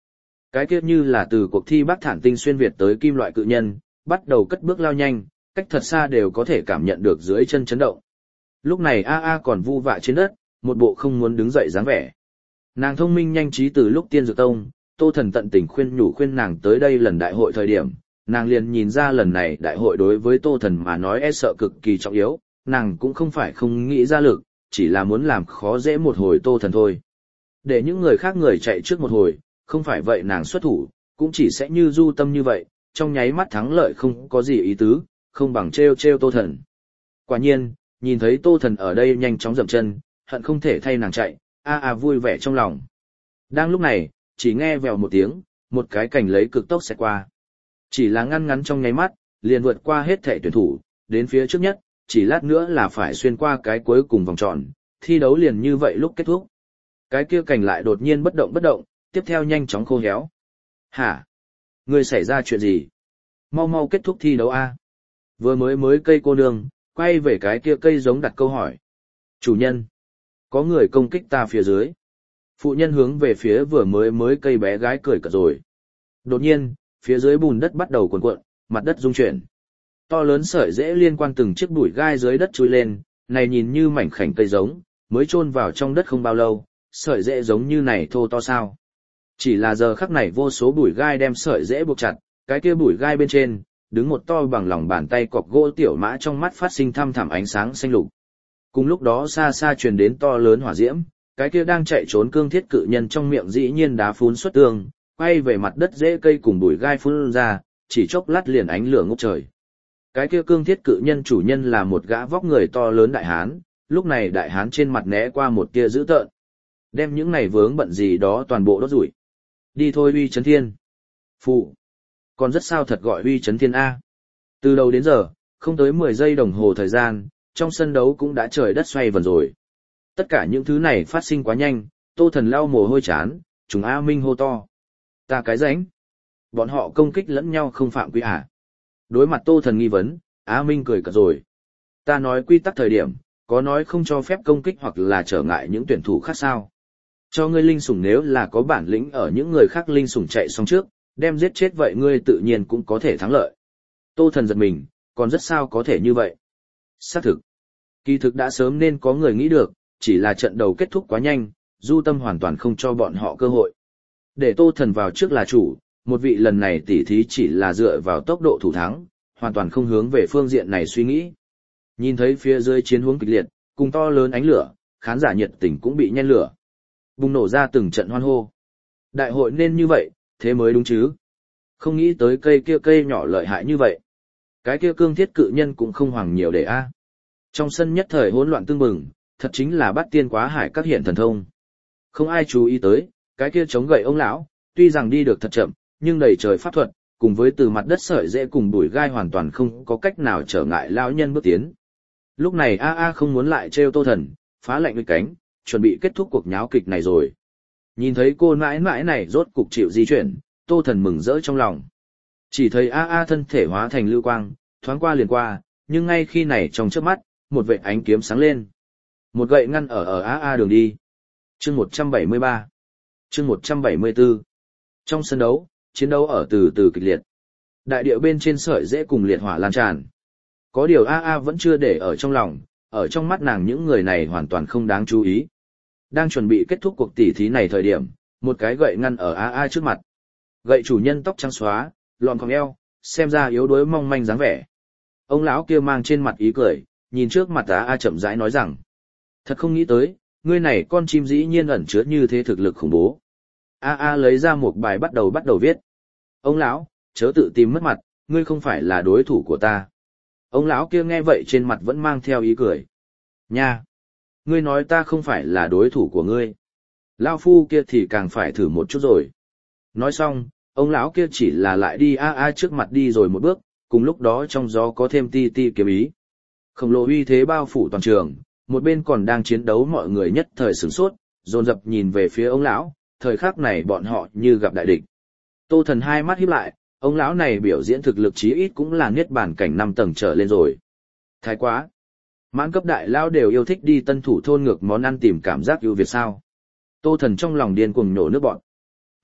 Cái kia như là từ cuộc thi Bắc Thản Tinh xuyên Việt tới kim loại cự nhân, bắt đầu cất bước lao nhanh, cách thật xa đều có thể cảm nhận được dưới chân chấn động. Lúc này A A còn vu vạ trên đất, một bộ không muốn đứng dậy dáng vẻ. Nàng thông minh nhanh trí từ lúc tiên dược tông, Tô Thần tận tình khuyên nhủ khuyên nàng tới đây lần đại hội thời điểm, nàng liền nhìn ra lần này đại hội đối với Tô Thần mà nói e sợ cực kỳ trọng yếu, nàng cũng không phải không nghĩ ra lực, chỉ là muốn làm khó dễ một hồi Tô Thần thôi. Để những người khác người chạy trước một hồi, không phải vậy nàng xuất thủ, cũng chỉ sẽ như Du Tâm như vậy, trong nháy mắt thắng lợi không có gì ý tứ, không bằng trêu trêu Tô Thần. Quả nhiên, nhìn thấy Tô Thần ở đây nhanh chóng dậm chân, hận không thể thay nàng chạy, a a vui vẻ trong lòng. Đang lúc này, chỉ nghe vèo một tiếng, một cái cành lấy cực tốc xẹt qua. Chỉ là ngăn ngắn trong nháy mắt, liền vượt qua hết thể tuyển thủ, đến phía trước nhất, chỉ lát nữa là phải xuyên qua cái cuối cùng vòng tròn, thi đấu liền như vậy lúc kết thúc. Cái kia cành lại đột nhiên bất động bất động, tiếp theo nhanh chóng khô héo. Hả? Người xảy ra chuyện gì? Mau mau kết thúc thi đấu a. Vừa mới mới cây cô nương, quay về cái kia cây giống đặt câu hỏi. Chủ nhân, có người công kích ta phía dưới. Phụ nhân hướng về phía vừa mới mới cây bé gái cười cợt rồi. Đột nhiên, phía dưới bùn đất bắt đầu cuộn cuộn, mặt đất rung chuyển. To lớn sợi rễ liên quan từng chiếc bụi gai dưới đất chui lên, này nhìn như mảnh khảnh cây giống, mới chôn vào trong đất không bao lâu, sợi rễ giống như này thô to sao. Chỉ là giờ khắc này vô số bụi gai đem sợi rễ buộc chặt, cái kia bụi gai bên trên, đứng một to bằng lòng bàn tay cọc gỗ tiểu mã trong mắt phát sinh thăm thẳm ánh sáng xanh lục. Cùng lúc đó xa xa truyền đến to lớn hỏa diễm, cái kia đang chạy trốn cương thiết cự nhân trong miệng dĩ nhiên đá phun xuất tương, quay về mặt đất rễ cây cùng bụi gai phun ra, chỉ chốc lát liền ánh lửa ngút trời. Cái kia cương thiết cự nhân chủ nhân là một gã vóc người to lớn đại hán, lúc này đại hán trên mặt né qua một tia dữ tợn. Đem những này vướng bận gì đó toàn bộ đốt rủi. Đi thôi Uy Chấn Thiên. Phụ. Còn rất sao thật gọi Uy Chấn Thiên A. Từ đầu đến giờ, không tới mười giây đồng hồ thời gian, trong sân đấu cũng đã trời đất xoay vần rồi. Tất cả những thứ này phát sinh quá nhanh, Tô Thần lau mồ hôi chán, chúng A Minh hô to. Ta cái rãnh. Bọn họ công kích lẫn nhau không phạm quy à. Đối mặt Tô Thần nghi vấn, A Minh cười cợt rồi. Ta nói quy tắc thời điểm, có nói không cho phép công kích hoặc là trở ngại những tuyển thủ khác sao. Cho ngươi linh sủng nếu là có bản lĩnh ở những người khác linh sủng chạy xong trước, đem giết chết vậy ngươi tự nhiên cũng có thể thắng lợi. Tô Thần giật mình, còn rất sao có thể như vậy. Xác thực. Kỳ thực đã sớm nên có người nghĩ được, chỉ là trận đầu kết thúc quá nhanh, Du Tâm hoàn toàn không cho bọn họ cơ hội. Để Tô Thần vào trước là chủ, một vị lần này tỉ thí chỉ là dựa vào tốc độ thủ thắng, hoàn toàn không hướng về phương diện này suy nghĩ. Nhìn thấy phía dưới chiến hướng kịch liệt, cùng to lớn ánh lửa, khán giả nhiệt tình cũng bị nhen lửa. Bùng nổ ra từng trận hoan hô. Đại hội nên như vậy, thế mới đúng chứ. Không nghĩ tới cây kia cây nhỏ lợi hại như vậy. Cái kia cương thiết cự nhân cũng không hoàng nhiều để a. Trong sân nhất thời hỗn loạn tương bừng, thật chính là bắt tiên quá hải các hiện thần thông. Không ai chú ý tới, cái kia chống gậy ông lão, tuy rằng đi được thật chậm, nhưng đầy trời pháp thuật, cùng với từ mặt đất sợi rễ cùng bụi gai hoàn toàn không có cách nào trở ngại lão nhân bước tiến. Lúc này A A không muốn lại trêu Tô Thần, phá lạnh với cánh, chuẩn bị kết thúc cuộc nháo kịch này rồi. Nhìn thấy cô mãi mãi này rốt cục chịu di chuyển, Tô Thần mừng rỡ trong lòng. Chỉ thấy A A thân thể hóa thành lưu quang, thoáng qua liền qua, nhưng ngay khi này trong chớp mắt, một vệt ánh kiếm sáng lên. Một gậy ngăn ở ở A A đường đi. Chương một trăm bảy mươi ba. Chương một trăm bảy mươi tư. Trong sân đấu, chiến đấu ở từ từ kịch liệt. Đại địa bên trên sợi rễ cùng liệt hỏa lan tràn. Có điều A A vẫn chưa để ở trong lòng, ở trong mắt nàng những người này hoàn toàn không đáng chú ý. Đang chuẩn bị kết thúc cuộc tỉ thí này thời điểm, một cái gậy ngăn ở A A trước mặt. Gậy chủ nhân tóc trắng xóa, lọn cong eo, xem ra yếu đuối mong manh dáng vẻ. Ông lão kia mang trên mặt ý cười, nhìn trước mặt A A chậm rãi nói rằng: thật không nghĩ tới, ngươi này con chim dĩ nhiên ẩn chứa như thế thực lực khủng bố. A A lấy ra một bài bắt đầu bắt đầu viết. Ông lão, chớ tự tìm mất mặt, ngươi không phải là đối thủ của ta. Ông lão kia nghe vậy trên mặt vẫn mang theo ý cười. Nha! Ngươi nói ta không phải là đối thủ của ngươi. Lão phu kia thì càng phải thử một chút rồi. Nói xong, ông lão kia chỉ là lại đi A A trước mặt đi rồi một bước, cùng lúc đó trong gió có thêm ti ti kiếm ý. Khổng lồ uy thế bao phủ toàn trường, một bên còn đang chiến đấu mọi người nhất thời sửng sốt, dồn dập nhìn về phía ông lão, thời khắc này bọn họ như gặp đại địch. Tô Thần hai mắt híp lại, ông lão này biểu diễn thực lực chí ít cũng là niết bàn cảnh năm tầng trở lên rồi. Thái quá! Mãn cấp đại lão đều yêu thích đi tân thủ thôn ngược món ăn tìm cảm giác ưu việt sao. Tô Thần trong lòng điên cuồng nhổ nước bọn.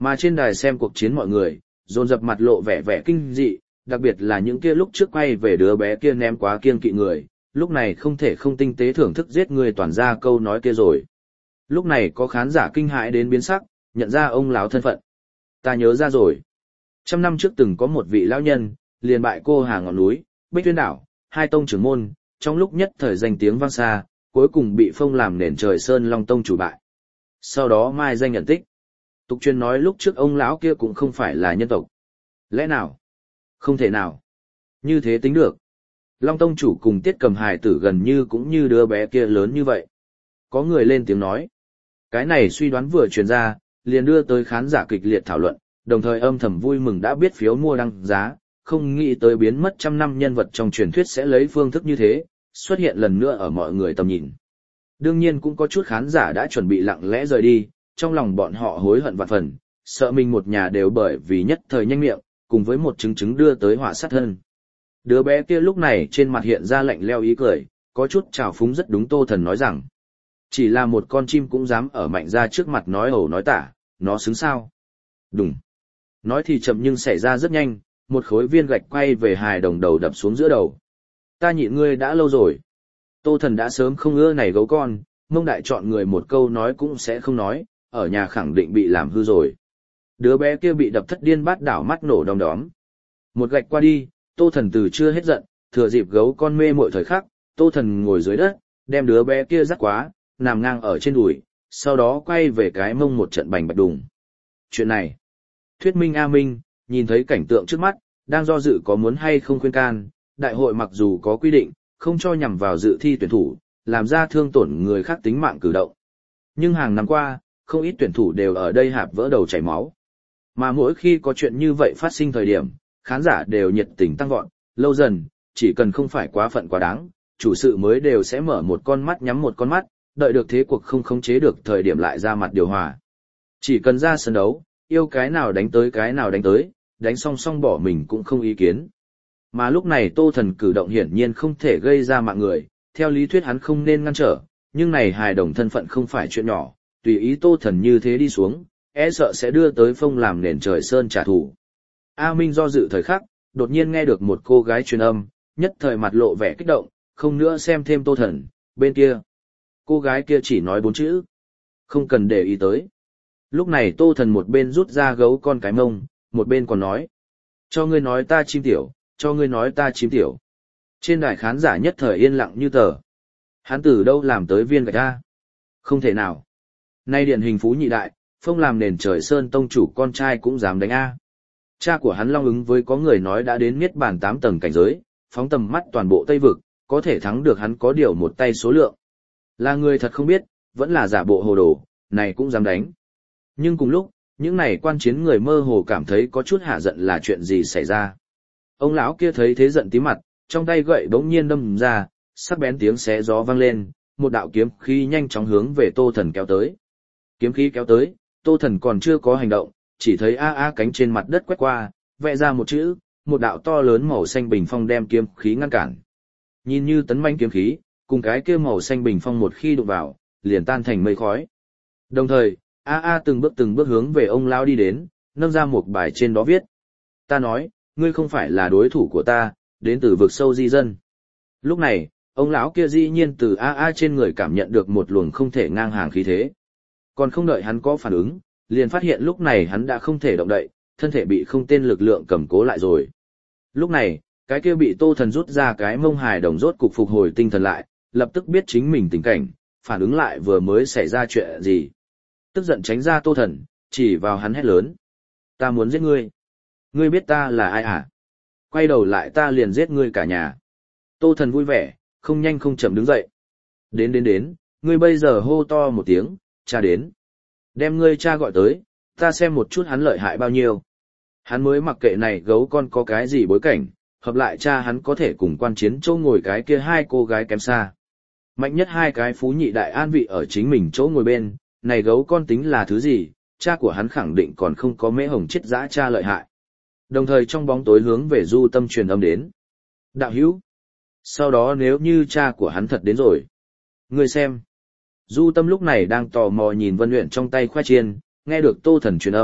Mà trên đài xem cuộc chiến mọi người, dồn dập mặt lộ vẻ vẻ kinh dị, đặc biệt là những kia lúc trước quay về đứa bé kia ném quá kiêng kỵ người, lúc này không thể không tinh tế thưởng thức giết người toàn ra câu nói kia rồi. Lúc này có khán giả kinh hãi đến biến sắc, nhận ra ông lão thân phận. Ta nhớ ra rồi. Trăm năm trước từng có một vị lão nhân, liền bại cô Hà ngọn núi, Bích Tuyên đảo, hai tông trưởng môn, trong lúc nhất thời danh tiếng vang xa, cuối cùng bị phong làm nền trời Sơn Long Tông chủ bại. Sau đó mai danh nhận tích. Tục truyền nói lúc trước ông lão kia cũng không phải là nhân tộc. Lẽ nào? Không thể nào. Như thế tính được. Long Tông chủ cùng Tiết Cầm hài tử gần như cũng như đứa bé kia lớn như vậy. Có người lên tiếng nói. Cái này suy đoán vừa truyền ra, liền đưa tới khán giả kịch liệt thảo luận, đồng thời âm thầm vui mừng đã biết phiếu mua đăng giá, không nghĩ tới biến mất trăm năm nhân vật trong truyền thuyết sẽ lấy phương thức như thế, xuất hiện lần nữa ở mọi người tầm nhìn. Đương nhiên cũng có chút khán giả đã chuẩn bị lặng lẽ rời đi, trong lòng bọn họ hối hận vạn phần, sợ mình một nhà đều bởi vì nhất thời nhanh miệng, cùng với một chứng chứng đưa tới họa sát thân. Đứa bé kia lúc này trên mặt hiện ra lạnh leo ý cười, có chút trào phúng rất đúng Tô Thần nói rằng. Chỉ là một con chim cũng dám ở Mạnh Gia trước mặt nói ẩu nói tả, nó xứng sao? Đúng. Nói thì chậm nhưng xảy ra rất nhanh, một khối viên gạch quay về hài đồng đầu đập xuống giữa đầu. Ta nhịn ngươi đã lâu rồi. Tô Thần đã sớm không ưa này gấu con, Mông Đại chọn người một câu nói cũng sẽ không nói, ở nhà khẳng định bị làm hư rồi. Đứa bé kia bị đập thất điên bát đảo mắt nổ đom đóm. Một gạch qua đi, Tô Thần từ chưa hết giận, thừa dịp gấu con mê mội thời khắc, Tô Thần ngồi dưới đất, đem đứa bé kia dắt quá, nằm ngang ở trên đùi, sau đó quay về cái mông một trận bành bạch đùng. Chuyện này, thuyết minh A Minh, nhìn thấy cảnh tượng trước mắt, đang do dự có muốn hay không khuyên can, đại hội mặc dù có quy định, không cho nhằm vào dự thi tuyển thủ, làm ra thương tổn người khác tính mạng cử động. Nhưng hàng năm qua, không ít tuyển thủ đều ở đây hạp vỡ đầu chảy máu. Mà mỗi khi có chuyện như vậy phát sinh thời điểm, khán giả đều nhiệt tình tăng vọt, lâu dần, chỉ cần không phải quá phận quá đáng, chủ sự mới đều sẽ mở một con mắt nhắm một con mắt, đợi được thế cuộc không khống chế được thời điểm lại ra mặt điều hòa. Chỉ cần ra sân đấu, yêu cái nào đánh tới cái nào đánh tới, đánh song song bỏ mình cũng không ý kiến. Mà lúc này Tô Thần cử động hiển nhiên không thể gây ra mạng người, theo lý thuyết hắn không nên ngăn trở, nhưng này hài đồng thân phận không phải chuyện nhỏ, tùy ý Tô Thần như thế đi xuống, e sợ sẽ đưa tới phong làm nền trời sơn trả thù. A Minh do dự thời khắc, đột nhiên nghe được một cô gái truyền âm, nhất thời mặt lộ vẻ kích động, không nữa xem thêm Tô Thần, bên kia. Cô gái kia chỉ nói bốn chữ. Không cần để ý tới. Lúc này Tô Thần một bên rút ra gấu con cái mông, một bên còn nói. Cho ngươi nói ta chim tiểu, cho ngươi nói ta chim tiểu. Trên đài khán giả nhất thời yên lặng như tờ. Hắn từ đâu làm tới viên gạch A? Không thể nào. Nay điển hình phú nhị đại, phong làm nền trời sơn tông chủ con trai cũng dám đánh A. Cha của hắn long ứng với có người nói đã đến niết bàn tám tầng cảnh giới, phóng tầm mắt toàn bộ Tây Vực, có thể thắng được hắn có điều một tay số lượng. Là người thật không biết, vẫn là giả bộ hồ đồ, này cũng dám đánh. Nhưng cùng lúc, những này quan chiến người mơ hồ cảm thấy có chút hạ giận là chuyện gì xảy ra. Ông lão kia thấy thế giận tí mặt, trong tay gậy bỗng nhiên đâm ra, sắc bén tiếng xé gió vang lên, một đạo kiếm khí nhanh chóng hướng về Tô Thần kéo tới. Kiếm khí kéo tới, Tô Thần còn chưa có hành động, chỉ thấy a a cánh trên mặt đất quét qua, vẽ ra một chữ, một đạo to lớn màu xanh bình phong đem kiếm khí ngăn cản. Nhìn như tấn manh kiếm khí, cùng cái kia màu xanh bình phong một khi đụng vào, liền tan thành mây khói. Đồng thời, a a từng bước từng bước hướng về ông lão đi đến, nâng ra một bài trên đó viết: Ta nói, ngươi không phải là đối thủ của ta, đến từ vực sâu di dân. Lúc này, ông lão kia dĩ nhiên từ a a trên người cảm nhận được một luồng không thể ngang hàng khí thế. Còn không đợi hắn có phản ứng, liền phát hiện lúc này hắn đã không thể động đậy, thân thể bị không tên lực lượng cầm cố lại rồi. Lúc này, cái kia bị Tô Thần rút ra cái mông hài đồng rốt cục phục hồi tinh thần lại, lập tức biết chính mình tình cảnh, phản ứng lại vừa mới xảy ra chuyện gì. Tức giận tránh ra Tô Thần, chỉ vào hắn hét lớn: Ta muốn giết ngươi. Ngươi biết ta là ai à? Quay đầu lại ta liền giết ngươi cả nhà. Tô Thần vui vẻ, không nhanh không chậm đứng dậy. Đến đến đến, ngươi bây giờ hô to một tiếng, cha đến. Đem ngươi cha gọi tới, ta xem một chút hắn lợi hại bao nhiêu. Hắn mới mặc kệ này gấu con có cái gì bối cảnh, hợp lại cha hắn có thể cùng quan chiến chỗ ngồi cái kia hai cô gái kém xa. Mạnh nhất hai cái phú nhị đại an vị ở chính mình chỗ ngồi bên, này gấu con tính là thứ gì, cha của hắn khẳng định còn không có mễ hồng chết dã cha lợi hại. Đồng thời trong bóng tối hướng về Du Tâm truyền âm đến. Đạo hữu. Sau đó nếu như cha của hắn thật đến rồi. Ngươi xem. Du Tâm lúc này đang tò mò nhìn Vân Uyển trong tay khoai chiên, nghe được Tô Thần truyền âm,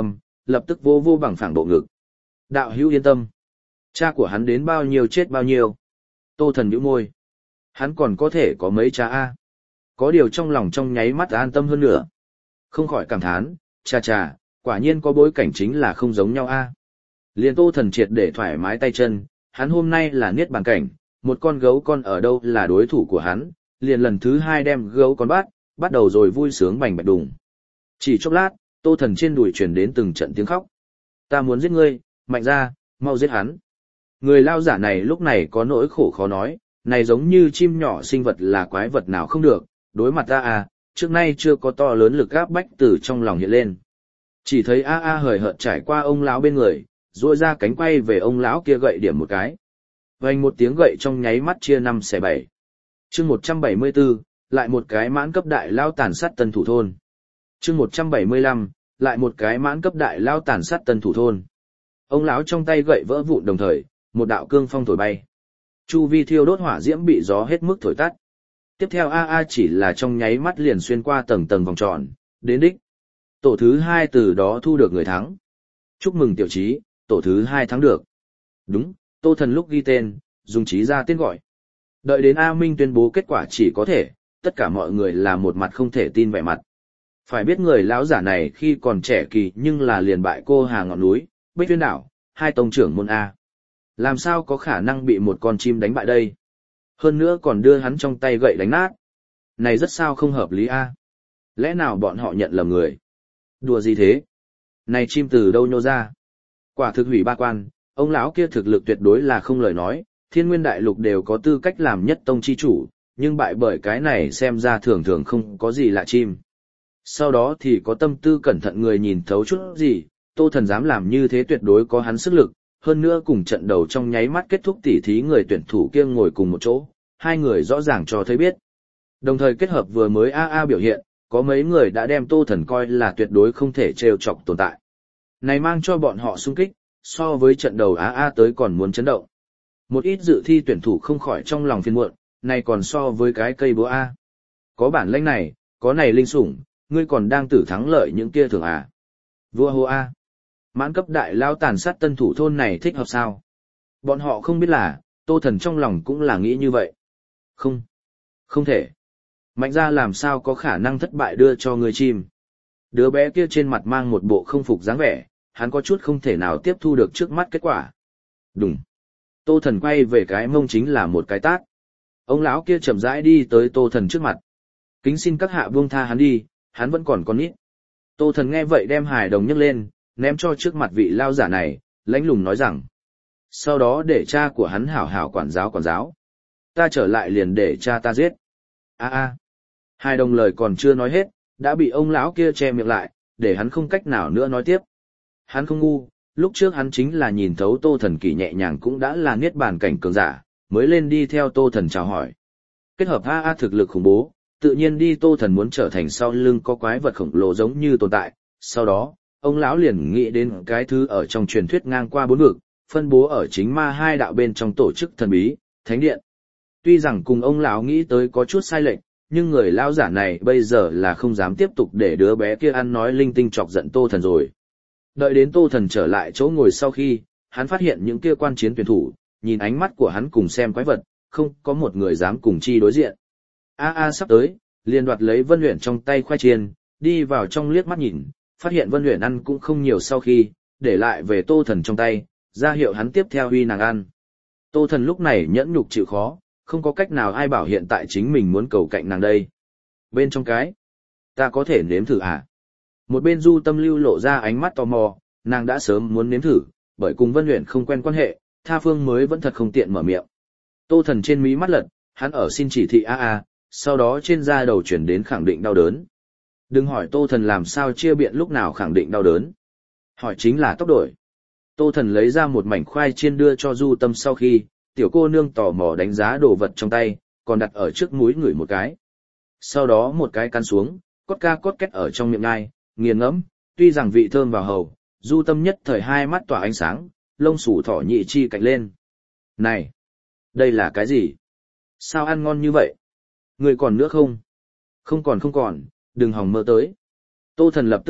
lập tức vô vô bằng phẳng bộ ngực. Đạo hữu yên tâm. Cha của hắn đến bao nhiêu chết bao nhiêu. Tô Thần nhíu môi. Hắn còn có thể có mấy cha a? Có điều trong lòng trong nháy mắt an tâm hơn nữa. Không khỏi cảm thán, cha cha, quả nhiên có bối cảnh chính là không giống nhau a. Liền Tô Thần triệt để thoải mái tay chân, hắn hôm nay là niết bàn cảnh, một con gấu con ở đâu là đối thủ của hắn, liền lần thứ hai đem gấu con bắt, bắt đầu rồi vui sướng bành bạch đùng. Chỉ chốc lát, Tô Thần trên đùi truyền đến từng trận tiếng khóc. Ta muốn giết ngươi, mạnh ra, mau giết hắn. Người lao giả này lúc này có nỗi khổ khó nói, này giống như chim nhỏ sinh vật là quái vật nào không được, đối mặt ta à, trước nay chưa có to lớn lực áp bách từ trong lòng hiện lên. Chỉ thấy a a hời hợt trải qua ông lão bên người, duỗi ra cánh quay về ông lão kia gậy điểm một cái. Vành một tiếng gậy trong nháy mắt chia năm xẻ bảy. Chương một trăm bảy mươi tư, lại một cái mãn cấp đại lao tàn sát tân thủ thôn. Chương một trăm bảy mươi lăm, lại một cái mãn cấp đại lao tàn sát tân thủ thôn. Ông lão trong tay gậy vỡ vụn đồng thời, một đạo cương phong thổi bay. Chu vi thiêu đốt hỏa diễm bị gió hết mức thổi tắt. Tiếp theo a a chỉ là trong nháy mắt liền xuyên qua tầng tầng vòng tròn, đến đích. Tổ thứ hai từ đó thu được người thắng. Chúc mừng tiểu trí, tổ thứ hai thắng được. Đúng, Tô Thần lúc ghi tên, dùng trí ra tên gọi. Đợi đến A Minh tuyên bố kết quả chỉ có thể, tất cả mọi người là một mặt không thể tin vẻ mặt. Phải biết người lão giả này khi còn trẻ kỳ nhưng là liền bại cô Hà ngọn núi, Bích Tuyên đảo, hai tông trưởng môn A. Làm sao có khả năng bị một con chim đánh bại đây? Hơn nữa còn đưa hắn trong tay gậy đánh nát. Này rất sao không hợp lý A. Lẽ nào bọn họ nhận lầm người? Đùa gì thế? Này chim từ đâu nhô ra? Quả thực hủy ba quan, ông lão kia thực lực tuyệt đối là không lời nói, thiên nguyên đại lục đều có tư cách làm nhất tông chi chủ, nhưng bại bởi cái này xem ra thường thường không có gì lạ chim. Sau đó thì có tâm tư cẩn thận người nhìn thấu chút gì, Tô Thần dám làm như thế tuyệt đối có hắn sức lực, hơn nữa cùng trận đầu trong nháy mắt kết thúc tỉ thí người tuyển thủ kia ngồi cùng một chỗ, hai người rõ ràng cho thấy biết. Đồng thời kết hợp vừa mới a a biểu hiện, có mấy người đã đem Tô Thần coi là tuyệt đối không thể trêu chọc tồn tại. Này mang cho bọn họ sung kích, so với trận đầu a a tới còn muốn chấn động. Một ít dự thi tuyển thủ không khỏi trong lòng phiền muộn, này còn so với cái cây búa A. Có bản lĩnh này, có này linh sủng, ngươi còn đang tử thắng lợi những kia thường à. Vua hô A. Mãn cấp đại lao tàn sát tân thủ thôn này thích hợp sao? Bọn họ không biết là, Tô Thần trong lòng cũng là nghĩ như vậy. Không. Không thể. Mạnh ra làm sao có khả năng thất bại đưa cho người chim. Đứa bé kia trên mặt mang một bộ không phục dáng vẻ, hắn có chút không thể nào tiếp thu được trước mắt kết quả. Đúng. Tô Thần quay về cái mông chính là một cái tát. Ông lão kia chậm rãi đi tới Tô Thần trước mặt. Kính xin các hạ buông tha hắn đi, hắn vẫn còn con nít. Tô Thần nghe vậy đem hài đồng nhấc lên, ném cho trước mặt vị lao giả này, lãnh lùng nói rằng. Sau đó để cha của hắn hảo hảo quản giáo quản giáo. Ta trở lại liền để cha ta giết. A a. Hài đồng lời còn chưa nói hết, đã bị ông lão kia che miệng lại, để hắn không cách nào nữa nói tiếp. Hắn không ngu, lúc trước hắn chính là nhìn thấu Tô Thần kỳ nhẹ nhàng cũng đã là niết bàn cảnh cường giả, mới lên đi theo Tô Thần chào hỏi. Kết hợp a a thực lực khủng bố, tự nhiên đi Tô Thần muốn trở thành sau lưng có quái vật khổng lồ giống như tồn tại. Sau đó, ông lão liền nghĩ đến cái thứ ở trong truyền thuyết ngang qua bốn vực, phân bố ở chính ma hai đạo bên trong tổ chức thần bí, Thánh Điện. Tuy rằng cùng ông lão nghĩ tới có chút sai lệch, nhưng người lão giả này bây giờ là không dám tiếp tục để đứa bé kia ăn nói linh tinh chọc giận Tô Thần rồi. Đợi đến Tô Thần trở lại chỗ ngồi sau khi, hắn phát hiện những kia quan chiến tuyển thủ, nhìn ánh mắt của hắn cùng xem quái vật, không có một người dám cùng chi đối diện. A a sắp tới, liền đoạt lấy Vân Uyển trong tay khoai chiên, đi vào trong liếc mắt nhìn, phát hiện Vân Uyển ăn cũng không nhiều sau khi, để lại về Tô Thần trong tay, ra hiệu hắn tiếp theo huy nàng ăn. Tô Thần lúc này nhẫn nhục chịu khó, không có cách nào ai bảo hiện tại chính mình muốn cầu cạnh nàng đây. Bên trong cái, ta có thể nếm thử à? Một bên Du Tâm Lưu lộ ra ánh mắt tò mò, nàng đã sớm muốn nếm thử, bởi cùng Vân Uyển không quen quan hệ, tha phương mới vẫn thật không tiện mở miệng. Tô Thần trên mí mắt lật, hắn ở xin chỉ thị a a, sau đó trên da đầu chuyển đến khẳng định đau đớn. Đừng hỏi Tô Thần làm sao chia biện lúc nào khẳng định đau đớn. Hỏi chính là tốc đổi. Tô Thần lấy ra một mảnh khoai chiên đưa cho Du Tâm sau khi, tiểu cô nương tò mò đánh giá đồ vật trong tay, còn đặt ở trước mũi ngửi một cái. Sau đó một cái căn xuống, cốt ca cốt két ở trong miệng ngai, nghiền ngẫm, tuy rằng vị thơm vào hầu, Du Tâm nhất thời hai mắt tỏa ánh sáng, lông sủ thỏ nhị chi cạnh lên. Này, đây là cái gì? Sao ăn ngon như vậy? Người còn nữa không? Không còn không còn, đừng hòng mơ tới. Tô Thần lập tức đáp,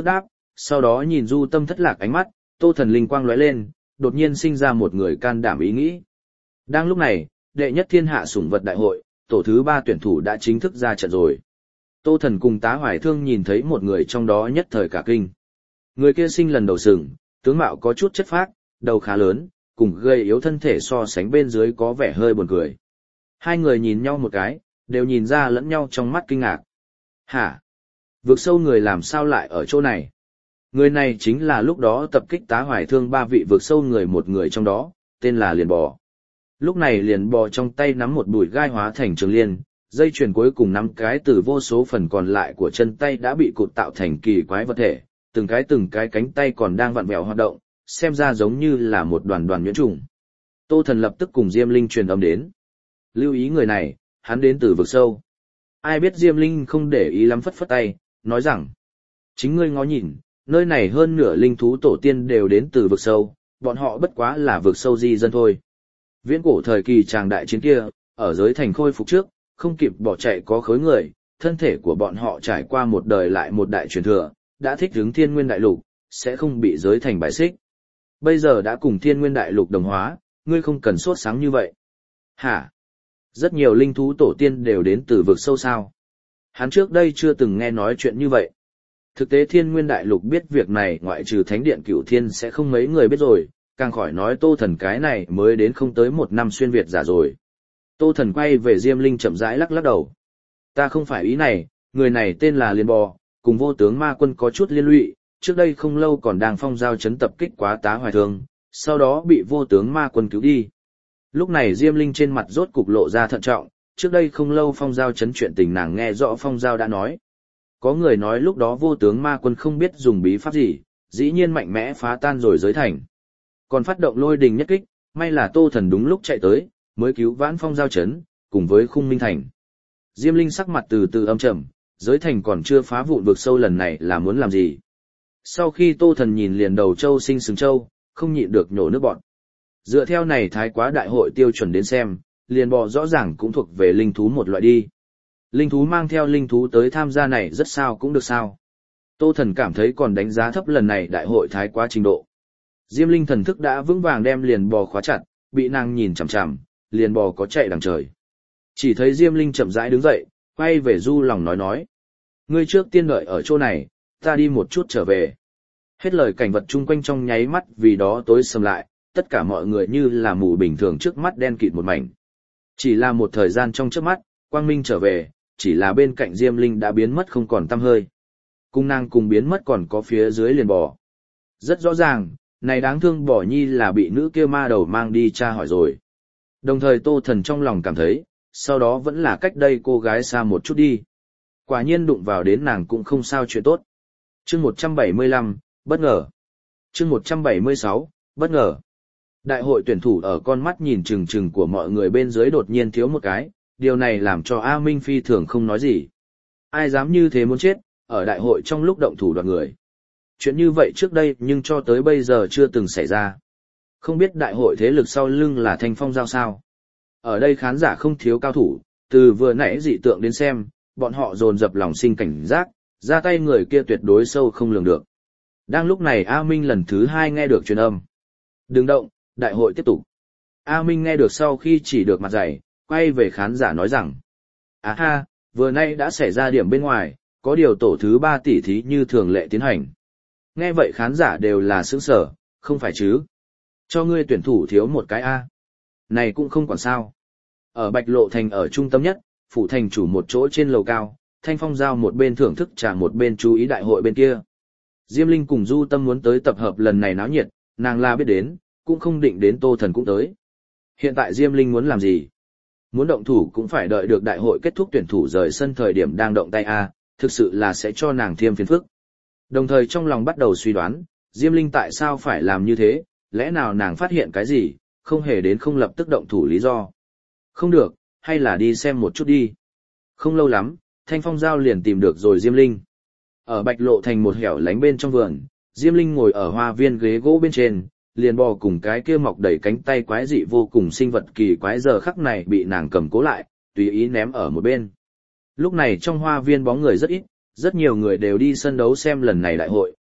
sau đó nhìn Du Tâm thất lạc ánh mắt, Tô Thần linh quang lóe lên, đột nhiên sinh ra một người can đảm ý nghĩ. Đang lúc này, đệ nhất thiên hạ sủng vật đại hội, tổ thứ ba tuyển thủ đã chính thức ra trận rồi. Tô Thần cùng Tá Hoài Thương nhìn thấy một người trong đó nhất thời cả kinh. Người kia sinh lần đầu sừng, tướng mạo có chút chất phác, đầu khá lớn, cùng gầy yếu thân thể so sánh bên dưới có vẻ hơi buồn cười. Hai người nhìn nhau một cái, đều nhìn ra lẫn nhau trong mắt kinh ngạc. Hả? Vực sâu người làm sao lại ở chỗ này? Người này chính là lúc đó tập kích Tá Hoài Thương ba vị vực sâu người một người trong đó, tên là Liền Bò. Lúc này Liền Bò trong tay nắm một bụi gai hóa thành trường liên, dây chuyền cuối cùng nắm cái từ vô số phần còn lại của chân tay đã bị cụt tạo thành kỳ quái vật thể, từng cái từng cái cánh tay còn đang vặn vẹo hoạt động, xem ra giống như là một đoàn đoàn nhuyễn trùng. Tô Thần lập tức cùng Diêm Linh truyền âm đến. Lưu ý người này, hắn đến từ vực sâu. Ai biết Diêm Linh không để ý lắm, phất phất tay, nói rằng: chính ngươi ngó nhìn, nơi này hơn nửa linh thú tổ tiên đều đến từ vực sâu, bọn họ bất quá là vực sâu di dân thôi. Viễn cổ thời kỳ tràng đại chiến kia, ở giới thành khôi phục trước, không kịp bỏ chạy có khối người, thân thể của bọn họ trải qua một đời lại một đại truyền thừa, đã thích ứng thiên nguyên đại lục, sẽ không bị giới thành bài xích. Bây giờ đã cùng thiên nguyên đại lục đồng hóa, ngươi không cần sốt sáng như vậy. Hả? Rất nhiều linh thú tổ tiên đều đến từ vực sâu sao? Hắn trước đây chưa từng nghe nói chuyện như vậy. Thực tế thiên nguyên đại lục biết việc này ngoại trừ thánh điện cửu thiên sẽ không mấy người biết rồi, càng khỏi nói Tô Thần cái này mới đến không tới một năm xuyên Việt giả rồi. Tô Thần quay về Diêm Linh chậm rãi lắc lắc đầu. Ta không phải ý này, người này tên là Liên Bò, cùng vô tướng ma quân có chút liên lụy, trước đây không lâu còn đang phong giao chấn tập kích quá Tá Hoài Thương, sau đó bị vô tướng ma quân cứu đi. Lúc này Diêm Linh trên mặt rốt cục lộ ra thận trọng, trước đây không lâu phong giao chấn chuyện tình nàng nghe rõ phong giao đã nói. Có người nói lúc đó vô tướng ma quân không biết dùng bí pháp gì, dĩ nhiên mạnh mẽ phá tan rồi giới thành. Còn phát động lôi đình nhất kích, may là Tô Thần đúng lúc chạy tới, mới cứu vãn phong giao chấn, cùng với khung minh thành. Diêm Linh sắc mặt từ từ âm trầm, giới thành còn chưa phá vụn vực sâu lần này là muốn làm gì. Sau khi Tô Thần nhìn liền đầu châu sinh sừng châu, không nhịn được nhổ nước bọt. Dựa theo này thái quá đại hội tiêu chuẩn đến xem, liền bò rõ ràng cũng thuộc về linh thú một loại đi. Linh thú mang theo linh thú tới tham gia này rất sao cũng được sao. Tô Thần cảm thấy còn đánh giá thấp lần này đại hội thái quá trình độ. Diêm Linh thần thức đã vững vàng đem liền bò khóa chặt, bị nàng nhìn chằm chằm, liền bò có chạy đằng trời. Chỉ thấy Diêm Linh chậm rãi đứng dậy, quay về Du Lòng nói nói. Ngươi trước tiên đợi ở chỗ này, ta đi một chút trở về. Hết lời cảnh vật chung quanh trong nháy mắt vì đó tối sầm lại, tất cả mọi người như là mù bình thường trước mắt đen kịt một mảnh. Chỉ là một thời gian trong trước mắt, quang minh trở về, chỉ là bên cạnh Diêm Linh đã biến mất không còn tăm hơi. Cung nàng cùng biến mất còn có phía dưới liền bò. Rất rõ ràng, này đáng thương Bò Nhi là bị nữ kia ma đầu mang đi tra hỏi rồi. Đồng thời Tô Thần trong lòng cảm thấy, sau đó vẫn là cách đây cô gái xa một chút đi. Quả nhiên đụng vào đến nàng cũng không sao chuyện tốt. Chương một trăm bảy mươi lăm, bất ngờ. Chương một trăm bảy mươi sáu, bất ngờ. Đại hội tuyển thủ ở con mắt nhìn chừng chừng của mọi người bên dưới đột nhiên thiếu một cái, điều này làm cho A Minh phi thường không nói gì. Ai dám như thế muốn chết, ở đại hội trong lúc động thủ đoạt người. Chuyện như vậy trước đây nhưng cho tới bây giờ chưa từng xảy ra. Không biết đại hội thế lực sau lưng là Thanh Phong Giao sao. Ở đây khán giả không thiếu cao thủ, từ vừa nãy dị tượng đến xem, bọn họ dồn dập lòng sinh cảnh giác, ra tay người kia tuyệt đối sâu không lường được. Đang lúc này A Minh lần thứ hai nghe được truyền âm. Đừng động, đại hội tiếp tục. A Minh nghe được sau khi chỉ được mặt dày, quay về khán giả nói rằng. À ha, vừa nay đã xảy ra điểm bên ngoài, có điều tổ thứ ba tỷ thí như thường lệ tiến hành. Nghe vậy khán giả đều là sững sờ, không phải chứ. Cho ngươi tuyển thủ thiếu một cái A. Này cũng không còn sao. Ở Bạch Lộ Thành ở trung tâm nhất, phủ thành chủ một chỗ trên lầu cao, Thanh Phong Giao một bên thưởng thức trà một bên chú ý đại hội bên kia. Diêm Linh cùng Du Tâm muốn tới tập hợp lần này náo nhiệt, nàng la biết đến, cũng không định đến Tô Thần cũng tới. Hiện tại Diêm Linh muốn làm gì? Muốn động thủ cũng phải đợi được đại hội kết thúc tuyển thủ rời sân thời điểm đang động tay A, thực sự là sẽ cho nàng thêm phiền phức. Đồng thời trong lòng bắt đầu suy đoán, Diêm Linh tại sao phải làm như thế, lẽ nào nàng phát hiện cái gì, không hề đến không lập tức động thủ lý do. Không được, hay là đi xem một chút đi. Không lâu lắm, Thanh Phong Giao liền tìm được rồi Diêm Linh. Ở Bạch Lộ Thành một hẻo lánh bên trong vườn, Diêm Linh ngồi ở hoa viên ghế gỗ bên trên, liền bò cùng cái kia mọc đầy cánh tay quái dị vô cùng sinh vật kỳ quái giờ khắc này bị nàng cầm cố lại, tùy ý ném ở một bên. Lúc này trong hoa viên bóng người rất ít, rất nhiều người đều đi sân đấu xem lần này đại hội,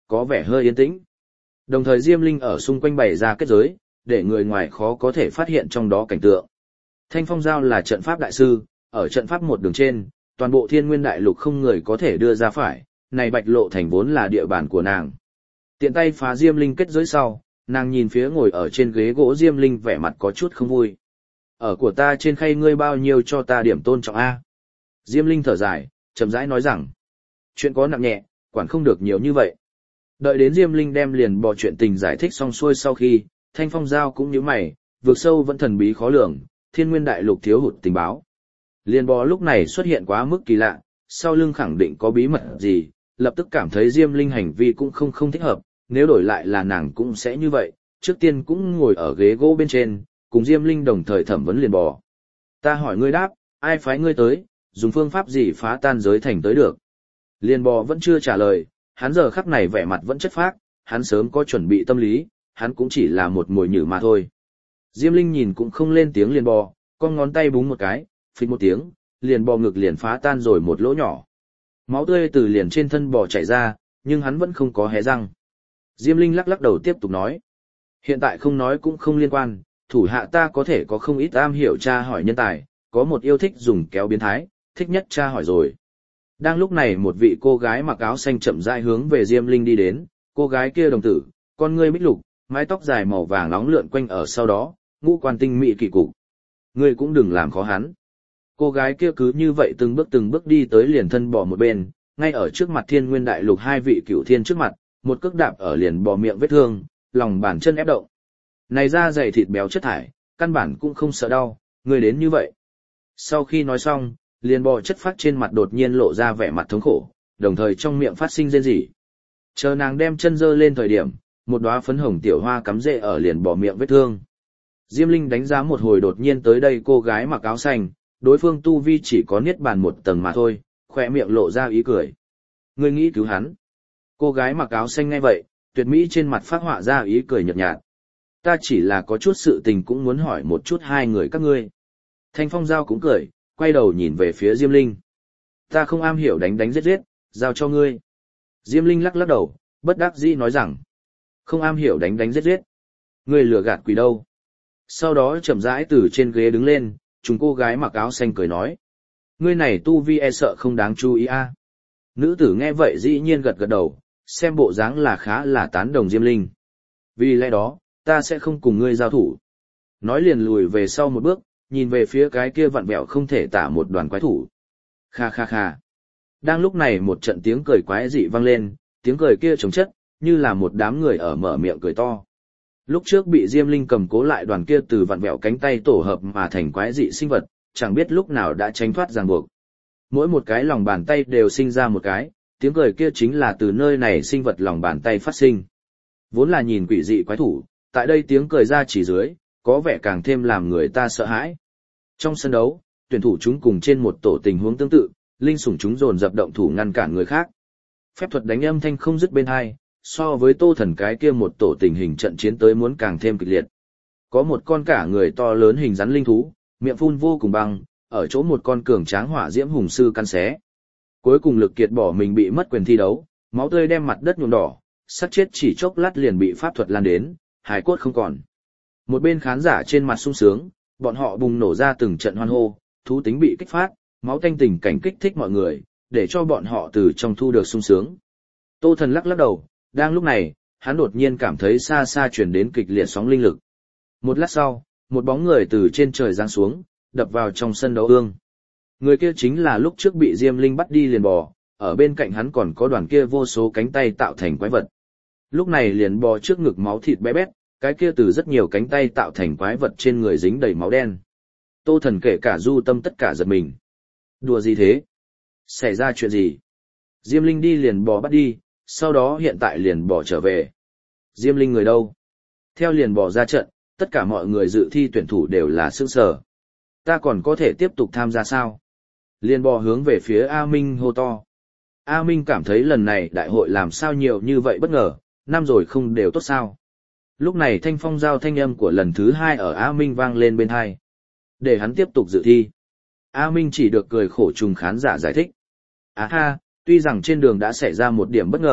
có vẻ hơi yên tĩnh. Đồng thời Diêm Linh ở xung quanh bày ra kết giới, để người ngoài khó có thể phát hiện trong đó cảnh tượng. Thanh Phong Giao là trận pháp đại sư, ở trận pháp một đường trên, toàn bộ Thiên Nguyên Đại Lục không người có thể đưa ra phải, này Bạch Lộ Thành vốn là địa bàn của nàng. Tiện tay phá Diêm Linh kết giới sau, nàng nhìn phía ngồi ở trên ghế gỗ Diêm Linh vẻ mặt có chút không vui. Ở của ta trên khay ngươi bao nhiêu cho ta điểm tôn trọng A. Diêm Linh thở dài, chậm rãi nói rằng, chuyện có nặng nhẹ, quản không được nhiều như vậy. Đợi đến Diêm Linh đem liền bỏ chuyện tình giải thích xong xuôi sau khi, Thanh Phong Giao cũng nhíu mày, vượt sâu vẫn thần bí khó lường, Thiên Nguyên Đại Lục thiếu hụt tình báo. Liền bò lúc này xuất hiện quá mức kỳ lạ, sau lưng khẳng định có bí mật gì, lập tức cảm thấy Diêm Linh hành vi cũng không không thích hợp, nếu đổi lại là nàng cũng sẽ như vậy, trước tiên cũng ngồi ở ghế gỗ bên trên, cùng Diêm Linh đồng thời thẩm vấn liền bò. Ta hỏi ngươi đáp, ai phái ngươi tới, dùng phương pháp gì phá tan giới thành tới được? Liền bò vẫn chưa trả lời, hắn giờ khắc này vẻ mặt vẫn chất phác, hắn sớm có chuẩn bị tâm lý, hắn cũng chỉ là một mồi nhử mà thôi. Diêm Linh nhìn cũng không lên tiếng liền bò, con ngón tay búng một cái, phịch một tiếng, liền bò ngực liền phá tan rồi một lỗ nhỏ. Máu tươi từ liền trên thân bò chảy ra, nhưng hắn vẫn không có hé răng. Diêm Linh lắc lắc đầu tiếp tục nói. Hiện tại không nói cũng không liên quan, thủ hạ ta có thể có không ít am hiểu tra hỏi nhân tài, có một yêu thích dùng kéo biến thái, thích nhất tra hỏi rồi. Đang lúc này một vị cô gái mặc áo xanh chậm rãi hướng về Diêm Linh đi đến, cô gái kia đồng tử, con ngươi bích lục, mái tóc dài màu vàng nóng lượn quanh ở sau đó, ngũ quan tinh mỹ kỳ cục. Ngươi cũng đừng làm khó hắn. Cô gái kia cứ như vậy từng bước từng bước đi tới liền thân bò một bên, ngay ở trước mặt Thiên Nguyên Đại Lục hai vị cửu thiên trước mặt, một cước đạp ở liền bò miệng vết thương, lòng bàn chân ép động. Này da dày thịt béo chất thải, căn bản cũng không sợ đau, ngươi đến như vậy. Sau khi nói xong, liền bò chất phát trên mặt đột nhiên lộ ra vẻ mặt thống khổ, đồng thời trong miệng phát sinh rên rỉ. Chờ nàng đem chân dơ lên thời điểm, một đóa phấn hồng tiểu hoa cắm rễ ở liền bò miệng vết thương. Diêm Linh đánh giá một hồi đột nhiên tới đây cô gái mặc áo xanh, đối phương tu vi chỉ có niết bàn một tầng mà thôi, khỏe miệng lộ ra ý cười. Ngươi nghĩ cứu hắn? Cô gái mặc áo xanh nghe vậy, tuyệt mỹ trên mặt phát họa ra ý cười nhợt nhạt. Ta chỉ là có chút sự tình cũng muốn hỏi một chút hai người các ngươi. Thanh Phong Giao cũng cười, quay đầu nhìn về phía Diêm Linh. Ta không am hiểu đánh đánh giết giết, giao cho ngươi. Diêm Linh lắc lắc đầu, bất đắc dĩ nói rằng. Không am hiểu đánh đánh giết giết. Ngươi lừa gạt quỷ đâu. Sau đó chậm rãi từ trên ghế đứng lên, chúng cô gái mặc áo xanh cười nói. Ngươi này tu vi e sợ không đáng chú ý a. À. Nữ tử nghe vậy dĩ nhiên gật gật đầu, xem bộ dáng là khá là tán đồng Diêm Linh. Vì lẽ đó, ta sẽ không cùng ngươi giao thủ. Nói liền lùi về sau một bước, nhìn về phía cái kia vặn vẹo không thể tả một đoàn quái thủ. Kha kha kha. Đang lúc này một trận tiếng cười quái dị vang lên, tiếng cười kia trống chất, như là một đám người ở mở miệng cười to. Lúc trước bị Diêm Linh cầm cố lại đoàn kia từ vặn vẹo cánh tay tổ hợp mà thành quái dị sinh vật, chẳng biết lúc nào đã tránh thoát ràng buộc. Mỗi một cái lòng bàn tay đều sinh ra một cái, tiếng cười kia chính là từ nơi này sinh vật lòng bàn tay phát sinh. Vốn là nhìn quỷ dị quái thủ, tại đây tiếng cười ra chỉ dưới, có vẻ càng thêm làm người ta sợ hãi. Trong sân đấu, tuyển thủ chúng cùng trên một tổ tình huống tương tự, linh sủng chúng dồn dập động thủ ngăn cản người khác. Phép thuật đánh âm thanh không dứt bên hai, so với Tô Thần cái kia một tổ tình hình trận chiến tới muốn càng thêm kịch liệt. Có một con cả người to lớn hình rắn linh thú, miệng phun vô cùng băng, ở chỗ một con cường tráng hỏa diễm hùng sư căn xé. Cuối cùng lực kiệt bỏ mình bị mất quyền thi đấu, máu tươi đem mặt đất nhuộm đỏ, sát chết chỉ chốc lát liền bị pháp thuật lan đến, hài cốt không còn. Một bên khán giả trên mặt sung sướng, bọn họ bùng nổ ra từng trận hoan hô, thú tính bị kích phát, máu tanh tình cảnh kích thích mọi người, để cho bọn họ từ trong thu được sung sướng. Tô Thần lắc lắc đầu, đang lúc này, hắn đột nhiên cảm thấy xa xa truyền đến kịch liệt sóng linh lực. Một lát sau, một bóng người từ trên trời giáng xuống, đập vào trong sân đấu ương. Người kia chính là lúc trước bị Diêm Linh bắt đi liền bò, ở bên cạnh hắn còn có đoàn kia vô số cánh tay tạo thành quái vật. Lúc này liền bò trước ngực máu thịt bé bét, cái kia từ rất nhiều cánh tay tạo thành quái vật trên người dính đầy máu đen. Tô Thần kể cả Du Tâm tất cả giật mình. Đùa gì thế? Xảy ra chuyện gì? Diêm Linh đi liền bò bắt đi, sau đó hiện tại liền bò trở về. Diêm Linh người đâu? Theo liền bò ra trận, tất cả mọi người dự thi tuyển thủ đều là sững sờ. Ta còn có thể tiếp tục tham gia sao? Liền bò hướng về phía A Minh hô to. A Minh cảm thấy lần này đại hội làm sao nhiều như vậy bất ngờ, năm rồi không đều tốt sao? Lúc này Thanh Phong Giao thanh âm của lần thứ hai ở A Minh vang lên bên hai. Để hắn tiếp tục dự thi. A Minh chỉ được cười khổ trùng khán giả giải thích. Á ha, tuy rằng trên đường đã xảy ra một điểm bất ngờ,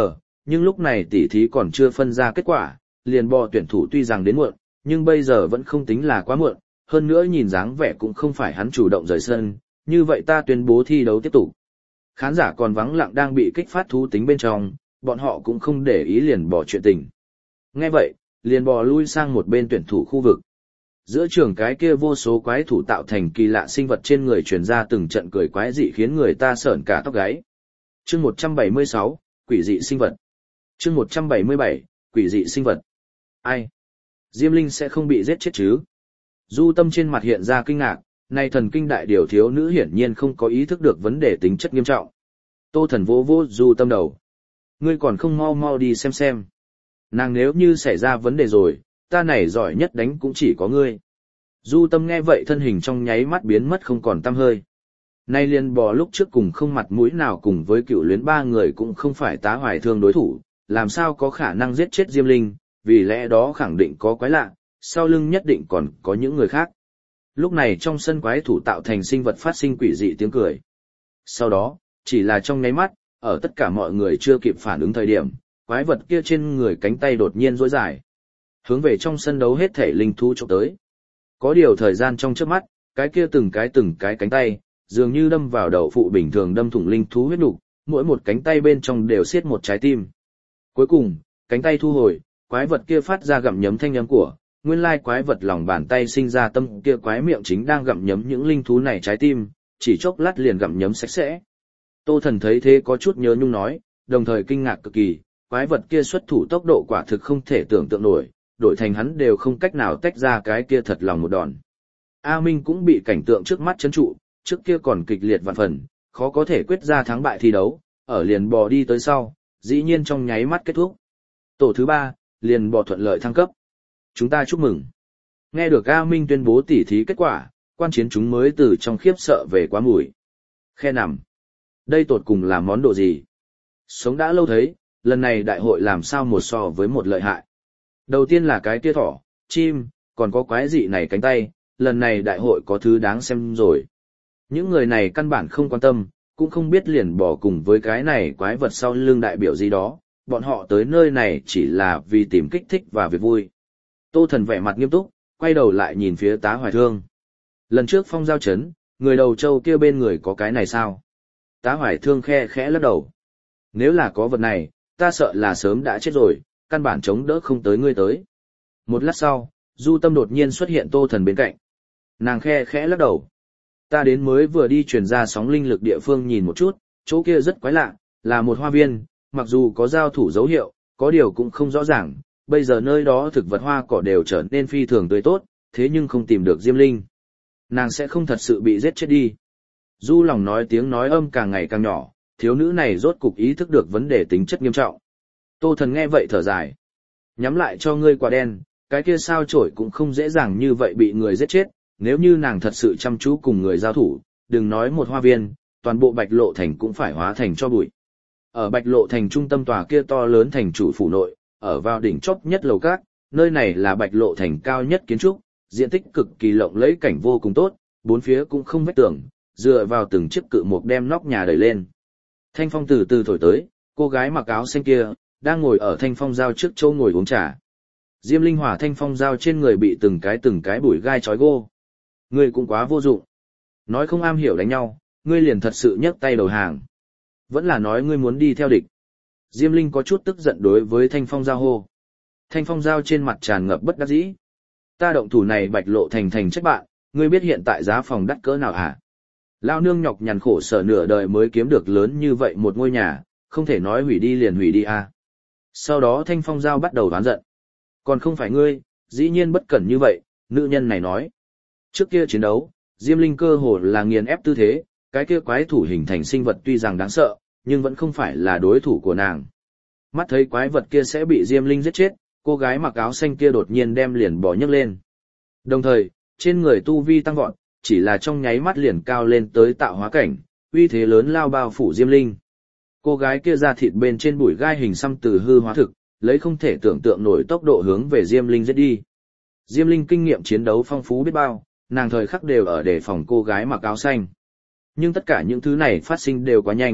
nhưng lúc này tỉ thí còn chưa phân ra kết quả, liền bò tuyển thủ tuy rằng đến muộn, nhưng bây giờ vẫn không tính là quá muộn, hơn nữa nhìn dáng vẻ cũng không phải hắn chủ động rời sân, như vậy ta tuyên bố thi đấu tiếp tục. Khán giả còn vắng lặng đang bị kích phát thú tính bên trong, bọn họ cũng không để ý liền bò chuyện tình. Nghe vậy, liền bò lui sang một bên tuyển thủ khu vực. Giữa trường cái kia vô số quái thủ tạo thành kỳ lạ sinh vật trên người truyền ra từng trận cười quái dị khiến người ta sởn cả tóc gáy. Chương một trăm bảy mươi sáu, quỷ dị sinh vật. Chương một trăm bảy mươi bảy, quỷ dị sinh vật. Ai? Diêm Linh sẽ không bị giết chết chứ? Du Tâm trên mặt hiện ra kinh ngạc, này thần kinh đại điều thiếu nữ hiển nhiên không có ý thức được vấn đề tính chất nghiêm trọng. Tô Thần vỗ vỗ Du Tâm đầu. Ngươi còn không mau mau đi xem xem. Nàng nếu như xảy ra vấn đề rồi, ta này giỏi nhất đánh cũng chỉ có ngươi. Du Tâm nghe vậy thân hình trong nháy mắt biến mất không còn tăm hơi. Nay liền bò lúc trước cùng không mặt mũi nào cùng với Cựu Luyến ba người cũng không phải Tá Hoài Thương đối thủ, làm sao có khả năng giết chết Diêm Linh, vì lẽ đó khẳng định có quái lạ, sau lưng nhất định còn có những người khác. Lúc này trong sân quái thủ tạo thành sinh vật phát sinh quỷ dị tiếng cười. Sau đó, chỉ là trong nháy mắt, ở tất cả mọi người chưa kịp phản ứng thời điểm, quái vật kia trên người cánh tay đột nhiên duỗi dài, hướng về trong sân đấu hết thể linh thú chụp tới. Có điều thời gian trong chớp mắt, cái kia từng cái từng cái cánh tay, dường như đâm vào đậu phụ bình thường đâm thủng linh thú huyết nục, mỗi một cánh tay bên trong đều xiết một trái tim. Cuối cùng, cánh tay thu hồi, quái vật kia phát ra gặm nhấm thanh âm của, nguyên lai quái vật lòng bàn tay sinh ra tâm kia quái miệng chính đang gặm nhấm những linh thú này trái tim, chỉ chốc lát liền gặm nhấm sạch sẽ. Tô Thần thấy thế có chút nhớ nhung nói, đồng thời kinh ngạc cực kỳ, quái vật kia xuất thủ tốc độ quả thực không thể tưởng tượng nổi, đổi thành hắn đều không cách nào tách ra cái kia thật lòng một đòn. A Minh cũng bị cảnh tượng trước mắt chấn trụ, trước kia còn kịch liệt vạn phần, khó có thể quyết ra thắng bại thi đấu, ở liền bò đi tới sau, dĩ nhiên trong nháy mắt kết thúc. Tổ thứ ba, liền bò thuận lợi thăng cấp. Chúng ta chúc mừng. Nghe được A Minh tuyên bố tỉ thí kết quả, quan chiến chúng mới từ trong khiếp sợ về quá mùi. Khe nằm. Đây tột cùng là món đồ gì? Sống đã lâu thấy, lần này đại hội làm sao một so với một lợi hại. Đầu tiên là cái kia thỏ, chim, còn có quái dị này cánh tay, lần này đại hội có thứ đáng xem rồi. Những người này căn bản không quan tâm, cũng không biết liền bỏ cùng với cái này quái vật sau lưng đại biểu gì đó, bọn họ tới nơi này chỉ là vì tìm kích thích và việc vui. Tô Thần vẻ mặt nghiêm túc, quay đầu lại nhìn phía Tá Hoài Thương. Lần trước phong giao chấn, người đầu châu kia bên người có cái này sao? Tá Hoài Thương khe khẽ lắc đầu. Nếu là có vật này, ta sợ là sớm đã chết rồi, căn bản chống đỡ không tới ngươi tới. Một lát sau, Du Tâm đột nhiên xuất hiện Tô Thần bên cạnh. Nàng khe khẽ lắc đầu. Ta đến mới vừa đi truyền ra sóng linh lực địa phương nhìn một chút, chỗ kia rất quái lạ, là một hoa viên, mặc dù có giao thủ dấu hiệu, có điều cũng không rõ ràng, bây giờ nơi đó thực vật hoa cỏ đều trở nên phi thường tươi tốt, thế nhưng không tìm được Diêm Linh. Nàng sẽ không thật sự bị giết chết đi. Du lòng nói tiếng nói âm càng ngày càng nhỏ, thiếu nữ này rốt cục ý thức được vấn đề tính chất nghiêm trọng. Tô Thần nghe vậy thở dài. Nhắm lại cho ngươi quả đen, cái kia sao chổi cũng không dễ dàng như vậy bị người giết chết, nếu như nàng thật sự chăm chú cùng người giao thủ, đừng nói một hoa viên, toàn bộ Bạch Lộ Thành cũng phải hóa thành cho bụi. Ở Bạch Lộ Thành trung tâm tòa kia to lớn thành chủ phủ nội, ở vào đỉnh chóp nhất lầu các, nơi này là Bạch Lộ Thành cao nhất kiến trúc, diện tích cực kỳ rộng lẫy, cảnh vô cùng tốt, bốn phía cũng không vách tường, dựa vào từng chiếc cự mục đem nóc nhà đẩy lên. Thanh phong từ từ thổi tới, cô gái mặc áo xanh kia đang ngồi ở thanh phong giao trước chỗ ngồi uống trà. Diêm Linh hỏa thanh phong giao trên người bị từng cái từng cái bụi gai trói gô. Ngươi cũng quá vô dụng. Nói không am hiểu đánh nhau, ngươi liền thật sự nhấc tay đầu hàng. Vẫn là nói ngươi muốn đi theo địch. Diêm Linh có chút tức giận đối với thanh phong giao hô. Thanh phong giao trên mặt tràn ngập bất đắc dĩ. Ta động thủ này Bạch Lộ Thành thành trách bạn, ngươi biết hiện tại giá phòng đắt cỡ nào hả? Lao nương nhọc nhằn khổ sở nửa đời mới kiếm được lớn như vậy một ngôi nhà, không thể nói hủy đi liền hủy đi à. Sau đó thanh phong giao bắt đầu đoán giận. Còn không phải ngươi, dĩ nhiên bất cẩn như vậy, nữ nhân này nói. Trước kia chiến đấu, Diêm Linh cơ hồ là nghiền ép tư thế, cái kia quái thủ hình thành sinh vật tuy rằng đáng sợ, nhưng vẫn không phải là đối thủ của nàng. Mắt thấy quái vật kia sẽ bị Diêm Linh giết chết, cô gái mặc áo xanh kia đột nhiên đem liền bỏ nhấc lên. Đồng thời, trên người tu vi tăng vọt, chỉ là trong nháy mắt liền cao lên tới tạo hóa cảnh, uy thế lớn lao bao phủ Diêm Linh. Cô gái kia ra thịt bên trên bụi gai hình xăm từ hư hóa thực, lấy không thể tưởng tượng nổi tốc độ hướng về Diêm Linh giết đi. Diêm Linh kinh nghiệm chiến đấu phong phú biết bao, nàng thời khắc đều ở đề phòng cô gái mặc áo xanh. Nhưng tất cả những thứ này phát sinh đều quá nhanh,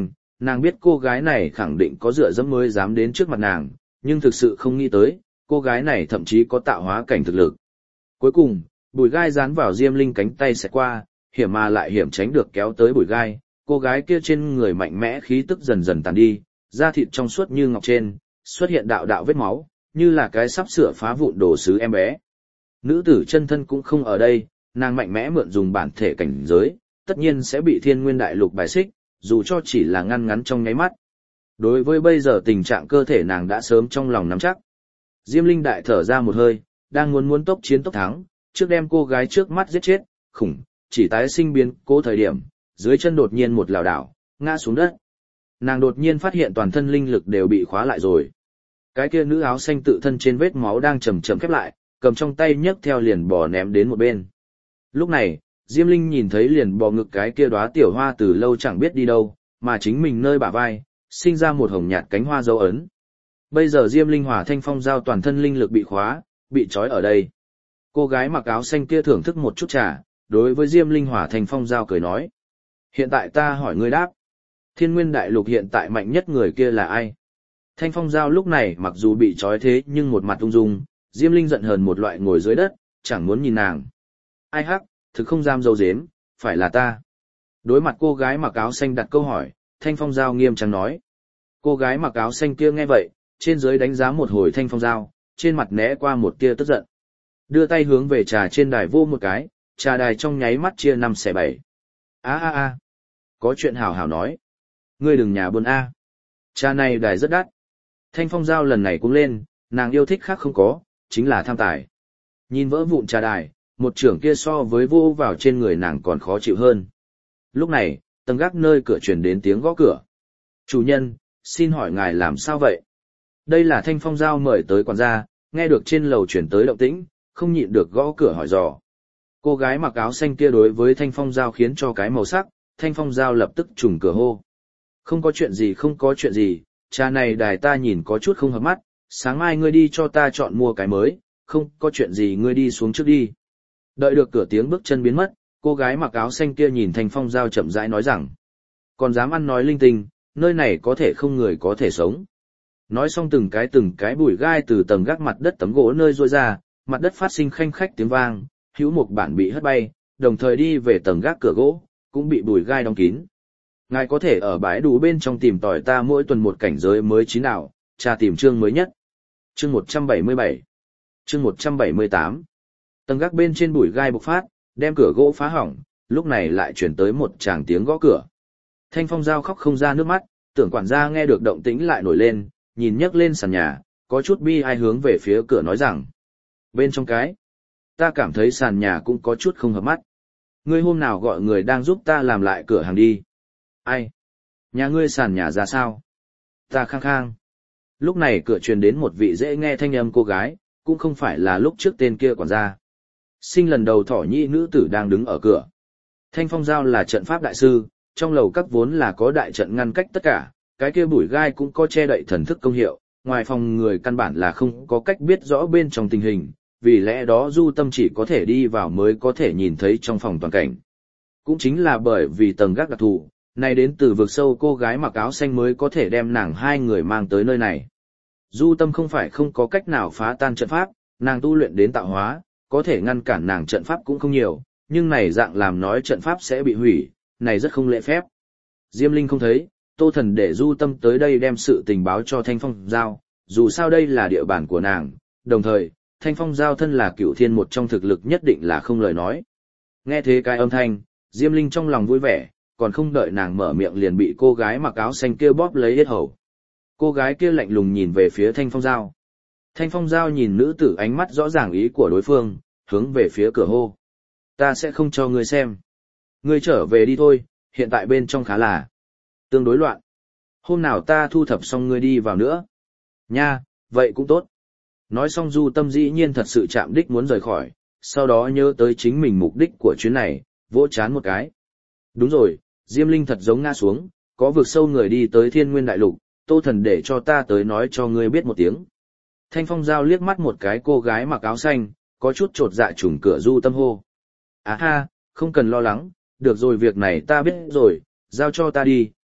Nàng biết cô gái này khẳng định có dựa dẫm mới dám đến trước mặt nàng, nhưng thực sự không nghĩ tới, cô gái này thậm chí có tạo hóa cảnh thực lực. Cuối cùng, bùi gai dán vào Diêm Linh cánh tay sẽ qua, hiểm mà lại hiểm tránh được kéo tới bùi gai, cô gái kia trên người mạnh mẽ khí tức dần dần tàn đi, da thịt trong suốt như ngọc trên, xuất hiện đạo đạo vết máu, như là cái sắp sửa phá vụn đồ sứ em bé. Nữ tử chân thân cũng không ở đây, nàng mạnh mẽ mượn dùng bản thể cảnh giới, tất nhiên sẽ bị Thiên Nguyên Đại Lục bài xích, dù cho chỉ là ngăn ngắn trong nháy mắt. Đối với bây giờ tình trạng cơ thể nàng đã sớm trong lòng nắm chắc. Diêm Linh đại thở ra một hơi, đang muốn muốn tốc chiến tốc thắng, trước đem cô gái trước mắt giết chết, khủng, chỉ tái sinh biến cố thời điểm, dưới chân đột nhiên một lảo đảo, ngã xuống đất. Nàng đột nhiên phát hiện toàn thân linh lực đều bị khóa lại rồi. Cái kia nữ áo xanh tự thân trên vết máu đang chậm chậm khép lại, cầm trong tay nhấc theo liền bò ném đến một bên. Lúc này, Diêm Linh nhìn thấy liền bò ngực cái kia đóa tiểu hoa từ lâu chẳng biết đi đâu, mà chính mình nơi bả vai, sinh ra một hồng nhạt cánh hoa dấu ấn. Bây giờ Diêm Linh hỏa thanh phong giao toàn thân linh lực bị khóa, bị trói ở đây. Cô gái mặc áo xanh kia thưởng thức một chút trà, đối với Diêm Linh hỏa thanh phong giao cười nói. Hiện tại ta hỏi ngươi đáp. Thiên Nguyên Đại Lục hiện tại mạnh nhất người kia là ai? Thanh phong giao lúc này mặc dù bị trói thế nhưng một mặt ung dung, Diêm Linh giận hờn một loại ngồi dưới đất, chẳng muốn nhìn nàng. Ai hắc, thực không dám dâu dếm, phải là ta. Đối mặt cô gái mặc áo xanh đặt câu hỏi, Thanh phong giao nghiêm trang nói. Cô gái mặc áo xanh kia nghe vậy, trên dưới đánh giá một hồi Thanh phong giao, trên mặt né qua một tia tức giận. Đưa tay hướng về trà trên đài vô một cái, trà đài trong nháy mắt chia năm xẻ bảy. A a a, có chuyện hảo hảo nói. Ngươi đừng nhà buồn a. Trà này đài rất đắt. Thanh phong giao lần này cũng lên, nàng yêu thích khác không có, chính là tham tài. Nhìn vỡ vụn trà đài, một trưởng kia so với vô vào trên người nàng còn khó chịu hơn. Lúc này, tầng gác nơi cửa truyền đến tiếng gõ cửa. Chủ nhân, xin hỏi ngài làm sao vậy? Đây là Thanh phong giao mời tới quản gia, nghe được trên lầu chuyển tới động tĩnh, không nhịn được gõ cửa hỏi dò. Cô gái mặc áo xanh kia đối với Thanh phong giao khiến cho cái màu sắc, Thanh phong giao lập tức trùng cửa hô. Không có chuyện gì không có chuyện gì, trà này đài ta nhìn có chút không hợp mắt, sáng mai ngươi đi cho ta chọn mua cái mới, không có chuyện gì ngươi đi xuống trước đi. Đợi được cửa tiếng bước chân biến mất, cô gái mặc áo xanh kia nhìn Thanh phong giao chậm rãi nói rằng. Còn dám ăn nói linh tinh, nơi này có thể không người có thể sống. Nói xong từng cái từng cái bụi gai từ tầng gác mặt đất tấm gỗ nơi rôi ra, mặt đất phát sinh khanh khách tiếng vang, hữu một bản bị hất bay, đồng thời đi về tầng gác cửa gỗ, cũng bị bụi gai đóng kín. Ngài có thể ở bãi đủ bên trong tìm tỏi ta mỗi tuần một cảnh giới mới chín nào, tra tìm chương mới nhất. Chương một trăm bảy mươi bảy, chương một trăm bảy mươi tám. Tầng gác bên trên bụi gai bộc phát, đem cửa gỗ phá hỏng, lúc này lại chuyển tới một tràng tiếng gõ cửa. Thanh phong giao khóc không ra nước mắt, tưởng quản gia nghe được động tĩnh lại nổi lên, nhìn nhấc lên sàn nhà, có chút bi ai hướng về phía cửa nói rằng. Bên trong cái, ta cảm thấy sàn nhà cũng có chút không hợp mắt. Ngươi hôm nào gọi người đang giúp ta làm lại cửa hàng đi. Ai? Nhà ngươi sàn nhà ra sao? Ta khang khang. Lúc này cửa truyền đến một vị dễ nghe thanh âm cô gái, cũng không phải là lúc trước tên kia quản gia. Sinh lần đầu thỏ nhĩ nữ tử đang đứng ở cửa. Thanh phong giao là trận pháp đại sư, trong lầu các vốn là có đại trận ngăn cách tất cả, cái kia bụi gai cũng có che đậy thần thức công hiệu, ngoài phòng người căn bản là không có cách biết rõ bên trong tình hình, vì lẽ đó Du Tâm chỉ có thể đi vào mới có thể nhìn thấy trong phòng toàn cảnh. Cũng chính là bởi vì tầng gác đặc thù, này đến từ vực sâu cô gái mặc áo xanh mới có thể đem nàng hai người mang tới nơi này. Du Tâm không phải không có cách nào phá tan trận pháp, nàng tu luyện đến tạo hóa, có thể ngăn cản nàng trận pháp cũng không nhiều, nhưng này dạng làm nói trận pháp sẽ bị hủy, này rất không lễ phép. Diêm Linh không thấy, Tô Thần để Du Tâm tới đây đem sự tình báo cho Thanh Phong Giao, dù sao đây là địa bàn của nàng, đồng thời, Thanh Phong Giao thân là cửu thiên một trong thực lực nhất định là không lời nói. Nghe thế cái âm thanh, Diêm Linh trong lòng vui vẻ, còn không đợi nàng mở miệng liền bị cô gái mặc áo xanh kia bóp lấy hết hầu. Cô gái kia lạnh lùng nhìn về phía Thanh Phong Giao. Thanh Phong Giao nhìn nữ tử ánh mắt rõ ràng ý của đối phương, hướng về phía cửa hô. Ta sẽ không cho ngươi xem. Ngươi trở về đi thôi, hiện tại bên trong khá là tương đối loạn. Hôm nào ta thu thập xong ngươi đi vào nữa. Nha, vậy cũng tốt. Nói xong Du Tâm dĩ nhiên thật sự chạm đích muốn rời khỏi, sau đó nhớ tới chính mình mục đích của chuyến này, vỗ chán một cái. Đúng rồi, Diêm Linh thật giống ngã xuống, có vực sâu người đi tới Thiên Nguyên Đại Lục, Tô Thần để cho ta tới nói cho ngươi biết một tiếng. Thanh Phong Giao liếc mắt một cái cô gái mặc áo xanh, có chút trột dạ trùng cửa Du Tâm hô. À ha, không cần lo lắng, được rồi việc này ta biết rồi, giao cho ta đi,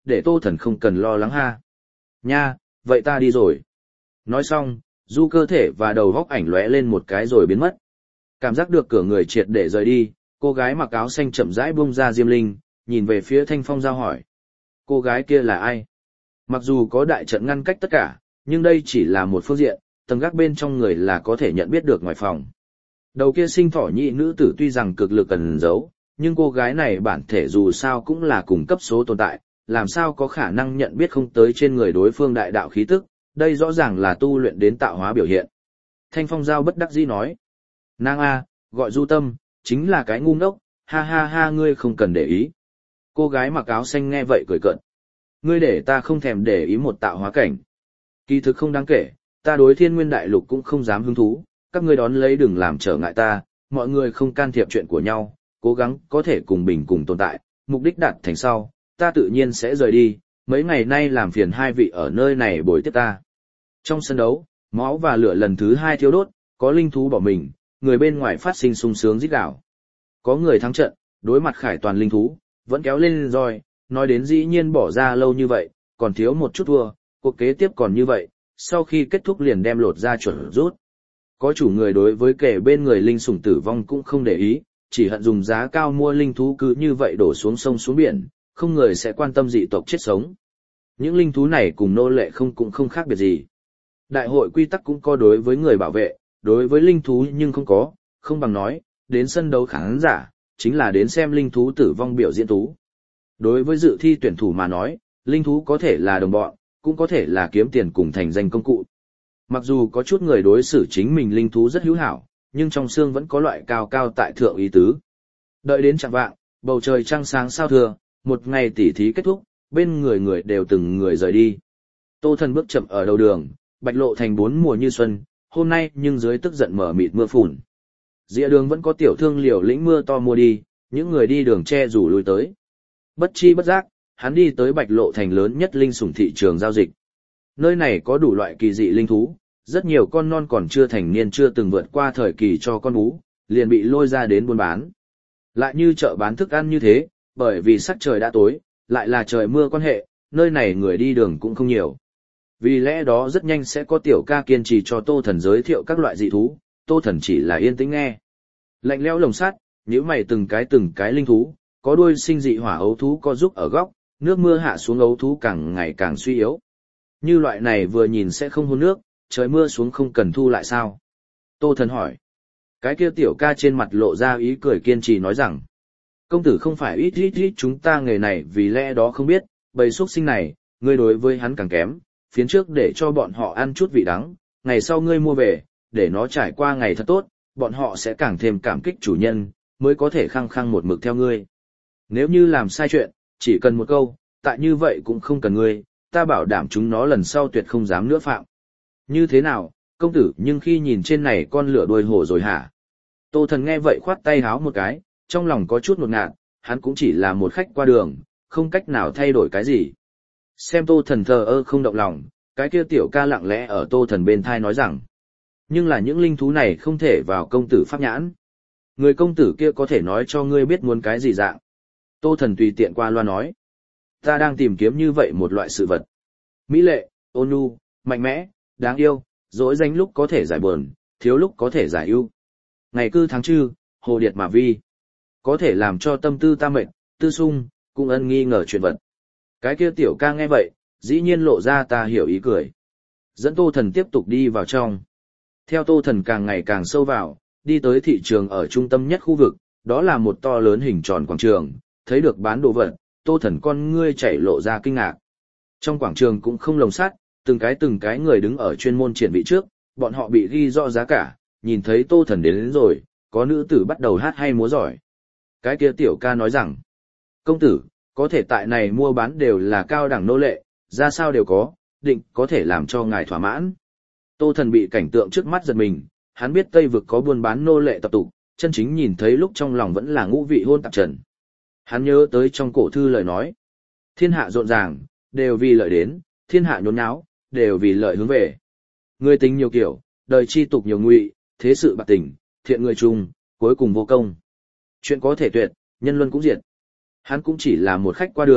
để Tô Thần không cần lo lắng ha. Nha, vậy ta đi rồi. Nói xong, du cơ thể và đầu góc ảnh lóe lên một cái rồi biến mất. Cảm giác được cửa người triệt để rời đi, cô gái mặc áo xanh chậm rãi buông ra diêm linh, nhìn về phía Thanh Phong Giao hỏi. Cô gái kia là ai? Mặc dù có đại trận ngăn cách tất cả, nhưng đây chỉ là một phương diện, tầng gác bên trong người là có thể nhận biết được ngoài phòng. Đầu kia sinh thỏ nhị nữ tử tuy rằng cực lực cần giấu, nhưng cô gái này bản thể dù sao cũng là cùng cấp số tồn tại, làm sao có khả năng nhận biết không tới trên người đối phương đại đạo khí tức, đây rõ ràng là tu luyện đến tạo hóa biểu hiện. Thanh Phong Giao bất đắc dĩ nói. Nàng A, gọi Du Tâm, chính là cái ngu ngốc, ha ha ha ngươi không cần để ý. Cô gái mặc áo xanh nghe vậy cười cợt. Ngươi để ta không thèm để ý một tạo hóa cảnh. Kỳ thực không đáng kể, ta đối Thiên Nguyên Đại Lục cũng không dám hứng thú, các ngươi đón lấy đừng làm trở ngại ta, mọi người không can thiệp chuyện của nhau, cố gắng có thể cùng bình cùng tồn tại, mục đích đạt thành sau, ta tự nhiên sẽ rời đi, mấy ngày nay làm phiền hai vị ở nơi này bồi tiếp ta. Trong sân đấu, máu và lửa lần thứ hai thiêu đốt, có linh thú bỏ mình, người bên ngoài phát sinh sung sướng rít gào. Có người thắng trận, đối mặt khải toàn linh thú, vẫn kéo lên roi, nói đến dĩ nhiên bỏ ra lâu như vậy, còn thiếu một chút thua, cuộc kế tiếp còn như vậy, sau khi kết thúc liền đem lột ra chuẩn rút. Có chủ người đối với kẻ bên người linh sủng tử vong cũng không để ý, chỉ hận dùng giá cao mua linh thú cứ như vậy đổ xuống sông xuống biển, không người sẽ quan tâm dị tộc chết sống. Những linh thú này cùng nô lệ không cũng không khác biệt gì. Đại hội quy tắc cũng có đối với người bảo vệ, đối với linh thú nhưng không có, không bằng nói, đến sân đấu khán giả, chính là đến xem linh thú tử vong biểu diễn thú. Đối với dự thi tuyển thủ mà nói, linh thú có thể là đồng bọn, cũng có thể là kiếm tiền cùng thành danh công cụ. Mặc dù có chút người đối xử chính mình linh thú rất hữu hảo, nhưng trong xương vẫn có loại cao cao tại thượng ý tứ. Đợi đến chạng vạng, bầu trời trăng sáng sao thưa, một ngày tỉ thí kết thúc, bên người người đều từng người rời đi. Tô Thần bước chậm ở đầu đường, Bạch Lộ thành bốn mùa như xuân, hôm nay nhưng dưới tức giận mở mịt mưa phùn. Dĩa đường vẫn có tiểu thương liều lĩnh mưa to mua đi, những người đi đường che rủ lui tới. Bất chi bất giác, hắn đi tới Bạch Lộ thành lớn nhất linh sủng thị trường giao dịch. Nơi này có đủ loại kỳ dị linh thú, rất nhiều con non còn chưa thành niên chưa từng vượt qua thời kỳ cho con bú, liền bị lôi ra đến buôn bán. Lại như chợ bán thức ăn như thế, bởi vì sắc trời đã tối, lại là trời mưa quan hệ, nơi này người đi đường cũng không nhiều. Vì lẽ đó rất nhanh sẽ có tiểu ca kiên trì cho Tô Thần giới thiệu các loại dị thú, Tô Thần chỉ là yên tĩnh nghe. Lạnh lẽo lồng sắt, nhíu mày từng cái từng cái linh thú, có đuôi sinh dị hỏa ấu thú có giúp ở góc, nước mưa hạ xuống ấu thú càng ngày càng suy yếu. Như loại này vừa nhìn sẽ không hôn nước, trời mưa xuống không cần thu lại sao? Tô Thần hỏi. Cái kia tiểu ca trên mặt lộ ra ý cười kiên trì nói rằng, công tử không phải ít ít ít chúng ta nghề này vì lẽ đó không biết, bầy xuất sinh này, ngươi đối với hắn càng kém, phiến trước để cho bọn họ ăn chút vị đắng, ngày sau ngươi mua về, để nó trải qua ngày thật tốt, bọn họ sẽ càng thêm cảm kích chủ nhân, mới có thể khăng khăng một mực theo ngươi. Nếu như làm sai chuyện, chỉ cần một câu, tại như vậy cũng không cần ngươi, ta bảo đảm chúng nó lần sau tuyệt không dám nữa phạm. Như thế nào, công tử nhưng khi nhìn trên này con lửa đuôi hổ rồi hả? Tô Thần nghe vậy khoát tay háo một cái, trong lòng có chút ngột ngạt, hắn cũng chỉ là một khách qua đường, không cách nào thay đổi cái gì. Xem Tô Thần thờ ơ không động lòng, cái kia tiểu ca lặng lẽ ở Tô Thần bên thai nói rằng, nhưng là những linh thú này không thể vào công tử pháp nhãn. Người công tử kia có thể nói cho ngươi biết muốn cái gì dạng. Tô Thần tùy tiện qua loa nói, ta đang tìm kiếm như vậy một loại sự vật. Mỹ lệ, ôn nhu, mạnh mẽ, đáng yêu, dỗi danh lúc có thể giải buồn, thiếu lúc có thể giải ưu. Ngày cư tháng chư, hồ điệt mà vi. Có thể làm cho tâm tư ta mệnh, tư sung, cũng ân nghi ngờ chuyện vật. Cái kia tiểu ca nghe vậy, dĩ nhiên lộ ra ta hiểu ý cười. Dẫn Tô Thần tiếp tục đi vào trong. Theo Tô Thần càng ngày càng sâu vào, đi tới thị trường ở trung tâm nhất khu vực, đó là một to lớn hình tròn quảng trường, thấy được bán đồ vật, Tô Thần con ngươi chảy lộ ra kinh ngạc. Trong quảng trường cũng không lồng sắt, từng cái từng cái người đứng ở chuyên môn triển vị trước, bọn họ bị ghi rõ giá cả, nhìn thấy Tô Thần đến, đến rồi, có nữ tử bắt đầu hát hay múa giỏi. Cái kia tiểu ca nói rằng, công tử, có thể tại này mua bán đều là cao đẳng nô lệ, ra sao đều có, định có thể làm cho ngài thỏa mãn. Tô Thần bị cảnh tượng trước mắt giật mình, hắn biết Tây vực có buôn bán nô lệ tập tục, chân chính nhìn thấy lúc trong lòng vẫn là ngũ vị hôn tạp trần. Hắn nhớ tới trong cổ thư lời nói, thiên hạ rộn ràng, đều vì lợi đến, thiên hạ nhốn nháo, đều vì lợi hướng về. Người tính nhiều kiểu, đời chi tục nhiều ngụy, thế sự bạc tình, thiện người chung, cuối cùng vô công. Chuyện có thể tuyệt, nhân luân cũng diệt. Hắn cũng chỉ là một khách qua đường,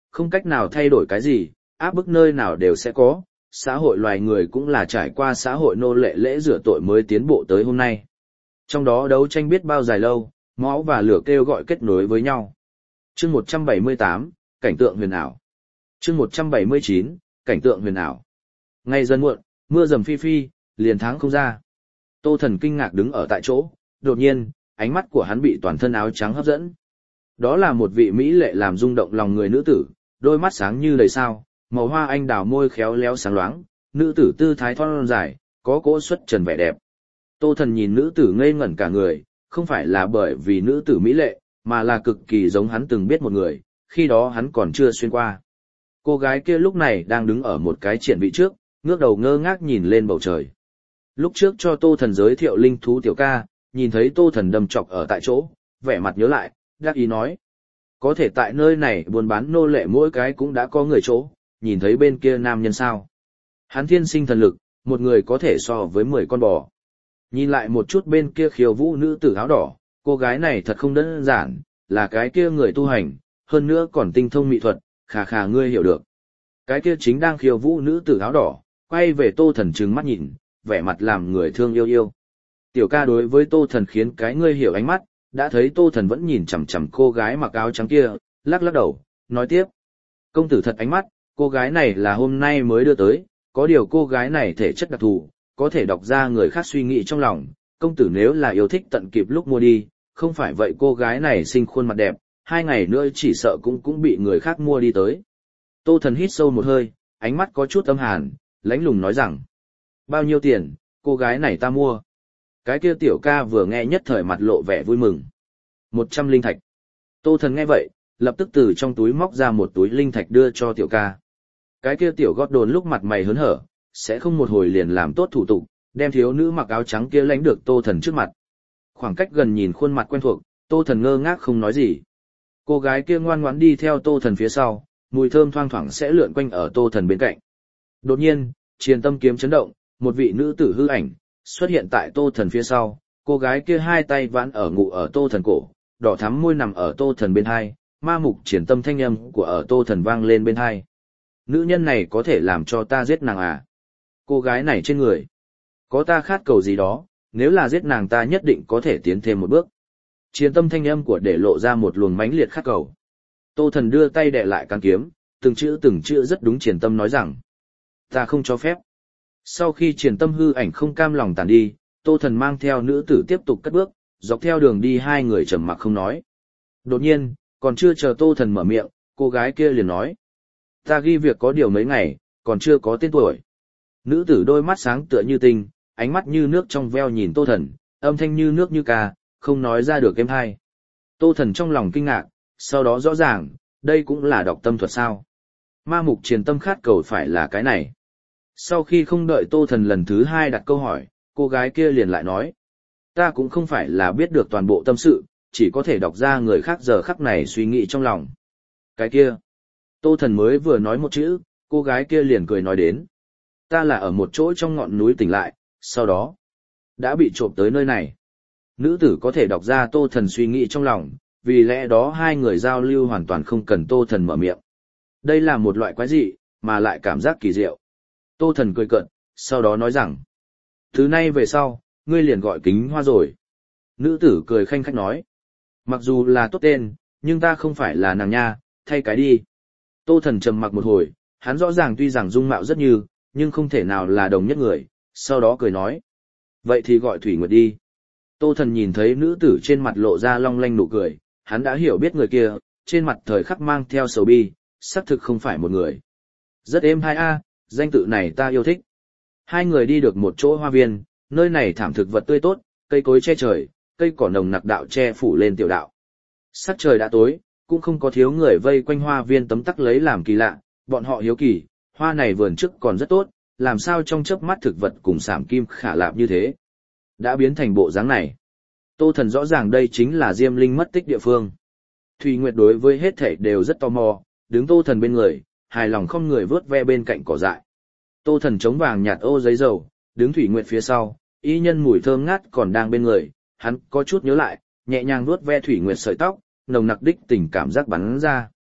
không cách nào thay đổi cái gì, áp bức nơi nào đều sẽ có, xã hội loài người cũng là trải qua xã hội nô lệ lễ rửa tội mới tiến bộ tới hôm nay. Trong đó đấu tranh biết bao dài lâu, máu và lửa kêu gọi kết nối với nhau. Chương một trăm bảy mươi tám, cảnh tượng huyền ảo. Chương một trăm bảy mươi chín, cảnh tượng huyền ảo. Ngay dần muộn, mưa rầm phi phi, liền tháng không ra. Tô Thần kinh ngạc đứng ở tại chỗ, đột nhiên, ánh mắt của hắn bị toàn thân áo trắng hấp dẫn. Đó là một vị mỹ lệ làm rung động lòng người nữ tử, đôi mắt sáng như đầy sao, màu hoa anh đào môi khéo léo sáng loáng, nữ tử tư thái thon dài, có cỗ xuất trần vẻ đẹp. Tô Thần nhìn nữ tử ngây ngẩn cả người, không phải là bởi vì nữ tử mỹ lệ, mà là cực kỳ giống hắn từng biết một người, khi đó hắn còn chưa xuyên qua. Cô gái kia lúc này đang đứng ở một cái triển vị trước, ngước đầu ngơ ngác nhìn lên bầu trời. Lúc trước cho Tô Thần giới thiệu linh thú tiểu ca, nhìn thấy Tô Thần đâm chọc ở tại chỗ, vẻ mặt nhớ lại, đắc ý nói. Có thể tại nơi này buôn bán nô lệ mỗi cái cũng đã có người chỗ, nhìn thấy bên kia nam nhân sao. Hắn thiên sinh thần lực, một người có thể so với mười con bò. Nhìn lại một chút bên kia khiêu vũ nữ tử áo đỏ, cô gái này thật không đơn giản, là cái kia người tu hành, hơn nữa còn tinh thông mỹ thuật, khà khà ngươi hiểu được. Cái kia chính đang khiêu vũ nữ tử áo đỏ, quay về Tô Thần trừng mắt nhìn, vẻ mặt làm người thương yêu yêu. Tiểu ca đối với Tô Thần khiến cái ngươi hiểu ánh mắt, đã thấy Tô Thần vẫn nhìn chằm chằm cô gái mặc áo trắng kia, lắc lắc đầu, nói tiếp. Công tử thật ánh mắt, cô gái này là hôm nay mới đưa tới, có điều cô gái này thể chất đặc thù, có thể đọc ra người khác suy nghĩ trong lòng, công tử nếu là yêu thích tận kịp lúc mua đi, không phải vậy cô gái này xinh khuôn mặt đẹp, hai ngày nữa chỉ sợ cũng cũng bị người khác mua đi tới. Tô Thần hít sâu một hơi, ánh mắt có chút âm hàn, lãnh lùng nói rằng, bao nhiêu tiền, cô gái này ta mua. Cái kia tiểu ca vừa nghe nhất thời mặt lộ vẻ vui mừng. Một trăm linh thạch. Tô Thần nghe vậy, lập tức từ trong túi móc ra một túi linh thạch đưa cho tiểu ca. Cái kia tiểu gót đồn lúc mặt mày hớn hở, sẽ không một hồi liền làm tốt thủ tục, đem thiếu nữ mặc áo trắng kia lãnh được Tô Thần trước mặt. Khoảng cách gần nhìn khuôn mặt quen thuộc, Tô Thần ngơ ngác không nói gì. Cô gái kia ngoan ngoãn đi theo Tô Thần phía sau, mùi thơm thoang thoảng sẽ lượn quanh ở Tô Thần bên cạnh. Đột nhiên, triền tâm kiếm chấn động, một vị nữ tử hư ảnh xuất hiện tại Tô Thần phía sau, cô gái kia hai tay vãn ở ngụ ở Tô Thần cổ, đỏ thắm môi nằm ở Tô Thần bên hai, ma mục triền tâm thanh âm của ở Tô Thần vang lên bên hai. Nữ nhân này có thể làm cho ta giết nàng à? Cô gái này trên người có ta khát cầu gì đó, nếu là giết nàng ta nhất định có thể tiến thêm một bước. Triền tâm thanh âm của để lộ ra một luồng mãnh liệt khát cầu. Tô Thần đưa tay đè lại cán kiếm, từng chữ từng chữ rất đúng triền tâm nói rằng, ta không cho phép. Sau khi triền tâm hư ảnh không cam lòng tàn đi, Tô Thần mang theo nữ tử tiếp tục cất bước, dọc theo đường đi hai người trầm mặc không nói. Đột nhiên, còn chưa chờ Tô Thần mở miệng, cô gái kia liền nói, ta ghi việc có điều mấy ngày, còn chưa có tên tuổi. Nữ tử đôi mắt sáng tựa như tinh, ánh mắt như nước trong veo nhìn Tô Thần, âm thanh như nước như ca, không nói ra được êm hay. Tô Thần trong lòng kinh ngạc, sau đó rõ ràng, đây cũng là đọc tâm thuật sao. Ma mục triền tâm khát cầu phải là cái này. Sau khi không đợi Tô Thần lần thứ hai đặt câu hỏi, cô gái kia liền lại nói, ta cũng không phải là biết được toàn bộ tâm sự, chỉ có thể đọc ra người khác giờ khắc này suy nghĩ trong lòng. Cái kia, Tô Thần mới vừa nói một chữ, cô gái kia liền cười nói đến, ta là ở một chỗ trong ngọn núi tỉnh lại, sau đó đã bị trộm tới nơi này. Nữ tử có thể đọc ra Tô Thần suy nghĩ trong lòng, vì lẽ đó hai người giao lưu hoàn toàn không cần Tô Thần mở miệng. Đây là một loại quái dị, mà lại cảm giác kỳ diệu. Tô Thần cười cợt, sau đó nói rằng, thứ nay về sau, ngươi liền gọi Kính Hoa rồi. Nữ tử cười khanh khách nói, mặc dù là tốt tên, nhưng ta không phải là nàng nha, thay cái đi. Tô Thần trầm mặc một hồi, hắn rõ ràng tuy rằng dung mạo rất như, nhưng không thể nào là đồng nhất người, sau đó cười nói, vậy thì gọi Thủy Nguyệt đi. Tô Thần nhìn thấy nữ tử trên mặt lộ ra long lanh nụ cười, hắn đã hiểu biết người kia, trên mặt thời khắc mang theo sầu bi, xác thực không phải một người. Rất êm hai a, danh tự này ta yêu thích. Hai người đi được một chỗ hoa viên, nơi này thảm thực vật tươi tốt, cây cối che trời, cây cỏ nồng nặc đạo che phủ lên tiểu đạo. Sắc trời đã tối, cũng không có thiếu người vây quanh hoa viên tấm tắc lấy làm kỳ lạ, bọn họ hiếu kỳ, hoa này vườn trước còn rất tốt, làm sao trong chớp mắt thực vật cùng sảm kim khả lạp như thế. Đã biến thành bộ dáng này. Tô Thần rõ ràng đây chính là Diêm Linh mất tích địa phương. Thủy Nguyệt đối với hết thảy đều rất tò mò, đứng Tô Thần bên người, hài lòng không người vớt ve bên cạnh cỏ dại. Tô Thần chống vàng nhạt ô giấy dầu, đứng Thủy Nguyệt phía sau, y nhân mùi thơm ngát còn đang bên người, hắn có chút nhớ lại, nhẹ nhàng vuốt ve Thủy Nguyệt sợi tóc, nồng nặc đích tình cảm giác bắn ra.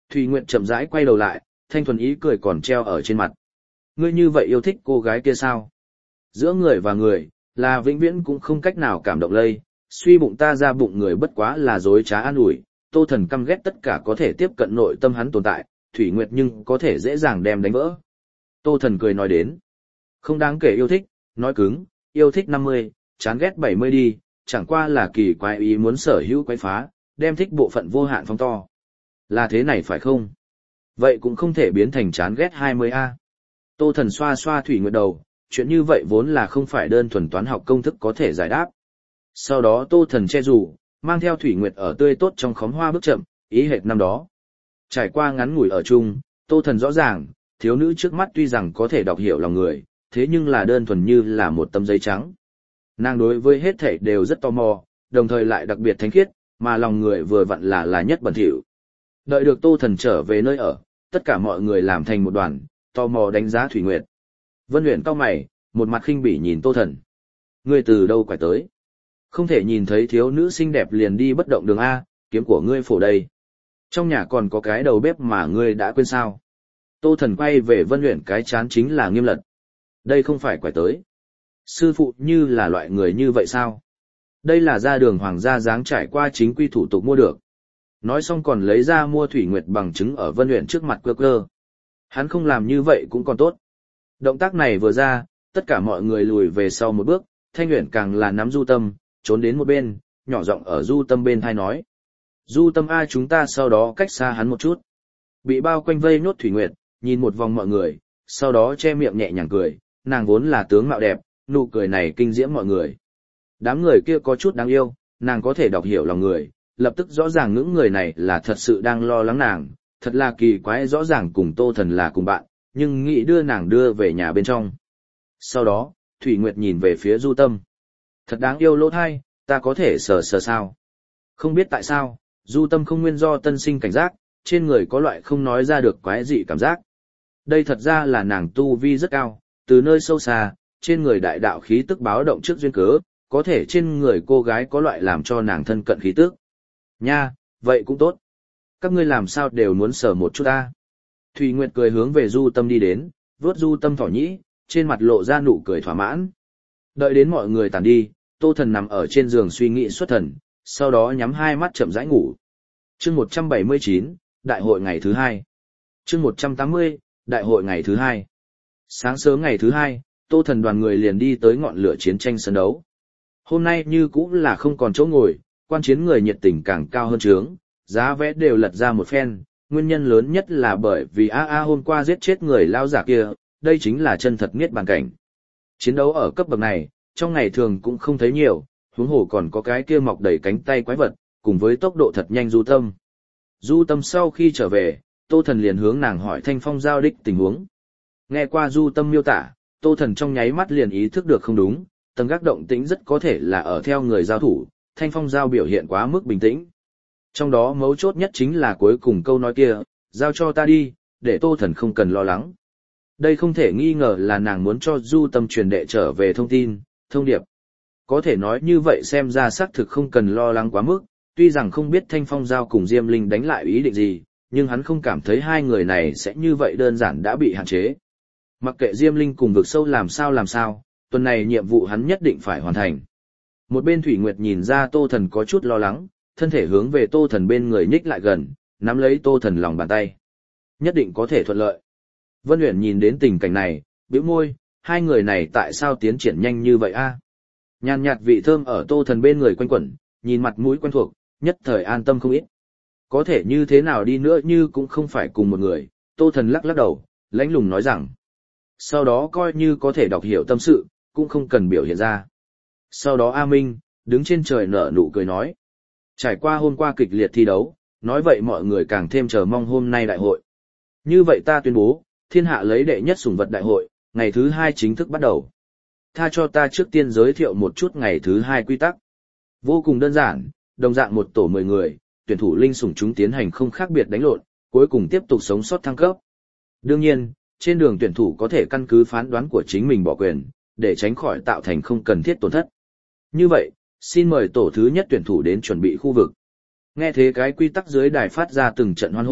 Thủy Nguyệt chậm rãi quay đầu lại, thanh thuần ý cười còn treo ở trên mặt. Ngươi như vậy yêu thích cô gái kia sao? Giữa người và người, là vĩnh viễn cũng không cách nào cảm động lây, suy bụng ta ra bụng người bất quá là dối trá an ủi, Tô Thần căm ghét tất cả có thể tiếp cận nội tâm hắn tồn tại, Thủy Nguyệt nhưng có thể dễ dàng đem đánh vỡ. Tô Thần cười nói đến, không đáng kể yêu thích, nói cứng, yêu thích năm mươi, chán ghét bảy mươi đi, chẳng qua là kỳ quái ý muốn sở hữu quái phá, đem thích bộ phận vô hạn phóng to. Là thế này phải không? Vậy cũng không thể biến thành chán ghét hai mươi a. Tô Thần xoa xoa Thủy Nguyệt đầu, chuyện như vậy vốn là không phải đơn thuần toán học công thức có thể giải đáp. Sau đó Tô Thần che rủ, mang theo Thủy Nguyệt ở tươi tốt trong khóm hoa bước chậm, ý hệt năm đó. Trải qua ngắn ngủi ở chung, Tô Thần rõ ràng, thiếu nữ trước mắt tuy rằng có thể đọc hiểu lòng người, thế nhưng là đơn thuần như là một tấm giấy trắng. Nàng đối với hết thảy đều rất tò mò, đồng thời lại đặc biệt thánh khiết, mà lòng người vừa vặn là là nhất bẩn thỉu. Đợi được Tô Thần trở về nơi ở, tất cả mọi người làm thành một đoàn, tò mò đánh giá Thủy Nguyệt. Vân Uyển cau mày, một mặt khinh bỉ nhìn Tô Thần. Ngươi từ đâu quải tới? Không thể nhìn thấy thiếu nữ xinh đẹp liền đi bất động đường A, kiếm của ngươi phổ đây. Trong nhà còn có cái đầu bếp mà ngươi đã quên sao? Tô Thần quay về Vân Uyển cái chán chính là nghiêm lật. Đây không phải quải tới. Sư phụ như là loại người như vậy sao? Đây là ra đường hoàng gia dáng trải qua chính quy thủ tục mua được. Nói xong còn lấy ra mua Thủy Nguyệt bằng chứng ở Vân Uyển trước mặt quơ quơ. Hắn không làm như vậy cũng còn tốt. Động tác này vừa ra, tất cả mọi người lùi về sau một bước, Thanh Uyển càng là nắm Du Tâm, trốn đến một bên, nhỏ giọng ở Du Tâm bên thai nói. Du Tâm a, chúng ta sau đó cách xa hắn một chút. Bị bao quanh vây nốt Thủy Nguyệt, nhìn một vòng mọi người, sau đó che miệng nhẹ nhàng cười, nàng vốn là tướng mạo đẹp, nụ cười này kinh diễm mọi người. Đám người kia có chút đáng yêu, nàng có thể đọc hiểu lòng người, lập tức rõ ràng những người này là thật sự đang lo lắng nàng, thật là kỳ quái, rõ ràng cùng Tô Thần là cùng bạn, nhưng nghĩ đưa nàng đưa về nhà bên trong. Sau đó, Thủy Nguyệt nhìn về phía Du Tâm. Thật đáng yêu lỗ thai, ta có thể sờ sờ sao? Không biết tại sao, Du Tâm không nguyên do tân sinh cảnh giác, trên người có loại không nói ra được quái dị cảm giác. Đây thật ra là nàng tu vi rất cao, từ nơi sâu xa, trên người đại đạo khí tức báo động trước duyên cớ, có thể trên người cô gái có loại làm cho nàng thân cận khí tức. Nha, vậy cũng tốt. Các ngươi làm sao đều muốn sờ một chút ta. Thủy Nguyệt cười hướng về Du Tâm đi đến, vuốt Du Tâm thỏ nhĩ, trên mặt lộ ra nụ cười thỏa mãn. Đợi đến mọi người tàn đi, Tô Thần nằm ở trên giường suy nghĩ xuất thần, sau đó nhắm hai mắt chậm rãi ngủ. Chương một trăm bảy mươi chín, Đại hội ngày thứ hai. Chương một trăm tám mươi, Đại hội ngày thứ hai. Sáng sớm ngày thứ hai, Tô Thần đoàn người liền đi tới ngọn lửa chiến tranh sân đấu. Hôm nay như cũng là không còn chỗ ngồi, quan chiến người nhiệt tình càng cao hơn trướng, giá vé đều lật ra một phen, nguyên nhân lớn nhất là bởi vì a a hôm qua giết chết người lao giả kia, đây chính là chân thật niết bàn cảnh. Chiến đấu ở cấp bậc này, trong ngày thường cũng không thấy nhiều, huống hồ còn có cái kia mọc đầy cánh tay quái vật, cùng với tốc độ thật nhanh Du Tâm. Du Tâm sau khi trở về, Tô Thần liền hướng nàng hỏi Thanh Phong giao đích tình huống. Nghe qua Du Tâm miêu tả, Tô Thần trong nháy mắt liền ý thức được không đúng, tầng gác động tĩnh rất có thể là ở theo người giao thủ, Thanh Phong giao biểu hiện quá mức bình tĩnh. Trong đó mấu chốt nhất chính là cuối cùng câu nói kia, giao cho ta đi, để Tô Thần không cần lo lắng. Đây không thể nghi ngờ là nàng muốn cho Du Tâm truyền đệ trở về thông tin, thông điệp. Có thể nói như vậy xem ra xác thực không cần lo lắng quá mức, tuy rằng không biết Thanh Phong giao cùng Diêm Linh đánh lại ý định gì, nhưng hắn không cảm thấy hai người này sẽ như vậy đơn giản đã bị hạn chế. Mặc kệ Diêm Linh cùng vực sâu làm sao làm sao, tuần này nhiệm vụ hắn nhất định phải hoàn thành. Một bên Thủy Nguyệt nhìn ra Tô Thần có chút lo lắng, thân thể hướng về Tô Thần bên người nhích lại gần, nắm lấy Tô Thần lòng bàn tay. Nhất định có thể thuận lợi. Vân Uyển nhìn đến tình cảnh này, bĩu môi, hai người này tại sao tiến triển nhanh như vậy a? Nhàn nhạt vị thơm ở Tô Thần bên người quanh quẩn, nhìn mặt mũi quen thuộc, nhất thời an tâm không ít. Có thể như thế nào đi nữa như cũng không phải cùng một người, Tô Thần lắc lắc đầu, lãnh lùng nói rằng. Sau đó coi như có thể đọc hiểu tâm sự, cũng không cần biểu hiện ra. Sau đó A Minh, đứng trên trời nở nụ cười nói. Trải qua hôm qua kịch liệt thi đấu, nói vậy mọi người càng thêm chờ mong hôm nay đại hội. Như vậy ta tuyên bố, thiên hạ lấy đệ nhất sủng vật đại hội, ngày thứ hai chính thức bắt đầu. Tha cho ta trước tiên giới thiệu một chút ngày thứ hai quy tắc. Vô cùng đơn giản, đồng dạng một tổ mười người, tuyển thủ linh sủng chúng tiến hành không khác biệt đánh lộn, cuối cùng tiếp tục sống sót thăng cấp. Đương nhiên, trên đường tuyển thủ có thể căn cứ phán đoán của chính mình bỏ quyền, để tránh khỏi tạo thành không cần thiết tổn thất. Như vậy, xin mời tổ thứ nhất tuyển thủ đến chuẩn bị khu vực. Nghe thế cái quy tắc dưới đài phát ra từng trận hoan hô,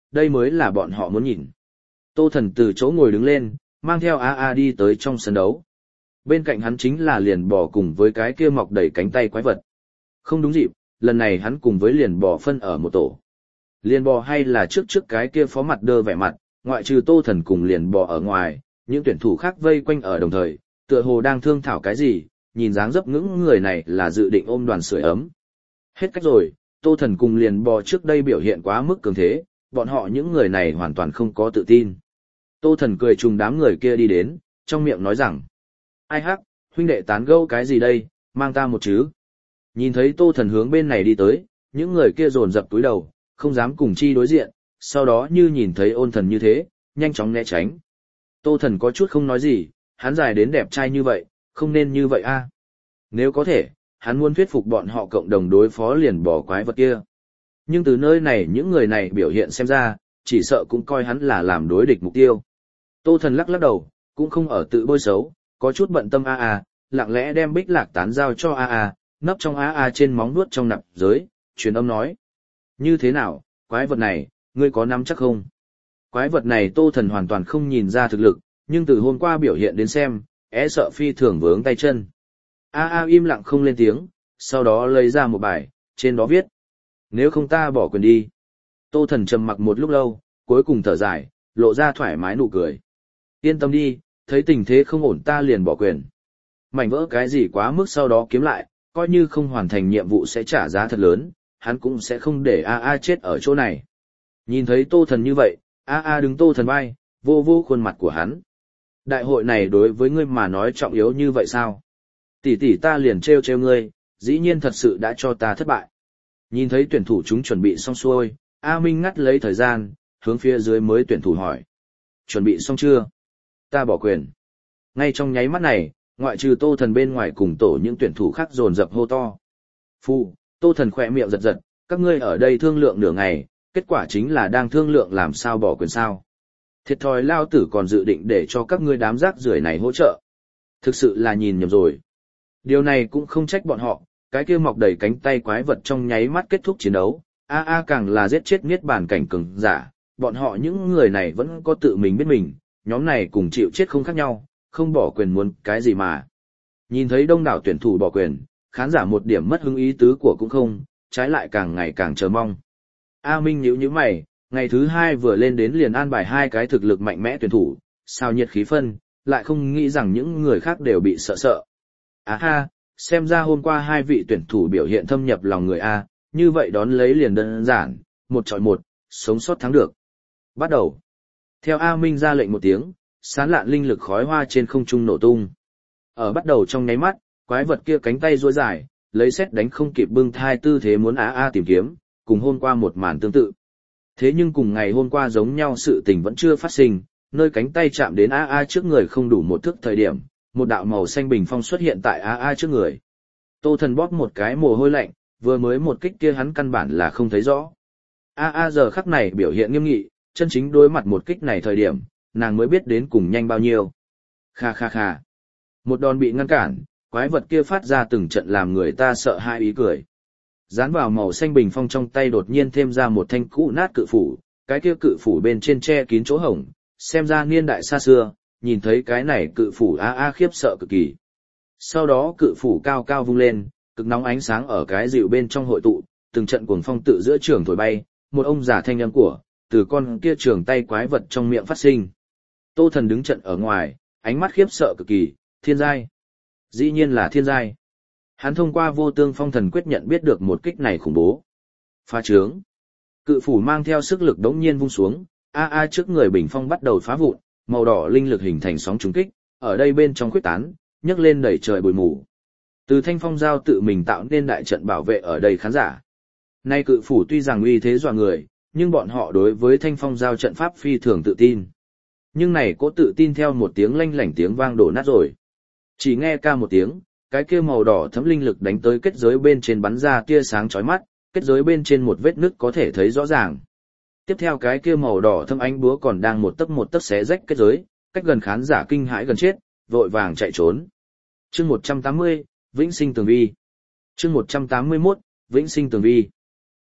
đây mới là bọn họ muốn nhìn. Tô Thần từ chỗ ngồi đứng lên, mang theo a a đi tới trong sân đấu. Bên cạnh hắn chính là liền bò cùng với cái kia mọc đầy cánh tay quái vật. Không đúng dịp, lần này hắn cùng với liền bò phân ở một tổ. Liền bò hay là trước trước cái kia phó mặt đơ vẻ mặt, ngoại trừ Tô Thần cùng liền bò ở ngoài, những tuyển thủ khác vây quanh ở đồng thời, tựa hồ đang thương thảo cái gì, nhìn dáng dấp ngưỡng người này là dự định ôm đoàn sưởi ấm. Hết cách rồi, Tô Thần cùng liền bò trước đây biểu hiện quá mức cường thế, bọn họ những người này hoàn toàn không có tự tin. Tô Thần cười trùng đám người kia đi đến, trong miệng nói rằng, ai hắc, huynh đệ tán gẫu cái gì đây, mang ta một chứ. Nhìn thấy Tô Thần hướng bên này đi tới, những người kia dồn dập túi đầu, không dám cùng chi đối diện, sau đó như nhìn thấy Ôn Thần như thế, nhanh chóng né tránh. Tô Thần có chút không nói gì, hắn dài đến đẹp trai như vậy, không nên như vậy a. Nếu có thể, hắn muốn thuyết phục bọn họ cộng đồng đối phó liền bò quái vật kia. Nhưng từ nơi này những người này biểu hiện xem ra, chỉ sợ cũng coi hắn là làm đối địch mục tiêu. Tô Thần lắc lắc đầu, cũng không ở tự bôi xấu, có chút bận tâm a a, lặng lẽ đem bích lạc tán giao cho a a, nấp trong a a trên móng nuốt trong nạp giới, truyền âm nói. Như thế nào, quái vật này, ngươi có nắm chắc không? Quái vật này Tô Thần hoàn toàn không nhìn ra thực lực, nhưng từ hôm qua biểu hiện đến xem, é sợ phi thường vướng tay chân. A A im lặng không lên tiếng, sau đó lấy ra một bài, trên đó viết. Nếu không ta bỏ quyền đi. Tô Thần trầm mặc một lúc lâu, cuối cùng thở dài, lộ ra thoải mái nụ cười. Yên tâm đi, thấy tình thế không ổn ta liền bỏ quyền. Mảnh vỡ cái gì quá mức sau đó kiếm lại, coi như không hoàn thành nhiệm vụ sẽ trả giá thật lớn, hắn cũng sẽ không để A A chết ở chỗ này. Nhìn thấy Tô Thần như vậy, A A đứng Tô Thần vai, vô vô khuôn mặt của hắn. Đại hội này đối với ngươi mà nói trọng yếu như vậy sao? Tỷ tỷ ta liền trêu trêu ngươi, dĩ nhiên thật sự đã cho ta thất bại. Nhìn thấy tuyển thủ chúng chuẩn bị xong xuôi, A Minh ngắt lấy thời gian, hướng phía dưới mới tuyển thủ hỏi. Chuẩn bị xong chưa? Ta bỏ quyền. Ngay trong nháy mắt này, ngoại trừ Tô Thần bên ngoài cùng tổ những tuyển thủ khác dồn dập hô to. Phu, Tô Thần khỏe miệng giật giật, các ngươi ở đây thương lượng nửa ngày, kết quả chính là đang thương lượng làm sao bỏ quyền sao. Thiệt thòi lao tử còn dự định để cho các ngươi đám rác rưởi này hỗ trợ. Thực sự là nhìn nhầm rồi. Điều này cũng không trách bọn họ, cái kia mọc đầy cánh tay quái vật trong nháy mắt kết thúc chiến đấu, a a càng là giết chết niết bàn cảnh cường giả, bọn họ những người này vẫn có tự mình biết mình, nhóm này cùng chịu chết không khác nhau, không bỏ quyền muốn cái gì mà. Nhìn thấy đông đảo tuyển thủ bỏ quyền, khán giả một điểm mất hứng ý tứ của cũng không, trái lại càng ngày càng chờ mong. A Minh nhíu nhíu mày, ngày thứ hai vừa lên đến liền an bài hai cái thực lực mạnh mẽ tuyển thủ, sao nhiệt khí phân, lại không nghĩ rằng những người khác đều bị sợ sợ. À ha, xem ra hôm qua hai vị tuyển thủ biểu hiện thâm nhập lòng người A, như vậy đón lấy liền đơn giản, một chọi một, sống sót thắng được. Bắt đầu. Theo A Minh ra lệnh một tiếng, sán lạn linh lực khói hoa trên không trung nổ tung. Ở bắt đầu trong nháy mắt, quái vật kia cánh tay duỗi dài, lấy sét đánh không kịp bưng thai tư thế muốn A A tìm kiếm, cùng hôm qua một màn tương tự. Thế nhưng cùng ngày hôm qua giống nhau sự tình vẫn chưa phát sinh, nơi cánh tay chạm đến A A trước người không đủ một thước thời điểm, một đạo màu xanh bình phong xuất hiện tại A A trước người. Tô Thần bóp một cái mồ hôi lạnh, vừa mới một kích kia hắn căn bản là không thấy rõ. A A giờ khắc này biểu hiện nghiêm nghị, chân chính đối mặt một kích này thời điểm, nàng mới biết đến cùng nhanh bao nhiêu. Kha kha kha. Một đòn bị ngăn cản, quái vật kia phát ra từng trận làm người ta sợ hai ý cười. Dán vào màu xanh bình phong trong tay đột nhiên thêm ra một thanh cũ nát cự phủ, cái kia cự phủ bên trên che kín chỗ hổng, xem ra niên đại xa xưa, nhìn thấy cái này cự phủ a a khiếp sợ cực kỳ. Sau đó cự phủ cao cao vung lên, cực nóng ánh sáng ở cái dịu bên trong hội tụ, từng trận cuồng phong tự giữa trường thổi bay, một ông già thanh âm của, từ con kia trường tay quái vật trong miệng phát sinh. Tô Thần đứng trận ở ngoài, ánh mắt khiếp sợ cực kỳ, thiên giai. Dĩ nhiên là thiên giai. Hắn thông qua vô tương phong thần quyết nhận biết được một kích này khủng bố. Phá trướng. Cự phủ mang theo sức lực đống nhiên vung xuống, a a trước người bình phong bắt đầu phá vụn, màu đỏ linh lực hình thành sóng trùng kích, ở đây bên trong khuyết tán, nhấc lên đẩy trời bụi mù. Từ thanh phong giao tự mình tạo nên đại trận bảo vệ ở đây khán giả. Nay cự phủ tuy rằng uy thế dọa người, nhưng bọn họ đối với thanh phong giao trận pháp phi thường tự tin. Nhưng này có tự tin theo một tiếng lanh lảnh tiếng vang đổ nát rồi. Chỉ nghe ca một tiếng, cái kia màu đỏ thấm linh lực đánh tới kết giới bên trên bắn ra tia sáng chói mắt, kết giới bên trên một vết nứt có thể thấy rõ ràng. Tiếp theo cái kia màu đỏ thâm ánh búa còn đang một tấc một tấc xé rách kết giới, cách gần khán giả kinh hãi gần chết, vội vàng chạy trốn. Chương một trăm tám mươi, Vĩnh Sinh Tường Vi. Chương một trăm tám mươi mốt, Vĩnh Sinh Tường Vi.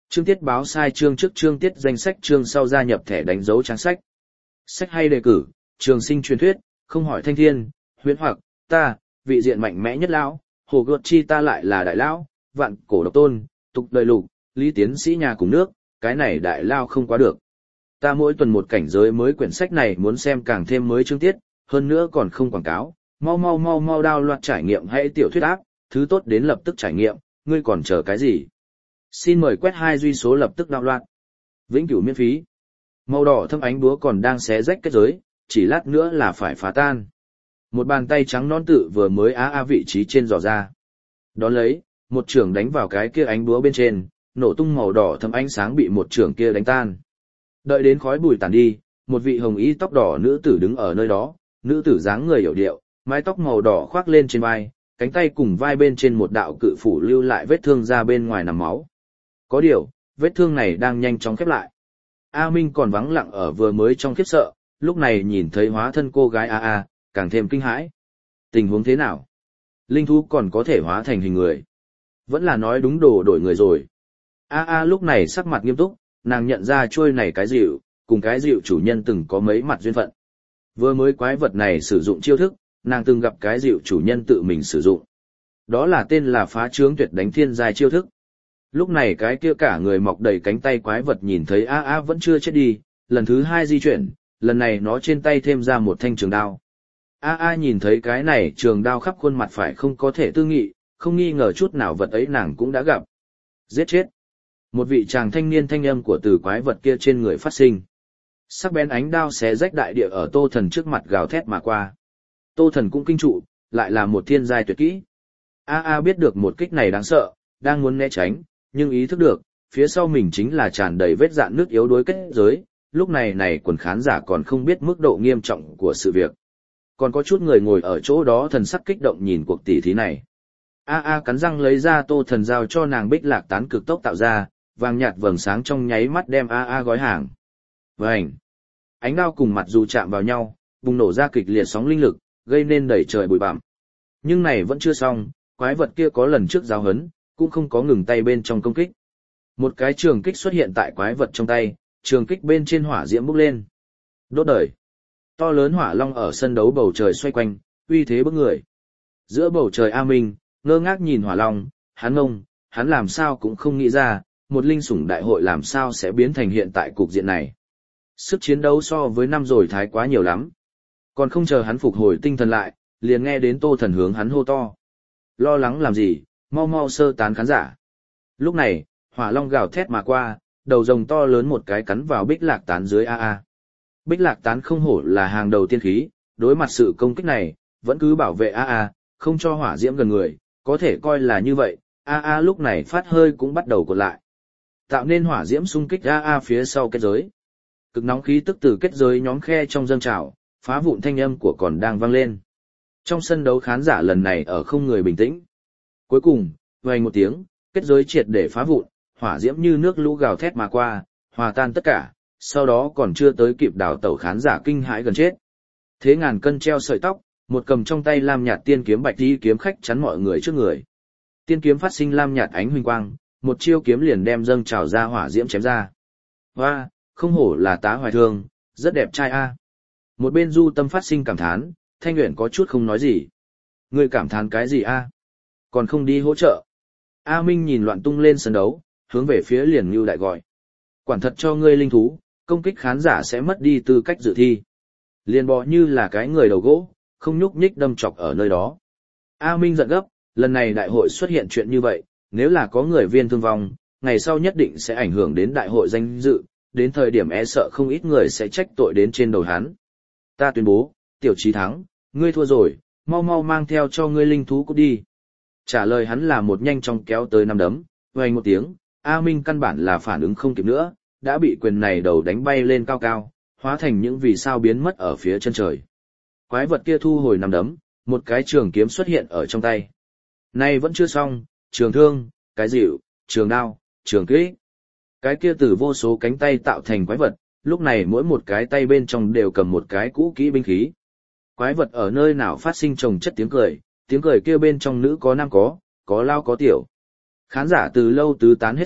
Chương tiết báo sai chương trước chương tiết danh sách chương sau gia nhập thẻ đánh dấu trang sách. Sách hay đề cử, trường sinh truyền thuyết, không hỏi thanh thiên, huyễn hoặc, ta, vị diện mạnh mẽ nhất lão, hồ gợt chi ta lại là đại lão, vạn cổ độc tôn, tục đời lục, lý tiến sĩ nhà cùng nước, cái này đại lao không quá được. Ta mỗi tuần một cảnh giới mới quyển sách này muốn xem càng thêm mới chương tiết, hơn nữa còn không quảng cáo, mau mau mau mau đao loạt trải nghiệm hãy tiểu thuyết áp, thứ tốt đến lập tức trải nghiệm, ngươi còn chờ cái gì? Xin mời quét hai duy số lập tức đạo loạt. Vĩnh cửu miễn phí. Màu đỏ thâm ánh búa còn đang xé rách kết giới, chỉ lát nữa là phải phá tan. Một bàn tay trắng non tự vừa mới á á vị trí trên giỏ ra. Đón lấy, một trường đánh vào cái kia ánh búa bên trên, nổ tung màu đỏ thâm ánh sáng bị một trường kia đánh tan. Đợi đến khói bụi tàn đi, một vị hồng y tóc đỏ nữ tử đứng ở nơi đó, nữ tử dáng người hiểu điệu, mái tóc màu đỏ khoác lên trên vai, cánh tay cùng vai bên trên một đạo cự phủ lưu lại vết thương ra bên ngoài nằm máu. Có điều, vết thương này đang nhanh chóng khép lại. A Minh còn vắng lặng ở vừa mới trong khiếp sợ, lúc này nhìn thấy hóa thân cô gái A A, càng thêm kinh hãi. Tình huống thế nào? Linh thú còn có thể hóa thành hình người. Vẫn là nói đúng đồ đổi người rồi. A A lúc này sắc mặt nghiêm túc, nàng nhận ra trôi này cái dịu, cùng cái dịu chủ nhân từng có mấy mặt duyên phận. Vừa mới quái vật này sử dụng chiêu thức, nàng từng gặp cái dịu chủ nhân tự mình sử dụng. Đó là tên là phá trướng tuyệt đánh thiên giai chiêu thức. Lúc này cái kia cả người mọc đầy cánh tay quái vật nhìn thấy A A vẫn chưa chết đi, lần thứ hai di chuyển, lần này nó trên tay thêm ra một thanh trường đao. A A nhìn thấy cái này trường đao khắp khuôn mặt phải không có thể tư nghị, không nghi ngờ chút nào vật ấy nàng cũng đã gặp. Giết chết. Một vị chàng thanh niên thanh âm của từ quái vật kia trên người phát sinh. Sắc bén ánh đao xé rách đại địa ở Tô Thần trước mặt gào thét mà qua. Tô Thần cũng kinh trụ, lại là một thiên giai tuyệt kỹ. A A biết được một kích này đáng sợ, đang muốn né tránh, nhưng ý thức được, phía sau mình chính là tràn đầy vết dạn nước yếu đuối kết giới, lúc này này quần khán giả còn không biết mức độ nghiêm trọng của sự việc. Còn có chút người ngồi ở chỗ đó thần sắc kích động nhìn cuộc tỉ thí này. A A cắn răng lấy ra Tô Thần giao cho nàng bích lạc tán cực tốc tạo ra, vàng nhạt vầng sáng trong nháy mắt đem A A gói hàng. Vành! Ánh đao cùng mặt dù chạm vào nhau, bùng nổ ra kịch liệt sóng linh lực, gây nên đẩy trời bụi bặm. Nhưng này vẫn chưa xong, quái vật kia có lần trước giáo hấn, cũng không có ngừng tay bên trong công kích. Một cái trường kích xuất hiện tại quái vật trong tay, trường kích bên trên hỏa diễm bốc lên. Đốt đời. To lớn hỏa long ở sân đấu bầu trời xoay quanh, uy thế bức người. Giữa bầu trời A Minh, ngơ ngác nhìn hỏa long, hắn ngông, hắn làm sao cũng không nghĩ ra, một linh sủng đại hội làm sao sẽ biến thành hiện tại cục diện này. Sức chiến đấu so với năm rồi thái quá nhiều lắm. Còn không chờ hắn phục hồi tinh thần lại, liền nghe đến Tô Thần hướng hắn hô to. Lo lắng làm gì, mau mau sơ tán khán giả. Lúc này, hỏa long gào thét mà qua, đầu rồng to lớn một cái cắn vào bích lạc tán dưới A A. Bích lạc tán không hổ là hàng đầu tiên khí, đối mặt sự công kích này, vẫn cứ bảo vệ A A, không cho hỏa diễm gần người, có thể coi là như vậy, A A lúc này phát hơi cũng bắt đầu cột lại. Tạo nên hỏa diễm xung kích A A phía sau kết giới. Cực nóng khí tức từ kết giới nhóm khe trong dâng trào, phá vụn thanh âm của còn đang vang lên. Trong sân đấu khán giả lần này ở không người bình tĩnh. Cuối cùng, vang một tiếng, kết giới triệt để phá vụn, hỏa diễm như nước lũ gào thét mà qua, hòa tan tất cả, sau đó còn chưa tới kịp đảo tẩu khán giả kinh hãi gần chết. Thế ngàn cân treo sợi tóc, một cầm trong tay lam nhạt tiên kiếm bạch đi kiếm khách chắn mọi người trước người. Tiên kiếm phát sinh lam nhạt ánh huỳnh quang, một chiêu kiếm liền đem dâng trào ra hỏa diễm chém ra. Hoa, không hổ là tá hoài thương, rất đẹp trai a. Một bên Du Tâm phát sinh cảm thán, Thanh Uyển có chút không nói gì. Ngươi cảm thán cái gì a? Còn không đi hỗ trợ. A Minh nhìn loạn tung lên sân đấu, hướng về phía liền Nưu Đại gọi. Quản thật cho ngươi linh thú, công kích khán giả sẽ mất đi tư cách dự thi. Liền bò như là cái người đầu gỗ, không nhúc nhích đâm chọc ở nơi đó. A Minh giận gấp, lần này đại hội xuất hiện chuyện như vậy, nếu là có người viên thương vong, ngày sau nhất định sẽ ảnh hưởng đến đại hội danh dự, đến thời điểm e sợ không ít người sẽ trách tội đến trên đầu hắn. Ta tuyên bố, Tiểu Chí thắng, ngươi thua rồi, mau mau mang theo cho ngươi linh thú cút đi. Trả lời hắn là một nhanh chóng kéo tới năm đấm, vang một tiếng, A Minh căn bản là phản ứng không kịp nữa, đã bị quyền này đầu đánh bay lên cao cao, hóa thành những vì sao biến mất ở phía chân trời. Quái vật kia thu hồi năm đấm, một cái trường kiếm xuất hiện ở trong tay. Này vẫn chưa xong, trường thương, cái dịu, trường đao, trường kích. Cái kia từ vô số cánh tay tạo thành quái vật, lúc này mỗi một cái tay bên trong đều cầm một cái cũ kỹ binh khí. Quái vật ở nơi nào phát sinh chồng chất tiếng cười, tiếng cười kia bên trong nữ có nam có, có lao có tiểu. Khán giả từ lâu tứ tán hết sạch,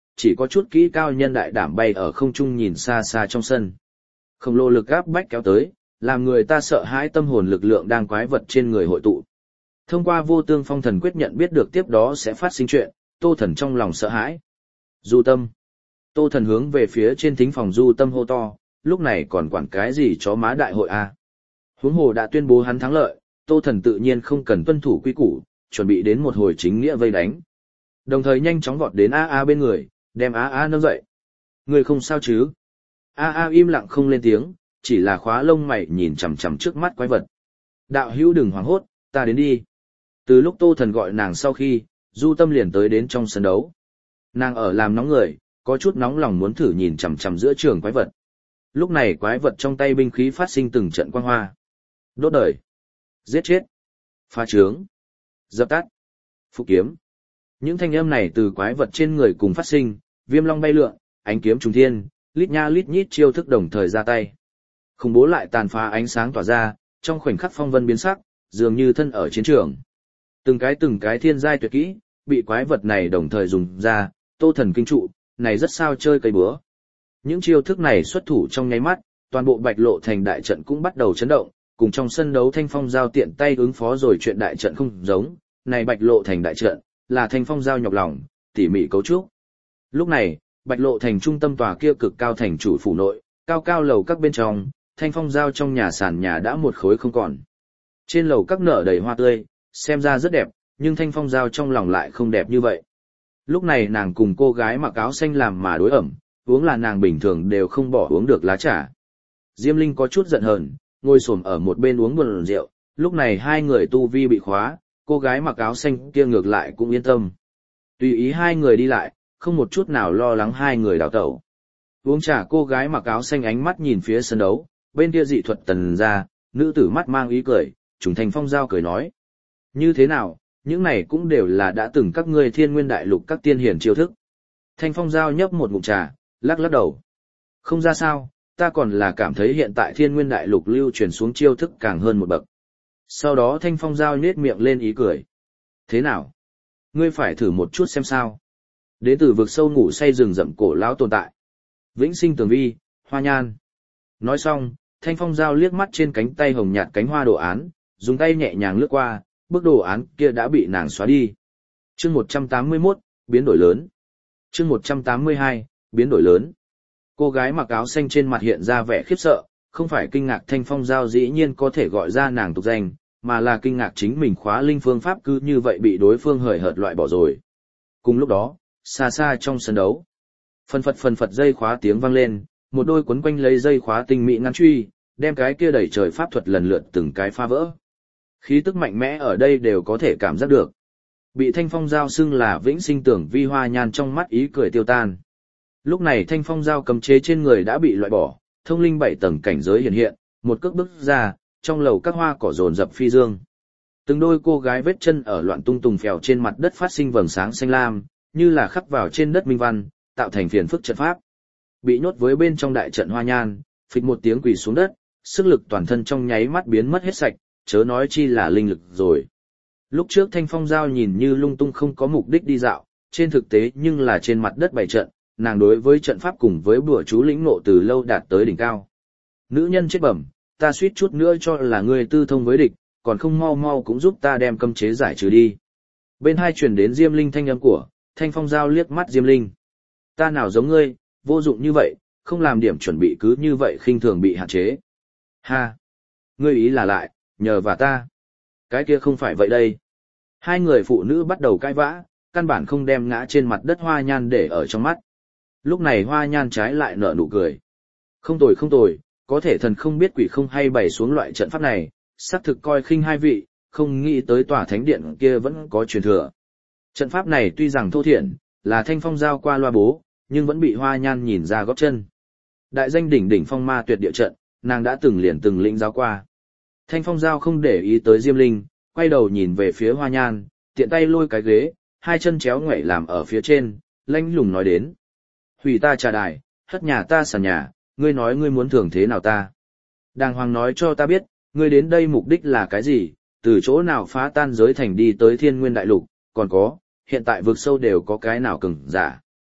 chỉ có chút kỹ cao nhân đại đảm bay ở không trung nhìn xa xa trong sân. Khổng lồ lực áp bách kéo tới, làm người ta sợ hãi tâm hồn lực lượng đang quái vật trên người hội tụ. Thông qua vô tương phong thần quyết nhận biết được tiếp đó sẽ phát sinh chuyện, Tô Thần trong lòng sợ hãi. Du Tâm. Tô Thần hướng về phía trên thính phòng Du Tâm hô to, lúc này còn quản cái gì chó má đại hội a? Huống hồ đã tuyên bố hắn thắng lợi, Tô Thần tự nhiên không cần tuân thủ quy củ, chuẩn bị đến một hồi chính nghĩa vây đánh. Đồng thời nhanh chóng vọt đến A A bên người, đem A A nâng dậy. Người không sao chứ? A A im lặng không lên tiếng, chỉ là khóa lông mày nhìn chằm chằm trước mắt quái vật. Đạo hữu đừng hoảng hốt, ta đến đi. Từ lúc Tô Thần gọi nàng sau khi, Du Tâm liền tới đến trong sân đấu. Nàng ở làm nóng người, có chút nóng lòng muốn thử nhìn chằm chằm giữa trường quái vật. Lúc này quái vật trong tay binh khí phát sinh từng trận quang hoa. Đốt đời, giết chết, phá trướng, dập tắt, phục kiếm. Những thanh âm này từ quái vật trên người cùng phát sinh, viêm long bay lượn, ánh kiếm trùng thiên, lít nha lít nhít chiêu thức đồng thời ra tay. Khủng bố lại tàn phá ánh sáng tỏa ra, trong khoảnh khắc phong vân biến sắc, dường như thân ở chiến trường. Từng cái từng cái thiên giai tuyệt kỹ, bị quái vật này đồng thời dùng ra, Tô Thần kinh trụ, này rất sao chơi cây búa. Những chiêu thức này xuất thủ trong nháy mắt, toàn bộ Bạch Lộ Thành đại trận cũng bắt đầu chấn động, cùng trong sân đấu Thanh Phong Giao tiện tay ứng phó rồi chuyện đại trận không giống, này Bạch Lộ Thành đại trận, là Thanh Phong Giao nhọc lòng, tỉ mỉ cấu trúc. Lúc này, Bạch Lộ Thành trung tâm tòa kia cực cao thành chủ phủ nội, cao cao lầu các bên trong, Thanh Phong Giao trong nhà sàn nhà đã một khối không còn. Trên lầu các nở đầy hoa tươi, xem ra rất đẹp, nhưng Thanh Phong Giao trong lòng lại không đẹp như vậy. Lúc này nàng cùng cô gái mặc áo xanh làm mà đối ẩm, uống là nàng bình thường đều không bỏ uống được lá trà. Diêm Linh có chút giận hờn, ngồi xổm ở một bên uống buồn rượu, lúc này hai người tu vi bị khóa, cô gái mặc áo xanh kia ngược lại cũng yên tâm. Tùy ý hai người đi lại, không một chút nào lo lắng hai người đào tẩu. Uống trà cô gái mặc áo xanh ánh mắt nhìn phía sân đấu, bên kia dị thuật tần ra, nữ tử mắt mang ý cười, trùng Thanh Phong Giao cười nói. Như thế nào, những này cũng đều là đã từng các ngươi Thiên Nguyên Đại Lục các tiên hiển chiêu thức. Thanh Phong Giao nhấp một ngụm trà, lắc lắc đầu. Không ra sao, ta còn là cảm thấy hiện tại Thiên Nguyên Đại Lục lưu truyền xuống chiêu thức càng hơn một bậc. Sau đó Thanh Phong Giao nhếch miệng lên ý cười. Thế nào? Ngươi phải thử một chút xem sao. Đến từ vực sâu ngủ say rừng rậm cổ lão tồn tại. Vĩnh sinh tường vi, hoa nhan. Nói xong, Thanh Phong Giao liếc mắt trên cánh tay hồng nhạt cánh hoa đồ án, dùng tay nhẹ nhàng lướt qua, bức đồ án kia đã bị nàng xóa đi. Chương một trăm tám mươi mốt, biến đổi lớn. Chương một trăm tám mươi hai, biến đổi lớn. Cô gái mặc áo xanh trên mặt hiện ra vẻ khiếp sợ, không phải kinh ngạc Thanh Phong Giao dĩ nhiên có thể gọi ra nàng tục danh, mà là kinh ngạc chính mình khóa linh phương pháp cứ như vậy bị đối phương hời hợt loại bỏ rồi. Cùng lúc đó, xa xa trong sân đấu, phần phật phần phật dây khóa tiếng vang lên, một đôi quấn quanh lấy dây khóa tinh mỹ ngăn truy, đem cái kia đẩy trời pháp thuật lần lượt từng cái phá vỡ. Khí tức mạnh mẽ ở đây đều có thể cảm giác được. Bị Thanh Phong Giao xưng là vĩnh sinh tưởng vi hoa nhan trong mắt ý cười tiêu tan. Lúc này Thanh Phong Giao cấm chế trên người đã bị loại bỏ, thông linh bảy tầng cảnh giới hiện hiện, một cước bước ra, trong lầu các hoa cỏ rồn rập phi dương. Từng đôi cô gái vết chân ở loạn tung tùng phèo trên mặt đất phát sinh vầng sáng xanh lam, như là khắc vào trên đất minh văn, tạo thành phiền phức trận pháp. Bị nhốt với bên trong đại trận hoa nhan, phịch một tiếng quỳ xuống đất, sức lực toàn thân trong nháy mắt biến mất hết sạch, chớ nói chi là linh lực rồi. Lúc trước Thanh Phong Giao nhìn như lung tung không có mục đích đi dạo, trên thực tế nhưng là trên mặt đất bày trận, nàng đối với trận pháp cùng với bùa chú lĩnh ngộ từ lâu đạt tới đỉnh cao. Nữ nhân chết bẩm, ta suýt chút nữa cho là ngươi tư thông với địch, còn không mau mau cũng giúp ta đem cấm chế giải trừ đi. Bên hai truyền đến Diêm Linh thanh âm của, Thanh Phong Giao liếc mắt Diêm Linh. Ta nào giống ngươi, vô dụng như vậy, không làm điểm chuẩn bị cứ như vậy khinh thường bị hạn chế. Ha! Ngươi ý là lại, nhờ và ta. Cái kia không phải vậy đây. Hai người phụ nữ bắt đầu cãi vã, căn bản không đem ngã trên mặt đất hoa nhan để ở trong mắt. Lúc này hoa nhan trái lại nở nụ cười. Không tồi không tồi, có thể thần không biết quỷ không hay bày xuống loại trận pháp này, xác thực coi khinh hai vị, không nghĩ tới tòa thánh điện kia vẫn có truyền thừa. Trận pháp này tuy rằng thô thiển, là Thanh Phong Giao qua loa bố, nhưng vẫn bị hoa nhan nhìn ra góp chân. Đại danh đỉnh đỉnh phong ma tuyệt địa trận, nàng đã từng liền từng lĩnh giáo qua. Thanh Phong Giao không để ý tới Diêm Linh, quay đầu nhìn về phía hoa nhan, tiện tay lôi cái ghế, hai chân chéo ngoảy làm ở phía trên, lanh lùng nói đến. Hủy ta trà đài, hất nhà ta sàn nhà, ngươi nói ngươi muốn thưởng thế nào ta. Đàng hoàng nói cho ta biết, ngươi đến đây mục đích là cái gì, từ chỗ nào phá tan giới thành đi tới Thiên Nguyên Đại Lục, còn có, hiện tại vực sâu đều có cái nào cứng giả.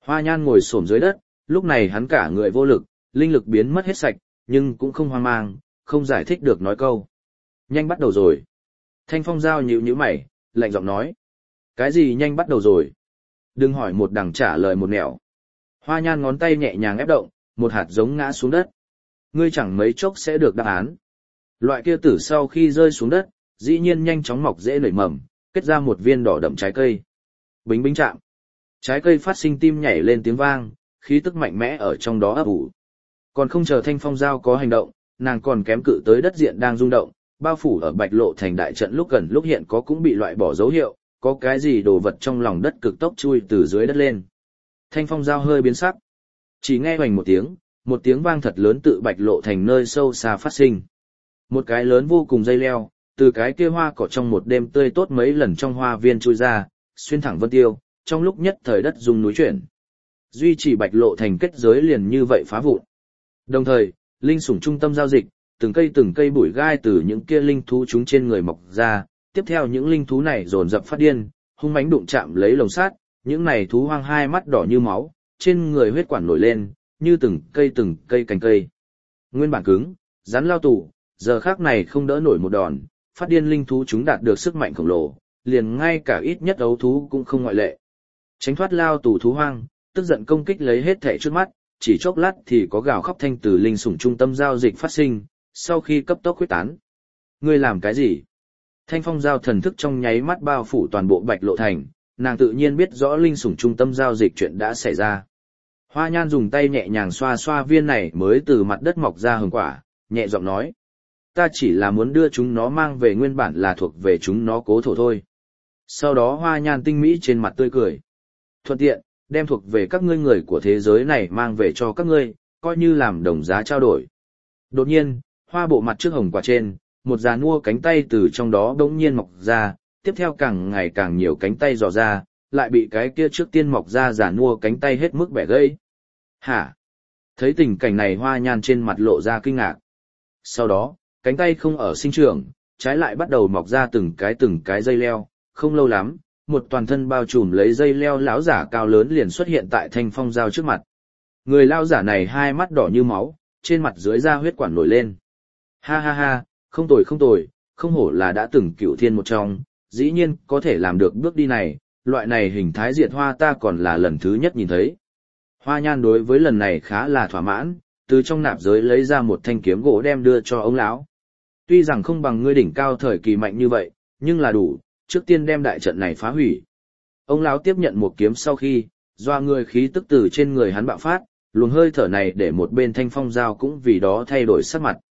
Hoa Nhan ngồi xổm dưới đất, lúc này hắn cả người vô lực, linh lực biến mất hết sạch, nhưng cũng không hoang mang, không giải thích được nói câu. Nhanh bắt đầu rồi. Thanh Phong Giao nhíu nhíu mày, lạnh giọng nói. Cái gì nhanh bắt đầu rồi? Đừng hỏi một đằng trả lời một nẻo. Hoa Nhan ngón tay nhẹ nhàng ép động, một hạt giống ngã xuống đất. Ngươi chẳng mấy chốc sẽ được đáp án. Loại kia tử sau khi rơi xuống đất, dĩ nhiên nhanh chóng mọc rễ nảy mầm, kết ra một viên đỏ đậm trái cây. Bính bính chạm. Trái cây phát sinh tim nhảy lên tiếng vang, khí tức mạnh mẽ ở trong đó ấp ủ. Còn không chờ Thanh Phong Giao có hành động, nàng còn kém cự tới đất diện đang rung động, bao phủ ở Bạch Lộ Thành đại trận lúc gần lúc hiện có cũng bị loại bỏ dấu hiệu, có cái gì đồ vật trong lòng đất cực tốc chui từ dưới đất lên. Thanh Phong Giao hơi biến sắc. Chỉ nghe hoành một tiếng, một tiếng vang thật lớn tự Bạch Lộ Thành nơi sâu xa phát sinh. Một cái lớn vô cùng dây leo, từ cái kia hoa cỏ trong một đêm tươi tốt mấy lần trong hoa viên chui ra, xuyên thẳng vân tiêu, trong lúc nhất thời đất rung núi chuyển. Duy trì Bạch Lộ Thành kết giới liền như vậy phá vụn. Đồng thời, linh sủng trung tâm giao dịch, từng cây từng cây bụi gai từ những kia linh thú chúng trên người mọc ra, tiếp theo những linh thú này dồn dập phát điên, hung mãnh đụng chạm lấy lồng sắt, những này thú hoang hai mắt đỏ như máu, trên người huyết quản nổi lên, như từng cây từng cây cành cây. Nguyên bản cứng, rắn lao tù, giờ khác này không đỡ nổi một đòn, phát điên linh thú chúng đạt được sức mạnh khổng lồ, liền ngay cả ít nhất ấu thú cũng không ngoại lệ. Tránh thoát lao tù thú hoang, tức giận công kích lấy hết thảy trước mắt, chỉ chốc lát thì có gào khóc thanh từ linh sủng trung tâm giao dịch phát sinh, sau khi cấp tốc huyết tán. Ngươi làm cái gì? Thanh Phong Giao thần thức trong nháy mắt bao phủ toàn bộ Bạch Lộ Thành, nàng tự nhiên biết rõ linh sủng trung tâm giao dịch chuyện đã xảy ra. Hoa Nhan dùng tay nhẹ nhàng xoa xoa viên này mới từ mặt đất mọc ra hồng quả, nhẹ giọng nói. Ta chỉ là muốn đưa chúng nó mang về nguyên bản là thuộc về chúng nó cố thổ thôi. Sau đó Hoa Nhan tinh mỹ trên mặt tươi cười. Thuận tiện, đem thuộc về các ngươi người của thế giới này mang về cho các ngươi, coi như làm đồng giá trao đổi. Đột nhiên, hoa bộ mặt trước hồng quả trên, một già nua cánh tay từ trong đó đống nhiên mọc ra, tiếp theo càng ngày càng nhiều cánh tay dò ra, lại bị cái kia trước tiên mọc ra già nua cánh tay hết mức bẻ gãy. Hả? Thấy tình cảnh này Hoa Nhan trên mặt lộ ra kinh ngạc. Sau đó, cánh tay không ở sinh trưởng, trái lại bắt đầu mọc ra từng cái từng cái dây leo, không lâu lắm, một toàn thân bao trùm lấy dây leo lão giả cao lớn liền xuất hiện tại Thanh Phong Giao trước mặt. Người lão giả này hai mắt đỏ như máu, trên mặt dưới da huyết quản nổi lên. Ha ha ha, không tồi không tồi, không hổ là đã từng cửu thiên một trong, dĩ nhiên có thể làm được bước đi này, loại này hình thái diệt hoa ta còn là lần thứ nhất nhìn thấy. Hoa Nhan đối với lần này khá là thỏa mãn, từ trong nạp giới lấy ra một thanh kiếm gỗ đem đưa cho ông lão. Tuy rằng không bằng ngươi đỉnh cao thời kỳ mạnh như vậy, nhưng là đủ, trước tiên đem đại trận này phá hủy. Ông lão tiếp nhận một kiếm sau khi, doa người khí tức từ trên người hắn bạo phát, luồng hơi thở này để một bên Thanh Phong Giao cũng vì đó thay đổi sắc mặt.